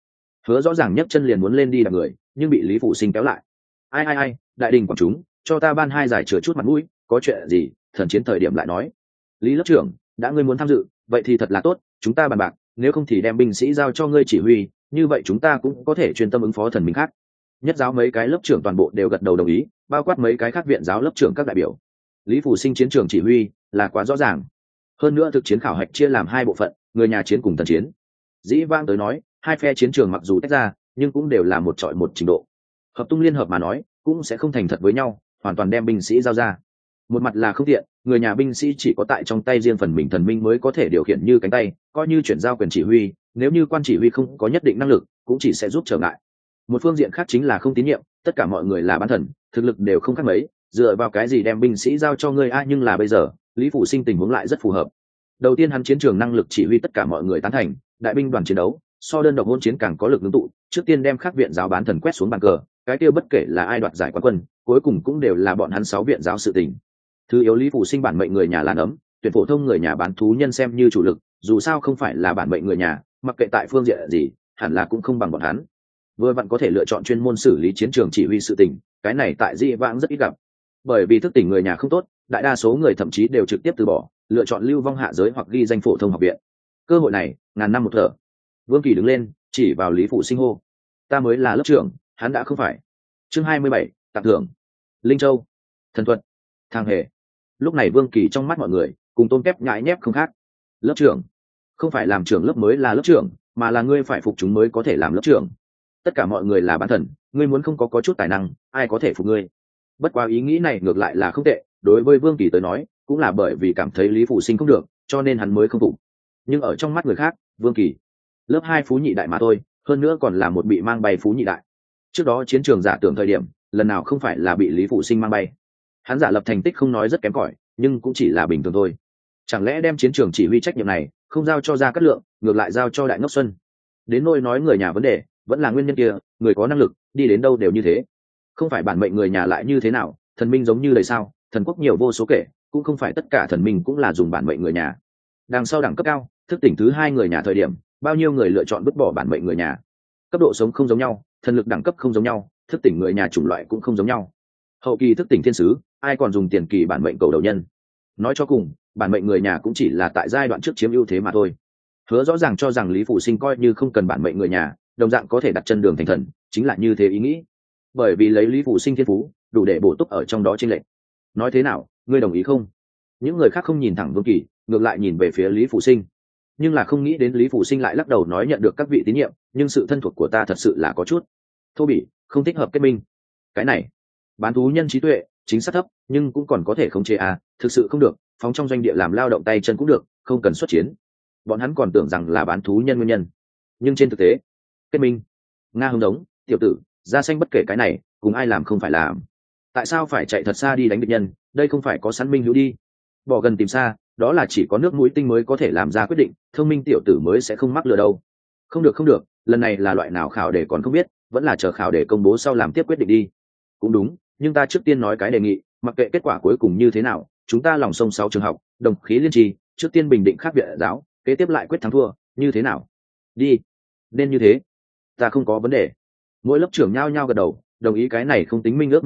Hứa rõ ràng nhấc chân liền muốn lên đi đạp người, nhưng bị Lý Phủ Sinh kéo lại. Ai, đại đình quảng chúng, cho ta ban 2 giải chừa chút mặt mũi, có chuyện gì thần chiến thời điểm lại nói. Lý lớp trưởng, đã ngươi muốn tham dự vậy thì thật là tốt, chúng ta bàn bạc, nếu không thì đem binh sĩ giao cho ngươi chỉ huy, như vậy chúng ta cũng có thể chuyên tâm ứng phó thần minh khác. Nhất giáo mấy cái lớp trưởng toàn bộ đều gật đầu đồng ý, bao quát mấy cái khác viện giáo lớp trưởng các đại biểu. Lý Phủ Sinh chiến trường chỉ huy là quá rõ ràng. Hơn nữa thực chiến khảo hạch chia làm 2 bộ phận, người nhà chiến cùng thần chiến. Dĩ vãng tới nói, 2 phe chiến trường mặc dù tách ra nhưng cũng đều là một chọi một trình độ. Hợp tung liên hợp mà nói cũng sẽ không thành thật với nhau, hoàn toàn đem binh sĩ giao ra. Một mặt là không tiện, người nhà binh sĩ chỉ có tại trong tay riêng phần mình thần minh mới có thể điều khiển như cánh tay, coi như chuyển giao quyền chỉ huy, nếu như quan chỉ huy không có nhất định năng lực cũng chỉ sẽ giúp trở ngại. Một phương diện khác chính là không tín nhiệm, tất cả mọi người là bán thần, thực lực đều không khác mấy, dựa vào cái gì đem binh sĩ giao cho ngươi nhưng là bây giờ Lý Phủ Sinh tình huống lại rất phù hợp. Đầu tiên hắn chiến trường năng lực chỉ huy tất cả mọi người tán thành, đại binh đoàn chiến đấu so đơn độc hôn chiến càng có lực ngưng tụ, trước tiên đem các viện giáo bán thần quét xuống bàn cờ, cái kia bất kể là ai đoạt giải quán quân cuối cùng cũng đều là bọn hắn 6 viện giáo sự tình. Thứ yếu, Lý Phủ Sinh bản mệnh người nhà làn ấm, tuyển phổ thông người nhà bán thú nhân xem như chủ lực, dù sao không phải là bản mệnh người nhà, mặc kệ tại phương diện gì hẳn là cũng không bằng bọn hắn. Vừa vặn có thể lựa chọn chuyên môn xử lý chiến trường chỉ huy sự tình, cái này tại Di Vãng rất ít gặp. Bởi vì thức tỉnh người nhà không tốt, đại đa số người thậm chí đều trực tiếp từ bỏ, lựa chọn lưu vong hạ giới hoặc ghi danh phổ thông học viện. Cơ hội này ngàn năm một thở. Vương Kỳ đứng lên chỉ vào Lý Phủ Sinh hô: ta mới là lớp trưởng, hắn đã không phải. Chương 27, tặng thưởng. Linh Châu, thần thuật, thang hề. Lúc này Vương Kỳ trong mắt mọi người cùng tôm kép nhãi nhép không khác. Lớp trưởng không phải làm trưởng lớp mới là lớp trưởng, mà là ngươi phải phục chúng mới có thể làm lớp trưởng. Tất cả mọi người là bán thần, ngươi muốn không có chút tài năng ai có thể phục ngươi. Bất quá ý nghĩ này ngược lại là không tệ, đối với Vương Kỳ tới nói cũng là bởi vì cảm thấy Lý Phủ Sinh không được cho nên hắn mới không phục. Nhưng ở trong mắt người khác, Vương Kỳ lớp 2 phú nhị đại mà thôi, hơn nữa còn là một bị mang bay phú nhị đại. Trước đó chiến trường giả tưởng thời điểm lần nào không phải là bị Lý Phủ Sinh mang bay. Hắn giả lập thành tích không nói rất kém cỏi, nhưng cũng chỉ là bình thường thôi. Chẳng lẽ đem chiến trường chỉ huy trách nhiệm này không giao cho Gia Cát Lượng, ngược lại giao cho Đại Ngốc Xuân? Đến nỗi nói người nhà vấn đề vẫn là nguyên nhân kia, người có năng lực đi đến đâu đều như thế. Không phải bản mệnh người nhà lại như thế nào, thần minh giống như đời sao, thần quốc nhiều vô số kể, cũng không phải tất cả thần minh cũng là dùng bản mệnh người nhà. Đằng sau đẳng cấp cao thức tỉnh thứ 2 người nhà thời điểm, bao nhiêu người lựa chọn vứt bỏ bản mệnh người nhà. Cấp độ sống không giống nhau, thần lực đẳng cấp không giống nhau, thức tỉnh người nhà chủng loại cũng không giống nhau. Hậu kỳ thức tỉnh thiên sứ, ai còn dùng tiền kỳ bản mệnh cầu đầu nhân. Nói cho cùng bản mệnh người nhà cũng chỉ là tại giai đoạn trước chiếm ưu thế mà thôi. Hứa rõ ràng cho rằng Lý Phủ Sinh coi như không cần bản mệnh người nhà đồng dạng có thể đặt chân đường thành thần, chính là như thế ý nghĩ. Bởi vì lấy Lý Phủ Sinh thiên phú đủ để bổ túc ở trong đó trên lệnh. Nói thế nào, ngươi đồng ý không? Những người khác không nhìn thẳng Vương Kỳ, ngược lại nhìn về phía Lý Phủ Sinh, nhưng là không nghĩ đến Lý Phủ Sinh lại lắc đầu nói nhận được các vị tín nhiệm, nhưng sự thân thuộc của ta thật sự là có chút thô bỉ, không thích hợp kết minh. Cái này bán thú nhân trí tuệ chính xác thấp, nhưng cũng còn có thể khống chế thực sự không được phóng trong doanh địa làm lao động tay chân cũng được, không cần xuất chiến. Bọn hắn còn tưởng rằng là bán thú nhân nguyên nhân, nhưng trên thực tế kết minh. Nga hưng đống tiểu tử da xanh bất kể cái này cùng ai làm không phải làm, tại sao phải chạy thật xa đi đánh địch nhân? Đây không phải có sẵn minh hữu đi, bỏ gần tìm xa, đó là chỉ có nước mũi tinh mới có thể làm ra quyết định, thông minh tiểu tử mới sẽ không mắc lừa đâu. Không được, lần này là loại nào khảo đề còn không biết, vẫn là chờ khảo đề công bố sau làm tiếp quyết định đi. Cũng đúng, nhưng ta trước tiên nói cái đề nghị, mặc kệ kết quả cuối cùng như thế nào, chúng ta lòng sông 6 trường học đồng khí liên trì, trước tiên bình định khác biệt giáo, kế tiếp lại quyết thắng thua, như thế nào? Đi, nên như thế, ta không có vấn đề. Mỗi lớp trưởng nhao nhao gật đầu đồng ý, cái này không tính minh ước.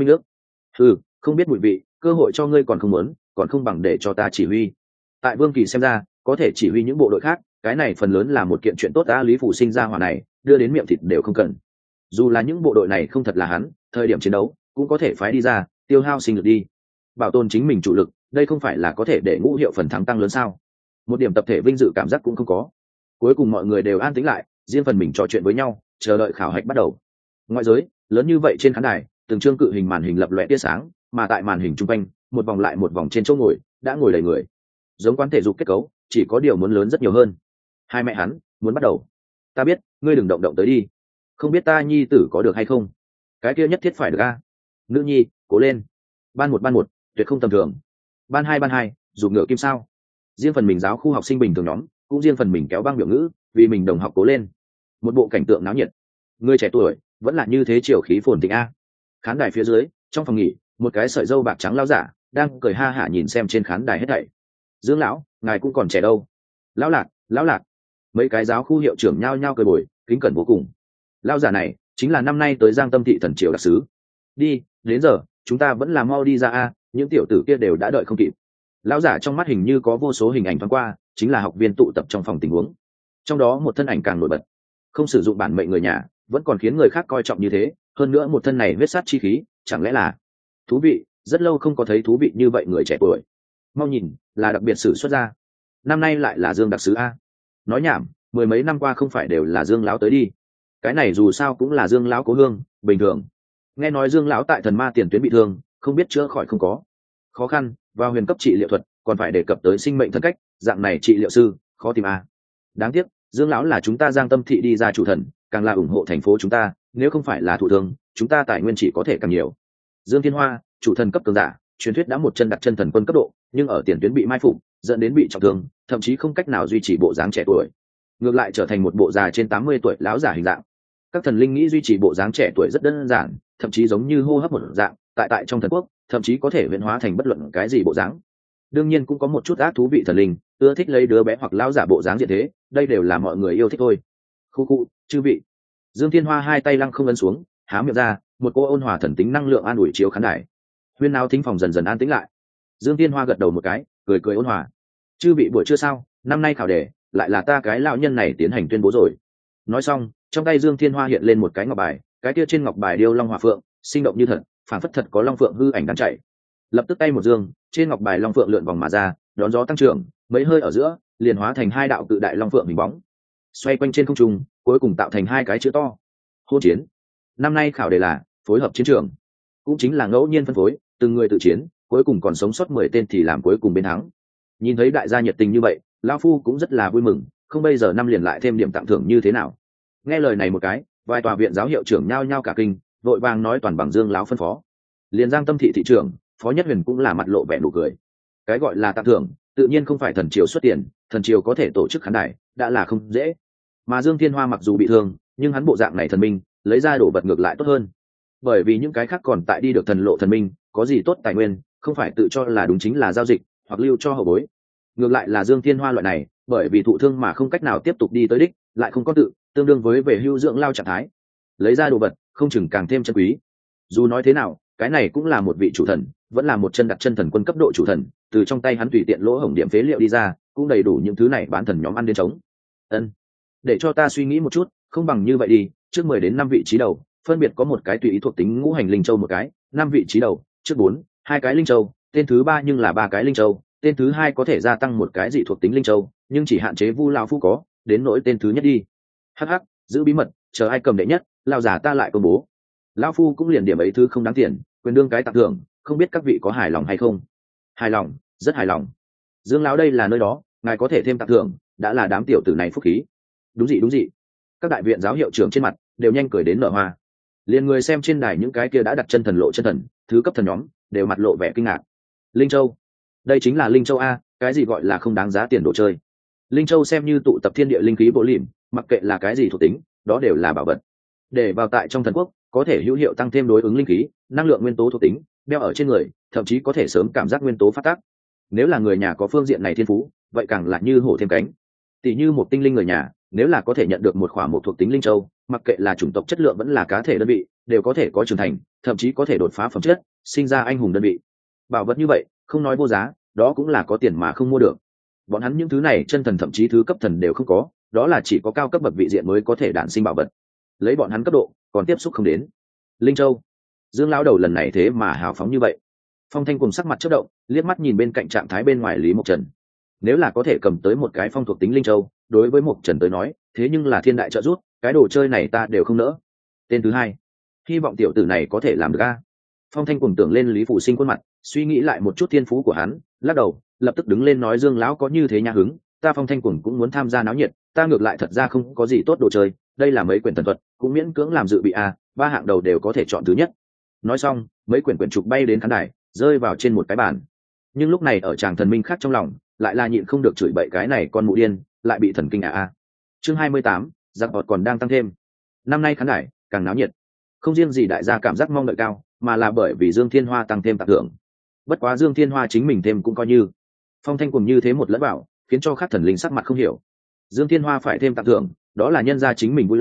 Không biết mùi vị, cơ hội cho ngươi còn không muốn, còn không bằng để cho ta chỉ huy. Tại Vương Kỳ xem ra có thể chỉ huy những bộ đội khác, cái này phần lớn là một kiện chuyện tốt. Lý Phủ Sinh ra hỏa này đưa đến miệng thịt đều không cần. Dù là những bộ đội này không thật là hắn thời điểm chiến đấu cũng có thể phái đi ra tiêu hao sinh lực đi, bảo tồn chính mình chủ lực, đây không phải là có thể để ngũ hiệu phần thắng tăng lớn sao? Một điểm tập thể vinh dự cảm giác cũng không có. Cuối cùng mọi người đều an tĩnh lại, riêng phần mình trò chuyện với nhau, chờ đợi khảo hạch bắt đầu. Ngoại giới lớn như vậy, trên khán đài từng trương cự hình màn hình lập lòe tia sáng, mà tại màn hình trung quanh một vòng lại một vòng trên chỗ ngồi đã ngồi đầy người, giống quán thể dục kết cấu, chỉ có điều muốn lớn rất nhiều hơn. Hai mẹ hắn muốn bắt đầu. Ta biết, ngươi đừng động tới đi. Không biết ta nhi tử có được hay không? Cái kia nhất thiết phải được Nữ nhi cố lên. Ban một tuyệt không tầm thường. Ban hai dùng ngựa kim sao. Riêng phần mình giáo khu học sinh bình thường nhóm cũng riêng phần mình kéo băng biểu ngữ, vì mình đồng học cố lên. Một bộ cảnh tượng náo nhiệt. Người trẻ tuổi vẫn là như thế, chiều khí phồn thịnh Khán đài phía dưới trong phòng nghỉ, một cái sợi râu bạc trắng lão giả đang cười ha hả nhìn xem trên khán đài hết thảy. Dương lão, ngài cũng còn trẻ đâu. Lão lạc. Mấy cái giáo khu hiệu trưởng nhao nhao cười bồi, kính cẩn vô cùng. Lão giả này chính là năm nay tới Giang Tâm thị thần triều đặc sứ. Đi, đến giờ chúng ta vẫn là mau đi ra a, những tiểu tử kia đều đã đợi không kịp. Lão giả trong mắt hình như có vô số hình ảnh thoáng qua, chính là học viên tụ tập trong phòng tình huống. Trong đó một thân ảnh càng nổi bật, không sử dụng bản mệnh người nhà vẫn còn khiến người khác coi trọng như thế, hơn nữa một thân này huyết sát chi khí, chẳng lẽ là thú vị. Rất lâu không có thấy thú vị như vậy người trẻ tuổi. Mau nhìn, là đặc biệt sử xuất ra, năm nay lại là Dương đặc sứ a. Nói nhảm, mười mấy năm qua không phải đều là Dương lão tới đi, cái này dù sao cũng là Dương lão cố hương, bình thường. Nghe nói Dương lão tại thần ma tiền tuyến bị thương, không biết chữa khỏi không có, khó khăn vào huyền cấp trị liệu thuật, còn phải đề cập tới sinh mệnh thân cách, dạng này trị liệu sư khó tìm a. Đáng tiếc Dương lão là chúng ta Giang Tâm thị đi ra chủ thần, càng là ủng hộ thành phố chúng ta, nếu không phải là thụ thương, chúng ta tài nguyên chỉ có thể càng nhiều. Dương Thiên Hoa, chủ thần cấp cường giả, truyền thuyết đã một chân đặt chân thần quân cấp độ, nhưng ở tiền tuyến bị mai phục, dẫn đến bị trọng thương, thậm chí không cách nào duy trì bộ dáng trẻ tuổi, ngược lại trở thành một bộ già trên 80 tuổi lão giả hình dạng. Các thần linh nghĩ duy trì bộ dáng trẻ tuổi rất đơn giản, thậm chí giống như hô hấp một dạng, tại trong thần quốc, thậm chí có thể huyễn hóa thành bất luận cái gì bộ dáng. Đương nhiên cũng có một chút ác thú vị thần linh, ưa thích lấy đứa bé hoặc lão giả bộ dáng diện thế, đây đều là mọi người yêu thích thôi. Khu khu, chư vị. Dương Thiên Hoa hai tay lăng không ấn xuống, há miệng ra, một cô ôn hòa thần tính năng lượng an ủi chiếu khán đài. Huyên náo thính phòng dần dần an tĩnh lại. Dương Thiên Hoa gật đầu một cái, cười cười ôn hòa. Chư vị buổi trưa sao, năm nay khảo đề lại là ta cái lão nhân này tiến hành tuyên bố rồi. Nói xong, trong tay Dương Thiên Hoa hiện lên một cái ngọc bài, cái kia trên ngọc bài điêu long hỏa phượng, sinh động như thật, phản phất thật có long phượng hư ảnh đang chạy. Lập tức tay một dương, trên ngọc bài long phượng lượn vòng mà ra, đón gió tăng trưởng, mấy hơi ở giữa, liền hóa thành hai đạo cự đại long phượng hình bóng, xoay quanh trên không trung, cuối cùng tạo thành hai cái chữ to: hôn chiến. Năm nay khảo đề là phối hợp chiến trường, cũng chính là ngẫu nhiên phân phối, từng người tự chiến, cuối cùng còn sống sót 10 tên thì làm cuối cùng bên thắng. Nhìn thấy đại gia nhiệt tình như vậy, lão phu cũng rất là vui mừng, không bây giờ năm liền lại thêm điểm tặng thưởng như thế nào. Nghe lời này một cái, vài tòa viện giáo hiệu trưởng nhao nhao cả kinh, vội vàng nói toàn bằng Dương lão phân phó. Liền Giang Tâm thị thị trưởng Phó Nhất Huyền cũng là mặt lộ vẻ nụ cười. Cái gọi là tặng thưởng, tự nhiên không phải thần triều xuất tiền, thần triều có thể tổ chức khán đài, đã là không dễ. Mà Dương Thiên Hoa mặc dù bị thương, nhưng hắn bộ dạng này thần minh, lấy ra đổ vật ngược lại tốt hơn. Bởi vì những cái khác còn tại đi được thần lộ thần minh, có gì tốt tài nguyên, không phải tự cho là đúng chính là giao dịch, hoặc lưu cho hậu bối. Ngược lại là Dương Thiên Hoa loại này, bởi vì thụ thương mà không cách nào tiếp tục đi tới đích, lại không có tự, tương đương với về hưu dưỡng lao trạng thái. Lấy ra đồ vật, không chừng càng thêm chân quý. Dù nói thế nào, cái này cũng là một vị chủ thần, vẫn là một chân đặt chân thần quân cấp độ chủ thần, từ trong tay hắn tùy tiện lỗ hổng điểm phế liệu đi ra, cũng đầy đủ những thứ này bán thần nhóm ăn đến trống. Ân, để cho ta suy nghĩ một chút, không bằng như vậy đi, trước 10 đến 5 vị trí đầu, phân biệt có một cái tùy ý thuộc tính ngũ hành linh châu một cái, 5 vị trí đầu, trước 4, 2 cái linh châu, tên thứ 3 nhưng là 3 cái linh châu, tên thứ 2 có thể gia tăng một cái dị thuộc tính linh châu, nhưng chỉ hạn chế Vu lão phu có, đến nỗi tên thứ nhất đi. Hắc hắc, giữ bí mật, chờ ai cầm đệ nhất, lão giả ta lại công bố. Lão phu cũng liền điểm ấy thứ không đáng tiền, quyền đương cái tặng thưởng, không biết các vị có hài lòng hay không? Hài lòng, rất hài lòng. Dương lão đây là nơi đó, ngài có thể thêm tặng thưởng, đã là đám tiểu tử này phúc khí. Đúng dị. Các đại viện giáo hiệu trưởng trên mặt đều nhanh cười đến nở hoa. Liền người xem trên đài những cái kia đã đặt chân thần lộ chân thần, thứ cấp thần nhóm, đều mặt lộ vẻ kinh ngạc. Linh châu, đây chính là linh châu a, cái gì gọi là không đáng giá tiền đồ chơi. Linh châu xem như tụ tập thiên địa linh khí bộ lìm, mặc kệ là cái gì thuộc tính, đó đều là bảo vật. Để vào tại trong thần quốc, có thể hữu hiệu tăng thêm đối ứng linh khí, năng lượng nguyên tố thuộc tính, đeo ở trên người, thậm chí có thể sớm cảm giác nguyên tố phát tác. Nếu là người nhà có phương diện này thiên phú, vậy càng là như hổ thêm cánh. Tỷ như một tinh linh người nhà, nếu là có thể nhận được một khỏa một thuộc tính linh châu, mặc kệ là chủng tộc chất lượng vẫn là cá thể đơn vị, đều có thể có trưởng thành, thậm chí có thể đột phá phẩm chất, sinh ra anh hùng đơn vị. Bảo vật như vậy, không nói vô giá, đó cũng là có tiền mà không mua được. Bọn hắn những thứ này chân thần thậm chí thứ cấp thần đều không có, đó là chỉ có cao cấp bậc vị diện mới có thể đản sinh bảo vật. Lấy bọn hắn cấp độ, còn tiếp xúc không đến. Linh châu, Dương lão đầu lần này thế mà hào phóng như vậy. Phong Thanh cùng sắc mặt chớp động, liếc mắt nhìn bên cạnh trạng thái bên ngoài Lý Mộc Trần. Nếu là có thể cầm tới một cái phong thuộc tính linh châu, đối với Mộc Trần tới nói, thế nhưng là thiên đại trợ giúp, cái đồ chơi này ta đều không nỡ. Tên thứ 2, hy vọng tiểu tử này có thể làm được a. Phong Thanh cùng tưởng lên Lý Phủ Sinh khuôn mặt, suy nghĩ lại một chút thiên phú của hắn, lắc đầu, lập tức đứng lên nói Dương lão có như thế nhã hứng, ta Phong Thanh cùng cũng muốn tham gia náo nhiệt, ta ngược lại thật ra không có gì tốt đồ chơi, đây là mấy quyển thần thuật, cũng miễn cưỡng làm dự bị a, 3 hạng đầu đều có thể chọn thứ nhất. Nói xong, mấy quyển trục bay đến khán đài, rơi vào trên một cái bàn. Nhưng lúc này ở chàng thần minh khác trong lòng, lại là nhịn không được chửi bậy cái này con mụ điên, lại bị thần kinh a. Chương 28, giặc bọt còn đang tăng thêm. Năm nay khán đài càng náo nhiệt, không riêng gì đại gia cảm giác mong đợi cao, mà là bởi vì Dương Thiên Hoa tăng thêm tặng thưởng. Bất quá Dương Thiên Hoa chính mình thêm cũng coi như. Phong Thanh cùng như thế một lẫn vào, khiến cho các thần linh sắc mặt không hiểu. Dương Thiên Hoa phải thêm tặng thưởng, đó là nhân gia chính mình vui lòng,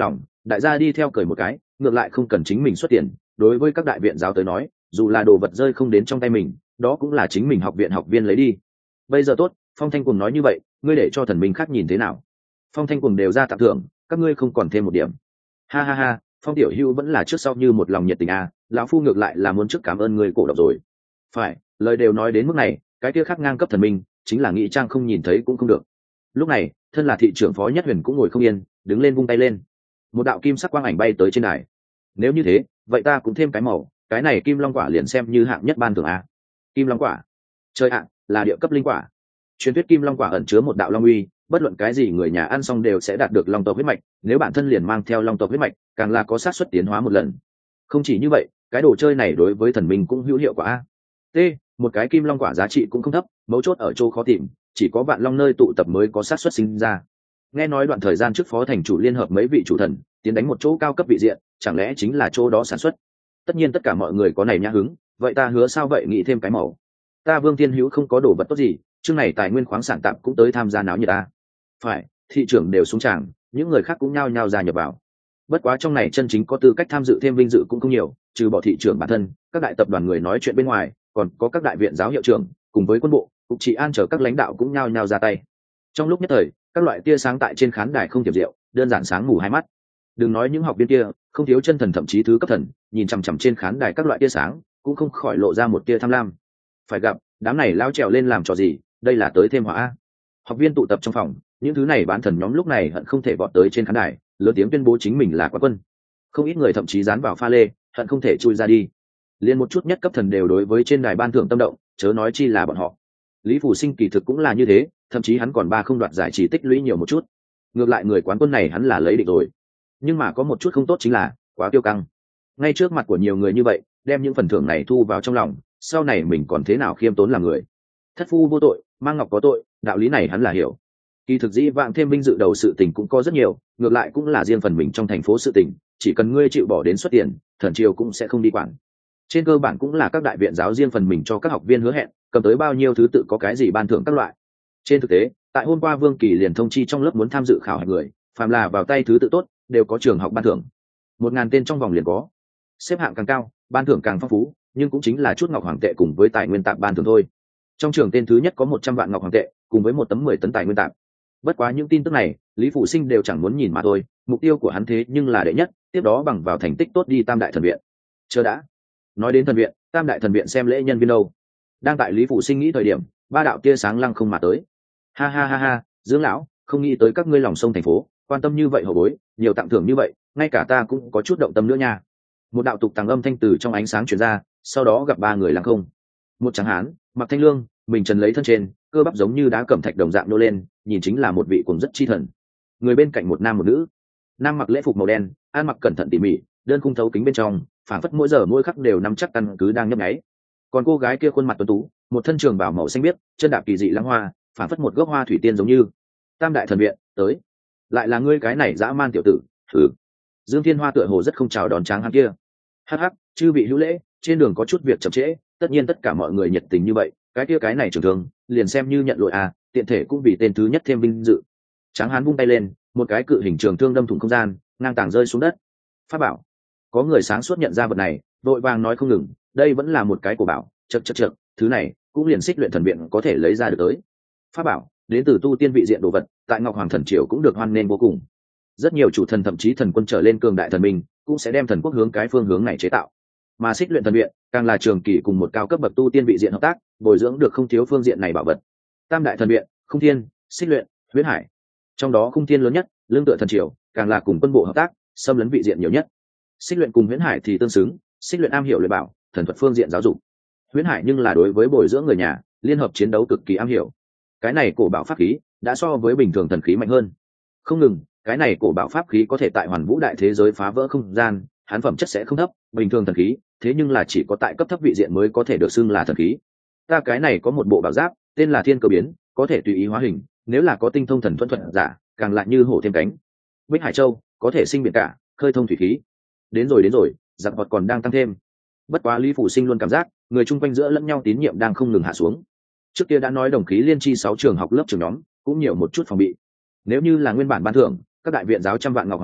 đại gia đi theo cười một cái, ngược lại không cần chính mình xuất tiền. Đối với các đại viện giáo tới nói, dù là đồ vật rơi không đến trong tay mình, đó cũng là chính mình học viện học viên lấy đi. Bây giờ tốt, Phong Thanh Cuồng nói như vậy, ngươi để cho thần minh khác nhìn thế nào? Phong Thanh Cuồng đều ra tặng thưởng, các ngươi không còn thêm một điểm. Ha ha ha, Phong tiểu hữu vẫn là trước sau như một lòng nhiệt tình à, lão phu ngược lại là muốn trước cảm ơn ngươi cổ động rồi. Phải, lời đều nói đến mức này, cái kia khác ngang cấp thần minh, chính là nghĩ trang không nhìn thấy cũng không được. Lúc này, thân là thị trưởng Phó Nhất Huyền cũng ngồi không yên, đứng lên vung tay lên. Một đạo kim sắc quang ảnh bay tới trên đài. Nếu như thế, vậy ta cũng thêm cái màu, cái này kim long quả liền xem như hạng nhất ban thưởng a. Kim long quả, chơi ạ, là địa cấp linh quả. Truyền thuyết kim long quả ẩn chứa một đạo long uy, bất luận cái gì người nhà ăn xong đều sẽ đạt được long tộc huyết mạch, nếu bản thân liền mang theo long tộc huyết mạch, càng là có xác suất tiến hóa một lần. Không chỉ như vậy, cái đồ chơi này đối với thần minh cũng hữu hiệu quả a. T, một cái kim long quả giá trị cũng không thấp, mấu chốt ở chỗ khó tìm, chỉ có vạn long nơi tụ tập mới có xác suất sinh ra. Nghe nói đoạn thời gian trước phó thành chủ liên hợp mấy vị chủ thần tiến đánh một chỗ cao cấp vị diện, chẳng lẽ chính là chỗ đó sản xuất? Tất nhiên tất cả mọi người có này nhã hứng, vậy ta hứa sao vậy nghĩ thêm cái màu. Ta Vương Thiên Hữu không có đồ vật tốt gì, chương này tài nguyên khoáng sản tạm cũng tới tham gia náo nhiệt ta. Phải, thị trưởng đều xuống tràng, những người khác cũng nhao nhao gia nhập vào. Bất quá trong này chân chính có tư cách tham dự thêm vinh dự cũng không nhiều, trừ bỏ thị trưởng bản thân, các đại tập đoàn người nói chuyện bên ngoài, còn có các đại viện giáo hiệu trưởng, cùng với quân bộ, cục trị an chờ các lãnh đạo cũng nhao nhao ra tay. Trong lúc nhất thời, các loại tia sáng tại trên khán đài không tiệp diệu, đơn giản sáng ngủ hai mắt. Đừng nói những học viên kia, không thiếu chân thần thậm chí thứ cấp thần, nhìn chằm chằm trên khán đài các loại tia sáng, cũng không khỏi lộ ra một tia tham lam. Phải gặp, đám này lao trèo lên làm trò gì, đây là tới thêm hỏa. Học viên tụ tập trong phòng, những thứ này bán thần nhóm lúc này hận không thể vọt tới trên khán đài, lớn tiếng tuyên bố chính mình là quán quân. Không ít người thậm chí dán vào pha lê, hận không thể chui ra đi. Liên một chút nhất cấp thần đều đối với trên đài ban thưởng tâm động, chớ nói chi là bọn họ. Lý Phủ Sinh kỳ thực cũng là như thế, thậm chí hắn còn không đoạt giải trí tích lũy nhiều một chút. Ngược lại người quán quân này hắn là lấy định rồi. Nhưng mà có một chút không tốt chính là quá tiêu căng. Ngay trước mặt của nhiều người như vậy, đem những phần thưởng này thu vào trong lòng, sau này mình còn thế nào khiêm tốn làm người. Thất phu vô tội, mang ngọc có tội, đạo lý này hắn là hiểu. Kỳ thực dĩ vãng thêm vinh dự đầu sự tình cũng có rất nhiều, ngược lại cũng là riêng phần mình trong thành phố sự tình, chỉ cần ngươi chịu bỏ đến xuất tiền, thần triều cũng sẽ không đi quản. Trên cơ bản cũng là các đại viện giáo riêng phần mình cho các học viên hứa hẹn, cầm tới bao nhiêu thứ tự có cái gì ban thưởng các loại. Trên thực tế, tại hôm qua Vương Kỳ liền thông chi trong lớp muốn tham dự khảo hạch người, phàm là vào tay thứ tự tốt, đều có trường học ban thưởng. 1000 tên trong vòng liền có. Xếp hạng càng cao, ban thưởng càng phong phú, nhưng cũng chính là chút ngọc hoàng tệ cùng với tài nguyên tạp ban thưởng thôi. Trong trường tên thứ nhất có 100 vạn ngọc hoàng tệ, cùng với một tấm 10 tấn tài nguyên tạp. Bất quá những tin tức này, Lý Phụ Sinh đều chẳng muốn nhìn mà thôi, mục tiêu của hắn thế nhưng là đệ nhất, tiếp đó bằng vào thành tích tốt đi Tam đại thần viện. Chờ đã. Nói đến thần viện, Tam đại thần viện xem lễ nhân viên đâu. Đang tại Lý Phụ Sinh nghĩ thời điểm, ba đạo tia sáng lăng không mà tới. Ha ha ha ha, Dương lão, không nghĩ tới các ngươi lòng sông thành phố, quan tâm như vậy hậu bối, nhiều tặng thưởng như vậy, ngay cả ta cũng có chút động tâm nữa nha. Một đạo tục tàng âm thanh từ trong ánh sáng truyền ra, sau đó gặp ba người lăng không. Một tráng hán, mặc thanh lương, mình trần lấy thân trên, cơ bắp giống như đá cẩm thạch đồng dạng nô lên, nhìn chính là một vị cùng rất chi thần. Người bên cạnh một nam một nữ. Nam mặc lễ phục màu đen, ăn mặc cẩn thận tỉ mỉ, đơn khung thấu kính bên trong, phảng phất mỗi giờ mỗi khắc đều nắm chắc căn cứ đang nhấp nháy. Còn cô gái kia khuôn mặt tuấn tú, một thân trường bào màu xanh biếc, chân đạp kỳ dị lãng hoa, phảng phất một gốc hoa thủy tiên giống như. Tam đại thần viện, tới. Lại là ngươi cái này dã man tiểu tử, thử. Dương Thiên Hoa tựa hồ rất không chào đón tráng hán kia. Hắc hắc, chư vị hữu lễ, trên đường có chút việc chậm trễ, tất nhiên tất cả mọi người nhiệt tình như vậy, cái này trường thương, liền xem như nhận lỗi à, tiện thể cũng vì tên thứ nhất thêm vinh dự. Tráng hán vung tay lên, một cái cự hình trường thương đâm thủng không gian, ngang tàng rơi xuống đất. Pháp bảo. Có người sáng suốt nhận ra vật này, đội vàng nói không ngừng, đây vẫn là một cái cổ bảo, chậc, thứ này cũng liền xích luyện thần viện có thể lấy ra được tới. Pháp bảo, đến từ tu tiên vị diện đồ vật, tại Ngọc Hoàng thần triều cũng được hoan nghênh vô cùng. Rất nhiều chủ thần thậm chí thần quân trở lên cường đại thần minh, cũng sẽ đem thần quốc hướng cái phương hướng này chế tạo. Mà xích luyện thần viện, càng là trường kỳ cùng một cao cấp bậc tu tiên vị diện hợp tác, bồi dưỡng được không thiếu phương diện này bảo vật. Tam đại thần viện, Khung Thiên, Xích Luyện, Huyễn Hải. Trong đó Khung Thiên lớn nhất, lương tựa thần triều, càng là cùng quân bộ hợp tác, xâm lấn vị diện nhiều nhất. Xích Luyện cùng Huyễn Hải thì tương xứng, Xích Luyện am hiểu luyện bảo, thần thuật phương diện giáo dục. Huyễn Hải nhưng là đối với bồi dưỡng người nhà, liên hợp chiến đấu cực kỳ am hiểu. Cái này cổ bảo pháp khí đã so với bình thường thần khí mạnh hơn. Không ngừng, cái này cổ bảo pháp khí có thể tại Hoàn Vũ đại thế giới phá vỡ không gian, hán phẩm chất sẽ không thấp, bình thường thần khí, thế nhưng là chỉ có tại cấp thấp vị diện mới có thể được xưng là thần khí. Ta cái này có một bộ bảo giáp, tên là Thiên Cơ Biến, có thể tùy ý hóa hình, nếu là có tinh thông thần thuẫn thuật giả, càng lại như hổ thêm cánh. Bích Hải Châu, có thể sinh biển cả, khơi thông thủy khí. Đến rồi, giặc vật còn đang tăng thêm. Bất quá Lý Phủ Sinh luôn cảm giác, người chung quanh giữa lẫn nhau tín nhiệm đang không ngừng hạ xuống. Trước kia đã nói đồng khí liên chi 6 trường học lớp trường nhóm, cũng nhiều một chút phòng bị. Nếu như là nguyên bản ban thưởng, các đại viện giáo trăm vạn ngọc hoàng tệ,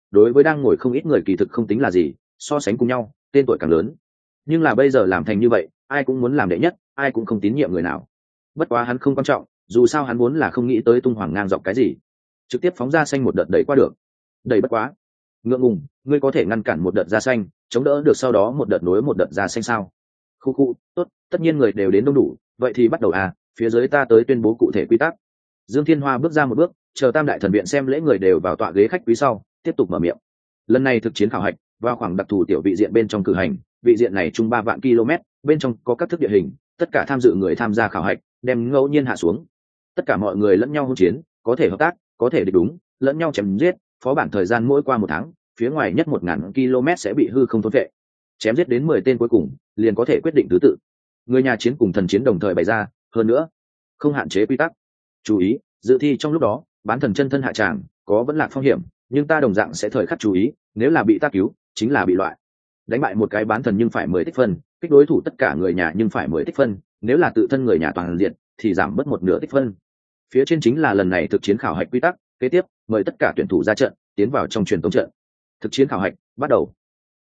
đối với đang ngồi không ít người kỳ thực không tính là gì, so sánh cùng nhau tên tuổi càng lớn. Nhưng là bây giờ làm thành như vậy, ai cũng muốn làm đệ nhất, ai cũng không tín nhiệm người nào. Bất quá hắn không quan trọng, dù sao hắn muốn là không nghĩ tới tung hoàng ngang dọc cái gì, trực tiếp phóng ra xanh một đợt đẩy qua được. Đẩy bất quá ngượng ngùng, ngươi có thể ngăn cản một đợt ra xanh, chống đỡ được sau đó một đợt nối một đợt ra xanh sao? Khu khu, tốt, tất nhiên người đều đến đông đủ, vậy thì bắt đầu à, phía dưới ta tới tuyên bố cụ thể quy tắc. Dương Thiên Hoa bước ra một bước, chờ Tam đại thần viện xem lễ người đều vào tọa ghế khách quý sau, tiếp tục mở miệng. Lần này thực chiến khảo hạch vào khoảng đặc thù tiểu vị diện bên trong cử hành, vị diện này chung 3 vạn km, bên trong có các thức địa hình, tất cả tham dự người tham gia khảo hạch đem ngẫu nhiên hạ xuống. Tất cả mọi người lẫn nhau hỗn chiến, có thể hợp tác, có thể địch đúng, lẫn nhau chém giết, phó bản thời gian mỗi qua 1 tháng, phía ngoài nhất 1000 km sẽ bị hư không thôn vệ. Chém giết đến 10 tên cuối cùng, liền có thể quyết định thứ tự. Người nhà chiến cùng thần chiến đồng thời bày ra, hơn nữa, không hạn chế quy tắc. Chú ý, dự thi trong lúc đó, bán thần chân thân hạ tràng, có vẫn lạc phong hiểm, nhưng ta đồng dạng sẽ thời khắc chú ý, nếu là bị ta cứu, chính là bị loại. Đánh bại một cái bán thần nhưng phải 10 tích phân, kích đối thủ tất cả người nhà nhưng phải 10 tích phân, nếu là tự thân người nhà toàn diện thì giảm mất 1/2 tích phân. Phía trên chính là lần này thực chiến khảo hạch quy tắc, kế tiếp, mời tất cả tuyển thủ ra trận, tiến vào trong truyền tống trận. Thực chiến khảo hạch bắt đầu.